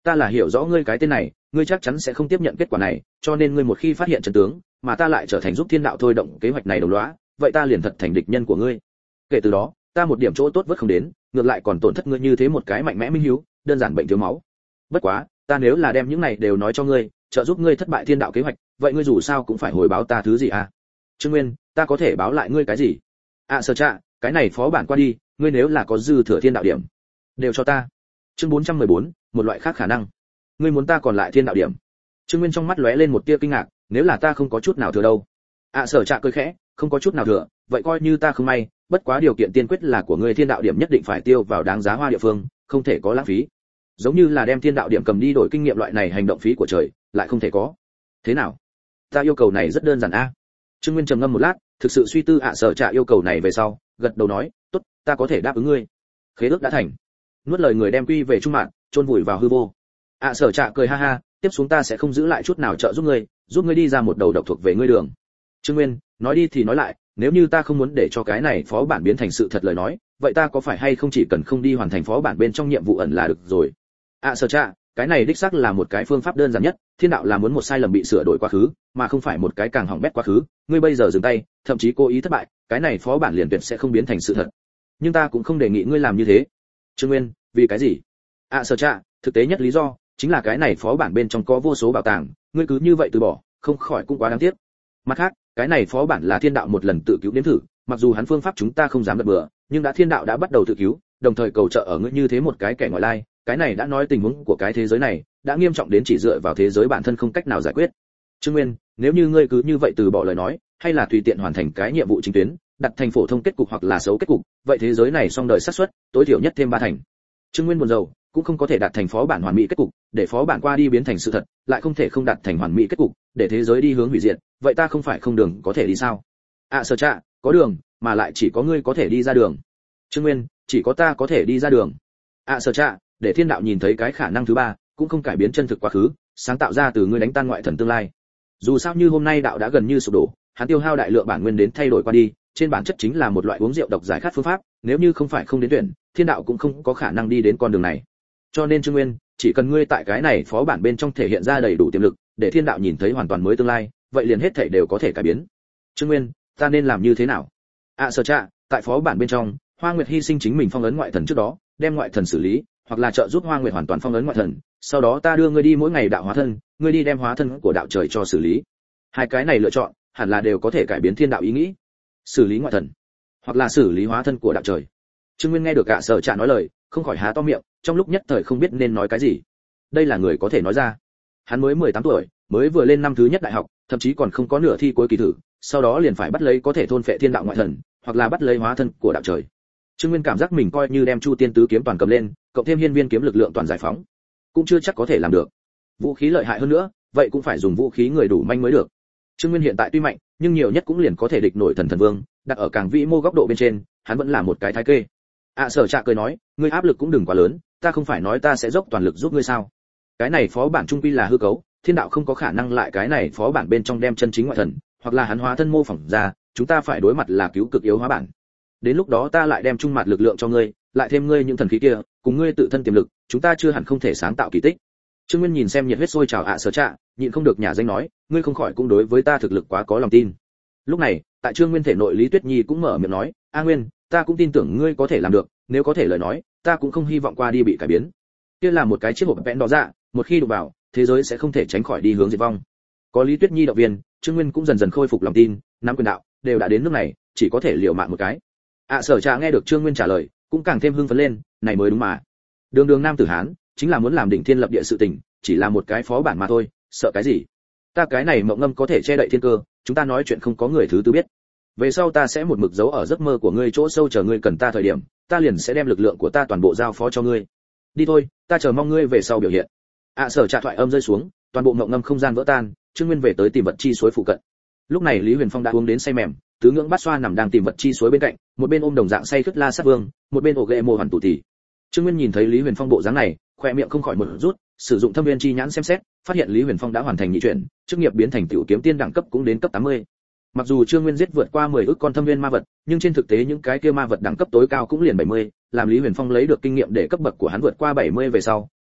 S1: Ta là hiểu rõ ngươi cái tên này, ngươi chắc chắn sẽ không tiếp nhận kết quả này, cho nên ngươi một khi phát hiện chân tướng, mà ta lại trở thành giúp thiên đạo thôi động kế hoạch này đồng lõa, vậy ta liền thật thành địch nhân của ngươi. Kể từ đó, ta một điểm chỗ tốt vất không đến, ngược lại còn tổn thất ngươi như thế một cái mạnh mẽ minh hiếu, đơn giản bệnh thiếu máu. Bất quá, ta nếu là đem những này đều nói cho ngươi, trợ giúp ngươi thất bại thiên đạo kế hoạch, vậy ngươi dù sao cũng phải hồi báo ta thứ gì à? Trương Nguyên, ta có thể báo lại ngươi cái gì? À Sở Trạ, cái này phó bản qua đi, ngươi nếu là có dư thừa thiên đạo điểm, đều cho ta. Chương bốn trăm mười bốn, một loại khác khả năng. Ngươi muốn ta còn lại thiên đạo điểm? Trương Nguyên trong mắt lóe lên một tia kinh ngạc, nếu là ta không có chút nào thừa đâu. À Sở Trạ cười khẽ, không có chút nào thừa, vậy coi như ta không may, bất quá điều kiện tiên quyết là của ngươi thiên đạo điểm nhất định phải tiêu vào đáng giá hoa địa phương, không thể có lãng phí. Giống như là đem thiên đạo điểm cầm đi đổi kinh nghiệm loại này hành động phí của trời, lại không thể có. Thế nào? Ta yêu cầu này rất đơn giản a. Trương Nguyên trầm ngâm một lát, thực sự suy tư ạ Sở Trạ yêu cầu này về sau, gật đầu nói, tốt, ta có thể đáp ứng ngươi. Khế ước đã thành. Nuốt lời người đem quy về trung mạng, chôn vùi vào hư vô. ạ Sở Trạ cười ha ha, tiếp xuống ta sẽ không giữ lại chút nào trợ giúp ngươi, giúp ngươi đi ra một đầu độc thuộc về ngươi đường. Trương Nguyên, nói đi thì nói lại, nếu như ta không muốn để cho cái này phó bản biến thành sự thật lời nói, vậy ta có phải hay không chỉ cần không đi hoàn thành phó bản bên trong nhiệm vụ ẩn là được rồi. ạ Sở Trạ, cái này đích xác là một cái phương pháp đơn giản nhất, thiên đạo là muốn một sai lầm bị sửa đổi quá khứ, mà không phải một cái càng hỏng bét quá khứ, ngươi bây giờ dừng tay, thậm chí cố ý thất bại, cái này phó bản liền tuyệt sẽ không biến thành sự thật. Nhưng ta cũng không đề nghị ngươi làm như thế. Trương Nguyên, vì cái gì? ạ Sở Trạ, thực tế nhất lý do chính là cái này phó bản bên trong có vô số bảo tàng, ngươi cứ như vậy từ bỏ, không khỏi cũng quá đáng tiếc. Mặt khác, cái này phó bản là thiên đạo một lần tự cứu nếm thử, mặc dù hắn phương pháp chúng ta không dám gật bừa, nhưng đã thiên đạo đã bắt đầu tự cứu, đồng thời cầu trợ ở ngươi như thế một cái kẻ ngoại lai, cái này đã nói tình huống của cái thế giới này đã nghiêm trọng đến chỉ dựa vào thế giới bản thân không cách nào giải quyết. Trương Nguyên, nếu như ngươi cứ như vậy từ bỏ lời nói, hay là tùy tiện hoàn thành cái nhiệm vụ chính tuyến, đặt thành phổ thông kết cục hoặc là xấu kết cục, vậy thế giới này xong đời xác suất tối thiểu nhất thêm ba thành. Trương Nguyên buồn rầu, cũng không có thể đạt thành phó bản hoàn mỹ kết cục, để phó bản qua đi biến thành sự thật, lại không thể không đạt thành hoàn mỹ kết cục, để thế giới đi hướng hủy diệt, vậy ta không phải không đường có thể đi sao? À Sở Trạ, có đường, mà lại chỉ có ngươi có thể đi ra đường. Trương Nguyên, chỉ có ta có thể đi ra đường. À Sở Trạ, để thiên đạo nhìn thấy cái khả năng thứ ba, cũng không cải biến chân thực quá khứ, sáng tạo ra từ ngươi đánh tan ngoại thần tương lai. Dù sao như hôm nay đạo đã gần như sụp đổ, hắn tiêu hao đại lượng bản nguyên đến thay đổi qua đi, trên bản chất chính là một loại uống rượu độc giải khát phương pháp, nếu như không phải không đến tuyển, thiên đạo cũng không có khả năng đi đến con đường này. Cho nên Trương Nguyên, chỉ cần ngươi tại cái này phó bản bên trong thể hiện ra đầy đủ tiềm lực, để thiên đạo nhìn thấy hoàn toàn mới tương lai, vậy liền hết thảy đều có thể cải biến. Trương Nguyên, ta nên làm như thế nào? À Sở Trạ, tại phó bản bên trong, Hoa Nguyệt hy sinh chính mình phong ấn ngoại thần trước đó, đem ngoại thần xử lý, hoặc là trợ giúp Hoa Nguyệt hoàn toàn phong ấn ngoại thần, sau đó ta đưa ngươi đi mỗi ngày đạo hóa thân, ngươi đi đem hóa thân của đạo trời cho xử lý. Hai cái này lựa chọn, hẳn là đều có thể cải biến thiên đạo ý nghĩ. Xử lý ngoại thần, hoặc là xử lý hóa thân của đạo trời. Trương Nguyên nghe được cả Sở Trạ nói lời, không khỏi há to miệng, trong lúc nhất thời không biết nên nói cái gì. Đây là người có thể nói ra. Hắn mới mười tám tuổi, mới vừa lên năm thứ nhất đại học, thậm chí còn không có nửa thi cuối kỳ thử, sau đó liền phải bắt lấy có thể thôn phệ thiên đạo ngoại thần, hoặc là bắt lấy hóa thân của đạo trời. Trương Nguyên cảm giác mình coi như đem Chu Tiên tứ kiếm toàn cầm lên, cộng thêm hiên viên kiếm lực lượng toàn giải phóng, cũng chưa chắc có thể làm được. Vũ khí lợi hại hơn nữa, vậy cũng phải dùng vũ khí người đủ manh mới được. Trương Nguyên hiện tại tuy mạnh, nhưng nhiều nhất cũng liền có thể địch nổi thần thần vương, đặt ở càng vĩ mô góc độ bên trên, hắn vẫn là một cái thái kê. À Sở Trạ cười nói, ngươi áp lực cũng đừng quá lớn, ta không phải nói ta sẽ dốc toàn lực giúp ngươi sao? Cái này phó bản trung quy là hư cấu, thiên đạo không có khả năng lại cái này phó bản bên trong đem chân chính ngoại thần, hoặc là hắn hóa thân mô phỏng ra, chúng ta phải đối mặt là cứu cực yếu hóa bản. Đến lúc đó ta lại đem trung mặt lực lượng cho ngươi, lại thêm ngươi những thần khí kia, cùng ngươi tự thân tiềm lực, chúng ta chưa hẳn không thể sáng tạo kỳ tích. Trương Nguyên nhìn xem nhiệt huyết sôi trào ạ Sở Trạ, nhịn không được nhả danh nói, ngươi không khỏi cũng đối với ta thực lực quá có lòng tin. Lúc này, tại Trương Nguyên thể nội Lý Tuyết Nhi cũng mở miệng nói, A Nguyên, ta cũng tin tưởng ngươi có thể làm được, nếu có thể lời nói, ta cũng không hy vọng qua đi bị cải biến. Kia là một cái chiếc hộp vẽn đỏ dạ, một khi đụng vào, thế giới sẽ không thể tránh khỏi đi hướng diệt vong. Có Lý Tuyết Nhi động viên, Trương Nguyên cũng dần dần khôi phục lòng tin, nắm quyền đạo, đều đã đến nước này, chỉ có thể liều mạng một cái. ạ Sở Trạ nghe được Trương Nguyên trả lời, cũng càng thêm hưng phấn lên, này mới đúng mà. Đường đường nam tử hán, chính là muốn làm đỉnh thiên lập địa sự tình, chỉ là một cái phó bản mà thôi, sợ cái gì? Ta cái này mộng ngâm có thể che đậy thiên cơ, chúng ta nói chuyện không có người thứ tư biết. Về sau ta sẽ một mực giấu ở giấc mơ của ngươi chỗ sâu, chờ ngươi cần ta thời điểm, ta liền sẽ đem lực lượng của ta toàn bộ giao phó cho ngươi. Đi thôi, ta chờ mong ngươi về sau biểu hiện. ạ Sở Trạ thoại âm rơi xuống, toàn bộ mộng ngâm không gian vỡ tan, Trương Nguyên về tới tìm vật chi suối phụ cận. Lúc này Lý Huyền Phong đã uống đến say mềm, tứ ngưỡng bát xoa nằm đang tìm vật chi suối bên cạnh, một bên ôm đồng dạng say khướt La Sát Vương, một bên ổ ghệ mồ hoàn tủ tỷ. Trương Nguyên nhìn thấy Lý Huyền Phong bộ dáng này, khóe miệng không khỏi một rút, sử dụng thâm viên chi nhãn xem xét, phát hiện Lý Huyền Phong đã hoàn thành nhị chuyển, chức nghiệp biến thành tiểu kiếm tiên đẳng cấp cũng đến cấp tám mươi. Mặc dù Trương Nguyên giết vượt qua mười ức con thâm viên ma vật, nhưng trên thực tế những cái kia ma vật đẳng cấp tối cao cũng liền bảy mươi, làm Lý Huyền Phong lấy được kinh nghiệm để cấp bậc của hắn vượt qua bảy mươi về sau,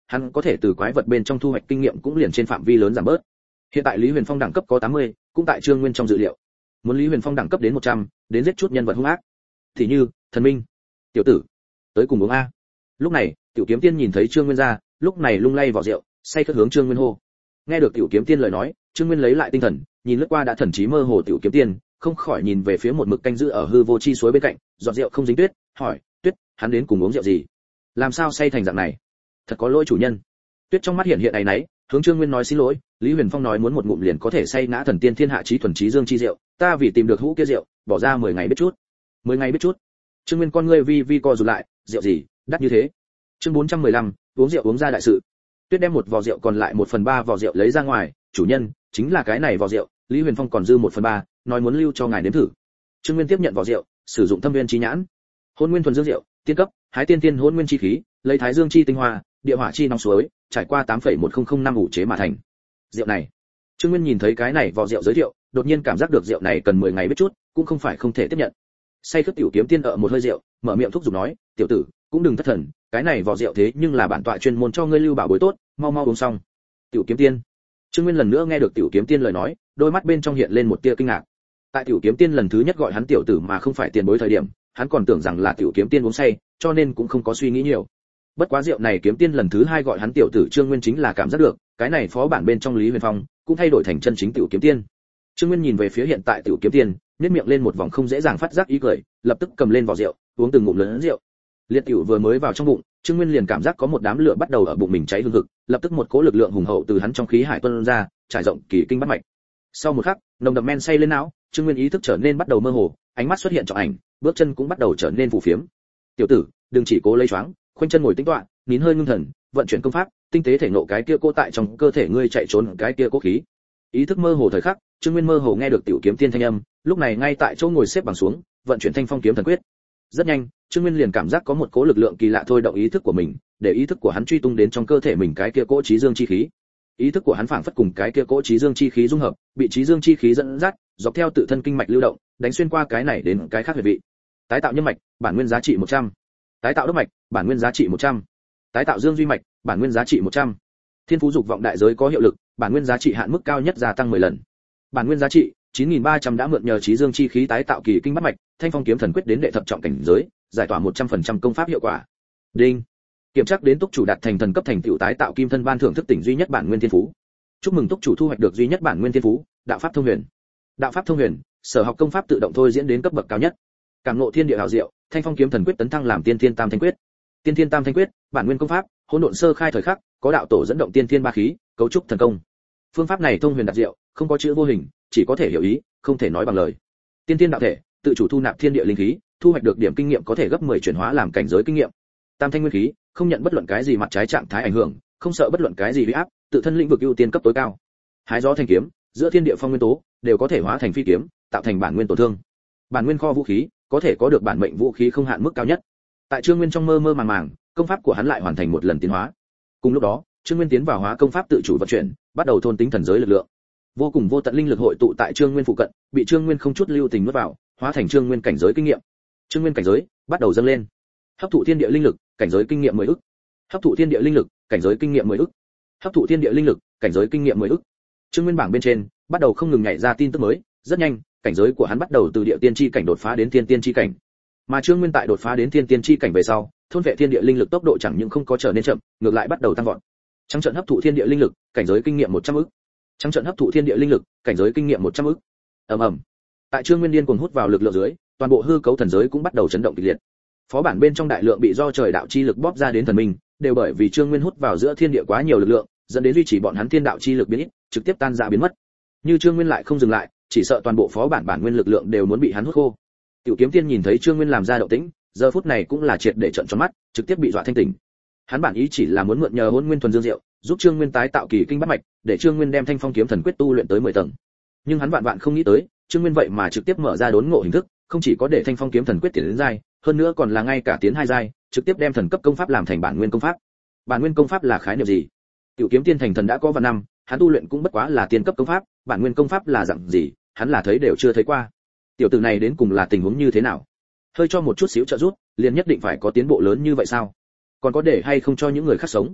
S1: hắn có thể từ quái vật bên trong thu hoạch kinh nghiệm cũng liền trên phạm vi lớn giảm bớt. Hiện tại Lý Huyền Phong đẳng cấp có tám mươi, cũng tại Trương Nguyên trong dự liệu. Muốn Lý Huyền Phong đẳng cấp đến một trăm, đến giết chút nhân vật hung ác. Thì như, Thần Minh, tiểu tử, tới cùng uống a. Lúc này, Tiểu Kiếm Tiên nhìn thấy Trương Nguyên ra, lúc này lung lay vỏ rượu, say khướt hướng Trương Nguyên hô. Nghe được Tiểu Kiếm Tiên lời nói, Trương Nguyên lấy lại tinh thần, nhìn lướt qua đã thần trí mơ hồ Tiểu Kiếm Tiên, không khỏi nhìn về phía một mực canh giữ ở hư vô chi suối bên cạnh, giọt rượu không dính tuyết, hỏi, "Tuyết, hắn đến cùng uống rượu gì? Làm sao say thành dạng này?" "Thật có lỗi chủ nhân." Tuyết trong mắt hiện hiện áy náy, hướng Trương Nguyên nói xin lỗi, Lý Huyền Phong nói muốn một ngụm liền có thể say ngã thần tiên thiên hạ chí thuần chí dương chi rượu, ta vì tìm được hũ kia rượu, bỏ ra mười ngày biết chút. mười ngày biết chút. Trương Nguyên con ngươi vi vi co rụt lại, rượu gì, đắt như thế. Chương bốn trăm mười lăm, uống rượu uống ra đại sự. Tuyết đem một vò rượu còn lại một phần ba vò rượu lấy ra ngoài, chủ nhân, chính là cái này vò rượu, Lý Huyền Phong còn dư một phần ba, nói muốn lưu cho ngài nếm thử. Trương Nguyên tiếp nhận vò rượu, sử dụng thâm viên chi nhãn. Hôn nguyên thuần dương rượu, tiên cấp, hái tiên tiên hôn nguyên chi khí, lấy thái dương chi tinh hoa, địa hỏa chi nóng suối, trải qua tám phẩy một không không năm ủ chế mà thành. Rượu này, Trương Nguyên nhìn thấy cái này vò rượu giới thiệu, đột nhiên cảm giác được rượu này cần mười ngày biết chút, cũng không phải không thể tiếp nhận. Say khướt Tiểu Kiếm Tiên ở một hơi rượu, mở miệng thúc giục nói, "Tiểu tử, cũng đừng thất thần, cái này vò rượu thế nhưng là bản tọa chuyên môn cho ngươi lưu bảo bối tốt, mau mau uống xong." Tiểu Kiếm Tiên. Trương Nguyên lần nữa nghe được Tiểu Kiếm Tiên lời nói, đôi mắt bên trong hiện lên một tia kinh ngạc. Tại Tiểu Kiếm Tiên lần thứ nhất gọi hắn tiểu tử mà không phải tiền bối thời điểm, hắn còn tưởng rằng là Tiểu Kiếm Tiên uống say, cho nên cũng không có suy nghĩ nhiều. Bất quá rượu này Kiếm Tiên lần thứ hai gọi hắn tiểu tử, Trương Nguyên chính là cảm giác được, cái này phó bản bên trong Lý Huyền Phong cũng thay đổi thành chân chính Tiểu Kiếm Tiên. Trương Nguyên nhìn về phía hiện tại Tiểu Kiếm Tiên, nhếch miệng lên một vòng không dễ dàng phát giác ý cười, lập tức cầm lên vò rượu, uống từng ngụm lớn rượu. Liệt tiểu vừa mới vào trong bụng, Trương Nguyên liền cảm giác có một đám lửa bắt đầu ở bụng mình cháy hừng hực, lập tức một cỗ lực lượng hùng hậu từ hắn trong khí hải tuôn ra, trải rộng kỳ kinh bát mạch. Sau một khắc, nồng đậm men say lên não, Trương Nguyên ý thức trở nên bắt đầu mơ hồ, ánh mắt xuất hiện trọng ảnh, bước chân cũng bắt đầu trở nên phù phiếm. "Tiểu tử, đừng chỉ cố lấy choáng, khoanh chân ngồi tĩnh tọa, nín hơi ngưng thần, vận chuyển công pháp, tinh tế thể nộ cái kia cô tại trong cơ thể ngươi chạy trốn cái kia cố khí." Ý thức mơ hồ thời khắc, Trương Nguyên mơ hồ nghe được Tiểu Kiếm Tiên thanh âm, lúc này ngay tại chỗ ngồi xếp bằng xuống, vận chuyển Thanh Phong kiếm thần quyết. Rất nhanh, Trương Nguyên liền cảm giác có một cỗ lực lượng kỳ lạ thôi động ý thức của mình, để ý thức của hắn truy tung đến trong cơ thể mình cái kia cỗ chí dương chi khí. Ý thức của hắn phảng phất cùng cái kia cỗ chí dương chi khí dung hợp, bị chí dương chi khí dẫn dắt, dọc theo tự thân kinh mạch lưu động, đánh xuyên qua cái này đến cái khác huyệt vị. Tái tạo nhân mạch, bản nguyên giá trị một trăm. Tái tạo đốc mạch, bản nguyên giá trị một trăm. Tái tạo dương duy mạch, bản nguyên giá trị một trăm. Thiên phú dục vọng đại giới có hiệu lực, bản nguyên giá trị hạn mức cao nhất gia tăng mười lần. Bản nguyên giá trị chín nghìn ba trăm đã mượn nhờ chí dương chi khí tái tạo kỳ kinh bát mạch, Thanh Phong kiếm thần quyết đến đệ thập trọng cảnh giới, giải tỏa một trăm phần trăm công pháp hiệu quả. Đinh. Kiểm tra đến túc chủ đạt thành thần cấp thành tựu tái tạo kim thân ban thưởng thức tỉnh duy nhất bản nguyên thiên phú. Chúc mừng túc chủ thu hoạch được duy nhất bản nguyên thiên phú, đạo pháp thông huyền. Đạo pháp thông huyền, sở học công pháp tự động thôi diễn đến cấp bậc cao nhất. Cảm ngộ thiên địa hảo diệu, Thanh Phong kiếm thần quyết tấn thăng làm tiên thiên tam thanh quyết. Tiên thiên tam thanh quyết, bản nguyên công pháp, hỗn độn sơ khai thời khắc, có đạo tổ dẫn động tiên thiên ba khí, cấu trúc thần công. Phương pháp này thông huyền đặc diệu, không có chữ vô hình, chỉ có thể hiểu ý, không thể nói bằng lời. Tiên thiên đạo thể, tự chủ thu nạp thiên địa linh khí, thu hoạch được điểm kinh nghiệm có thể gấp mười chuyển hóa làm cảnh giới kinh nghiệm. Tam thanh nguyên khí, không nhận bất luận cái gì mặt trái trạng thái ảnh hưởng, không sợ bất luận cái gì uy áp, tự thân lĩnh vực ưu tiên cấp tối cao. Hái gió thành kiếm, giữa thiên địa phong nguyên tố đều có thể hóa thành phi kiếm, tạo thành bản nguyên tổn thương. Bản nguyên kho vũ khí, có thể có được bản mệnh vũ khí không hạn mức cao nhất. Tại Trương Nguyên trong mơ mơ màng màng, công pháp của hắn lại hoàn thành một lần tiến hóa. Cùng lúc đó, Trương Nguyên tiến vào hóa công pháp tự chủ vận chuyển, bắt đầu thôn tính thần giới lực lượng. Vô cùng vô tận linh lực hội tụ tại Trương Nguyên phụ cận, bị Trương Nguyên không chút lưu tình nuốt vào, hóa thành Trương Nguyên cảnh giới kinh nghiệm. Trương Nguyên cảnh giới bắt đầu dâng lên. Hấp thụ thiên địa linh lực, cảnh giới kinh nghiệm mười ức. Hấp thụ thiên địa linh lực, cảnh giới kinh nghiệm mười ức. Hấp thụ thiên địa linh lực, cảnh giới kinh nghiệm mười ức. Trương Nguyên bảng bên trên bắt đầu không ngừng nhảy ra tin tức mới, rất nhanh, cảnh giới của hắn bắt đầu từ địa tiên chi cảnh đột phá đến thiên tiên chi cảnh. Mà Trương Nguyên tại đột phá đến thiên tiên chi cảnh về sau, thôn vệ thiên địa linh lực tốc độ chẳng những không có trở nên chậm, ngược lại bắt đầu tăng vọt. Trắng trận hấp thụ thiên địa linh lực, cảnh giới kinh nghiệm một trăm ức. Trắng trận hấp thụ thiên địa linh lực, cảnh giới kinh nghiệm một trăm ức. Ầm ầm. Tại Trương Nguyên điên cuồng hút vào lực lượng dưới, toàn bộ hư cấu thần giới cũng bắt đầu chấn động kịch liệt. Phó bản bên trong đại lượng bị do trời đạo chi lực bóp ra đến thần minh, đều bởi vì Trương Nguyên hút vào giữa thiên địa quá nhiều lực lượng, dẫn đến duy trì bọn hắn thiên đạo chi lực biến ít, trực tiếp tan rã biến mất. Như Trương Nguyên lại không dừng lại, chỉ sợ toàn bộ phó bản bản nguyên lực lượng đều muốn bị hắn hút khô. Tiểu Kiếm Tiên nhìn thấy Trương Nguyên làm ra động tĩnh, giờ phút này cũng là triệt để trợn tròn mắt, trực tiếp bị dọa thanh tỉnh. Hắn bản ý chỉ là muốn mượn nhờ Hỗn Nguyên thuần dương diệu, giúp Trương Nguyên tái tạo kỳ kinh bát mạch, để Trương Nguyên đem Thanh Phong kiếm thần quyết tu luyện tới mười tầng. Nhưng hắn vạn vạn không nghĩ tới, Trương Nguyên vậy mà trực tiếp mở ra đốn ngộ hình thức, không chỉ có để Thanh Phong kiếm thần quyết tiến đến giai, hơn nữa còn là ngay cả tiến hai giai, trực tiếp đem thần cấp công pháp làm thành bản nguyên công pháp. Bản nguyên công pháp là khái niệm gì? Tiểu Kiếm Tiên thành thần đã có vài năm, hắn tu luyện cũng bất quá là tiên cấp công pháp, bản nguyên công pháp là dạng gì, hắn là thấy đều chưa thấy qua. Tiểu tử này đến cùng là tình huống như thế nào? Hơi cho một chút xíu trợ giúp, liền nhất định phải có tiến bộ lớn như vậy sao? Còn có để hay không cho những người khác sống?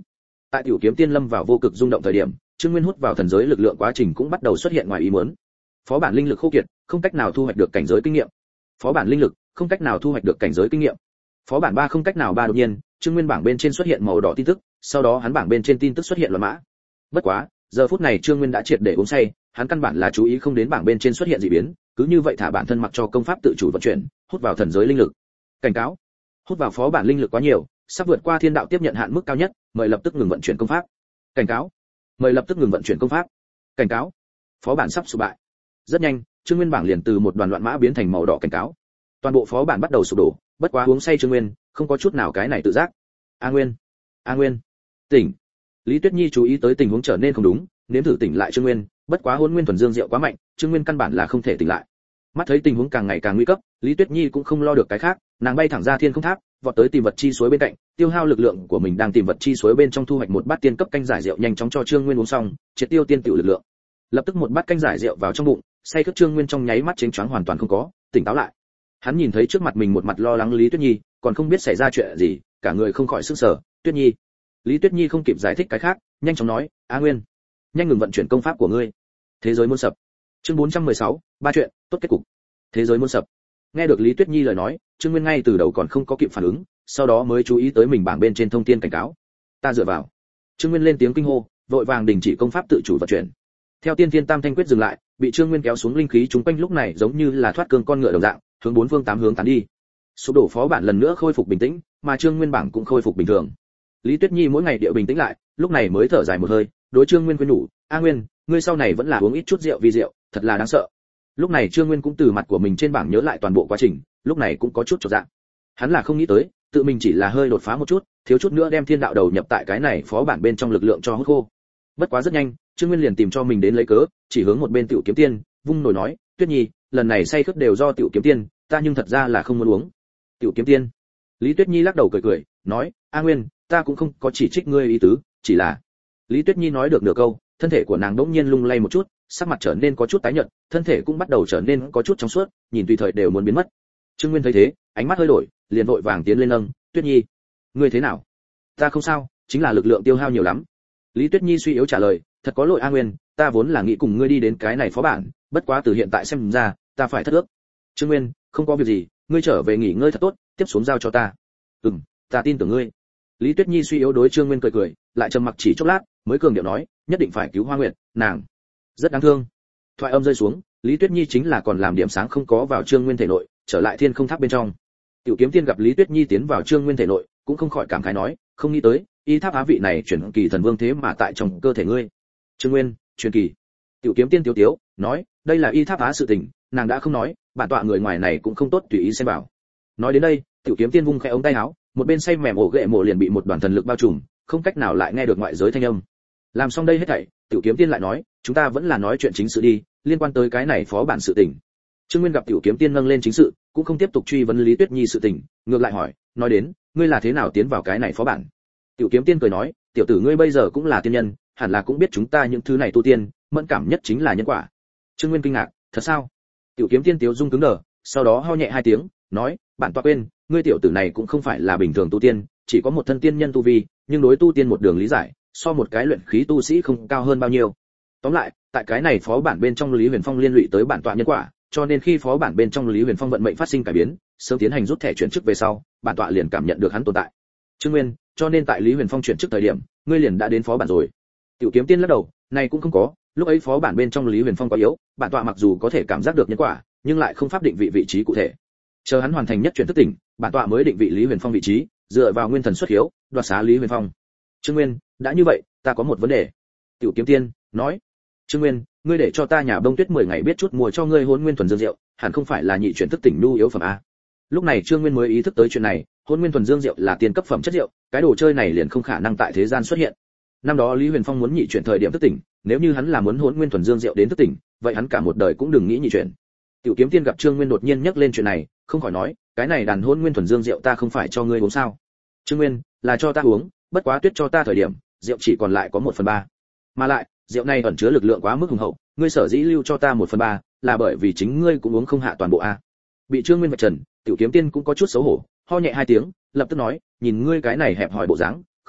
S1: Tại tiểu kiếm tiên lâm vào vô cực rung động thời điểm, Trương Nguyên hút vào thần giới lực lượng quá trình cũng bắt đầu xuất hiện ngoài ý muốn. Phó bản linh lực khô kiệt, không cách nào thu hoạch được cảnh giới kinh nghiệm. Phó bản linh lực, không cách nào thu hoạch được cảnh giới kinh nghiệm. Phó bản ba không cách nào ba đột nhiên, Trương Nguyên bảng bên trên xuất hiện màu đỏ tin tức, sau đó hắn bảng bên trên tin tức xuất hiện loạn mã. Bất quá, giờ phút này Trương Nguyên đã triệt để uống say, hắn căn bản là chú ý không đến bảng bên trên xuất hiện dị biến, cứ như vậy thả bản thân mặc cho công pháp tự chủ vận chuyển, hút vào thần giới linh lực. Cảnh cáo, hút vào phó bản linh lực quá nhiều, sắp vượt qua thiên đạo tiếp nhận hạn mức cao nhất, mời lập tức ngừng vận chuyển công pháp. Cảnh cáo, mời lập tức ngừng vận chuyển công pháp. Cảnh cáo, phó bản sắp sụp bại. Rất nhanh, Trương Nguyên bảng liền từ một đoàn loạn mã biến thành màu đỏ cảnh cáo. Toàn bộ phó bản bắt đầu sụp đổ, bất quá uống say Trương Nguyên, không có chút nào cái này tự giác. A Nguyên, A Nguyên, tỉnh. Lý Tuyết Nhi chú ý tới tình huống trở nên không đúng, nếm thử tỉnh lại Trương Nguyên, bất quá Hỗn Nguyên thuần dương diệu quá mạnh, Trương Nguyên căn bản là không thể tỉnh lại. Mắt thấy tình huống càng ngày càng nguy cấp, Lý Tuyết Nhi cũng không lo được cái khác, nàng bay thẳng ra thiên không tháp, vọt tới tìm vật chi suối bên cạnh, tiêu hao lực lượng của mình đang tìm vật chi suối bên trong thu hoạch một bát tiên cấp canh giải rượu nhanh chóng cho Trương Nguyên uống xong, triệt tiêu tiên tiểu lực lượng. Lập tức một bát canh giải rượu vào trong bụng, say khướt Trương Nguyên trong nháy mắt chênh choáng hoàn toàn không có, tỉnh táo lại. Hắn nhìn thấy trước mặt mình một mặt lo lắng Lý Tuyết Nhi, còn không biết xảy ra chuyện gì, cả người không khỏi sửng sở, "Tuyết Nhi." Lý Tuyết Nhi không kịp giải thích cái khác, nhanh chóng nói, "A Nguyên, nhanh ngừng vận chuyển công pháp của ngươi." Thế giới muốn sập. Chương bốn trăm mười sáu, ba chuyện, tốt kết cục. Thế giới muốn sập. Nghe được Lý Tuyết Nhi lời nói, Trương Nguyên ngay từ đầu còn không có kịp phản ứng, sau đó mới chú ý tới mình bảng bên trên thông tin cảnh cáo. "Ta dựa vào." Trương Nguyên lên tiếng kinh hô, vội vàng đình chỉ công pháp tự chủ vận chuyển. Theo tiên thiên tam thanh quyết dừng lại, bị Trương Nguyên kéo xuống linh khí chúng quanh lúc này giống như là thoát cương con ngựa đồng dạng, hướng bốn phương tám hướng tán đi. Sụp đổ phó bản lần nữa khôi phục bình tĩnh, mà Trương Nguyên bảng cũng khôi phục bình thường. Lý Tuyết Nhi mỗi ngày điệu bình tĩnh lại, lúc này mới thở dài một hơi, đối Trương Nguyên khuyên nhủ, "A Nguyên, ngươi sau này vẫn là uống ít chút rượu vi rượu, thật là đáng sợ." Lúc này Trương Nguyên cũng từ mặt của mình trên bảng nhớ lại toàn bộ quá trình, lúc này cũng có chút chột dạ. Hắn là không nghĩ tới, tự mình chỉ là hơi đột phá một chút, thiếu chút nữa đem thiên đạo đầu nhập tại cái này phó bản bên trong lực lượng cho hút khô. Bất quá rất nhanh, Trương Nguyên liền tìm cho mình đến lấy cớ, chỉ hướng một bên Tiểu Kiếm Tiên, vung nổi nói, "Tuyết Nhi, lần này say khướt đều do Tiểu Kiếm Tiên, ta nhưng thật ra là không muốn uống." Tiểu Kiếm Tiên. Lý Tuyết Nhi lắc đầu cười cười, nói, "A Nguyên, ta cũng không có chỉ trích ngươi ý tứ, chỉ là..." Lý Tuyết Nhi nói được nửa câu, thân thể của nàng đỗng nhiên lung lay một chút, sắc mặt trở nên có chút tái nhợt, thân thể cũng bắt đầu trở nên có chút trong suốt, nhìn tùy thời đều muốn biến mất. Trương Nguyên thấy thế, ánh mắt hơi đổi, liền vội vàng tiến lên nâng, "Tuyết Nhi, ngươi thế nào?" "Ta không sao, chính là lực lượng tiêu hao nhiều lắm." Lý Tuyết Nhi suy yếu trả lời, "Thật có lỗi A Nguyên, ta vốn là nghĩ cùng ngươi đi đến cái này phó bản, bất quá từ hiện tại xem ra, ta phải thất ước." "Trương Nguyên, không có việc gì, ngươi trở về nghỉ ngơi thật tốt, tiếp xuống giao cho ta." "Ừm, ta tin tưởng ngươi." Lý Tuyết Nhi suy yếu đối Trương Nguyên cười cười, lại trầm mặc chỉ chốc lát, mới cường điệu nói, "Nhất định phải cứu Hoa Nguyệt, nàng rất đáng thương." Thoại âm rơi xuống, Lý Tuyết Nhi chính là còn làm điểm sáng không có vào Trương Nguyên thể nội, trở lại thiên không tháp bên trong. Tiểu Kiếm Tiên gặp Lý Tuyết Nhi tiến vào Trương Nguyên thể nội, cũng không khỏi cảm khái nói, "Không nghĩ tới, y tháp á vị này chuyển kỳ thần vương thế mà tại trong cơ thể ngươi." "Trương Nguyên, truyền kỳ." Tiểu Kiếm Tiên tiếu tiếu, nói, "Đây là y tháp á sự tình, nàng đã không nói, bản tọa người ngoài này cũng không tốt tùy ý xem vào." Nói đến đây, Tiểu Kiếm Tiên vung khẽ ống tay áo, một bên say mềm ổ ghệ mổ liền bị một đoàn thần lực bao trùm, không cách nào lại nghe được ngoại giới thanh âm. Làm xong đây hết thảy, Tiểu Kiếm Tiên lại nói, "Chúng ta vẫn là nói chuyện chính sự đi, liên quan tới cái này phó bản sự tình." Trương Nguyên gặp Tiểu Kiếm Tiên nâng lên chính sự, cũng không tiếp tục truy vấn Lý Tuyết Nhi sự tình, ngược lại hỏi, "Nói đến, ngươi là thế nào tiến vào cái này phó bản?" Tiểu Kiếm Tiên cười nói, "Tiểu tử ngươi bây giờ cũng là tiên nhân, hẳn là cũng biết chúng ta những thứ này tu tiên, mẫn cảm nhất chính là nhân quả." Trương Nguyên kinh ngạc, "Thật sao?" Tiểu Kiếm Tiên tiếu dung cứng đờ, sau đó ho nhẹ hai tiếng, nói, "Bản tọa quên, ngươi tiểu tử này cũng không phải là bình thường tu tiên, chỉ có một thân tiên nhân tu vi, nhưng đối tu tiên một đường lý giải, so một cái luyện khí tu sĩ không cao hơn bao nhiêu. Tóm lại, tại cái này phó bản bên trong Lý Huyền Phong liên lụy tới bản tọa nhân quả, cho nên khi phó bản bên trong Lý Huyền Phong vận mệnh phát sinh cải biến, sớm tiến hành rút thẻ chuyển chức về sau, bản tọa liền cảm nhận được hắn tồn tại." Trương Nguyên, cho nên tại Lý Huyền Phong chuyển chức thời điểm, ngươi liền đã đến phó bản rồi. Tiểu Kiếm Tiên lắc đầu, "Này cũng không có, lúc ấy phó bản bên trong Lý Huyền Phong quá yếu, bản tọa mặc dù có thể cảm giác được nhân quả, nhưng lại không pháp định vị vị trí cụ thể. Chờ hắn hoàn thành nhất chuyển thức tỉnh, bản tọa mới định vị Lý Huyền Phong vị trí, dựa vào nguyên thần xuất hiếu, đoạt xá Lý Huyền Phong." Trương Nguyên, "Đã như vậy, ta có một vấn đề." Tiểu Kiếm Tiên nói, "Trương Nguyên, ngươi để cho ta nhà Đông Tuyết mười ngày biết chút mua cho ngươi Hỗn Nguyên thuần dương rượu, hẳn không phải là nhị chuyển thức tỉnh nhu yếu phẩm a?" Lúc này Trương Nguyên mới ý thức tới chuyện này, Hỗn Nguyên thuần dương rượu là tiên cấp phẩm chất rượu, cái đồ chơi này liền không khả năng tại thế gian xuất hiện. Năm đó Lý Huyền Phong muốn nhị chuyển thời điểm thức tỉnh, nếu như hắn là muốn Hỗn Nguyên thuần dương rượu đến thức tỉnh, vậy hắn cả một đời cũng đừng nghĩ nhị chuyển. Tiểu Kiếm Tiên gặp Trương Nguyên đột nhiên nhắc lên chuyện này, không khỏi nói, "Cái này đàn Hỗn Nguyên thuần dương rượu ta không phải cho ngươi uống sao?" Trương Nguyên, "Là cho ta uống, bất quá Tuyết cho ta thời điểm, rượu chỉ còn lại có một phần ba. Mà lại, rượu này ẩn chứa lực lượng quá mức hùng hậu, ngươi sở dĩ lưu cho ta một phần ba, là bởi vì chính ngươi cũng uống không hạ toàn bộ a." Bị Trương Nguyên vạch trần, Tiểu Kiếm Tiên cũng có chút xấu hổ, ho nhẹ hai tiếng, lập tức nói, "Nhìn ngươi cái này hẹp hòi bộ dáng,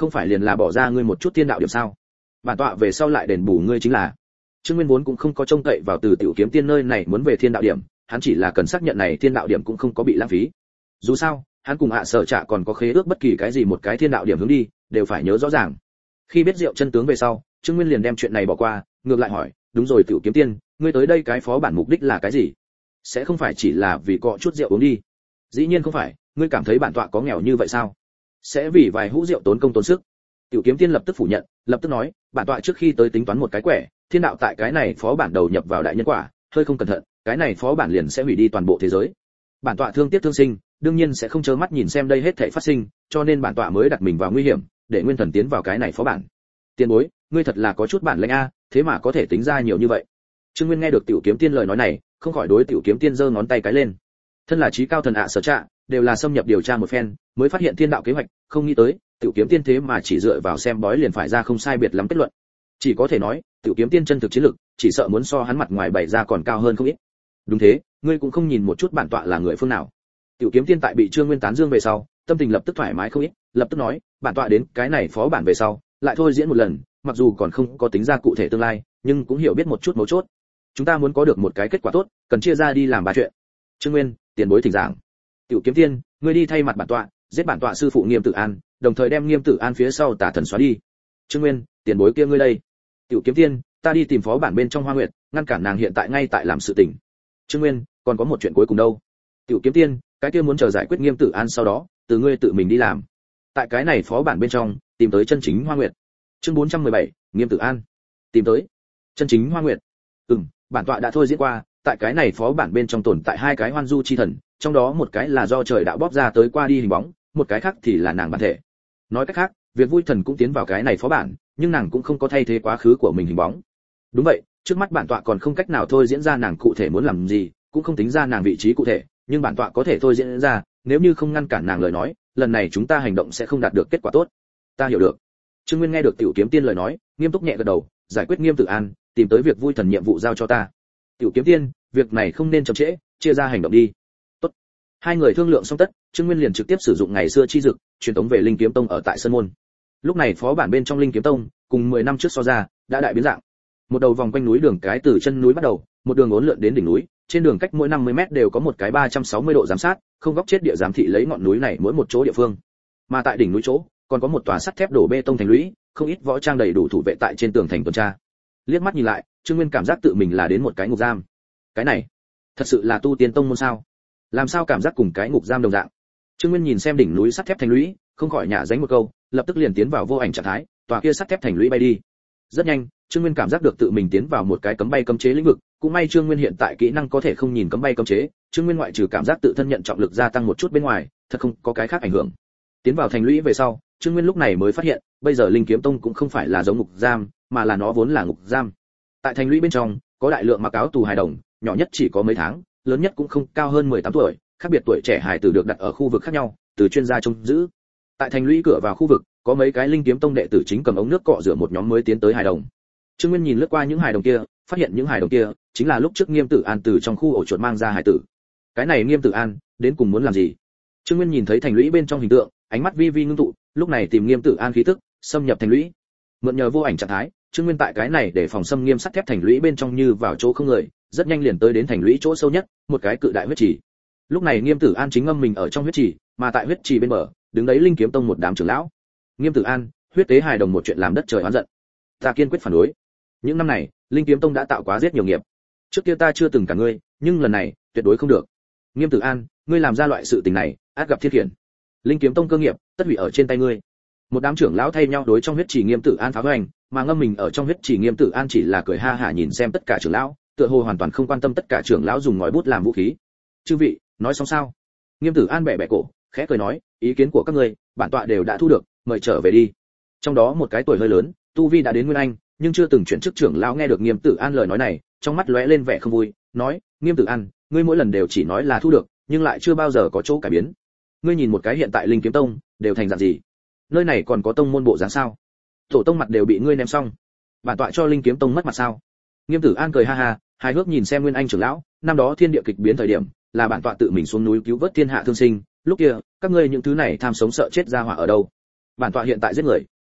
S1: không phải liền là bỏ ra ngươi một chút thiên đạo điểm sao? Bản tọa về sau lại đền bù ngươi chính là. Trương Nguyên vốn cũng không có trông cậy vào từ tiểu kiếm tiên nơi này muốn về thiên đạo điểm, hắn chỉ là cần xác nhận này thiên đạo điểm cũng không có bị lãng phí. Dù sao, hắn cùng hạ sở trạ còn có khế ước bất kỳ cái gì một cái thiên đạo điểm hướng đi, đều phải nhớ rõ ràng. Khi biết Diệu chân tướng về sau, Trương Nguyên liền đem chuyện này bỏ qua, ngược lại hỏi, đúng rồi tiểu kiếm tiên, ngươi tới đây cái phó bản mục đích là cái gì? Sẽ không phải chỉ là vì cọ chút rượu uống đi? Dĩ nhiên không phải, ngươi cảm thấy bản tọa có nghèo như vậy sao? Sẽ vì vài hũ rượu tốn công tốn sức? Tiểu kiếm tiên lập tức phủ nhận, lập tức nói, bản tọa trước khi tới tính toán một cái quẻ, thiên đạo tại cái này phó bản đầu nhập vào đại nhân quả, hơi không cẩn thận, cái này phó bản liền sẽ hủy đi toàn bộ thế giới. Bản tọa thương tiếc thương sinh, đương nhiên sẽ không chớ mắt nhìn xem đây hết thảy phát sinh, cho nên bản tọa mới đặt mình vào nguy hiểm, để nguyên thần tiến vào cái này phó bản. Tiền bối, ngươi thật là có chút bản lĩnh a, thế mà có thể tính ra nhiều như vậy. Trương Nguyên nghe được tiểu kiếm tiên lời nói này, không khỏi đối tiểu kiếm tiên giơ ngón tay cái lên. Thân là trí cao thần ạ sở trạ, đều là xâm nhập điều tra một phen, mới phát hiện thiên đạo kế hoạch, không nghĩ tới, tiểu kiếm tiên thế mà chỉ dựa vào xem bói liền phải ra không sai biệt lắm kết luận. Chỉ có thể nói, tiểu kiếm tiên chân thực chiến lực, chỉ sợ muốn so hắn mặt ngoài bày ra còn cao hơn không ít. Đúng thế, ngươi cũng không nhìn một chút bản tọa là người phương nào. Tiểu kiếm tiên tại bị Trương Nguyên tán dương về sau, tâm tình lập tức thoải mái không ít, lập tức nói, bản tọa đến cái này phó bản về sau, lại thôi diễn một lần, mặc dù còn không có tính ra cụ thể tương lai, nhưng cũng hiểu biết một chút mấu chốt. Chúng ta muốn có được một cái kết quả tốt, cần chia ra đi làm ba chuyện. Trương Nguyên, tiền bối thỉnh giảng. Tiểu kiếm tiên, ngươi đi thay mặt bản tọa, giết bản tọa sư phụ Nghiêm Tử An, đồng thời đem Nghiêm Tử An phía sau tà thần xóa đi. Trương Nguyên, tiền bối kia ngươi đây. Tiểu kiếm tiên, ta đi tìm phó bản bên trong Hoa Nguyệt, ngăn cản nàng hiện tại ngay tại làm sự tình. Trương Nguyên, còn có một chuyện cuối cùng đâu. Tiểu kiếm tiên, cái kia muốn chờ giải quyết Nghiêm Tử An sau đó, từ ngươi tự mình đi làm. Tại cái này phó bản bên trong, tìm tới chân chính Hoa Nguyệt. Chương bốn trăm mười bảy, Nghiêm Tử An. Tìm tới chân chính Hoa Nguyệt. Ừm, bản tọa đã thôi diễn qua, tại cái này phó bản bên trong tồn tại hai cái Hoan Du chi thần, trong đó một cái là do trời đạo bóp ra tới qua đi hình bóng, một cái khác thì là nàng bản thể. Nói cách khác, việc vui thần cũng tiến vào cái này phó bản, nhưng nàng cũng không có thay thế quá khứ của mình hình bóng. Đúng vậy, trước mắt bản tọa còn không cách nào thôi diễn ra nàng cụ thể muốn làm gì, cũng không tính ra nàng vị trí cụ thể, nhưng bản tọa có thể thôi diễn ra, nếu như không ngăn cản nàng lời nói, lần này chúng ta hành động sẽ không đạt được kết quả tốt. Ta hiểu được. Trương Nguyên nghe được tiểu kiếm tiên lời nói, nghiêm túc nhẹ gật đầu, giải quyết Nghiêm Tử An, tìm tới việc vui thần nhiệm vụ giao cho ta. Tiểu kiếm tiên, việc này không nên chậm trễ, chia ra hành động đi. Tốt. Hai người thương lượng xong tất, Trương Nguyên liền trực tiếp sử dụng ngày xưa chi dực, truyền tống về Linh Kiếm Tông ở tại Sơn Môn. Lúc này phó bản bên trong Linh Kiếm Tông, cùng mười năm trước so ra, đã đại biến dạng. Một đầu vòng quanh núi đường cái từ chân núi bắt đầu, một đường uốn lượn đến đỉnh núi, trên đường cách mỗi năm mươi mét đều có một cái ba trăm sáu mươi độ giám sát, không góc chết địa giám thị lấy ngọn núi này mỗi một chỗ địa phương. Mà tại đỉnh núi chỗ, còn có một tòa sắt thép đổ bê tông thành lũy, không ít võ trang đầy đủ thủ vệ tại trên tường thành tuần tra. Liếc mắt nhìn lại, Trương Nguyên cảm giác tự mình là đến một cái ngục giam. Cái này, thật sự là tu tiên tông môn sao? Làm sao cảm giác cùng cái ngục giam đồng dạng? Trương Nguyên nhìn xem đỉnh núi sắt thép thành lũy, không khỏi nhả dánh một câu, lập tức liền tiến vào vô ảnh trạng thái, tòa kia sắt thép thành lũy bay đi. Rất nhanh, Trương Nguyên cảm giác được tự mình tiến vào một cái cấm bay cấm chế lĩnh vực, cũng may Trương Nguyên hiện tại kỹ năng có thể không nhìn cấm bay cấm chế, Trương Nguyên ngoại trừ cảm giác tự thân nhận trọng lực gia tăng một chút bên ngoài, thật không có cái khác ảnh hưởng. Tiến vào thành lũy về sau, Trương Nguyên lúc này mới phát hiện, bây giờ Linh Kiếm Tông cũng không phải là giống ngục giam, mà là nó vốn là ngục giam. Tại thành lũy bên trong, có đại lượng mặc áo tù hài đồng, nhỏ nhất chỉ có mấy tháng, lớn nhất cũng không cao hơn mười tám tuổi, khác biệt tuổi trẻ hài tử được đặt ở khu vực khác nhau, từ chuyên gia trông giữ. Tại thành lũy cửa vào khu vực, có mấy cái Linh Kiếm Tông đệ tử chính cầm ống nước cọ rửa một nhóm mới tiến tới hài đồng. Trương Nguyên nhìn lướt qua những hài đồng kia, phát hiện những hài đồng kia chính là lúc trước Nghiêm Tử An từ trong khu ổ chuột mang ra hài tử. Cái này Nghiêm Tử An, đến cùng muốn làm gì? Trương Nguyên nhìn thấy thành lũy bên trong hình tượng, ánh mắt vi vi ngưng tụ, lúc này tìm Nghiêm Tử An khí tức, xâm nhập thành lũy. Mượn nhờ vô ảnh trạng thái, Trương Nguyên tại cái này để phòng xâm nghiêm sắt thép thành lũy bên trong như vào chỗ không người, rất nhanh liền tới đến thành lũy chỗ sâu nhất, một cái cự đại huyết trì. Lúc này Nghiêm Tử An chính ngâm mình ở trong huyết trì, mà tại huyết trì bên bờ, đứng đấy Linh Kiếm Tông một đám trưởng lão. Nghiêm Tử An, huyết tế hài đồng một chuyện làm đất trời oán giận. Ta kiên quyết phản đối. Những năm này, Linh Kiếm Tông đã tạo quá giết nhiều nghiệp. Trước kia ta chưa từng cả ngươi, nhưng lần này, tuyệt đối không được. Nghiêm Tử An, ngươi làm ra loại sự tình này, ắt gặp thiên khiển. Linh Kiếm Tông cơ nghiệp, tất hủy ở trên tay ngươi. Một đám trưởng lão thay nhau đối trong huyết trì Nghiêm Tử An phá hoành, mà ngâm mình ở trong huyết trì Nghiêm Tử An chỉ là cười ha hả nhìn xem tất cả trưởng lão, tựa hồ hoàn toàn không quan tâm tất cả trưởng lão dùng ngòi bút làm vũ khí. Chư vị, nói xong sao? Nghiêm Tử An bẻ bẻ cổ, khẽ cười nói, ý kiến của các ngươi, bản tọa đều đã thu được, mời trở về đi. Trong đó một cái tuổi hơi lớn, tu vi đã đến nguyên anh, nhưng chưa từng chuyển chức trưởng lão nghe được Nghiêm Tử An lời nói này, trong mắt lóe lên vẻ không vui, nói, Nghiêm Tử An, ngươi mỗi lần đều chỉ nói là thu được, nhưng lại chưa bao giờ có chỗ cải biến. Ngươi nhìn một cái hiện tại Linh Kiếm Tông, đều thành dạng gì? Nơi này còn có tông môn bộ dáng sao? Tổ tông mặt đều bị ngươi ném xong, bản tọa cho Linh Kiếm Tông mất mặt sao? Nghiêm Tử An cười ha ha, hài hước nhìn xem Nguyên Anh trưởng lão, năm đó thiên địa kịch biến thời điểm, là bản tọa tự mình xuống núi cứu vớt thiên hạ thương sinh, lúc kia, các ngươi những thứ này tham sống sợ chết ra hỏa ở đâu? Bản tọa hiện tại giết người,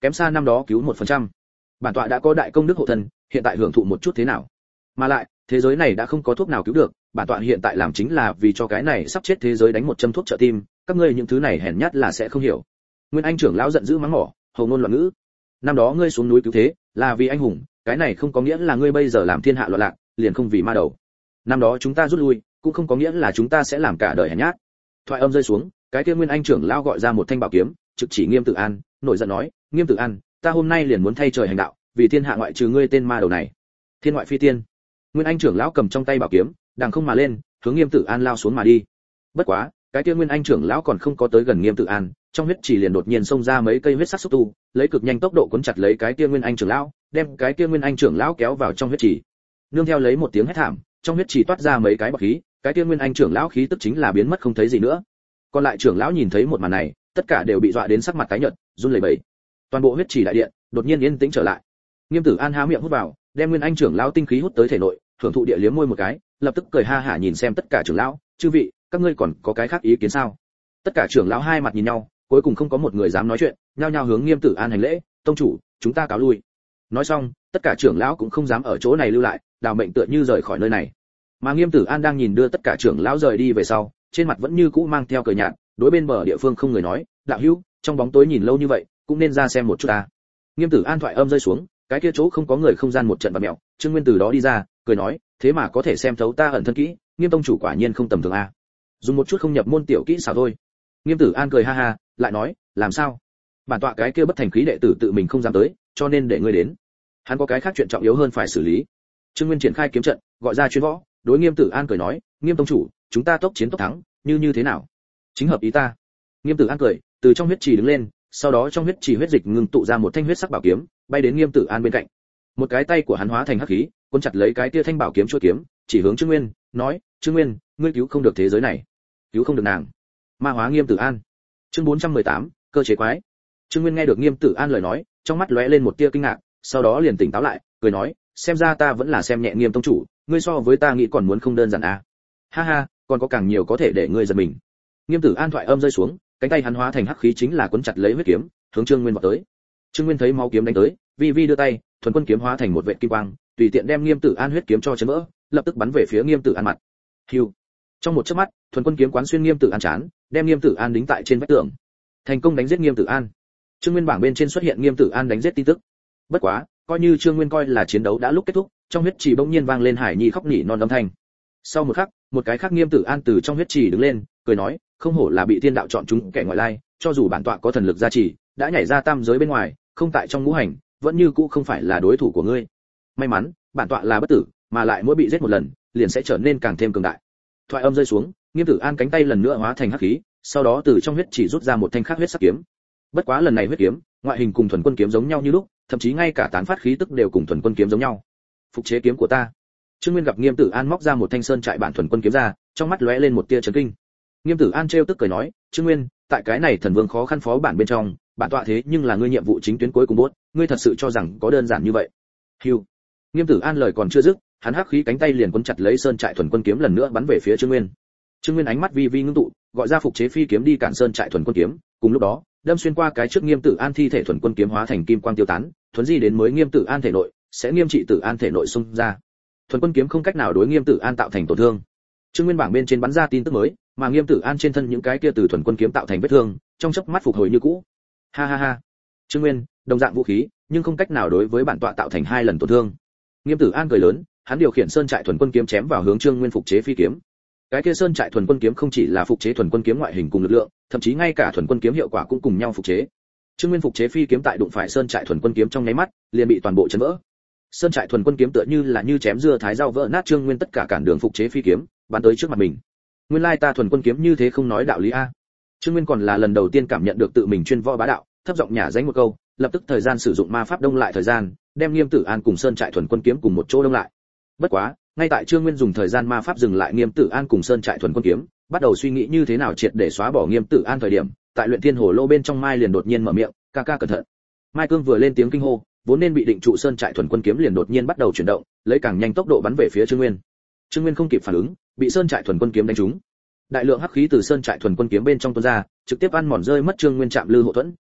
S1: kém xa năm đó cứu một phần trăm. Bản tọa đã có đại công đức hộ thân, hiện tại hưởng thụ một chút thế nào? Mà lại, thế giới này đã không có thuốc nào cứu được, bản tọa hiện tại làm chính là vì cho cái này sắp chết thế giới đánh một châm thuốc trợ tim, các ngươi những thứ này hèn nhát là sẽ không hiểu. Nguyên Anh trưởng lão giận dữ mắng mỏ, hầu ngôn loạn ngữ. Năm đó ngươi xuống núi cứu thế, là vì anh hùng, cái này không có nghĩa là ngươi bây giờ làm thiên hạ loạn lạc, liền không vì ma đầu. Năm đó chúng ta rút lui, cũng không có nghĩa là chúng ta sẽ làm cả đời hèn nhát. Thoại âm rơi xuống, cái kia Nguyên Anh trưởng lão gọi ra một thanh bảo kiếm, trực chỉ Nghiêm Tử An, nổi giận nói, Nghiêm Tử An, ta hôm nay liền muốn thay trời hành đạo, vì thiên hạ ngoại trừ ngươi tên ma đầu này. Thiên ngoại phi tiên. Nguyên Anh trưởng lão cầm trong tay bảo kiếm, đằng không mà lên, hướng Nghiêm Tử An lao xuống mà đi. Bất quá, cái kia Nguyên Anh trưởng lão còn không có tới gần Nghiêm Tử An, trong huyết chỉ liền đột nhiên xông ra mấy cây huyết sắc xúc tu, lấy cực nhanh tốc độ cuốn chặt lấy cái kia Nguyên Anh trưởng lão, đem cái kia Nguyên Anh trưởng lão kéo vào trong huyết chỉ. Nương theo lấy một tiếng hét thảm, trong huyết chỉ toát ra mấy cái bọt khí, cái kia Nguyên Anh trưởng lão khí tức chính là biến mất không thấy gì nữa. Còn lại trưởng lão nhìn thấy một màn này, tất cả đều bị dọa đến sắc mặt tái nhợt, run lẩy bẩy. Toàn bộ huyết chỉ đại điện đột nhiên yên tĩnh trở lại. Nghiêm Tử An há miệng hút vào, đem Nguyên Anh trưởng lão tinh khí hút tới thể nội, hưởng thụ địa liếm môi một cái, lập tức cười ha hả nhìn xem tất cả trưởng lão, chư vị, các ngươi còn có cái khác ý kiến sao? Tất cả trưởng lão hai mặt nhìn nhau, cuối cùng không có một người dám nói chuyện, nhao nhao hướng Nghiêm Tử An hành lễ, tông chủ, chúng ta cáo lui. Nói xong, tất cả trưởng lão cũng không dám ở chỗ này lưu lại, đào mệnh tựa như rời khỏi nơi này. Mà Nghiêm Tử An đang nhìn đưa tất cả trưởng lão rời đi về sau, trên mặt vẫn như cũ mang theo cười nhạt, đối bên bờ địa phương không người nói, đạo hữu, trong bóng tối nhìn lâu như vậy, cũng nên ra xem một chút ta. Nghiêm Tử An thoại âm rơi xuống, cái kia chỗ không có người không gian một trận bạt mèo, Trương Nguyên từ đó đi ra, cười nói, thế mà có thể xem thấu ta ẩn thân kỹ, Nghiêm tông chủ quả nhiên không tầm thường a. Dùng một chút không nhập môn tiểu kỹ xảo thôi. Nghiêm Tử An cười ha ha, lại nói, làm sao? Bản tọa cái kia bất thành khí đệ tử tự mình không dám tới, cho nên để ngươi đến. Hắn có cái khác chuyện trọng yếu hơn phải xử lý. Trương Nguyên triển khai kiếm trận, gọi ra chuyên võ, đối Nghiêm Tử An cười nói, Nghiêm tông chủ, chúng ta tốc chiến tốc thắng, như như thế nào? Chính hợp ý ta. Nghiêm Tử An cười, từ trong huyết trì đứng lên, sau đó trong huyết trì huyết dịch ngưng tụ ra một thanh huyết sắc bảo kiếm, bay đến Nghiêm Tử An bên cạnh. Một cái tay của hắn hóa thành hắc khí, cuốn chặt lấy cái tia thanh bảo kiếm chuôi kiếm, chỉ hướng Trương Nguyên, nói, Trương Nguyên, ngươi cứu không được thế giới này, cứu không được nàng. Ma hóa Nghiêm Tử An. Chương bốn trăm mười tám, cơ chế quái. Trương Nguyên nghe được Nghiêm Tử An lời nói, trong mắt lóe lên một tia kinh ngạc, sau đó liền tỉnh táo lại, cười nói, xem ra ta vẫn là xem nhẹ Nghiêm tông chủ, ngươi so với ta nghĩ còn muốn không đơn giản à? Ha ha, còn có càng nhiều có thể để ngươi giật mình. Nghiêm Tử An thoại âm rơi xuống, cánh tay hắn hóa thành hắc khí chính là cuốn chặt lấy huyết kiếm, hướng Trương Nguyên vọt tới. Trương Nguyên thấy máu kiếm đánh tới, vi vi đưa tay, thuần quân kiếm hóa thành một vệt kim quang, tùy tiện đem Nghiêm Tử An huyết kiếm cho chấn vỡ, lập tức bắn về phía Nghiêm Tử An mặt. Hưu. Trong một chớp mắt, thuần quân kiếm quán xuyên Nghiêm Tử An trán, đem Nghiêm Tử An đính tại trên vách tường. Thành công đánh giết Nghiêm Tử An. Trương Nguyên bảng bên trên xuất hiện Nghiêm Tử An đánh giết tin tức. Bất quá, coi như Trương Nguyên coi là chiến đấu đã lúc kết thúc, trong huyết trì bỗng nhiên vang lên Hải Nhi khóc nỉ non âm thanh. Sau một khắc, một cái khác Nghiêm Tử An từ trong huyết trì đứng lên, cười nói, không hổ là bị thiên đạo chọn chúng kẻ ngoại lai, cho dù bản tọa có thần lực gia trì, đã nhảy ra tam giới bên ngoài, không tại trong ngũ hành, vẫn như cũ không phải là đối thủ của ngươi. May mắn, bản tọa là bất tử, mà lại mỗi bị giết một lần, liền sẽ trở nên càng thêm cường đại. Thoại âm rơi xuống, Nghiêm Tử An cánh tay lần nữa hóa thành hắc khí, sau đó từ trong huyết chỉ rút ra một thanh khắc huyết sắc kiếm. Bất quá lần này huyết kiếm, ngoại hình cùng thuần quân kiếm giống nhau như lúc, thậm chí ngay cả tán phát khí tức đều cùng thuần quân kiếm giống nhau. Phục chế kiếm của ta. Trương Nguyên gặp Nghiêm Tử An móc ra một thanh sơn trại bản thuần quân kiếm ra, trong mắt lóe lên một tia chấn kinh. Nghiêm Tử An trêu tức cười nói, Trương Nguyên, tại cái này thần vương khó khăn phó bản bên trong, bản tọa thế nhưng là ngươi nhiệm vụ chính tuyến cuối cùng bốt, ngươi thật sự cho rằng có đơn giản như vậy? Hưu. Nghiêm Tử An lời còn chưa dứt, hắn hắc khí cánh tay liền cuốn chặt lấy sơn trại thuần quân kiếm lần nữa bắn về phía Trương Nguyên. Trương Nguyên ánh mắt vi vi ngưng tụ, gọi ra phục chế phi kiếm đi cản sơn trại thuần quân kiếm, cùng lúc đó, đâm xuyên qua cái trước Nghiêm Tử An thi thể thuần quân kiếm hóa thành kim quang tiêu tán, thuần di đến mới Nghiêm Tử An thể nội, sẽ nghiêm trị Tử An thể nội xung ra. Thuần quân kiếm không cách nào đối Nghiêm Tử An tạo thành tổn thương. Trương Nguyên bảng bên trên bắn ra tin tức mới, mà Nghiêm Tử An trên thân những cái kia từ thuần quân kiếm tạo thành vết thương, trong chớp mắt phục hồi như cũ. Ha ha ha. Trương Nguyên, đồng dạng vũ khí, nhưng không cách nào đối với bản tọa tạo thành hai lần tổn thương. Nghiêm Tử An cười lớn, hắn điều khiển sơn trại thuần quân kiếm chém vào hướng Trương Nguyên phục chế phi kiếm. Cái kia sơn trại thuần quân kiếm không chỉ là phục chế thuần quân kiếm ngoại hình cùng lực lượng, thậm chí ngay cả thuần quân kiếm hiệu quả cũng cùng nhau phục chế. Trương Nguyên phục chế phi kiếm tại đụng phải sơn trại thuần quân kiếm trong nháy mắt, liền bị toàn bộ chấn vỡ. Sơn trại thuần quân kiếm tựa như là như chém dưa thái rau vỡ nát Trương Nguyên tất cả cản đường phục chế phi kiếm, bắn tới trước mặt mình. Nguyên lai ta thuần quân kiếm như thế không nói đạo lý a. Trương Nguyên còn là lần đầu tiên cảm nhận được tự mình chuyên võ bá đạo, thấp giọng nhả danh một câu, lập tức thời gian sử dụng ma pháp đông lại thời gian, đem Nghiêm Tử An cùng sơn trại thuần quân kiếm cùng một chỗ đông lại. Bất quá, ngay tại Trương Nguyên dùng thời gian ma pháp dừng lại Nghiêm Tử An cùng sơn trại thuần quân kiếm, bắt đầu suy nghĩ như thế nào triệt để xóa bỏ Nghiêm Tử An thời điểm, tại luyện thiên hồ lô bên trong Mai liền đột nhiên mở miệng, ca ca cẩn thận. Mai Cương vừa lên tiếng kinh hô, vốn nên bị định trụ sơn trại thuần quân kiếm liền đột nhiên bắt đầu chuyển động, lấy càng nhanh tốc độ bắn về phía Trương Nguyên. Trương Nguyên không kịp phản ứng, bị sơn trại thuần quân kiếm đánh trúng. Đại lượng hắc khí từ sơn trại thuần quân kiếm bên trong tuôn ra, trực tiếp ăn mòn rơi mất Trương Nguyên chạm lư hộ thuẫn,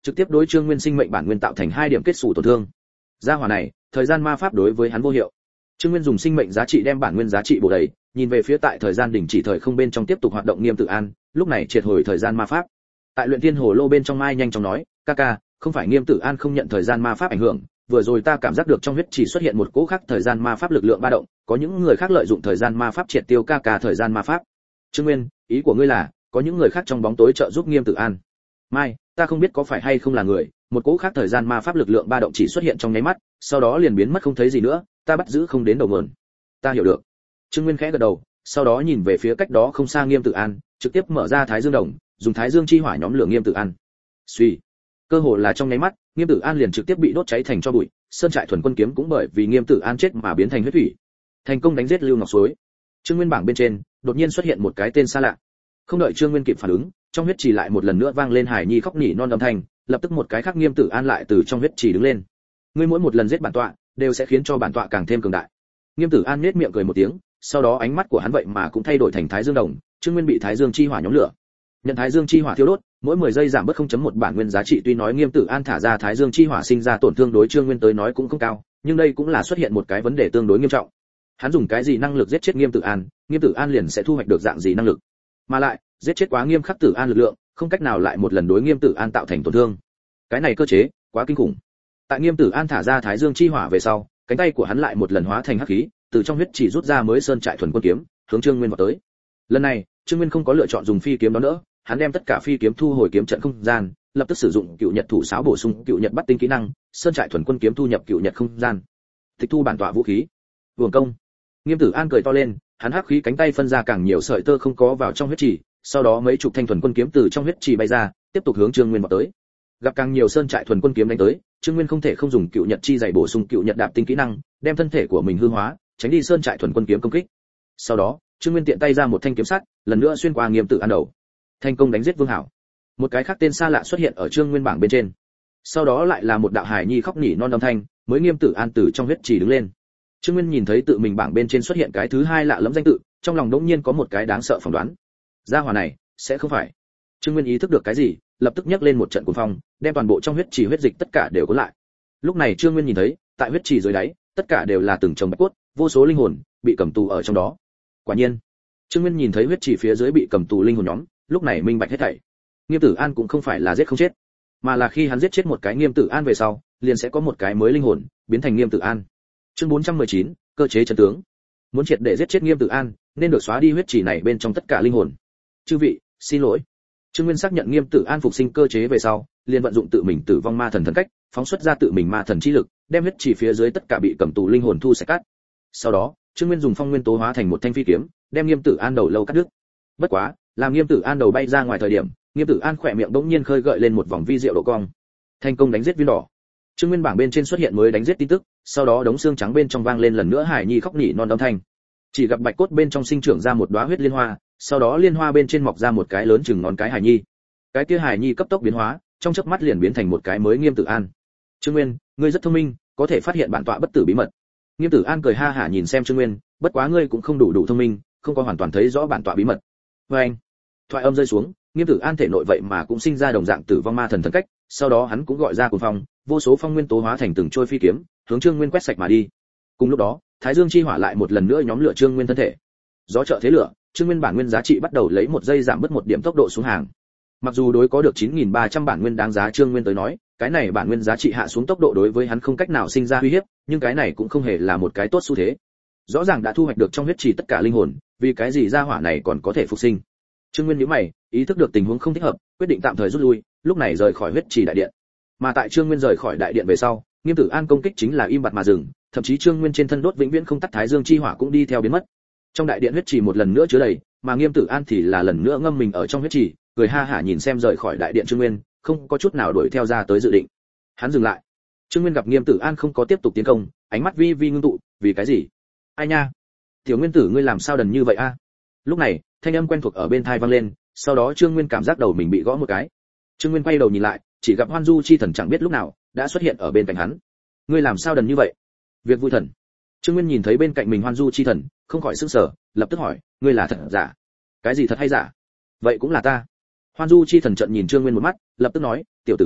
S1: trực tiếp đối Trương Nguyên sinh mệnh bản nguyên tạo thành hai điểm kết xù tổn thương. Gia hỏa này, thời gian ma pháp đối với hắn vô hiệu. Trương Nguyên dùng sinh mệnh giá trị đem bản nguyên giá trị bổ đầy, nhìn về phía tại thời gian đình chỉ thời không bên trong tiếp tục hoạt động Nghiêm Tử An, lúc này triệt hồi thời gian ma pháp. Tại luyện thiên hồ lô bên trong Mai nhanh chóng nói, ca ca, không phải Nghiêm Tử An không nhận thời gian ma pháp ảnh hưởng, vừa rồi ta cảm giác được trong huyết chỉ xuất hiện một cỗ khác thời gian ma pháp lực lượng ba động, có những người khác lợi dụng thời gian ma pháp triệt tiêu ca ca thời gian ma pháp. Trương Nguyên, ý của ngươi là có những người khác trong bóng tối trợ giúp Nghiêm Tử An? Mai, ta không biết có phải hay không là người, một cỗ khác thời gian ma pháp lực lượng ba động chỉ xuất hiện trong nháy mắt, sau đó liền biến mất không thấy gì nữa, ta bắt giữ không đến đầu nguồn. Ta hiểu được. Trương Nguyên khẽ gật đầu, sau đó nhìn về phía cách đó không xa Nghiêm Tử An, trực tiếp mở ra Thái Dương Đồng, dùng Thái Dương chi hỏa nhóm lửa Nghiêm Tử An. Suy, cơ hồ là trong nháy mắt, Nghiêm Tử An liền trực tiếp bị đốt cháy thành tro bụi, sơn trại thuần quân kiếm cũng bởi vì Nghiêm Tử An chết mà biến thành huyết thủy. Thành công đánh giết Lưu Ngọc Suối. Trương Nguyên bảng bên trên, đột nhiên xuất hiện một cái tên xa lạ. Không đợi Trương Nguyên kịp phản ứng, trong huyết trì lại một lần nữa vang lên Hải Nhi khóc nỉ non âm thanh, lập tức một cái khác Nghiêm Tử An lại từ trong huyết trì đứng lên. Ngươi mỗi một lần giết bản tọa, đều sẽ khiến cho bản tọa càng thêm cường đại. Nghiêm Tử An nhếch miệng cười một tiếng, sau đó ánh mắt của hắn vậy mà cũng thay đổi thành Thái Dương Đồng, Trương Nguyên bị Thái Dương chi hỏa nhóm lửa. Nhận Thái Dương chi hỏa thiêu đốt, mỗi mười giây giảm bớt không chấm một bản nguyên giá trị, tuy nói Nghiêm Tử An thả ra Thái Dương chi hỏa sinh ra tổn thương đối Trương Nguyên tới nói cũng không cao, nhưng đây cũng là xuất hiện một cái vấn đề tương đối nghiêm trọng. Hắn dùng cái gì năng lực giết chết Nghiêm Tử An, Nghiêm Tử An liền sẽ thu hoạch được dạng gì năng lực. Mà lại, giết chết quá nghiêm khắc Tử An lực lượng, không cách nào lại một lần đối Nghiêm Tử An tạo thành tổn thương. Cái này cơ chế, quá kinh khủng. Tại Nghiêm Tử An thả ra Thái Dương chi hỏa về sau, cánh tay của hắn lại một lần hóa thành hắc khí, từ trong huyết chỉ rút ra mới sơn trại thuần quân kiếm, hướng Trương Nguyên vọt tới. Lần này, Trương Nguyên không có lựa chọn dùng phi kiếm đó nữa, hắn đem tất cả phi kiếm thu hồi kiếm trận không gian, lập tức sử dụng cựu nhật thủ sáo bổ sung cựu nhật bắt tinh kỹ năng, sơn trại thuần quân kiếm thu nhập cựu nhật không gian. Tịch thu bản tọa vũ khí. Vương công. Nghiêm Tử An cười to lên, hắn hắc khí cánh tay phân ra càng nhiều sợi tơ không có vào trong huyết chỉ, sau đó mấy chục thanh thuần quân kiếm từ trong huyết chỉ bay ra, tiếp tục hướng Trương Nguyên vọt tới. Gặp càng nhiều sơn trại thuần quân kiếm đánh tới, Trương Nguyên không thể không dùng cựu nhật chi dày bổ sung cựu nhật đạp tinh kỹ năng, đem thân thể của mình hư hóa, tránh đi sơn trại thuần quân kiếm công kích. Sau đó, Trương Nguyên tiện tay ra một thanh kiếm sắt, lần nữa xuyên qua Nghiêm Tử An đầu. Thành công đánh giết Vương Hảo. Một cái khác tên xa lạ xuất hiện ở Trương Nguyên bảng bên trên. Sau đó lại là một đạo Hải Nhi khóc nỉ non âm thanh, mới Nghiêm Tử An từ trong huyết trì đứng lên. Trương Nguyên nhìn thấy tự mình bảng bên trên xuất hiện cái thứ hai lạ lẫm danh tự, trong lòng đống nhiên có một cái đáng sợ phỏng đoán. Gia hỏa này sẽ không phải. Trương Nguyên ý thức được cái gì, lập tức nhấc lên một trận cuồng phong, đem toàn bộ trong huyết trì huyết dịch tất cả đều cuốn lại. Lúc này Trương Nguyên nhìn thấy, tại huyết trì dưới đáy, tất cả đều là từng chồng bạch cốt, vô số linh hồn bị cầm tù ở trong đó. Quả nhiên, Trương Nguyên nhìn thấy huyết trì phía dưới bị cầm tù linh hồn nhóm, lúc này minh bạch hết thảy. Nghiêm Tử An cũng không phải là giết không chết, mà là khi hắn giết chết một cái Nghiêm Tử An về sau, liền sẽ có một cái mới linh hồn biến thành Nghiêm Tử An. Chương bốn trăm mười chín, cơ chế chân tướng. Muốn triệt để giết chết Nghiêm Tử An, nên được xóa đi huyết trì này bên trong tất cả linh hồn. Chư vị, xin lỗi. Trương Nguyên xác nhận Nghiêm Tử An phục sinh cơ chế về sau, liền vận dụng tự mình tử vong ma thần thần cách, phóng xuất ra tự mình ma thần chi lực, đem huyết trì phía dưới tất cả bị cầm tù linh hồn thu sạch cắt. Sau đó, Trương Nguyên dùng phong nguyên tố hóa thành một thanh phi kiếm, đem Nghiêm Tử An đầu lâu cắt đứt. Bất quá, làm Nghiêm Tử An đầu bay ra ngoài thời điểm, Nghiêm Tử An khỏe miệng bỗng nhiên khơi gợi lên một vòng vi diệu độ cong. Thành công đánh giết viên đỏ. Trương Nguyên bảng bên trên xuất hiện mới đánh giết tin tức, sau đó đống xương trắng bên trong vang lên lần nữa Hải Nhi khóc nỉ non âm thanh. Chỉ gặp bạch cốt bên trong sinh trưởng ra một đóa huyết liên hoa, sau đó liên hoa bên trên mọc ra một cái lớn chừng ngón cái Hải Nhi. Cái kia Hải Nhi cấp tốc biến hóa, trong chớp mắt liền biến thành một cái mới Nghiêm Tử An. Trương Nguyên, ngươi rất thông minh, có thể phát hiện bản tọa bất tử bí mật. Nghiêm Tử An cười ha hả nhìn xem Trương Nguyên, bất quá ngươi cũng không đủ đủ thông minh, không có hoàn toàn thấy rõ bản tọa bí mật. Và anh, thoại âm rơi xuống, Nghiêm Tử An thể nội vậy mà cũng sinh ra đồng dạng tử vong ma thần thần cách, sau đó hắn cũng gọi ra cuồng phong, vô số phong nguyên tố hóa thành từng trôi phi kiếm, hướng Trương Nguyên quét sạch mà đi. Cùng lúc đó, Thái Dương chi hỏa lại một lần nữa nhóm lửa Trương Nguyên thân thể. Gió trợ thế lửa, Trương Nguyên bản nguyên giá trị bắt đầu lấy một giây giảm bớt một điểm tốc độ xuống hàng. Mặc dù đối có được chín nghìn ba trăm bản nguyên đáng giá Trương Nguyên tới nói, cái này bản nguyên giá trị hạ xuống tốc độ đối với hắn không cách nào sinh ra uy hiếp, nhưng cái này cũng không hề là một cái tốt xu thế. Rõ ràng đã thu hoạch được trong huyết trì tất cả linh hồn, vì cái gì gia hỏa này còn có thể phục sinh? Trương Nguyên nhíu mày, ý thức được tình huống không thích hợp, quyết định tạm thời rút lui, lúc này rời khỏi huyết trì đại điện. Mà tại Trương Nguyên rời khỏi đại điện về sau, Nghiêm Tử An công kích chính là im bặt mà dừng, thậm chí Trương Nguyên trên thân đốt vĩnh viễn không tắt Thái Dương chi hỏa cũng đi theo biến mất. Trong đại điện huyết trì một lần nữa chứa đầy, mà Nghiêm Tử An thì là lần nữa ngâm mình ở trong huyết trì, cười ha hả nhìn xem rời khỏi đại điện Trương Nguyên, không có chút nào đuổi theo ra tới dự định. Hắn dừng lại. Trương Nguyên gặp Nghiêm Tử An không có tiếp tục tiến công, ánh mắt vi vi ngưng tụ, vì cái gì? Ai nha, tiểu Nguyên tử ngươi làm sao đần như vậy a? Lúc này, thanh âm quen thuộc ở bên tai vang lên, sau đó Trương Nguyên cảm giác đầu mình bị gõ một cái. Trương Nguyên quay đầu nhìn lại, chỉ gặp Hoan Du chi thần chẳng biết lúc nào đã xuất hiện ở bên cạnh hắn. Ngươi làm sao đần như vậy? Việc vui thần. Trương Nguyên nhìn thấy bên cạnh mình Hoan Du chi thần, không khỏi sửng sở, lập tức hỏi, ngươi là thật giả? Cái gì thật hay giả? Vậy cũng là ta. Hoan Du chi thần trợn nhìn Trương Nguyên một mắt, lập tức nói, tiểu tử ngươi,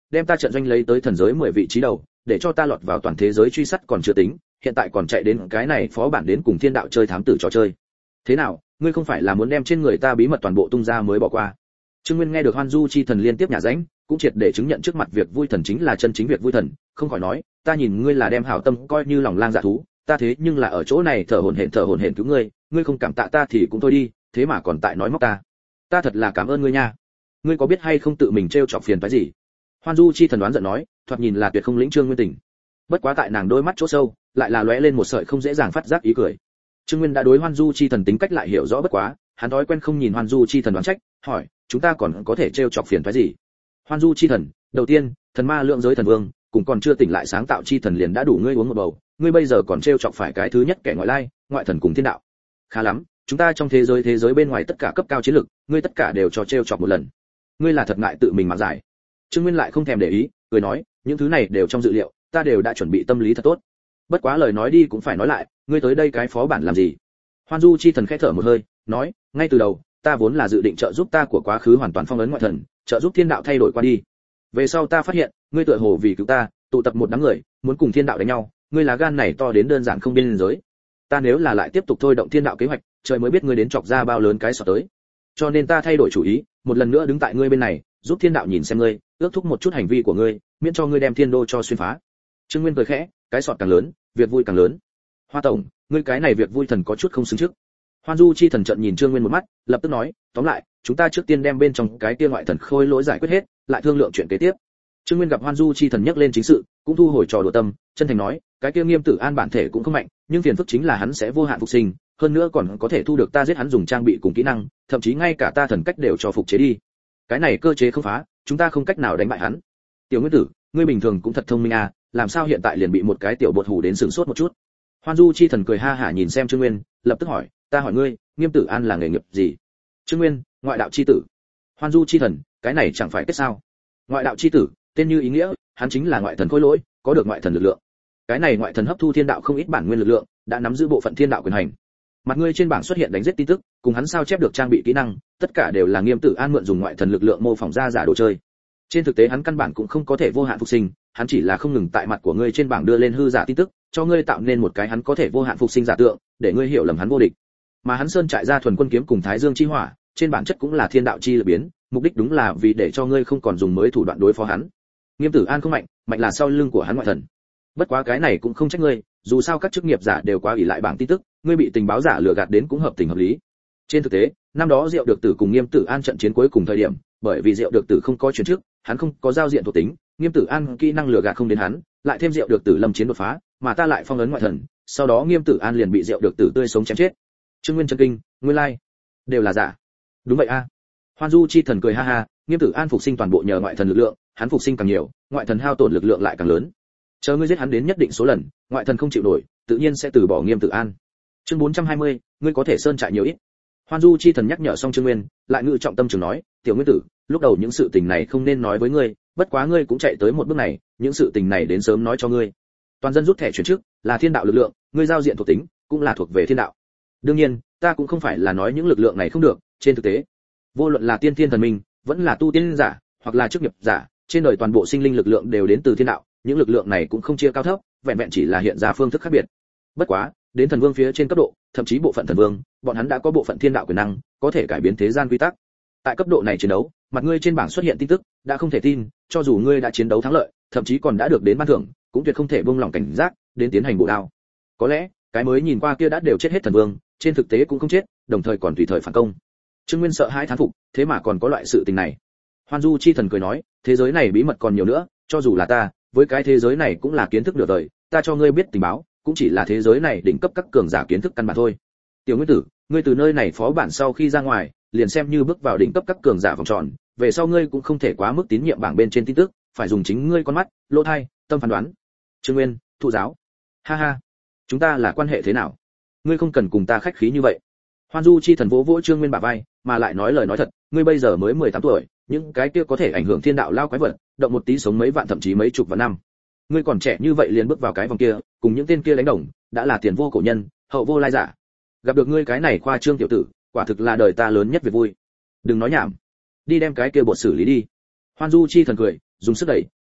S1: đem ta trận doanh lấy tới thần giới mười vị trí đầu, để cho ta lọt vào toàn thế giới truy sát còn chưa tính, hiện tại còn chạy đến cái này phó bản đến cùng thiên đạo chơi thám tử trò chơi. Thế nào, ngươi không phải là muốn đem trên người ta bí mật toàn bộ tung ra mới bỏ qua? Trương Nguyên nghe được Hoan Du chi thần liên tiếp nhả ránh, cũng triệt để chứng nhận trước mặt việc vui thần chính là chân chính việc vui thần, không khỏi nói, ta nhìn ngươi là đem hảo tâm coi như lòng lang dạ thú, ta thế nhưng là ở chỗ này thở hổn hển thở hổn hển cứu ngươi, ngươi không cảm tạ ta thì cũng thôi đi, thế mà còn tại nói móc ta. Ta thật là cảm ơn ngươi nha. Ngươi có biết hay không tự mình trêu chọc phiền phái gì? Hoan Du chi thần đoán giận nói, thoạt nhìn là tuyệt không lĩnh Trương Nguyên tình. Bất quá tại nàng đôi mắt chỗ sâu, lại là lóe lên một sợi không dễ dàng phát giác ý cười. Trương Nguyên đã đối Hoan Du chi thần tính cách lại hiểu rõ bất quá, hắn thói quen không nhìn Hoan Du chi thần đoán trách, hỏi, chúng ta còn có thể trêu chọc phiền phái gì? Hoan Du chi thần, đầu tiên, thần ma lượng giới thần vương, cùng còn chưa tỉnh lại sáng tạo chi thần liền đã đủ ngươi uống một bầu, ngươi bây giờ còn trêu chọc phải cái thứ nhất kẻ ngoại lai, ngoại thần cùng thiên đạo. Khá lắm, chúng ta trong thế giới thế giới bên ngoài tất cả cấp cao chiến lực, ngươi tất cả đều cho trêu chọc một lần. Ngươi là thật ngại tự mình mà giải. Trương Nguyên lại không thèm để ý, cười nói, những thứ này đều trong dự liệu, ta đều đã chuẩn bị tâm lý thật tốt. Bất quá lời nói đi cũng phải nói lại, ngươi tới đây cái phó bản làm gì? Hoan Du chi thần khẽ thở một hơi, nói, ngay từ đầu, ta vốn là dự định trợ giúp ta của quá khứ hoàn toàn phong ấn ngoại thần, trợ giúp thiên đạo thay đổi qua đi. Về sau ta phát hiện, ngươi tựa hồ vì cứu ta, tụ tập một đám người, muốn cùng thiên đạo đánh nhau, ngươi là gan này to đến đơn giản không biên giới. Ta nếu là lại tiếp tục thôi động thiên đạo kế hoạch, trời mới biết ngươi đến chọc ra bao lớn cái sọt tới. Cho nên ta thay đổi chủ ý, một lần nữa đứng tại ngươi bên này, giúp thiên đạo nhìn xem ngươi, ước thúc một chút hành vi của ngươi, miễn cho ngươi đem thiên đô cho xuyên phá. Trương Nguyên cười khẽ, cái sọt càng lớn, việc vui càng lớn. Hoa tổng, ngươi cái này việc vui thần có chút không xứng trước. Hoan Du chi thần trợn nhìn Trương Nguyên một mắt, lập tức nói, tóm lại, chúng ta trước tiên đem bên trong cái kia ngoại thần khôi lỗi giải quyết hết, lại thương lượng chuyện kế tiếp. Trương Nguyên gặp Hoan Du chi thần nhắc lên chính sự, cũng thu hồi trò đùa tâm, chân thành nói, cái kia Nghiêm Tử An bản thể cũng không mạnh, nhưng phiền phức chính là hắn sẽ vô hạn phục sinh, hơn nữa còn có thể thu được ta giết hắn dùng trang bị cùng kỹ năng, thậm chí ngay cả ta thần cách đều cho phục chế đi. Cái này cơ chế không phá, chúng ta không cách nào đánh bại hắn. Tiểu Nguyên tử, ngươi bình thường cũng thật thông minh à, làm sao hiện tại liền bị một cái tiểu bột hù đến sửng sốt một chút? Hoan Du chi thần cười ha hả nhìn xem Trương Nguyên, lập tức hỏi, ta hỏi ngươi, Nghiêm Tử An là nghề nghiệp gì? Trương Nguyên, ngoại đạo chi tử. Hoan Du chi thần, cái này chẳng phải kết sao? Ngoại đạo chi tử, tên như ý nghĩa, hắn chính là ngoại thần khôi lỗi, có được ngoại thần lực lượng. Cái này ngoại thần hấp thu thiên đạo không ít bản nguyên lực lượng, đã nắm giữ bộ phận thiên đạo quyền hành. Mặt ngươi trên bảng xuất hiện đánh giết tin tức, cùng hắn sao chép được trang bị kỹ năng, tất cả đều là Nghiêm Tử An mượn dùng ngoại thần lực lượng mô phỏng ra giả đồ chơi. Trên thực tế hắn căn bản cũng không có thể vô hạn phục sinh, hắn chỉ là không ngừng tại mặt của ngươi trên bảng đưa lên hư giả tin tức, cho ngươi tạo nên một cái hắn có thể vô hạn phục sinh giả tượng, để ngươi hiểu lầm hắn vô địch. Mà hắn sơn trại ra thuần quân kiếm cùng Thái Dương chi hỏa, trên bản chất cũng là thiên đạo chi lực biến, mục đích đúng là vì để cho ngươi không còn dùng mới thủ đoạn đối phó hắn. Nghiêm Tử An không mạnh, mạnh là sau lưng của hắn ngoại thần. Bất quá cái này cũng không trách ngươi, dù sao các chức nghiệp giả đều quá ỷ lại bảng tin tức, ngươi bị tình báo giả lừa gạt đến cũng hợp tình hợp lý. Trên thực tế, năm đó Diệu Được Tử cùng Nghiêm Tử An trận chiến cuối cùng thời điểm, bởi vì Diệu Được Tử không có chuyển trước, hắn không có giao diện thuộc tính, Nghiêm Tử An kỹ năng lừa gạt không đến hắn, lại thêm Diệu Được Tử lâm chiến đột phá, mà ta lại phong ấn ngoại thần, sau đó Nghiêm Tử An liền bị Diệu Được Tử tươi sống chém chết. Trương Nguyên chân kinh, nguyên lai like. Đều là giả. Đúng vậy a. À. Hoan Du chi thần cười ha ha, Nghiêm Tử An phục sinh toàn bộ nhờ ngoại thần lực lượng, hắn phục sinh càng nhiều, ngoại thần hao tổn lực lượng lại càng lớn. Chờ ngươi giết hắn đến nhất định số lần, ngoại thần không chịu nổi, tự nhiên sẽ từ bỏ Nghiêm Tử An. Chương bốn trăm hai mươi, ngươi có thể sơn trại nhiều ít. Hoan Du chi thần nhắc nhở xong Trương Nguyên, lại ngự trọng tâm trường nói, tiểu Nguyên tử, lúc đầu những sự tình này không nên nói với ngươi, bất quá ngươi cũng chạy tới một bước này, những sự tình này đến sớm nói cho ngươi. Toàn dân rút thẻ chuyển chức, là thiên đạo lực lượng, ngươi giao diện thuộc tính, cũng là thuộc về thiên đạo. Đương nhiên, ta cũng không phải là nói những lực lượng này không được, trên thực tế, vô luận là tiên thiên thần minh, vẫn là tu tiên giả, hoặc là chức nghiệp giả, trên đời toàn bộ sinh linh lực lượng đều đến từ thiên đạo, những lực lượng này cũng không chia cao thấp, vẹn vẹn chỉ là hiện ra phương thức khác biệt. Bất quá, đến thần vương phía trên cấp độ, thậm chí bộ phận thần vương, bọn hắn đã có bộ phận thiên đạo quyền năng, có thể cải biến thế gian quy tắc. Tại cấp độ này chiến đấu, mặt ngươi trên bảng xuất hiện tin tức, đã không thể tin, cho dù ngươi đã chiến đấu thắng lợi, thậm chí còn đã được đến ban thưởng, cũng tuyệt không thể buông lỏng cảnh giác, đến tiến hành bổ đao. Có lẽ, cái mới nhìn qua kia đã đều chết hết thần vương, trên thực tế cũng không chết, đồng thời còn tùy thời phản công. Trương Nguyên sợ hãi thán phục, thế mà còn có loại sự tình này. Hoan Du chi thần cười nói, thế giới này bí mật còn nhiều nữa, cho dù là ta, với cái thế giới này cũng là kiến thức nửa đời, ta cho ngươi biết tình báo, cũng chỉ là thế giới này đỉnh cấp các cường giả kiến thức căn bản thôi. Tiểu Nguyên tử, ngươi từ nơi này phó bản sau khi ra ngoài, liền xem như bước vào đỉnh cấp các cường giả vòng tròn, về sau ngươi cũng không thể quá mức tín nhiệm bảng bên trên tin tức, phải dùng chính ngươi con mắt, lỗ tai, tâm phán đoán. Trương Nguyên, thụ giáo. Ha ha, chúng ta là quan hệ thế nào? Ngươi không cần cùng ta khách khí như vậy. Hoan Du chi thần vỗ vỗ Trương Nguyên bả vai, mà lại nói lời nói thật, ngươi bây giờ mới mười tám tuổi, những cái kia có thể ảnh hưởng thiên đạo lao quái vật, động một tí sống mấy vạn thậm chí mấy chục vạn năm. Ngươi còn trẻ như vậy liền bước vào cái vòng kia, cùng những tên kia đánh đồng, đã là tiền vô cổ nhân, hậu vô lai giả. Gặp được ngươi cái này khoa trương tiểu tử, quả thực là đời ta lớn nhất việc vui. Đừng nói nhảm, đi đem cái kia bột xử lý đi. Hoan Du chi thần cười, dùng sức đẩy,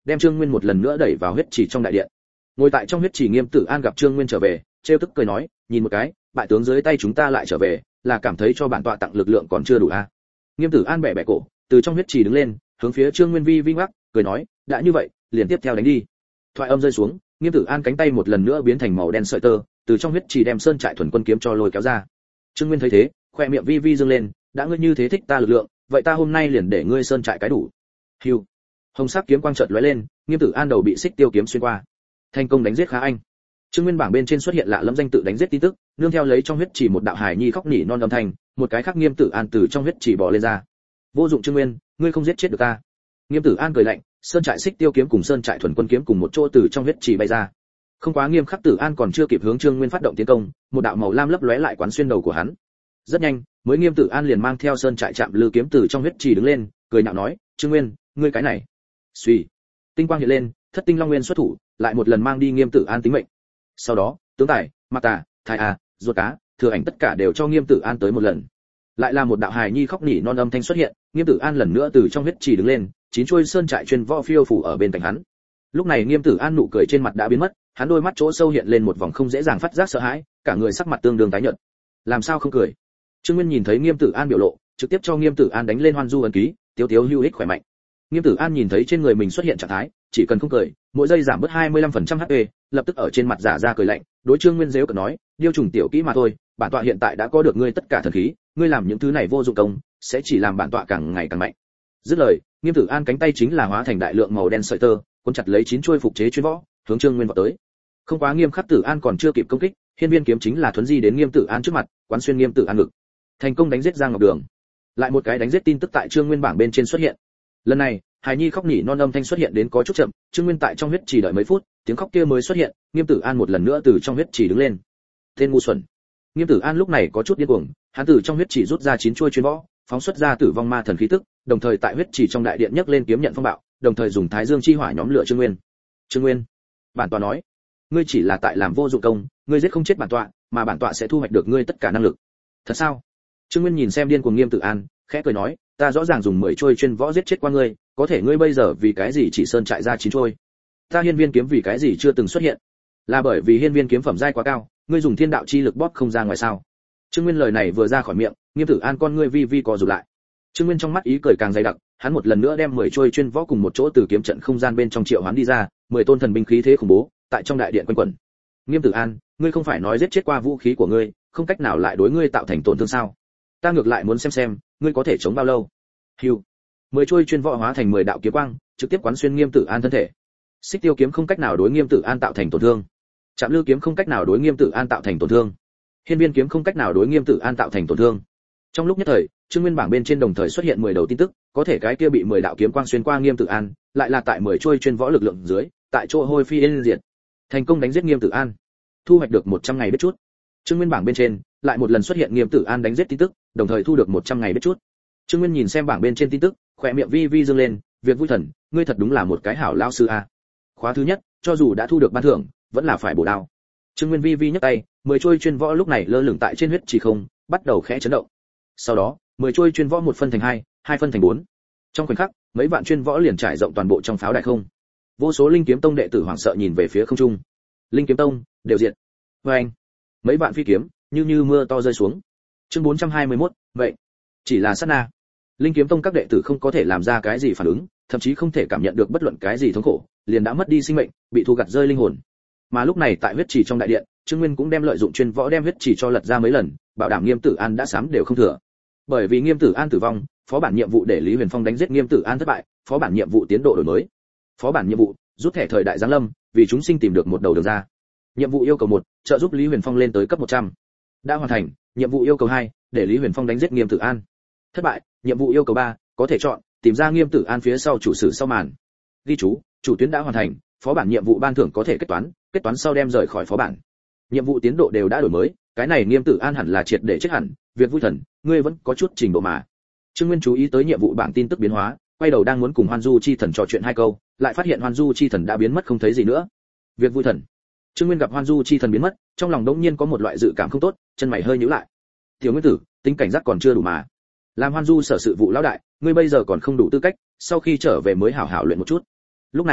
S1: đem Trương Nguyên một lần nữa đẩy vào huyết trì trong đại điện. Ngồi tại trong huyết trì Nghiêm Tử An gặp Trương Nguyên trở về, trêu tức cười nói, nhìn một cái, bại tướng dưới tay chúng ta lại trở về, là cảm thấy cho bản tọa tặng lực lượng còn chưa đủ à? Nghiêm Tử An bẻ bẻ cổ, từ trong huyết trì đứng lên, hướng phía Trương Nguyên vi vi ngoắc, cười nói, đã như vậy, liền tiếp theo đánh đi. Thoại âm rơi xuống, Nghiêm Tử An cánh tay một lần nữa biến thành màu đen sợi tơ, từ trong huyết trì đem sơn trại thuần quân kiếm cho lôi kéo ra. Trương Nguyên thấy thế, khoe miệng vi vi dương lên, đã ngươi như thế thích ta lực lượng, vậy ta hôm nay liền để ngươi sơn trại cái đủ. Hưu. Hồng sắc kiếm quang chợt lóe lên, Nghiêm Tử An đầu bị xích tiêu kiếm xuyên qua. Thành công đánh giết Khá Anh. Trương Nguyên bảng bên trên xuất hiện lạ lẫm danh tự đánh giết tin tức, nương theo lấy trong huyết chỉ một đạo hài nhi khóc nỉ non âm thanh, một cái khác Nghiêm Tử An từ trong huyết chỉ bò lên ra. Vô dụng Trương Nguyên, ngươi không giết chết được ta. Nghiêm Tử An cười lạnh, sơn trại xích tiêu kiếm cùng sơn trại thuần quân kiếm cùng một chỗ từ trong huyết chỉ bay ra. Không quá Nghiêm Khắc Tử An còn chưa kịp hướng Trương Nguyên phát động tiến công, một đạo màu lam lấp lóe lại quán xuyên đầu của hắn. Rất nhanh, mới Nghiêm Tử An liền mang theo sơn trại chạm lư kiếm từ trong huyết chỉ đứng lên, cười nhạo nói, Trương Nguyên, ngươi cái này. Suy. Tinh quang hiện lên, Thất Tinh Long Nguyên xuất thủ, lại một lần mang đi Nghiêm Tử An tính mệnh. Sau đó, tướng tài, Mạc Tà, Thái A, Ruột Cá, Thừa Ảnh tất cả đều cho Nghiêm Tử An tới một lần. Lại là một đạo hài nhi khóc nỉ non âm thanh xuất hiện, Nghiêm Tử An lần nữa từ trong huyết trì đứng lên, chín chuôi sơn trại chuyên võ phiêu phủ ở bên cạnh hắn. Lúc này Nghiêm Tử An nụ cười trên mặt đã biến mất, hắn đôi mắt chỗ sâu hiện lên một vòng không dễ dàng phát giác sợ hãi, cả người sắc mặt tương đương tái nhợt. Làm sao không cười? Trương Nguyên nhìn thấy Nghiêm Tử An biểu lộ, trực tiếp cho Nghiêm Tử An đánh lên Hoan Du ấn ký, tiếu tiếu hữu ích khỏe mạnh. Nghiêm Tử An nhìn thấy trên người mình xuất hiện trạng thái, chỉ cần không cười, mỗi giây giảm bớt hai mươi lăm phần trăm hát pê, lập tức ở trên mặt giả ra cười lạnh, đối Trương Nguyên giễu cợt nói, điêu trùng tiểu kỹ mà thôi, bản tọa hiện tại đã có được ngươi tất cả thần khí, ngươi làm những thứ này vô dụng công, sẽ chỉ làm bản tọa càng ngày càng mạnh. Dứt lời, Nghiêm Tử An cánh tay chính là hóa thành đại lượng màu đen sợi tơ, cuốn chặt lấy chín chuôi phục chế chuyên võ, hướng Trương Nguyên vọt tới. Không quá Nghiêm Khắc Tử An còn chưa kịp công kích, hiên viên kiếm chính là thuấn di đến Nghiêm Tử An trước mặt, quán xuyên Nghiêm Tử An ngực. Thành công đánh giết Giang Ngọc Đường. Lại một cái đánh giết tin tức tại Trương Nguyên bảng bên trên xuất hiện. Lần này, hài nhi khóc nỉ non âm thanh xuất hiện đến có chút chậm, Trương Nguyên tại trong huyết chỉ đợi mấy phút, tiếng khóc kia mới xuất hiện, Nghiêm Tử An một lần nữa từ trong huyết chỉ đứng lên. Tên ngu xuẩn. Nghiêm Tử An lúc này có chút điên cuồng, hắn từ trong huyết chỉ rút ra chín chuôi chuyên võ, phóng xuất ra tử vong ma thần khí tức, đồng thời tại huyết chỉ trong đại điện nhấc lên kiếm nhận phong bạo, đồng thời dùng Thái Dương chi hỏa nhóm lửa Trương Nguyên. Trương Nguyên, bản tọa nói, ngươi chỉ là tại làm vô dụng công, ngươi giết không chết bản tọa, mà bản tọa sẽ thu hoạch được ngươi tất cả năng lực. Thật sao? Trương Nguyên nhìn xem điên cuồng Nghiêm Tử An, khẽ cười nói, ta rõ ràng dùng mười chuôi chuyên võ giết chết qua ngươi, có thể ngươi bây giờ vì cái gì chỉ sơn trại ra chín chuôi? Ta hiên viên kiếm vì cái gì chưa từng xuất hiện? Là bởi vì hiên viên kiếm phẩm giai quá cao, ngươi dùng thiên đạo chi lực bóp không ra ngoài sao? Trương Nguyên lời này vừa ra khỏi miệng, Nghiêm Tử An con ngươi vi vi co rụt lại. Trương Nguyên trong mắt ý cười càng dày đặc, hắn một lần nữa đem mười chuôi chuyên võ cùng một chỗ từ kiếm trận không gian bên trong triệu hoán đi ra, mười tôn thần binh khí thế khủng bố, tại trong đại điện quanh quẩn. Nghiêm Tử An, ngươi không phải nói giết chết qua vũ khí của ngươi, không cách nào lại đối ngươi tạo thành tổn thương sao? Ta ngược lại muốn xem xem, ngươi có thể chống bao lâu. Hưu. Mười chuôi chuyên võ hóa thành mười đạo kiếm quang, trực tiếp quán xuyên Nghiêm Tử An thân thể. Xích tiêu kiếm không cách nào đối Nghiêm Tử An tạo thành tổn thương. Trạm lư kiếm không cách nào đối Nghiêm Tử An tạo thành tổn thương. Hiên viên kiếm không cách nào đối Nghiêm Tử An tạo thành tổn thương. Trong lúc nhất thời, Trương Nguyên bảng bên trên đồng thời xuất hiện mười đầu tin tức, có thể cái kia bị mười đạo kiếm quang xuyên qua Nghiêm Tử An, lại là tại mười chuôi chuyên võ lực lượng dưới, tại chỗ hôi phi yên diệt. Thành công đánh giết Nghiêm Tử An, thu hoạch được một trăm ngày biết chút. Trương Nguyên bảng bên trên lại một lần xuất hiện Nghiêm Tử An đánh giết tin tức, đồng thời thu được một trăm ngày biết chút. Trương Nguyên nhìn xem bảng bên trên tin tức, khóe miệng vi vi dương lên, việc vui thần, ngươi thật đúng là một cái hảo lão sư a. Khóa thứ nhất, cho dù đã thu được ban thưởng, vẫn là phải bổ đao. Trương Nguyên vi vi nhấc tay, mười chuôi chuyên võ lúc này lơ lửng tại trên huyết chỉ không, bắt đầu khẽ chấn động. Sau đó, mười chuôi chuyên võ một phân thành hai, hai phân thành bốn. Trong khoảnh khắc, mấy vạn chuyên võ liền trải rộng toàn bộ trong pháo đài không. Vô số Linh Kiếm Tông đệ tử hoảng sợ nhìn về phía không trung. Linh Kiếm Tông đều diệt. Oeng! Mấy vạn phi kiếm như như mưa to rơi xuống. Chương bốn trăm hai mươi mốt, vậy, chỉ là sát na. Linh Kiếm Tông các đệ tử không có thể làm ra cái gì phản ứng, thậm chí không thể cảm nhận được bất luận cái gì thống khổ, liền đã mất đi sinh mệnh, bị thu gặt rơi linh hồn. Mà lúc này tại huyết chỉ trong đại điện, Trương Nguyên cũng đem lợi dụng chuyên võ đem huyết chỉ cho lật ra mấy lần, bảo đảm Nghiêm Tử An đã sám đều không thừa. Bởi vì Nghiêm Tử An tử vong, phó bản nhiệm vụ để Lý Huyền Phong đánh giết Nghiêm Tử An thất bại, phó bản nhiệm vụ tiến độ đổi mới. Phó bản nhiệm vụ, rút thẻ thời đại giáng lâm, vì chúng sinh tìm được một đầu đường ra. Nhiệm vụ yêu cầu một, trợ giúp Lý Huyền Phong lên tới cấp một trăm. Đã hoàn thành. Nhiệm vụ yêu cầu hai, để Lý Huyền Phong đánh giết Nghiêm Tử An. Thất bại. Nhiệm vụ yêu cầu ba, có thể chọn tìm ra Nghiêm Tử An phía sau chủ sử sau màn. Ghi chú, chủ tuyến đã hoàn thành, phó bản nhiệm vụ ban thưởng có thể kết toán, kết toán sau đem rời khỏi phó bản. Nhiệm vụ tiến độ đều đã đổi mới, cái này Nghiêm Tử An hẳn là triệt để chết hẳn, việc vui thần, ngươi vẫn có chút trình độ mà. Trương Nguyên chú ý tới nhiệm vụ bảng tin tức biến hóa, quay đầu đang muốn cùng Hoan Du chi thần trò chuyện hai câu, lại phát hiện Hoan Du chi thần đã biến mất không thấy gì nữa. Việc vui thần. Trương Nguyên gặp Hoan Du chi thần biến mất, trong lòng đống nhiên có một loại dự cảm không tốt, chân mày hơi nhíu lại. Tiểu Nguyên tử, tính cảnh giác còn chưa đủ mà. Làm Hoan Du sở sự vụ lão đại, ngươi bây giờ còn không đủ tư cách, sau khi trở về mới hảo hảo luyện một chút. Lúc này,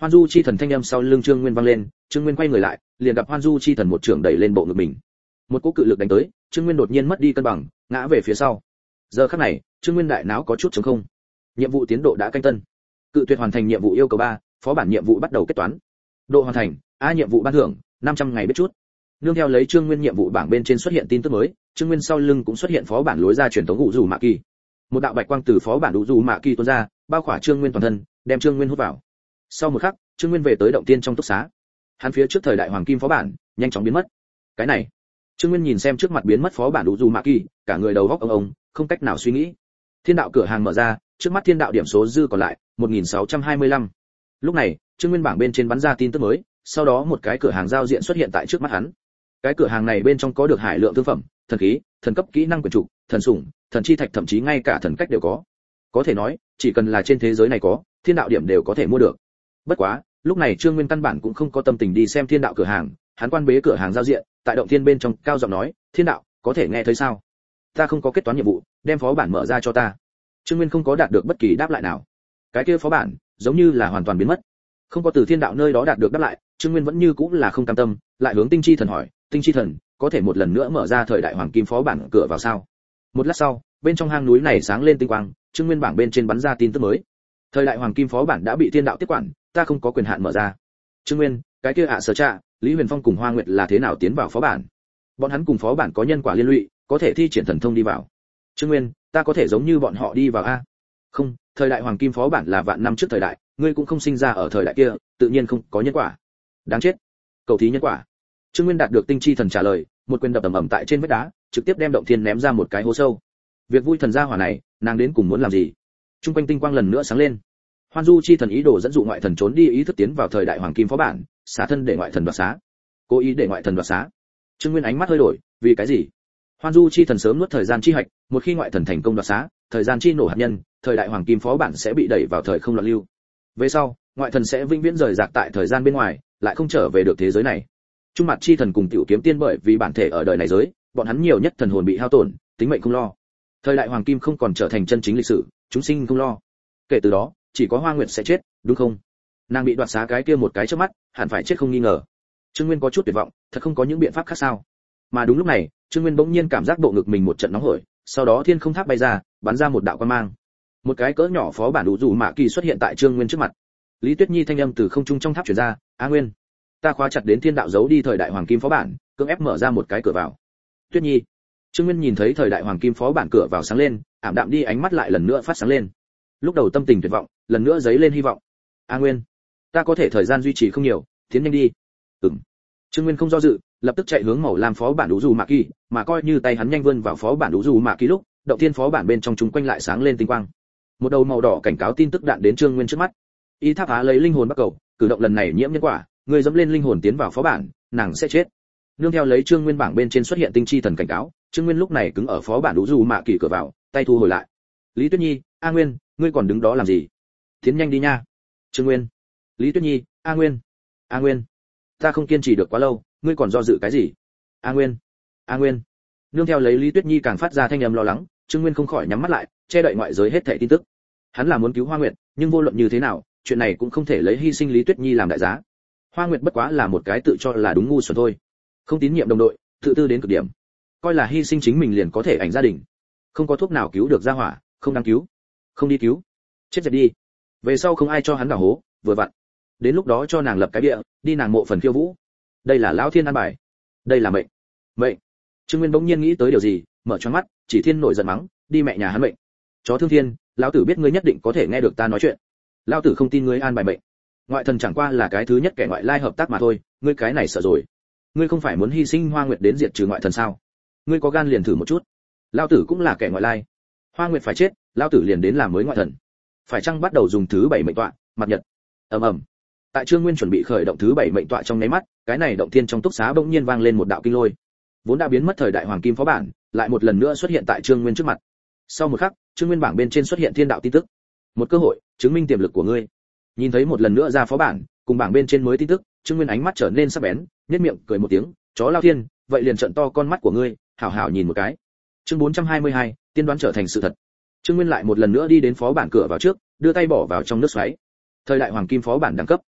S1: Hoan Du chi thần thanh âm sau lưng Trương Nguyên vang lên, Trương Nguyên quay người lại, liền gặp Hoan Du chi thần một trưởng đẩy lên bộ ngực mình. Một cú cự lực đánh tới, Trương Nguyên đột nhiên mất đi cân bằng, ngã về phía sau. Giờ khắc này, Trương Nguyên đại não có chút trống không. Nhiệm vụ tiến độ đã canh tân. Cự tuyệt hoàn thành nhiệm vụ yêu cầu ba, phó bản nhiệm vụ bắt đầu kết toán. Độ hoàn thành, a nhiệm vụ ban thưởng, năm trăm ngày biết chút. Nương theo lấy Trương Nguyên nhiệm vụ bảng bên trên xuất hiện tin tức mới, Trương Nguyên sau lưng cũng xuất hiện phó bản lối ra truyền thống ngũ dù mạ kỳ. Một đạo bạch quang từ phó bản ngũ dù mạ kỳ tuôn ra, bao khỏa Trương Nguyên toàn thân, đem Trương Nguyên hút vào. Sau một khắc, Trương Nguyên về tới động tiên trong túc xá. Hắn phía trước thời đại hoàng kim phó bản, nhanh chóng biến mất. Cái này, Trương Nguyên nhìn xem trước mặt biến mất phó bản ngũ dù mạ kỳ, cả người đầu óc ông ông, không cách nào suy nghĩ. Thiên đạo cửa hàng mở ra, trước mắt thiên đạo điểm số dư còn lại một nghìn sáu trăm hai mươi lăm. Lúc này, Trương Nguyên bảng bên trên bắn ra tin tức mới, sau đó một cái cửa hàng giao diện xuất hiện tại trước mắt hắn. Cái cửa hàng này bên trong có được hải lượng thương phẩm, thần khí, thần cấp kỹ năng quyền trục, thần sủng, thần chi thạch, thậm chí ngay cả thần cách đều có. Có thể nói, chỉ cần là trên thế giới này có, thiên đạo điểm đều có thể mua được. Bất quá, lúc này Trương Nguyên căn bản cũng không có tâm tình đi xem thiên đạo cửa hàng, hắn quan bế cửa hàng giao diện, tại động thiên bên trong cao giọng nói, "Thiên đạo, có thể nghe thấy sao? Ta không có kết toán nhiệm vụ, đem phó bản mở ra cho ta." Trương Nguyên không có đạt được bất kỳ đáp lại nào. Cái kia phó bản, giống như là hoàn toàn biến mất. Không có từ thiên đạo nơi đó đạt được đáp lại, Trương Nguyên vẫn như cũng là không cam tâm, lại hướng Tinh Chi Thần hỏi, "Tinh Chi Thần, có thể một lần nữa mở ra thời đại hoàng kim phó bản cửa vào sao?" Một lát sau, bên trong hang núi này sáng lên tinh quang, Trương Nguyên bảng bên trên bắn ra tin tức mới. Thời đại hoàng kim phó bản đã bị thiên đạo tiếp quản, ta không có quyền hạn mở ra. Trương Nguyên, cái kia ạ sở trạ, Lý Huyền Phong cùng Hoa Nguyệt là thế nào tiến vào phó bản? Bọn hắn cùng phó bản có nhân quả liên lụy, có thể thi triển thần thông đi vào. Trương Nguyên, ta có thể giống như bọn họ đi vào a? Không, thời đại hoàng kim phó bản là vạn năm trước thời đại, ngươi cũng không sinh ra ở thời đại kia, tự nhiên không có nhân quả. Đáng chết. Cầu thí nhân quả. Trương Nguyên đạt được Tinh Chi Thần trả lời, một quyền đập ầm ầm tại trên vách đá, trực tiếp đem động thiên ném ra một cái hố sâu. Việc vui thần gia hỏa này, nàng đến cùng muốn làm gì? Trung quanh tinh quang lần nữa sáng lên. Hoan Du chi thần ý đồ dẫn dụ ngoại thần trốn đi ý thức tiến vào thời đại hoàng kim phó bản, xả thân để ngoại thần đoạt xá. Cố ý để ngoại thần đoạt xá. Trương Nguyên ánh mắt hơi đổi, vì cái gì? Hoan Du chi thần sớm nuốt thời gian chi hạch, một khi ngoại thần thành công đoạt xá, thời gian chi nổ hạt nhân, thời đại hoàng kim phó bản sẽ bị đẩy vào thời không loạn lưu. Về sau, ngoại thần sẽ vĩnh viễn rời rạc tại thời gian bên ngoài, lại không trở về được thế giới này. Trung mặt chi thần cùng tiểu kiếm tiên bởi vì bản thể ở đời này giới, bọn hắn nhiều nhất thần hồn bị hao tổn, tính mệnh không lo. Thời đại hoàng kim không còn trở thành chân chính lịch sử, chúng sinh không lo. Kể từ đó, chỉ có Hoa Nguyệt sẽ chết, đúng không? Nàng bị đoạt xá cái kia một cái trước mắt, hẳn phải chết không nghi ngờ. Trương Nguyên có chút tuyệt vọng, thật không có những biện pháp khác sao? Mà đúng lúc này, Trương Nguyên bỗng nhiên cảm giác bộ ngực mình một trận nóng hổi, sau đó thiên không tháp bay ra, bắn ra một đạo quang mang. Một cái cỡ nhỏ phó bản đủ dù mạ kỳ xuất hiện tại Trương Nguyên trước mặt. Lý Tuyết Nhi thanh âm từ không trung trong tháp truyền ra, "A Nguyên, ta khóa chặt đến thiên đạo giấu đi thời đại hoàng kim phó bản, cưỡng ép mở ra một cái cửa vào." Tuyết Nhi. Trương Nguyên nhìn thấy thời đại hoàng kim phó bản cửa vào sáng lên, ảm đạm đi ánh mắt lại lần nữa phát sáng lên. Lúc đầu tâm tình tuyệt vọng, lần nữa dấy lên hy vọng. "A Nguyên, ta có thể thời gian duy trì không nhiều, tiến nhanh đi." Ừm. Trương Nguyên không do dự, lập tức chạy hướng màu lam phó bản đủ dù mạ kỳ, mà coi như tay hắn nhanh vươn vào phó bản đủ dù mạ kỳ lúc, động thiên phó bản bên trong chúng quanh lại sáng lên tinh quang. Một đầu màu đỏ cảnh cáo tin tức đạn đến Trương Nguyên trước mắt. Y Tháp Á lấy linh hồn bắt cầu, cử động lần này nhiễm nhân quả, người dẫm lên linh hồn tiến vào phó bản, nàng sẽ chết. Nương theo lấy Trương Nguyên bảng bên trên xuất hiện Tinh Chi Thần cảnh cáo, Trương Nguyên lúc này cứng ở phó bản đủ dù mạ kỳ cửa vào, tay thu hồi lại. Lý Tuyết Nhi, "A Nguyên, ngươi còn đứng đó làm gì? Tiến nhanh đi nha." Trương Nguyên. Lý Tuyết Nhi, "A Nguyên, A Nguyên, ta không kiên trì được quá lâu, ngươi còn do dự cái gì?" "A Nguyên, A Nguyên." Nương theo lấy Lý Tuyết Nhi càng phát ra thanh âm lo lắng, Trương Nguyên không khỏi nhắm mắt lại, che đậy ngoại giới hết thảy tin tức. Hắn là muốn cứu Hoa Nguyệt, nhưng vô luận như thế nào, chuyện này cũng không thể lấy hy sinh Lý Tuyết Nhi làm đại giá. Hoa Nguyệt bất quá là một cái tự cho là đúng ngu xuẩn thôi, không tín nhiệm đồng đội, tự tư đến cực điểm, coi là hy sinh chính mình liền có thể ảnh gia đình. Không có thuốc nào cứu được gia hỏa, không đáng cứu, không đi cứu, chết dẹp đi. Về sau không ai cho hắn đào hố, vừa vặn, đến lúc đó cho nàng lập cái bia, đi nàng mộ phần khiêu vũ. Đây là lão thiên an bài, đây là mệnh. Mệnh. Trương Nguyên bỗng nhiên nghĩ tới điều gì, mở choáng mắt, chỉ thiên nổi giận mắng, đi mẹ nhà hắn mệnh. Chó thương thiên, lão tử biết ngươi nhất định có thể nghe được ta nói chuyện. Lão tử không tin ngươi an bài mệnh. Ngoại thần chẳng qua là cái thứ nhất kẻ ngoại lai hợp tác mà thôi, ngươi cái này sợ rồi. Ngươi không phải muốn hy sinh Hoa Nguyệt đến diệt trừ ngoại thần sao? Ngươi có gan liền thử một chút. Lão tử cũng là kẻ ngoại lai. Hoa Nguyệt phải chết, lão tử liền đến làm mới ngoại thần. Phải chăng bắt đầu dùng thứ bảy mệnh tọa, mặt nhật. Ầm ầm. Tại Trương Nguyên chuẩn bị khởi động thứ bảy mệnh tọa trong nháy mắt, cái này động thiên trong túc xá bỗng nhiên vang lên một đạo kinh lôi. Vốn đã biến mất thời đại hoàng kim phó bản, lại một lần nữa xuất hiện tại Trương Nguyên trước mặt. Sau một khắc, Trương Nguyên bảng bên trên xuất hiện thiên đạo tin tức. Một cơ hội, chứng minh tiềm lực của ngươi. Nhìn thấy một lần nữa ra phó bản, cùng bảng bên trên mới tin tức, Trương Nguyên ánh mắt trở nên sắc bén, nhếch miệng cười một tiếng, chó lao thiên, vậy liền trợn to con mắt của ngươi, hảo hảo nhìn một cái. Chương bốn trăm hai mươi hai, tiên đoán trở thành sự thật. Trương Nguyên lại một lần nữa đi đến phó bản cửa vào trước, đưa tay bỏ vào trong nước xoáy. Thời đại hoàng kim phó bản đẳng cấp,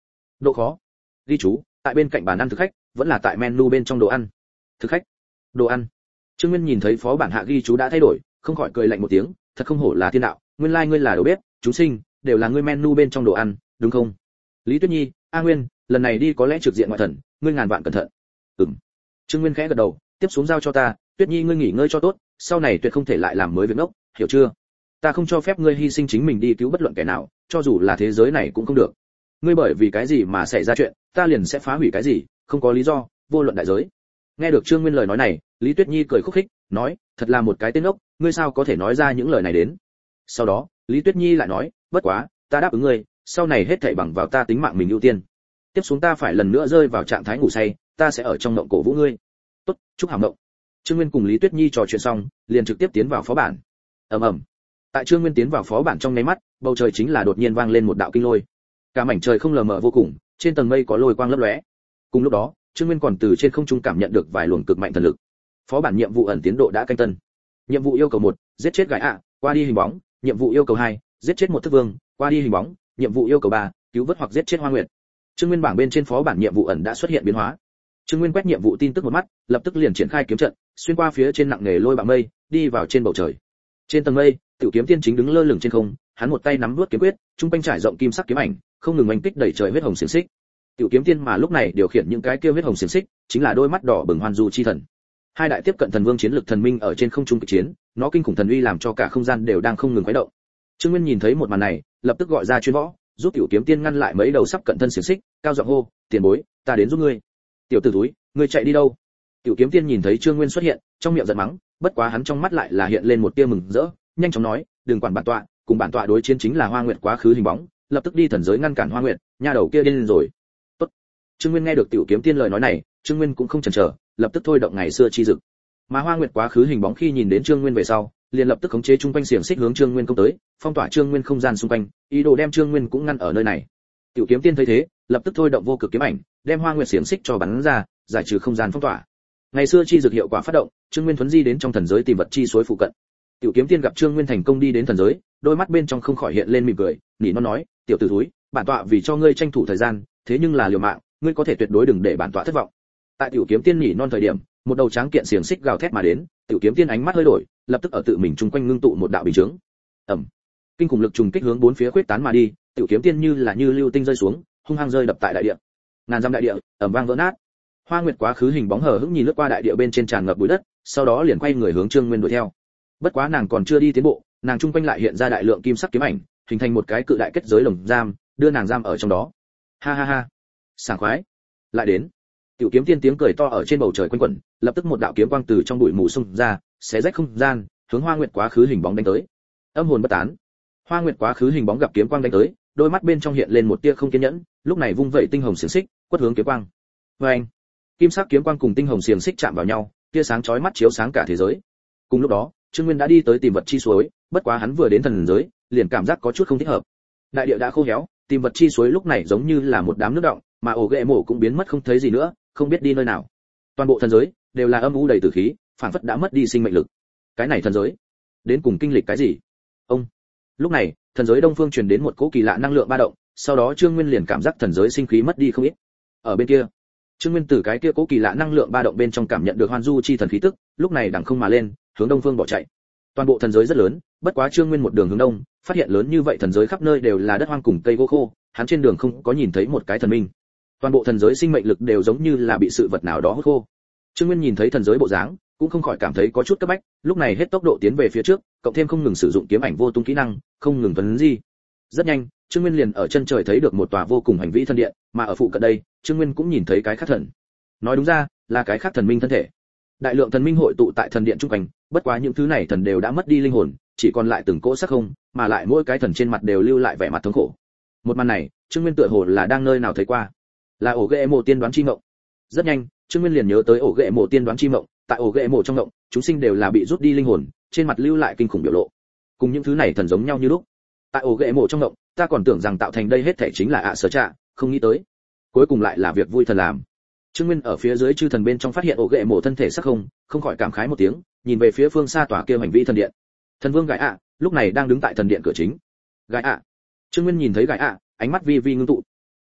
S1: Độ khó. Ghi chú, tại bên cạnh bàn ăn thực khách, vẫn là tại menu bên trong đồ ăn. Thực khách. Đồ ăn. Trương Nguyên nhìn thấy phó bản hạ ghi chú đã thay đổi, không khỏi cười lạnh một tiếng, thật không hổ là thiên đạo, nguyên lai like ngươi là đầu bếp, chúng sinh đều là ngươi menu bên trong đồ ăn, đúng không? Lý Tuyết Nhi, A Nguyên, lần này đi có lẽ trực diện ngoại thần, ngươi ngàn vạn cẩn thận. Ừm. Trương Nguyên khẽ gật đầu, tiếp xuống giao cho ta, Tuyết Nhi ngươi nghỉ ngơi cho tốt, sau này tuyệt không thể lại làm mới việc ngốc, hiểu chưa? Ta không cho phép ngươi hy sinh chính mình đi cứu bất luận kẻ nào, cho dù là thế giới này cũng không được. Ngươi bởi vì cái gì mà xảy ra chuyện, ta liền sẽ phá hủy cái gì, không có lý do, vô luận đại giới. Nghe được Trương Nguyên lời nói này, Lý Tuyết Nhi cười khúc khích, nói, thật là một cái tên ốc, ngươi sao có thể nói ra những lời này đến? Sau đó, Lý Tuyết Nhi lại nói, bất quá, ta đáp ứng ngươi, sau này hết thảy bằng vào ta tính mạng mình ưu tiên. Tiếp xuống ta phải lần nữa rơi vào trạng thái ngủ say, ta sẽ ở trong mộng cổ vũ ngươi. Tốt, chúc hảo mộng. Trương Nguyên cùng Lý Tuyết Nhi trò chuyện xong, liền trực tiếp tiến vào phó bản. Ầm ầm. Tại Trương Nguyên tiến vào phó bản trong nháy mắt, bầu trời chính là đột nhiên vang lên một đạo kinh lôi. Cả mảnh trời không lờ mờ vô cùng, trên tầng mây có lôi quang lấp lóe. Cùng lúc đó, Trương Nguyên còn từ trên không trung cảm nhận được vài luồng cực mạnh thần lực. Phó bản nhiệm vụ ẩn tiến độ đã canh tân. Nhiệm vụ yêu cầu một, giết chết gái ạ, qua đi hình bóng. Nhiệm vụ yêu cầu hai, giết chết một thức vương, qua đi hình bóng. Nhiệm vụ yêu cầu ba, cứu vớt hoặc giết chết Hoa Nguyệt. Trương Nguyên bảng bên trên phó bản nhiệm vụ ẩn đã xuất hiện biến hóa. Trương Nguyên quét nhiệm vụ tin tức một mắt, lập tức liền triển khai kiếm trận, xuyên qua phía trên nặng nề lôi bạo mây, đi vào trên bầu trời. Trên tầng mây, Tiểu Kiếm Tiên chính đứng lơ lửng trên không, hắn một tay nắm đuốt kiếm quyết, trung quanh trải rộng kim sắc kiếm ảnh, không ngừng oanh kích đẩy trời huyết hồng xiềng xích. Tiểu Kiếm Tiên mà lúc này điều khiển những cái kia huyết hồng xiềng xích, chính là đôi mắt đỏ bừng Hoan Du chi thần. Hai đại tiếp cận thần vương chiến lực thần minh ở trên không trung kịch chiến, nó kinh khủng thần uy làm cho cả không gian đều đang không ngừng khuấy động. Trương Nguyên nhìn thấy một màn này, lập tức gọi ra chuyên võ, giúp Tiểu Kiếm Tiên ngăn lại mấy đầu sắp cận thân xiềng xích, cao giọng hô, "Tiền bối, ta đến giúp ngươi." "Tiểu tử túi, ngươi chạy đi đâu?" Tiểu Kiếm Tiên nhìn thấy Trương Nguyên xuất hiện, trong miệng giận mắng, bất quá hắn trong mắt lại là hiện lên một tia mừng rỡ, nhanh chóng nói, "Đừng quản bản tọa, cùng bản tọa đối chiến chính là Hoa Nguyệt quá khứ hình bóng, lập tức đi thần giới ngăn cản Hoa Nguyệt, nha đầu kia điên rồi." "Tốt." Trương Nguyên nghe được Tiểu Kiếm Tiên lời nói này, Trương Nguyên cũng không chần chờ, lập tức thôi động ngày xưa chi dực. Mà Hoa Nguyệt quá khứ hình bóng khi nhìn đến Trương Nguyên về sau, liền lập tức khống chế trung quanh xiềng xích hướng Trương Nguyên công tới, phong tỏa Trương Nguyên không gian xung quanh, ý đồ đem Trương Nguyên cũng ngăn ở nơi này. Tiểu Kiếm Tiên thấy thế, lập tức thôi động vô cực kiếm ảnh, đem Hoa Nguyệt xiềng xích cho bắn ra, giải trừ không gian phong tỏa. Ngày xưa chi dược hiệu quả phát động, Trương Nguyên thuấn di đến trong thần giới tìm vật chi suối phụ cận. Tiểu Kiếm Tiên gặp Trương Nguyên thành công đi đến thần giới, đôi mắt bên trong không khỏi hiện lên mỉm cười, nỉ non nói, "Tiểu tử thúi, bản tọa vì cho ngươi tranh thủ thời gian, thế nhưng là liều mạng, ngươi có thể tuyệt đối đừng để bản tọa thất vọng." Tại Tiểu Kiếm Tiên nỉ non thời điểm, một đầu tráng kiện xiềng xích gào thét mà đến, Tiểu Kiếm Tiên ánh mắt hơi đổi, lập tức ở tự mình trung quanh ngưng tụ một đạo bình chướng. Ầm. Kinh khủng lực trùng kích hướng bốn phía khuếch tán mà đi, Tiểu Kiếm Tiên như là như lưu tinh rơi xuống, hung hăng rơi đập tại đại địa. Ngàn dặm đại địa, ầm vang vỡ nát. Hoa Nguyệt quá khứ hình bóng hờ hững nhìn lướt qua đại địa bên trên tràn ngập bụi đất, sau đó liền quay người hướng Trương Nguyên đuổi theo. Bất quá nàng còn chưa đi tiến bộ, nàng trung quanh lại hiện ra đại lượng kim sắc kiếm ảnh, hình thành một cái cự đại kết giới lồng giam, đưa nàng giam ở trong đó. Ha ha ha, sảng khoái. Lại đến. Tiểu Kiếm Tiên tiếng cười to ở trên bầu trời quanh quẩn, lập tức một đạo kiếm quang từ trong bụi mù xung ra, xé rách không gian, hướng Hoa Nguyệt quá khứ hình bóng đánh tới. Âm hồn bất tán. Hoa Nguyệt quá khứ hình bóng gặp kiếm quang đánh tới, đôi mắt bên trong hiện lên một tia không kiên nhẫn, lúc này vung vẩy tinh hồng xiềng xích, quất hướng kiếm quang. Oeng! Kim sắc kiếm quang cùng tinh hồng xiềng xích chạm vào nhau, tia sáng chói mắt chiếu sáng cả thế giới. Cùng lúc đó, Trương Nguyên đã đi tới tìm vật chi suối, bất quá hắn vừa đến thần giới, liền cảm giác có chút không thích hợp. Đại địa đã khô héo, tìm vật chi suối lúc này giống như là một đám nước động, mà ổ ghệ mổ cũng biến mất không thấy gì nữa, không biết đi nơi nào. Toàn bộ thần giới đều là âm u đầy tử khí, phản phất đã mất đi sinh mệnh lực. Cái này thần giới, đến cùng kinh lịch cái gì? Ông. Lúc này, thần giới đông phương truyền đến một cỗ kỳ lạ năng lượng ba động, sau đó Trương Nguyên liền cảm giác thần giới sinh khí mất đi không ít. Ở bên kia, Trương Nguyên từ cái kia cỗ kỳ lạ năng lượng ba động bên trong cảm nhận được Hoan Du chi thần khí tức, lúc này đằng không mà lên, hướng đông phương bỏ chạy. Toàn bộ thần giới rất lớn, bất quá Trương Nguyên một đường hướng đông, phát hiện lớn như vậy thần giới khắp nơi đều là đất hoang cùng cây gỗ khô, hắn trên đường không có nhìn thấy một cái thần minh. Toàn bộ thần giới sinh mệnh lực đều giống như là bị sự vật nào đó hút khô. Trương Nguyên nhìn thấy thần giới bộ dáng, cũng không khỏi cảm thấy có chút cấp bách, lúc này hết tốc độ tiến về phía trước, cộng thêm không ngừng sử dụng kiếm ảnh vô tung kỹ năng, không ngừng tuấn di. Rất nhanh, Trương Nguyên liền ở chân trời thấy được một tòa vô cùng hành vĩ thần điện, mà ở phụ cận đây, Trương Nguyên cũng nhìn thấy cái khác thần. Nói đúng ra, là cái khác thần minh thân thể. Đại lượng thần minh hội tụ tại thần điện trung quanh, bất quá những thứ này thần đều đã mất đi linh hồn, chỉ còn lại từng cỗ xác không, mà lại mỗi cái thần trên mặt đều lưu lại vẻ mặt thống khổ. Một màn này, Trương Nguyên tựa hồ là đang nơi nào thấy qua, là ổ ghệ mộ tiên đoán chi mộng. Rất nhanh, Trương Nguyên liền nhớ tới ổ ghệ mộ tiên đoán chi mộng, tại ổ ghệ mộ trong mộng, chúng sinh đều là bị rút đi linh hồn, trên mặt lưu lại kinh khủng biểu lộ. Cùng những thứ này thần giống nhau như lúc. Tại ổ ghệ mộ trong mộng, ta còn tưởng rằng tạo thành đây hết thể chính là ạ sở trạ, không nghĩ tới, cuối cùng lại là việc vui thần làm. Trương Nguyên ở phía dưới chư thần bên trong phát hiện ổ ghệ mộ thân thể sắc không, không khỏi cảm khái một tiếng, nhìn về phía phương xa tòa kia hành vĩ thần điện. Thần vương Gái ạ, lúc này đang đứng tại thần điện cửa chính. Gái ạ. Trương Nguyên nhìn thấy Gái ạ, ánh mắt vi vi ngưng tụ.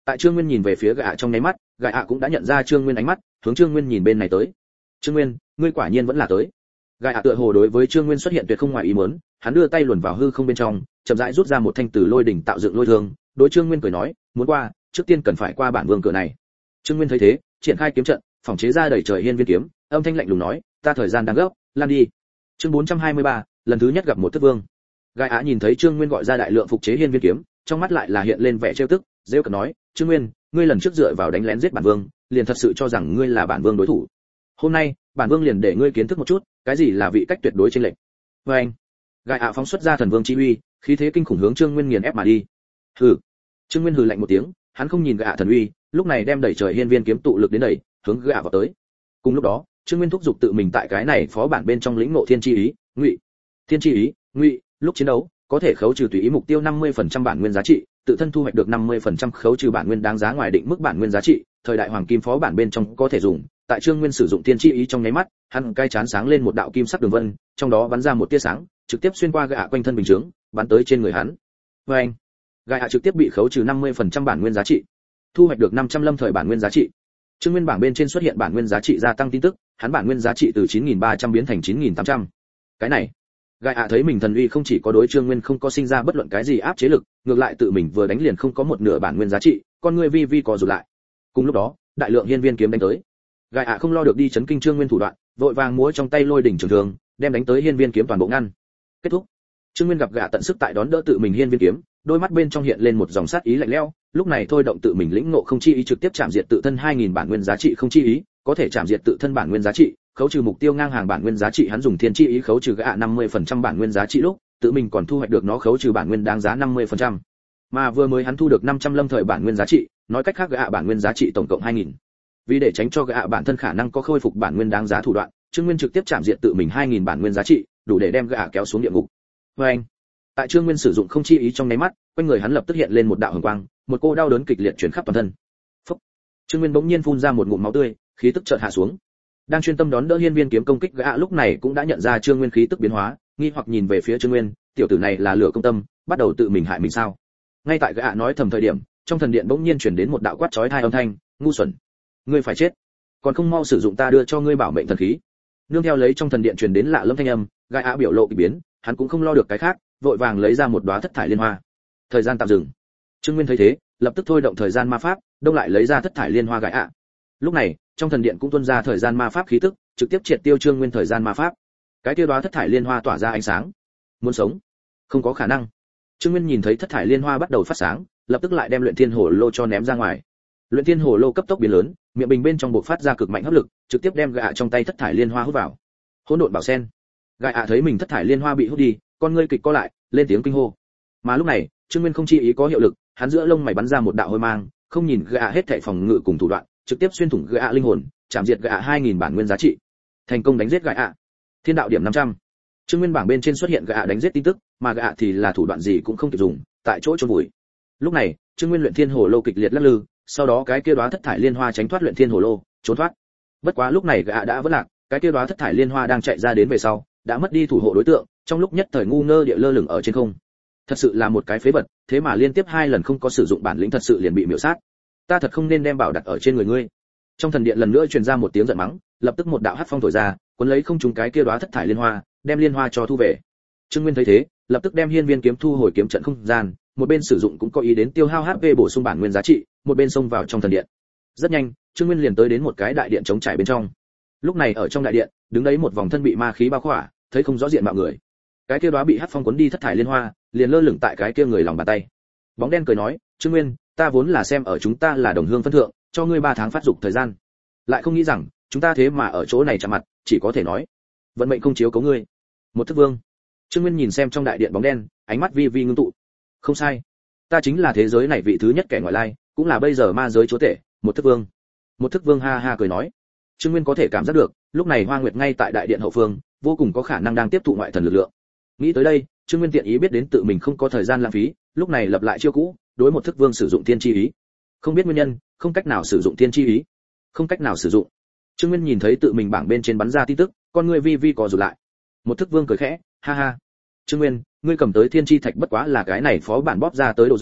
S1: Tại Trương Nguyên nhìn về phía gã trong nháy mắt, gã cũng đã nhận ra Trương Nguyên ánh mắt, hướng Trương Nguyên nhìn bên này tới. Trương Nguyên, ngươi quả nhiên vẫn là tới. Gã tựa hồ đối với Trương Nguyên xuất hiện tuyệt không ngoài ý muốn, hắn đưa tay luồn vào hư không bên trong, chậm rãi rút ra một thanh từ lôi đỉnh tạo dựng lôi thương, đối Trương Nguyên cười nói, muốn qua, trước tiên cần phải qua bản vương cửa này. Trương Nguyên thấy thế, triển khai kiếm trận, phòng chế ra đầy trời hiên viên kiếm, âm thanh lạnh lùng nói, ta thời gian đang gấp, lan đi. Chương bốn trăm hai mươi ba, lần thứ nhất gặp một thức vương. Gai Á nhìn thấy Trương Nguyên gọi ra đại lượng phục chế hiên viên kiếm, trong mắt lại là hiện lên vẻ trêu tức, giễu cợt nói, Trương Nguyên, ngươi lần trước dựa vào đánh lén giết bản vương, liền thật sự cho rằng ngươi là bản vương đối thủ. Hôm nay, bản vương liền để ngươi kiến thức một chút, cái gì là vị cách tuyệt đối trên lệnh. Với anh, Gai Á phóng xuất ra thần vương chi uy, khí thế kinh khủng hướng Trương Nguyên nghiền ép mà đi. Hừ. Trương Nguyên hừ lạnh một tiếng, hắn không nhìn Gai Á thần uy, lúc này đem đẩy trời hiên viên kiếm tụ lực đến đẩy, hướng Gai Á vào tới. Cùng lúc đó, Trương Nguyên thúc giục tự mình tại cái này phó bản bên trong lĩnh ngộ thiên chi ý, ngụy. Thiên chi ý, ngụy, lúc chiến đấu, có thể khấu trừ tùy ý mục tiêu năm mươi phần trăm bản nguyên giá trị, tự thân thu hoạch được năm mươi phần trăm khấu trừ bản nguyên đáng giá ngoài định mức bản nguyên giá trị, thời đại hoàng kim phó bản bên trong có thể dùng. Tại Trương Nguyên sử dụng thiên chi ý trong nháy mắt, hắn cai chán sáng lên một đạo kim sắc đường vân, trong đó bắn ra một tia sáng, trực tiếp xuyên qua gã quanh thân bình chứng, bắn tới trên người hắn. Với anh, gã trực tiếp bị khấu trừ năm mươi phần trăm bản nguyên giá trị, thu hoạch được năm trăm lâm thời bản nguyên giá trị. Trương Nguyên bảng bên trên xuất hiện bản nguyên giá trị gia tăng tin tức, hắn bản nguyên giá trị từ chín nghìn ba trăm biến thành chín nghìn tám trăm. Cái này, Gai ạ thấy mình thần uy không chỉ có đối Trương Nguyên không có sinh ra bất luận cái gì áp chế lực, ngược lại tự mình vừa đánh liền không có một nửa bản nguyên giá trị, con người vi vi co rụt lại. Cùng lúc đó, đại lượng hiên viên kiếm đánh tới. Gai ạ không lo được đi chấn kinh Trương Nguyên thủ đoạn, vội vàng múa trong tay lôi đỉnh trường thường, đem đánh tới hiên viên kiếm toàn bộ ngăn. Kết thúc. Trương Nguyên gặp gã tận sức tại đón đỡ tự mình hiên viên kiếm, đôi mắt bên trong hiện lên một dòng sát ý lạnh lẽo, lúc này thôi động tự mình lĩnh ngộ không chi ý trực tiếp chạm diệt tự thân hai nghìn bản nguyên giá trị không chi ý, có thể chạm diệt tự thân bản nguyên giá trị, khấu trừ mục tiêu ngang hàng bản nguyên giá trị, hắn dùng thiên chi ý khấu trừ gã năm mươi phần trăm bản nguyên giá trị lúc, tự mình còn thu hoạch được nó khấu trừ bản nguyên đáng giá năm mươi phần trăm. Mà vừa mới hắn thu được năm trăm lâm thời bản nguyên giá trị, nói cách khác gã bản nguyên giá trị tổng cộng hai nghìn. Vì để tránh cho gã bản thân khả năng có khôi phục bản nguyên đáng giá thủ đoạn, Trương Nguyên trực tiếp chạm diệt tự mình hai nghìn bản nguyên giá trị, đủ để đem gã kéo xuống địa ngục. Với anh, tại Trương Nguyên sử dụng không chi ý trong nháy mắt, quanh người hắn lập tức hiện lên một đạo hồng quang, một cô đau đớn kịch liệt truyền khắp toàn thân. Phốc. Trương Nguyên bỗng nhiên phun ra một ngụm máu tươi, khí tức chợt hạ xuống. Đang chuyên tâm đón đỡ hiên viên kiếm công kích gã lúc này cũng đã nhận ra Trương Nguyên khí tức biến hóa, nghi hoặc nhìn về phía Trương Nguyên, tiểu tử này là lửa công tâm, bắt đầu tự mình hại mình sao? Ngay tại gã nói thầm thời điểm, trong thần điện bỗng nhiên truyền đến một đạo quát chói tai âm thanh, ngu xuẩn, ngươi phải chết, còn không mau sử dụng ta đưa cho ngươi bảo mệnh thần khí. Nương theo lấy trong thần điện truyền đến lạ lâm thanh âm, gã biểu lộ kỳ biến, hắn cũng không lo được cái khác, vội vàng lấy ra một đóa thất thải liên hoa. Thời gian tạm dừng. Trương Nguyên thấy thế, lập tức thôi động thời gian ma pháp, đông lại lấy ra thất thải liên hoa gãi ạ. Lúc này, trong thần điện cũng tuôn ra thời gian ma pháp khí tức, trực tiếp triệt tiêu Trương Nguyên thời gian ma pháp. Cái tiêu đóa thất thải liên hoa tỏa ra ánh sáng. Muốn sống, không có khả năng. Trương Nguyên nhìn thấy thất thải liên hoa bắt đầu phát sáng, lập tức lại đem luyện thiên hồ lô cho ném ra ngoài. Luyện thiên hồ lô cấp tốc biến lớn, miệng bình bên trong bộc phát ra cực mạnh hấp lực, trực tiếp đem gã trong tay thất thải liên hoa hút vào. Hỗn độn bảo sen. Gã ạ thấy mình thất thải liên hoa bị hút đi, con ngươi kịch co lại, lên tiếng kinh hô. Mà lúc này, Trương Nguyên không chi ý có hiệu lực, hắn giữa lông mày bắn ra một đạo hôi mang, không nhìn gã hết thảy phòng ngự cùng thủ đoạn, trực tiếp xuyên thủng gã linh hồn, chạm diệt gã hai nghìn bản nguyên giá trị. Thành công đánh giết gã. Thiên đạo điểm năm trăm. Trương Nguyên bảng bên trên xuất hiện gã đánh giết tin tức, mà gã thì là thủ đoạn gì cũng không kịp dùng, tại chỗ chôn vùi. Lúc này, Trương Nguyên luyện thiên hồ lô kịch liệt lắc lư, sau đó cái kia đóa thất thải liên hoa tránh thoát luyện thiên hồ lô, trốn thoát. Bất quá lúc này gã đã vỡ lạc, cái kia đóa thất thải liên hoa đang chạy ra đến về sau, đã mất đi thủ hộ đối tượng, trong lúc nhất thời ngu ngơ địa lơ lửng ở trên không. Thật sự là một cái phế vật, thế mà liên tiếp hai lần không có sử dụng bản lĩnh thật sự liền bị miểu sát. Ta thật không nên đem bảo đặt ở trên người ngươi. Trong thần điện lần nữa truyền ra một tiếng giận mắng, lập tức một đạo hắc phong thổi ra, cuốn lấy không trúng cái kia đóa thất thải liên hoa, đem liên hoa cho thu về. Trương Nguyên thấy thế, lập tức đem hiên viên kiếm thu hồi kiếm trận không gian, một bên sử dụng cũng có ý đến tiêu hao hát pê bổ sung bản nguyên giá trị, một bên xông vào trong thần điện. Rất nhanh, Trương Nguyên liền tới đến một cái đại điện trống trải bên trong. Lúc này ở trong đại điện, đứng đấy một vòng thân bị ma khí bao khỏa, thấy không rõ diện mạo người. Cái kia đóa bị hắc phong cuốn đi thất thải liên hoa, liền lơ lửng tại cái kia người lòng bàn tay. Bóng đen cười nói, Trương Nguyên, ta vốn là xem ở chúng ta là đồng hương phân thượng, cho ngươi ba tháng phát dục thời gian. Lại không nghĩ rằng, chúng ta thế mà ở chỗ này chạm mặt, chỉ có thể nói, vận mệnh không chiếu cố ngươi. Một thức vương. Trương Nguyên nhìn xem trong đại điện bóng đen, ánh mắt vi vi ngưng tụ. Không sai, ta chính là thế giới này vị thứ nhất kẻ ngoại lai, cũng là bây giờ ma giới chúa tể, một thức vương. Một thức vương ha ha cười nói. Trương Nguyên có thể cảm giác được, lúc này Hoa Nguyệt ngay tại đại điện hậu phương, vô cùng có khả năng đang tiếp thụ ngoại thần lực lượng. Nghĩ tới đây, Trương Nguyên tiện ý biết đến tự mình không có thời gian lãng phí, lúc này lập lại chiêu cũ, đối một thức vương sử dụng tiên chi ý. Không biết nguyên nhân, không cách nào sử dụng tiên chi ý. Không cách nào sử dụng. Trương Nguyên nhìn thấy tự mình bảng bên trên bắn ra tin tức, con người vi vi co rụt lại. Một thức vương cười khẽ, ha ha. Trương Nguyên, ngươi cầm tới thiên chi thạch bất quá là cái này phó bản bóp ra tới đồ dỏng,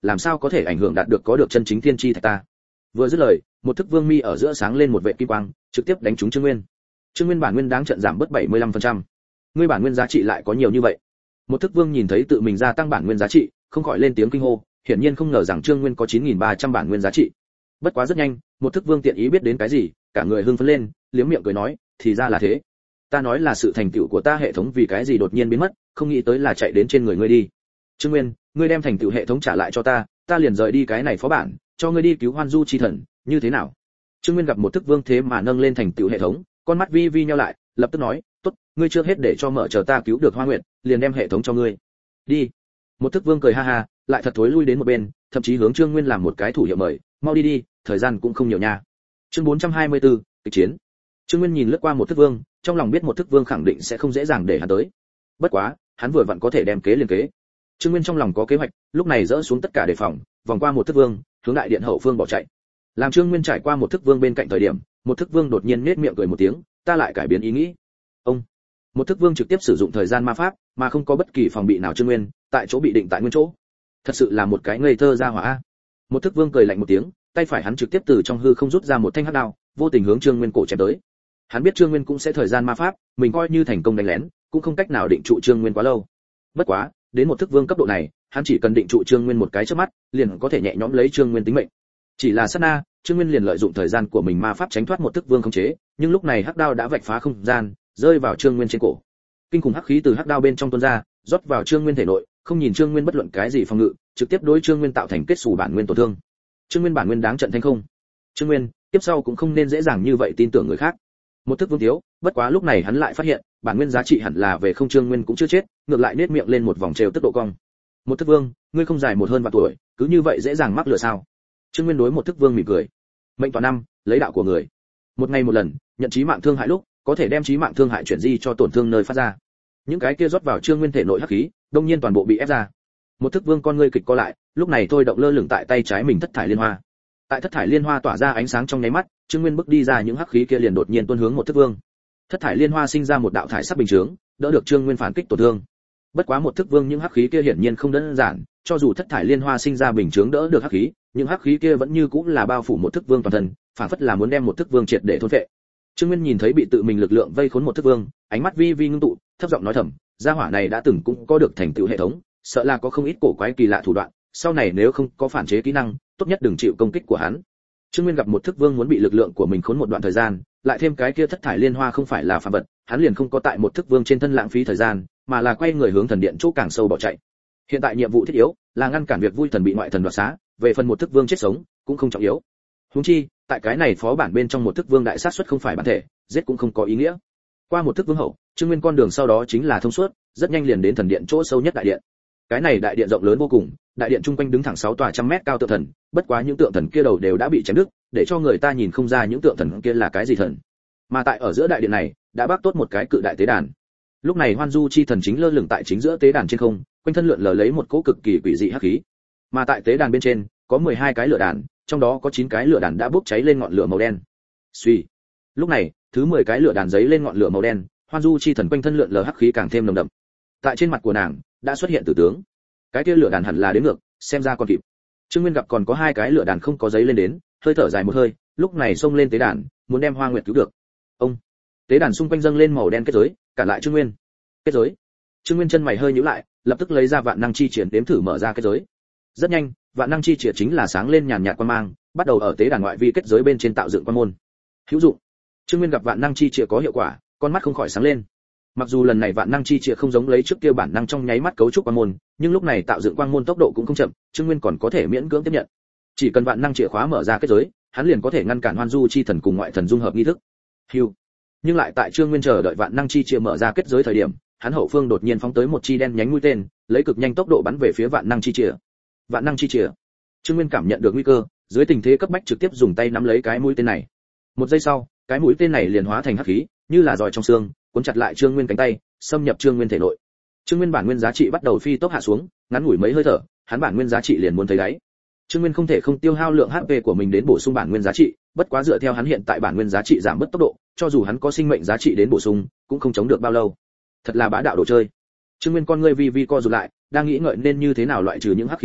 S1: làm sao có thể ảnh hưởng đạt được có được chân chính thiên chi thạch ta. Vừa dứt lời, một thức vương mi ở giữa sáng lên một vệt kim quang, trực tiếp đánh trúng Trương Nguyên. Trương Nguyên bản nguyên đáng trận giảm bớt bảy mươi lăm phần trăm. Ngươi bản nguyên giá trị lại có nhiều như vậy. Một thức vương nhìn thấy tự mình gia tăng bản nguyên giá trị, không khỏi lên tiếng kinh hô, hiển nhiên không ngờ rằng Trương Nguyên có chín nghìn ba trăm bản nguyên giá trị. Bất quá rất nhanh, một thức vương tiện ý biết đến cái gì, cả người hưng phấn lên, liếm miệng cười nói, thì ra là thế. Ta nói là sự thành tựu của ta hệ thống vì cái gì đột nhiên biến mất, không nghĩ tới là chạy đến trên người ngươi đi. Trương Nguyên, ngươi đem thành tựu hệ thống trả lại cho ta, ta liền rời đi cái này phó bản, cho ngươi đi cứu Hoan Du chi thần, như thế nào? Trương Nguyên gặp một thức vương thế mà nâng lên thành tựu hệ thống, con mắt vi vi nheo lại, lập tức nói, tốt, ngươi chưa hết để cho mở chờ ta cứu được Hoa Nguyệt, liền đem hệ thống cho ngươi. Đi. Một thức vương cười ha ha, lại thật thối lui đến một bên, thậm chí hướng Trương Nguyên làm một cái thủ hiệu mời, mau đi đi, thời gian cũng không nhiều nha. Chương bốn trăm hai mươi tư, kịch chiến. Trương Nguyên nhìn lướt qua một thức vương, trong lòng biết một thức vương khẳng định sẽ không dễ dàng để hắn tới. Bất quá, hắn vừa vặn có thể đem kế liên kế. Trương Nguyên trong lòng có kế hoạch, lúc này dỡ xuống tất cả đề phòng, vòng qua một thức vương, hướng đại điện hậu phương bỏ chạy. Làm Trương Nguyên trải qua một thức vương bên cạnh thời điểm, một thức vương đột nhiên nhếch miệng cười một tiếng, ta lại cải biến ý nghĩ. Ông. Một thức vương trực tiếp sử dụng thời gian ma pháp, mà không có bất kỳ phòng bị nào Trương Nguyên, tại chỗ bị định tại nguyên chỗ. Thật sự là một cái ngây thơ ra hỏa. Một thức vương cười lạnh một tiếng, tay phải hắn trực tiếp từ trong hư không rút ra một thanh hắc đao, vô tình hướng Trương Nguyên cổ chém tới. Hắn biết Trương Nguyên cũng sẽ thời gian ma pháp, mình coi như thành công đánh lén, cũng không cách nào định trụ Trương Nguyên quá lâu. Bất quá, đến một thức vương cấp độ này, hắn chỉ cần định trụ Trương Nguyên một cái chớp mắt, liền có thể nhẹ nhõm lấy Trương Nguyên tính mệnh. Chỉ là sát na, Trương Nguyên liền lợi dụng thời gian của mình ma pháp tránh thoát một thức vương khống chế, nhưng lúc này hắc đao đã vạch phá không gian, rơi vào Trương Nguyên trên cổ. Kinh khủng hắc khí từ hắc đao bên trong tuôn ra, rót vào Trương Nguyên thể nội, không nhìn Trương Nguyên bất luận cái gì phòng ngự, trực tiếp đối Trương Nguyên tạo thành kết xù bản nguyên tổn thương. Trương Nguyên bản nguyên đáng trận thanh không. Trương Nguyên, tiếp sau cũng không nên dễ dàng như vậy tin tưởng người khác. Một thức vương thiếu, bất quá lúc này hắn lại phát hiện, bản nguyên giá trị hẳn là về không. Trương Nguyên cũng chưa chết, ngược lại nết miệng lên một vòng trêu tức độ cong. Một thức vương, ngươi không dài một hơn vạn tuổi, cứ như vậy dễ dàng mắc lừa sao? Trương Nguyên đối một thức vương mỉm cười. Mệnh toàn năm, lấy đạo của người. Một ngày một lần, nhận chí mạng thương hại lúc, có thể đem chí mạng thương hại chuyển di cho tổn thương nơi phát ra. Những cái kia rót vào Trương Nguyên thể nội hắc khí, đông nhiên toàn bộ bị ép ra. Một thức vương con ngươi kịch co lại, lúc này thôi động lơ lửng tại tay trái mình thất thải liên hoa. Tại thất thải liên hoa tỏa ra ánh sáng trong nháy mắt, Trương Nguyên bước đi ra những hắc khí kia liền đột nhiên tuôn hướng một thức vương. Thất thải liên hoa sinh ra một đạo thải sắc bình chướng, đỡ được Trương Nguyên phản kích tổn thương. Bất quá một thức vương những hắc khí kia hiển nhiên không đơn giản, cho dù thất thải liên hoa sinh ra bình chướng đỡ được hắc khí, những hắc khí kia vẫn như cũng là bao phủ một thức vương toàn thân, phản phất là muốn đem một thức vương triệt để thôn phệ. Trương Nguyên nhìn thấy bị tự mình lực lượng vây khốn một thức vương, ánh mắt vi vi ngưng tụ, thấp giọng nói thầm, gia hỏa này đã từng cũng có được thành tựu hệ thống, sợ là có không ít cổ quái kỳ lạ thủ đoạn, sau này nếu không có phản chế kỹ năng, tốt nhất đừng chịu công kích của hắn. Trương Nguyên gặp một thức vương muốn bị lực lượng của mình khốn một đoạn thời gian, lại thêm cái kia thất thải liên hoa không phải là phàm vật, hắn liền không có tại một thức vương trên thân lãng phí thời gian, mà là quay người hướng thần điện chỗ càng sâu bỏ chạy. Hiện tại nhiệm vụ thiết yếu là ngăn cản việc vui thần bị ngoại thần đoạt xá, về phần một thức vương chết sống cũng không trọng yếu. Huống chi, tại cái này phó bản bên trong một thức vương đại sát suất không phải bản thể, giết cũng không có ý nghĩa. Qua một thức vương hậu, Trương Nguyên con đường sau đó chính là thông suốt, rất nhanh liền đến thần điện chỗ sâu nhất đại điện. Cái này đại điện rộng lớn vô cùng, đại điện trung quanh đứng thẳng sáu tòa trăm mét cao tượng thần, bất quá những tượng thần kia đầu đều đã bị chém đứt, để cho người ta nhìn không ra những tượng thần kia là cái gì thần. Mà tại ở giữa đại điện này, đã bác tốt một cái cự đại tế đàn. Lúc này Hoan Du chi thần chính lơ lửng tại chính giữa tế đàn trên không, quanh thân lượn lờ lấy một cỗ cực kỳ quỷ dị hắc khí. Mà tại tế đàn bên trên, có mười hai cái lửa đàn, trong đó có chín cái lửa đàn đã bốc cháy lên ngọn lửa màu đen. Suy. Lúc này, thứ mười cái lửa đàn giấy lên ngọn lửa màu đen, Hoan Du chi thần quanh thân lượn lờ hắc khí càng thêm nồng đậm. Tại trên mặt của nàng đã xuất hiện tử tướng. Cái kia lửa đàn hẳn là đến ngược, xem ra còn kịp. Trương Nguyên gặp còn có hai cái lửa đàn không có giấy lên đến, hơi thở dài một hơi, lúc này xông lên tế đàn, muốn đem Hoa Nguyệt cứu được. Ông. Tế đàn xung quanh dâng lên màu đen kết giới, cản lại Trương Nguyên. Kết giới. Trương Nguyên chân mày hơi nhíu lại, lập tức lấy ra vạn năng chi triển đếm thử mở ra kết giới. Rất nhanh, vạn năng chi triển chính là sáng lên nhàn nhạt quang mang, bắt đầu ở tế đàn ngoại vi kết giới bên trên tạo dựng quan môn. Hữu dụng. Trương Nguyên gặp vạn năng chi triển có hiệu quả, con mắt không khỏi sáng lên. Mặc dù lần này vạn năng chi triển không giống lấy trước kia bản năng trong nháy mắt cấu trúc quang môn, nhưng lúc này tạo dựng quang môn tốc độ cũng không chậm, Trương Nguyên còn có thể miễn cưỡng tiếp nhận. Chỉ cần vạn năng chìa khóa mở ra kết giới, hắn liền có thể ngăn cản Hoan Du chi thần cùng ngoại thần dung hợp nghi thức. Hưu. Nhưng lại tại Trương Nguyên chờ đợi vạn năng chi chìa mở ra kết giới thời điểm, hắn hậu phương đột nhiên phóng tới một chi đen nhánh mũi tên, lấy cực nhanh tốc độ bắn về phía vạn năng chi chìa. Vạn năng chi chìa. Trương Nguyên cảm nhận được nguy cơ, dưới tình thế cấp bách trực tiếp dùng tay nắm lấy cái mũi tên này. Một giây sau, cái mũi tên này liền hóa thành hắc khí, như là giòi trong xương, cuốn chặt lại Trương Nguyên cánh tay, xâm nhập Trương Nguyên thể nội. Trương Nguyên bản nguyên giá trị bắt đầu phi tốc hạ xuống, ngắn ngủi mấy hơi thở, hắn bản nguyên giá trị liền muốn thấy đáy. Trương Nguyên không thể không tiêu hao lượng hát pê của mình đến bổ sung bản nguyên giá trị, bất quá dựa theo hắn hiện tại bản nguyên giá trị giảm bớt tốc độ, cho dù hắn có sinh mệnh giá trị đến bổ sung, cũng không chống được bao lâu. Thật là bá đạo đồ chơi. Trương Nguyên con ngươi vi vi co rụt lại, đang nghĩ ngợi nên như thế nào loại trừ những hắc khí này,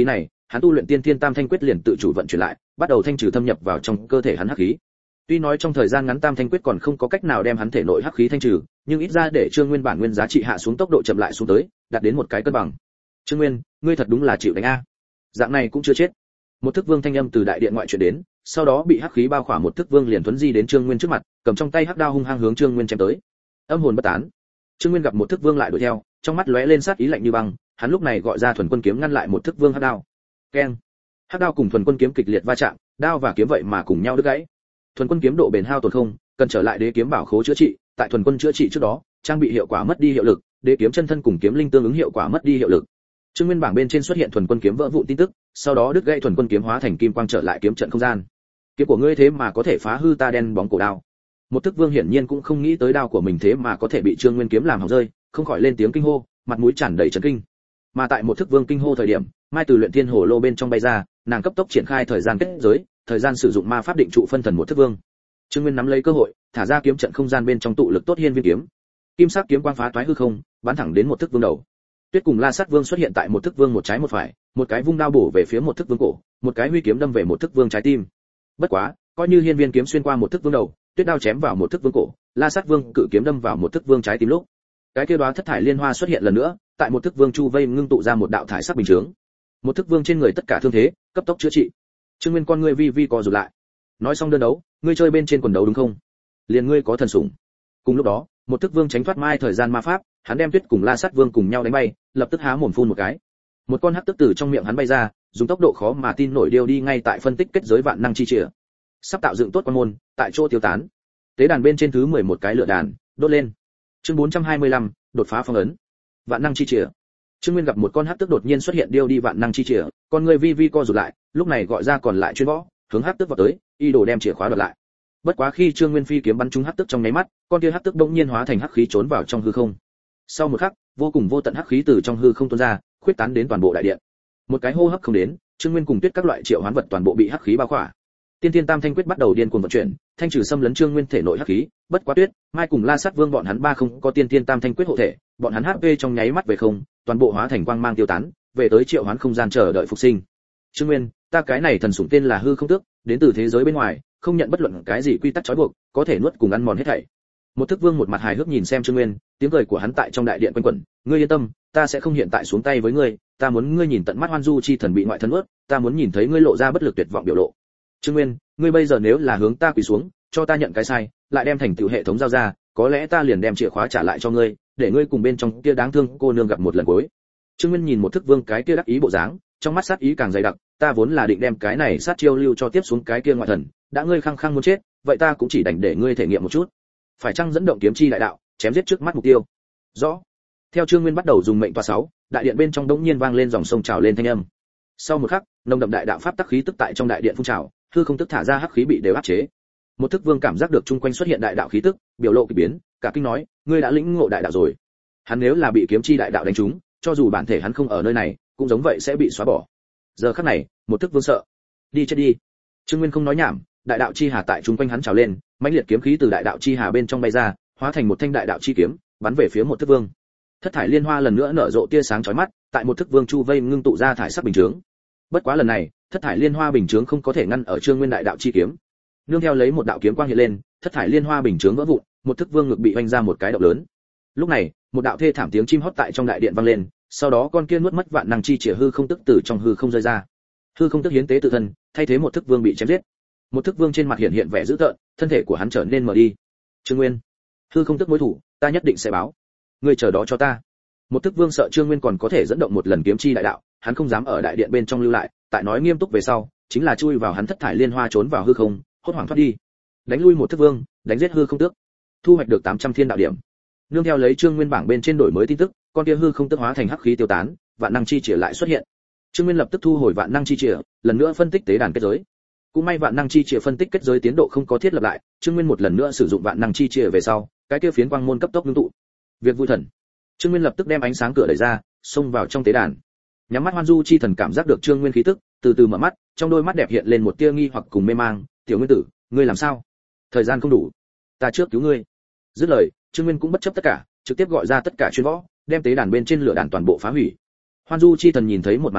S1: hắn tu luyện tiên thiên tam thanh quyết liền tự chủ vận chuyển lại, bắt đầu thanh trừ thâm nhập vào trong cơ thể hắn hắc khí. Tuy nói trong thời gian ngắn tam thanh quyết còn không có cách nào đem hắn thể nội hắc khí thanh trừ, nhưng ít ra để Trương Nguyên bản nguyên giá trị hạ xuống tốc độ chậm lại xuống tới, đạt đến một cái cân bằng. Trương Nguyên, ngươi thật đúng là chịu đánh a. Dạng này cũng chưa chết. Một thức vương thanh âm từ đại điện ngoại truyền đến, sau đó bị hắc khí bao khỏa một thức vương liền tuấn di đến Trương Nguyên trước mặt, cầm trong tay hắc đao hung hăng hướng Trương Nguyên chém tới. Âm hồn bất tán. Trương Nguyên gặp một thức vương lại đuổi theo, trong mắt lóe lên sát ý lạnh như băng, hắn lúc này gọi ra thuần quân kiếm ngăn lại một thức vương hắc đao. Keng. Hắc đao cùng thuần quân kiếm kịch liệt va chạm, đao và kiếm vậy mà cùng nhau đứt gãy. Thuần quân kiếm độ bền hao tổn không, cần trở lại đế kiếm bảo khố chữa trị, tại thuần quân chữa trị trước đó, trang bị hiệu quả mất đi hiệu lực, đế kiếm chân thân cùng kiếm linh tương ứng hiệu quả mất đi hiệu lực. Trương Nguyên bảng bên trên xuất hiện thuần quân kiếm vỡ vụn tin tức, sau đó đứt gãy thuần quân kiếm hóa thành kim quang trở lại kiếm trận không gian. Kiếm của ngươi thế mà có thể phá hư ta đen bóng cổ đao. Một thức vương hiển nhiên cũng không nghĩ tới đao của mình thế mà có thể bị Trương Nguyên kiếm làm hỏng rơi, không khỏi lên tiếng kinh hô, mặt mũi tràn đầy chấn kinh. Mà tại một thức vương kinh hô thời điểm, Mai từ luyện thiên hồ lô bên trong bay ra, nàng cấp tốc triển khai thời gian kết giới, thời gian sử dụng ma pháp định trụ phân thần một thức vương. Trương Nguyên nắm lấy cơ hội, thả ra kiếm trận không gian bên trong tụ lực tốt hiên viên kiếm. Kim sắc kiếm quang phá toái hư không, bắn thẳng đến một thức vương đầu. Tuyết cùng La Sát Vương xuất hiện tại một thức vương một trái một phải, một cái vung đao bổ về phía một thức vương cổ, một cái huy kiếm đâm về một thức vương trái tim. Bất quá, coi như hiên viên kiếm xuyên qua một thức vương đầu, Tuyết đao chém vào một thức vương cổ, La Sát Vương cự kiếm đâm vào một thức vương trái tim lúc, cái kia đóa thất thải liên hoa xuất hiện lần nữa, tại một thức vương chu vây ngưng tụ ra một đạo thải sắc bình chướng. Một thức vương trên người tất cả thương thế, cấp tốc chữa trị. Trương Nguyên con ngươi vi vi co rụt lại. Nói xong đơn đấu, ngươi chơi bên trên quần đấu đúng không? Liền ngươi có thần sủng. Cùng lúc đó, một thức vương tránh thoát mai thời gian ma pháp, hắn đem Tuyết cùng La Sát Vương cùng nhau đánh bay, lập tức há mồm phun một cái. Một con hắc tức từ trong miệng hắn bay ra, dùng tốc độ khó mà tin nổi điêu đi ngay tại phân tích kết giới vạn năng chi chìa. Sắp tạo dựng tốt quan môn, tại chỗ tiêu tán. Tế đàn bên trên thứ mười một cái lửa đàn, đốt lên. Chương bốn trăm hai mươi lăm, đột phá phong ấn. Vạn năng chi chìa. Trương Nguyên gặp một con hắc tức đột nhiên xuất hiện điêu đi vạn năng chi chìa, con người vi vi co rụt lại, lúc này gọi ra còn lại chuyên võ, hướng hắc tức vào tới, y đồ đem chìa khóa đoạt lại. Bất quá khi Trương Nguyên phi kiếm bắn trúng hắc tức trong nháy mắt, con kia hắc tức bỗng nhiên hóa thành hắc khí trốn vào trong hư không. Sau một khắc, vô cùng vô tận hắc khí từ trong hư không tuôn ra, khuyết tán đến toàn bộ đại điện. Một cái hô hấp không đến, Trương Nguyên cùng Tuyết các loại triệu hoán vật toàn bộ bị hắc khí bao khỏa. Tiên Thiên Tam Thanh quyết bắt đầu điên cuồng vận chuyển, thanh trừ xâm lấn Trương Nguyên thể nội hắc khí, bất quá Tuyết, Mai cùng La Sát Vương bọn hắn ba không có Tiên Thiên Tam Thanh quyết hộ thể, bọn hắn hát pê trong nháy mắt về không, toàn bộ hóa thành quang mang tiêu tán, về tới triệu hoán không gian chờ đợi phục sinh. Trương Nguyên, ta cái này thần sủng tên là Hư Không Tước, đến từ thế giới bên ngoài, không nhận bất luận cái gì quy tắc trói buộc, có thể nuốt cùng ăn mòn hết thảy. Một thức vương một mặt hài hước nhìn xem Trương Nguyên, tiếng cười của hắn tại trong đại điện quanh quẩn, ngươi yên tâm, ta sẽ không hiện tại xuống tay với ngươi, ta muốn ngươi nhìn tận mắt Hoan Du chi thần bị ngoại thần nuốt, ta muốn nhìn thấy ngươi lộ ra bất lực tuyệt vọng biểu lộ. Trương Nguyên, ngươi bây giờ nếu là hướng ta quỳ xuống, cho ta nhận cái sai, lại đem thành tựu hệ thống giao ra, có lẽ ta liền đem chìa khóa trả lại cho ngươi, để ngươi cùng bên trong kia đáng thương cô nương gặp một lần cuối. Trương Nguyên nhìn một thức vương cái kia đắc ý bộ dáng, trong mắt sát ý càng dày đặc, ta vốn là định đem cái này sát chiêu lưu cho tiếp xuống cái kia ngoại thần, đã ngươi khăng khăng muốn chết, vậy ta cũng chỉ đành để ngươi thể nghiệm một chút. Phải chăng dẫn động kiếm chi đại đạo, chém giết trước mắt mục tiêu? Rõ. Theo Trương Nguyên bắt đầu dùng mệnh tọa sáu, đại điện bên trong đống nhiên vang lên dòng sông trào lên thanh âm. Sau một khắc, nồng đậm đại đạo pháp tắc khí tức tại trong đại điện phun trào, hư không tức thả ra hắc khí bị đều áp chế. Một thức vương cảm giác được chung quanh xuất hiện đại đạo khí tức, biểu lộ kỳ biến, cả kinh nói, ngươi đã lĩnh ngộ đại đạo rồi. Hắn nếu là bị kiếm chi đại đạo đánh trúng, cho dù bản thể hắn không ở nơi này, cũng giống vậy sẽ bị xóa bỏ. Giờ khắc này, một thức vương sợ. Đi chết đi. Trương Nguyên không nói nhảm, đại đạo chi hà tại chung quanh hắn trào lên, mãnh liệt kiếm khí từ đại đạo chi hà bên trong bay ra, hóa thành một thanh đại đạo chi kiếm, bắn về phía một thức vương. Thất thải liên hoa lần nữa nở rộ tia sáng chói mắt, tại một thức vương chu vây ngưng tụ ra thải sắc bình chướng. Bất quá lần này, thất thải liên hoa bình chướng không có thể ngăn ở Trương Nguyên đại đạo chi kiếm. Nương theo lấy một đạo kiếm quang hiện lên, thất thải liên hoa bình chướng vỡ vụn, một thức vương ngực bị vành ra một cái động lớn. Lúc này, một đạo thê thảm tiếng chim hót tại trong đại điện vang lên, sau đó con kia nuốt mất vạn năng chi chìa hư không tức từ trong hư không rơi ra. Hư không tức hiến tế tự thân, thay thế một thức vương bị chém giết. Một thức vương trên mặt hiện hiện vẻ dữ tợn, thân thể của hắn trở nên mờ đi. Trương Nguyên, hư không tức mối thủ, ta nhất định sẽ báo. Ngươi chờ đó cho ta. Một thức vương sợ Trương Nguyên còn có thể dẫn động một lần kiếm chi đại đạo, hắn không dám ở đại điện bên trong lưu lại, tại nói nghiêm túc về sau, chính là chui vào hắn thất thải liên hoa trốn vào hư không, hốt hoảng thoát đi. Đánh lui một thức vương, đánh giết hư không tước, thu hoạch được tám trăm thiên đạo điểm. Nương theo lấy Trương Nguyên bảng bên trên đổi mới tin tức, con kia hư không tức hóa thành hắc khí tiêu tán, vạn năng chi chìa lại xuất hiện. Trương Nguyên lập tức thu hồi vạn năng chi chìa, lần nữa phân tích tế đàn kết giới. Cũng may vạn năng chi chìa phân tích kết giới tiến độ không có thiết lập lại, Trương Nguyên một lần nữa sử dụng vạn năng chi chìa về sau, cái kia phiến quang môn cấp tốc ngưng tụ. Việc vui thần. Trương Nguyên lập tức đem ánh sáng cửa đẩy ra, xông vào trong tế đàn. Nhắm mắt Hoan Du chi thần cảm giác được Trương Nguyên khí tức, từ từ mở mắt, trong đôi mắt đẹp hiện lên một tia nghi hoặc cùng mê mang, "Tiểu Nguyên tử, ngươi làm sao? Thời gian không đủ, ta trước cứu ngươi." Dứt lời, Trương Nguyên cũng bất chấp tất cả, trực tiếp gọi ra tất cả chuyên võ, đem tế đàn bên trên lửa đàn toàn bộ phá hủy. Hoan Du chi thần nhìn thấy một màn này,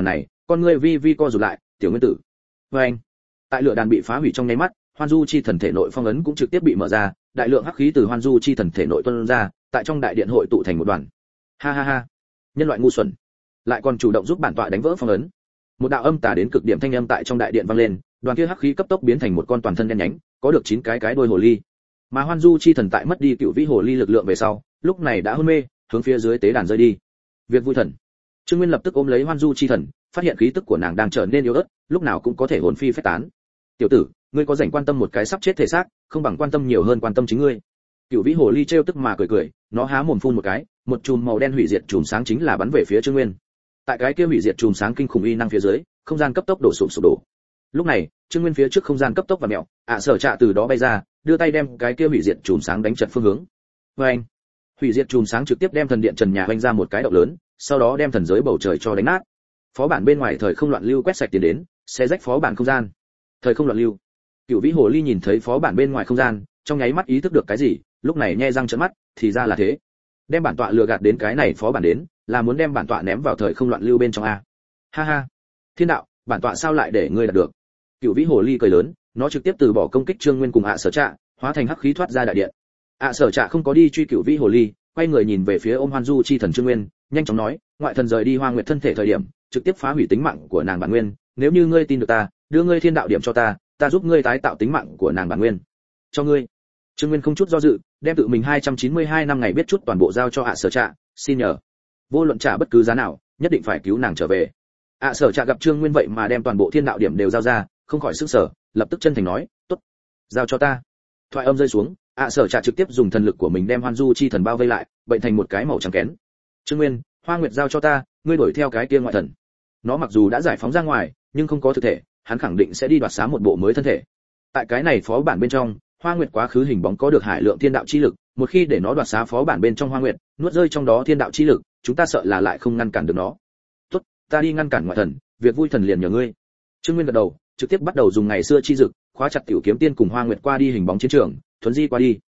S1: Con ngươi vi vi co rụt lại, tiểu nguyên tử. Và anh, tại lửa đàn bị phá hủy trong nháy mắt, Hoan Du chi thần thể nội phong ấn cũng trực tiếp bị mở ra, đại lượng hắc khí từ Hoan Du chi thần thể nội tuôn ra, tại trong đại điện hội tụ thành một đoàn. Ha ha ha, nhân loại ngu xuẩn, lại còn chủ động giúp bản tọa đánh vỡ phong ấn. Một đạo âm tà đến cực điểm thanh âm tại trong đại điện vang lên, đoàn kia hắc khí cấp tốc biến thành một con toàn thân đen nhánh, có được chín cái cái đuôi hồ ly. Mà Hoan Du chi thần tại mất đi cựu vĩ hồ ly lực lượng về sau, lúc này đã hôn mê, hướng phía dưới tế đàn rơi đi. Việc vui thần. Trương Nguyên lập tức ôm lấy Hoan Du chi thần, phát hiện khí tức của nàng đang trở nên yếu ớt, lúc nào cũng có thể hồn phi phách tán. Tiểu tử, ngươi có rảnh quan tâm một cái sắp chết thể xác, không bằng quan tâm nhiều hơn quan tâm chính ngươi. Cựu vĩ hồ ly trêu tức mà cười cười, nó há mồm phun một cái, một chùm màu đen hủy diệt chùm sáng chính là bắn về phía Trương Nguyên. Tại cái kia hủy diệt chùm sáng kinh khủng uy năng phía dưới, không gian cấp tốc đổ sụp sụp đổ. Lúc này, Trương Nguyên phía trước không gian cấp tốc và mèo, ạ sở trạ từ đó bay ra, đưa tay đem cái kia hủy diệt chùm sáng đánh chật phương hướng. Oeng! Hủy diệt chùm sáng trực tiếp đem thần điện trần nhà vênh ra một cái động lớn, sau đó đem thần giới bầu trời cho đánh nát. Phó bản bên ngoài thời không loạn lưu quét sạch tiến đến, xé rách phó bản không gian. Thời không loạn lưu. Cựu vĩ hồ ly nhìn thấy phó bản bên ngoài không gian, trong nháy mắt ý thức được cái gì, lúc này nhe răng trợn mắt, thì ra là thế. Đem bản tọa lừa gạt đến cái này phó bản đến, là muốn đem bản tọa ném vào thời không loạn lưu bên trong a. Ha ha. Thiên đạo, bản tọa sao lại để ngươi đạt được? Cựu vĩ hồ ly cười lớn, nó trực tiếp từ bỏ công kích Trương Nguyên cùng ạ sở trạ, hóa thành hắc khí thoát ra đại điện. ạ sở trạ không có đi truy cựu vĩ hồ ly, quay người nhìn về phía ôm Hoan Du chi thần Trương Nguyên, nhanh chóng nói, ngoại thần rời đi Hoa Nguyệt thân thể thời điểm, trực tiếp phá hủy tính mạng của nàng bản nguyên, nếu như ngươi tin được ta, đưa ngươi thiên đạo điểm cho ta, ta giúp ngươi tái tạo tính mạng của nàng bản nguyên. Cho ngươi. Trương Nguyên không chút do dự, đem tự mình hai trăm chín mươi hai năm ngày biết chút toàn bộ giao cho ạ sở trạ, xin nhờ. Vô luận trả bất cứ giá nào, nhất định phải cứu nàng trở về. ạ sở trạ gặp Trương Nguyên vậy mà đem toàn bộ thiên đạo điểm đều giao ra, không khỏi sửng sở, lập tức chân thành nói, tốt, giao cho ta. Thoại âm rơi xuống, ạ sở trạ trực tiếp dùng thần lực của mình đem Hoan Du chi thần bao vây lại, bệnh thành một cái màu trắng kén. Trương Nguyên, Hoa Nguyệt giao cho ta, ngươi đuổi theo cái kia ngoại thần. Nó mặc dù đã giải phóng ra ngoài, nhưng không có thực thể, hắn khẳng định sẽ đi đoạt xá một bộ mới thân thể. Tại cái này phó bản bên trong, Hoa Nguyệt quá khứ hình bóng có được hải lượng thiên đạo chi lực, một khi để nó đoạt xá phó bản bên trong Hoa Nguyệt, nuốt rơi trong đó thiên đạo chi lực, chúng ta sợ là lại không ngăn cản được nó. Tốt, ta đi ngăn cản ngoại thần, việc vui thần liền nhờ ngươi. Trương Nguyên gật đầu, trực tiếp bắt đầu dùng ngày xưa chi dực, khóa chặt tiểu kiếm tiên cùng Hoa Nguyệt qua đi hình bóng chiến trường, thuấn di qua đi.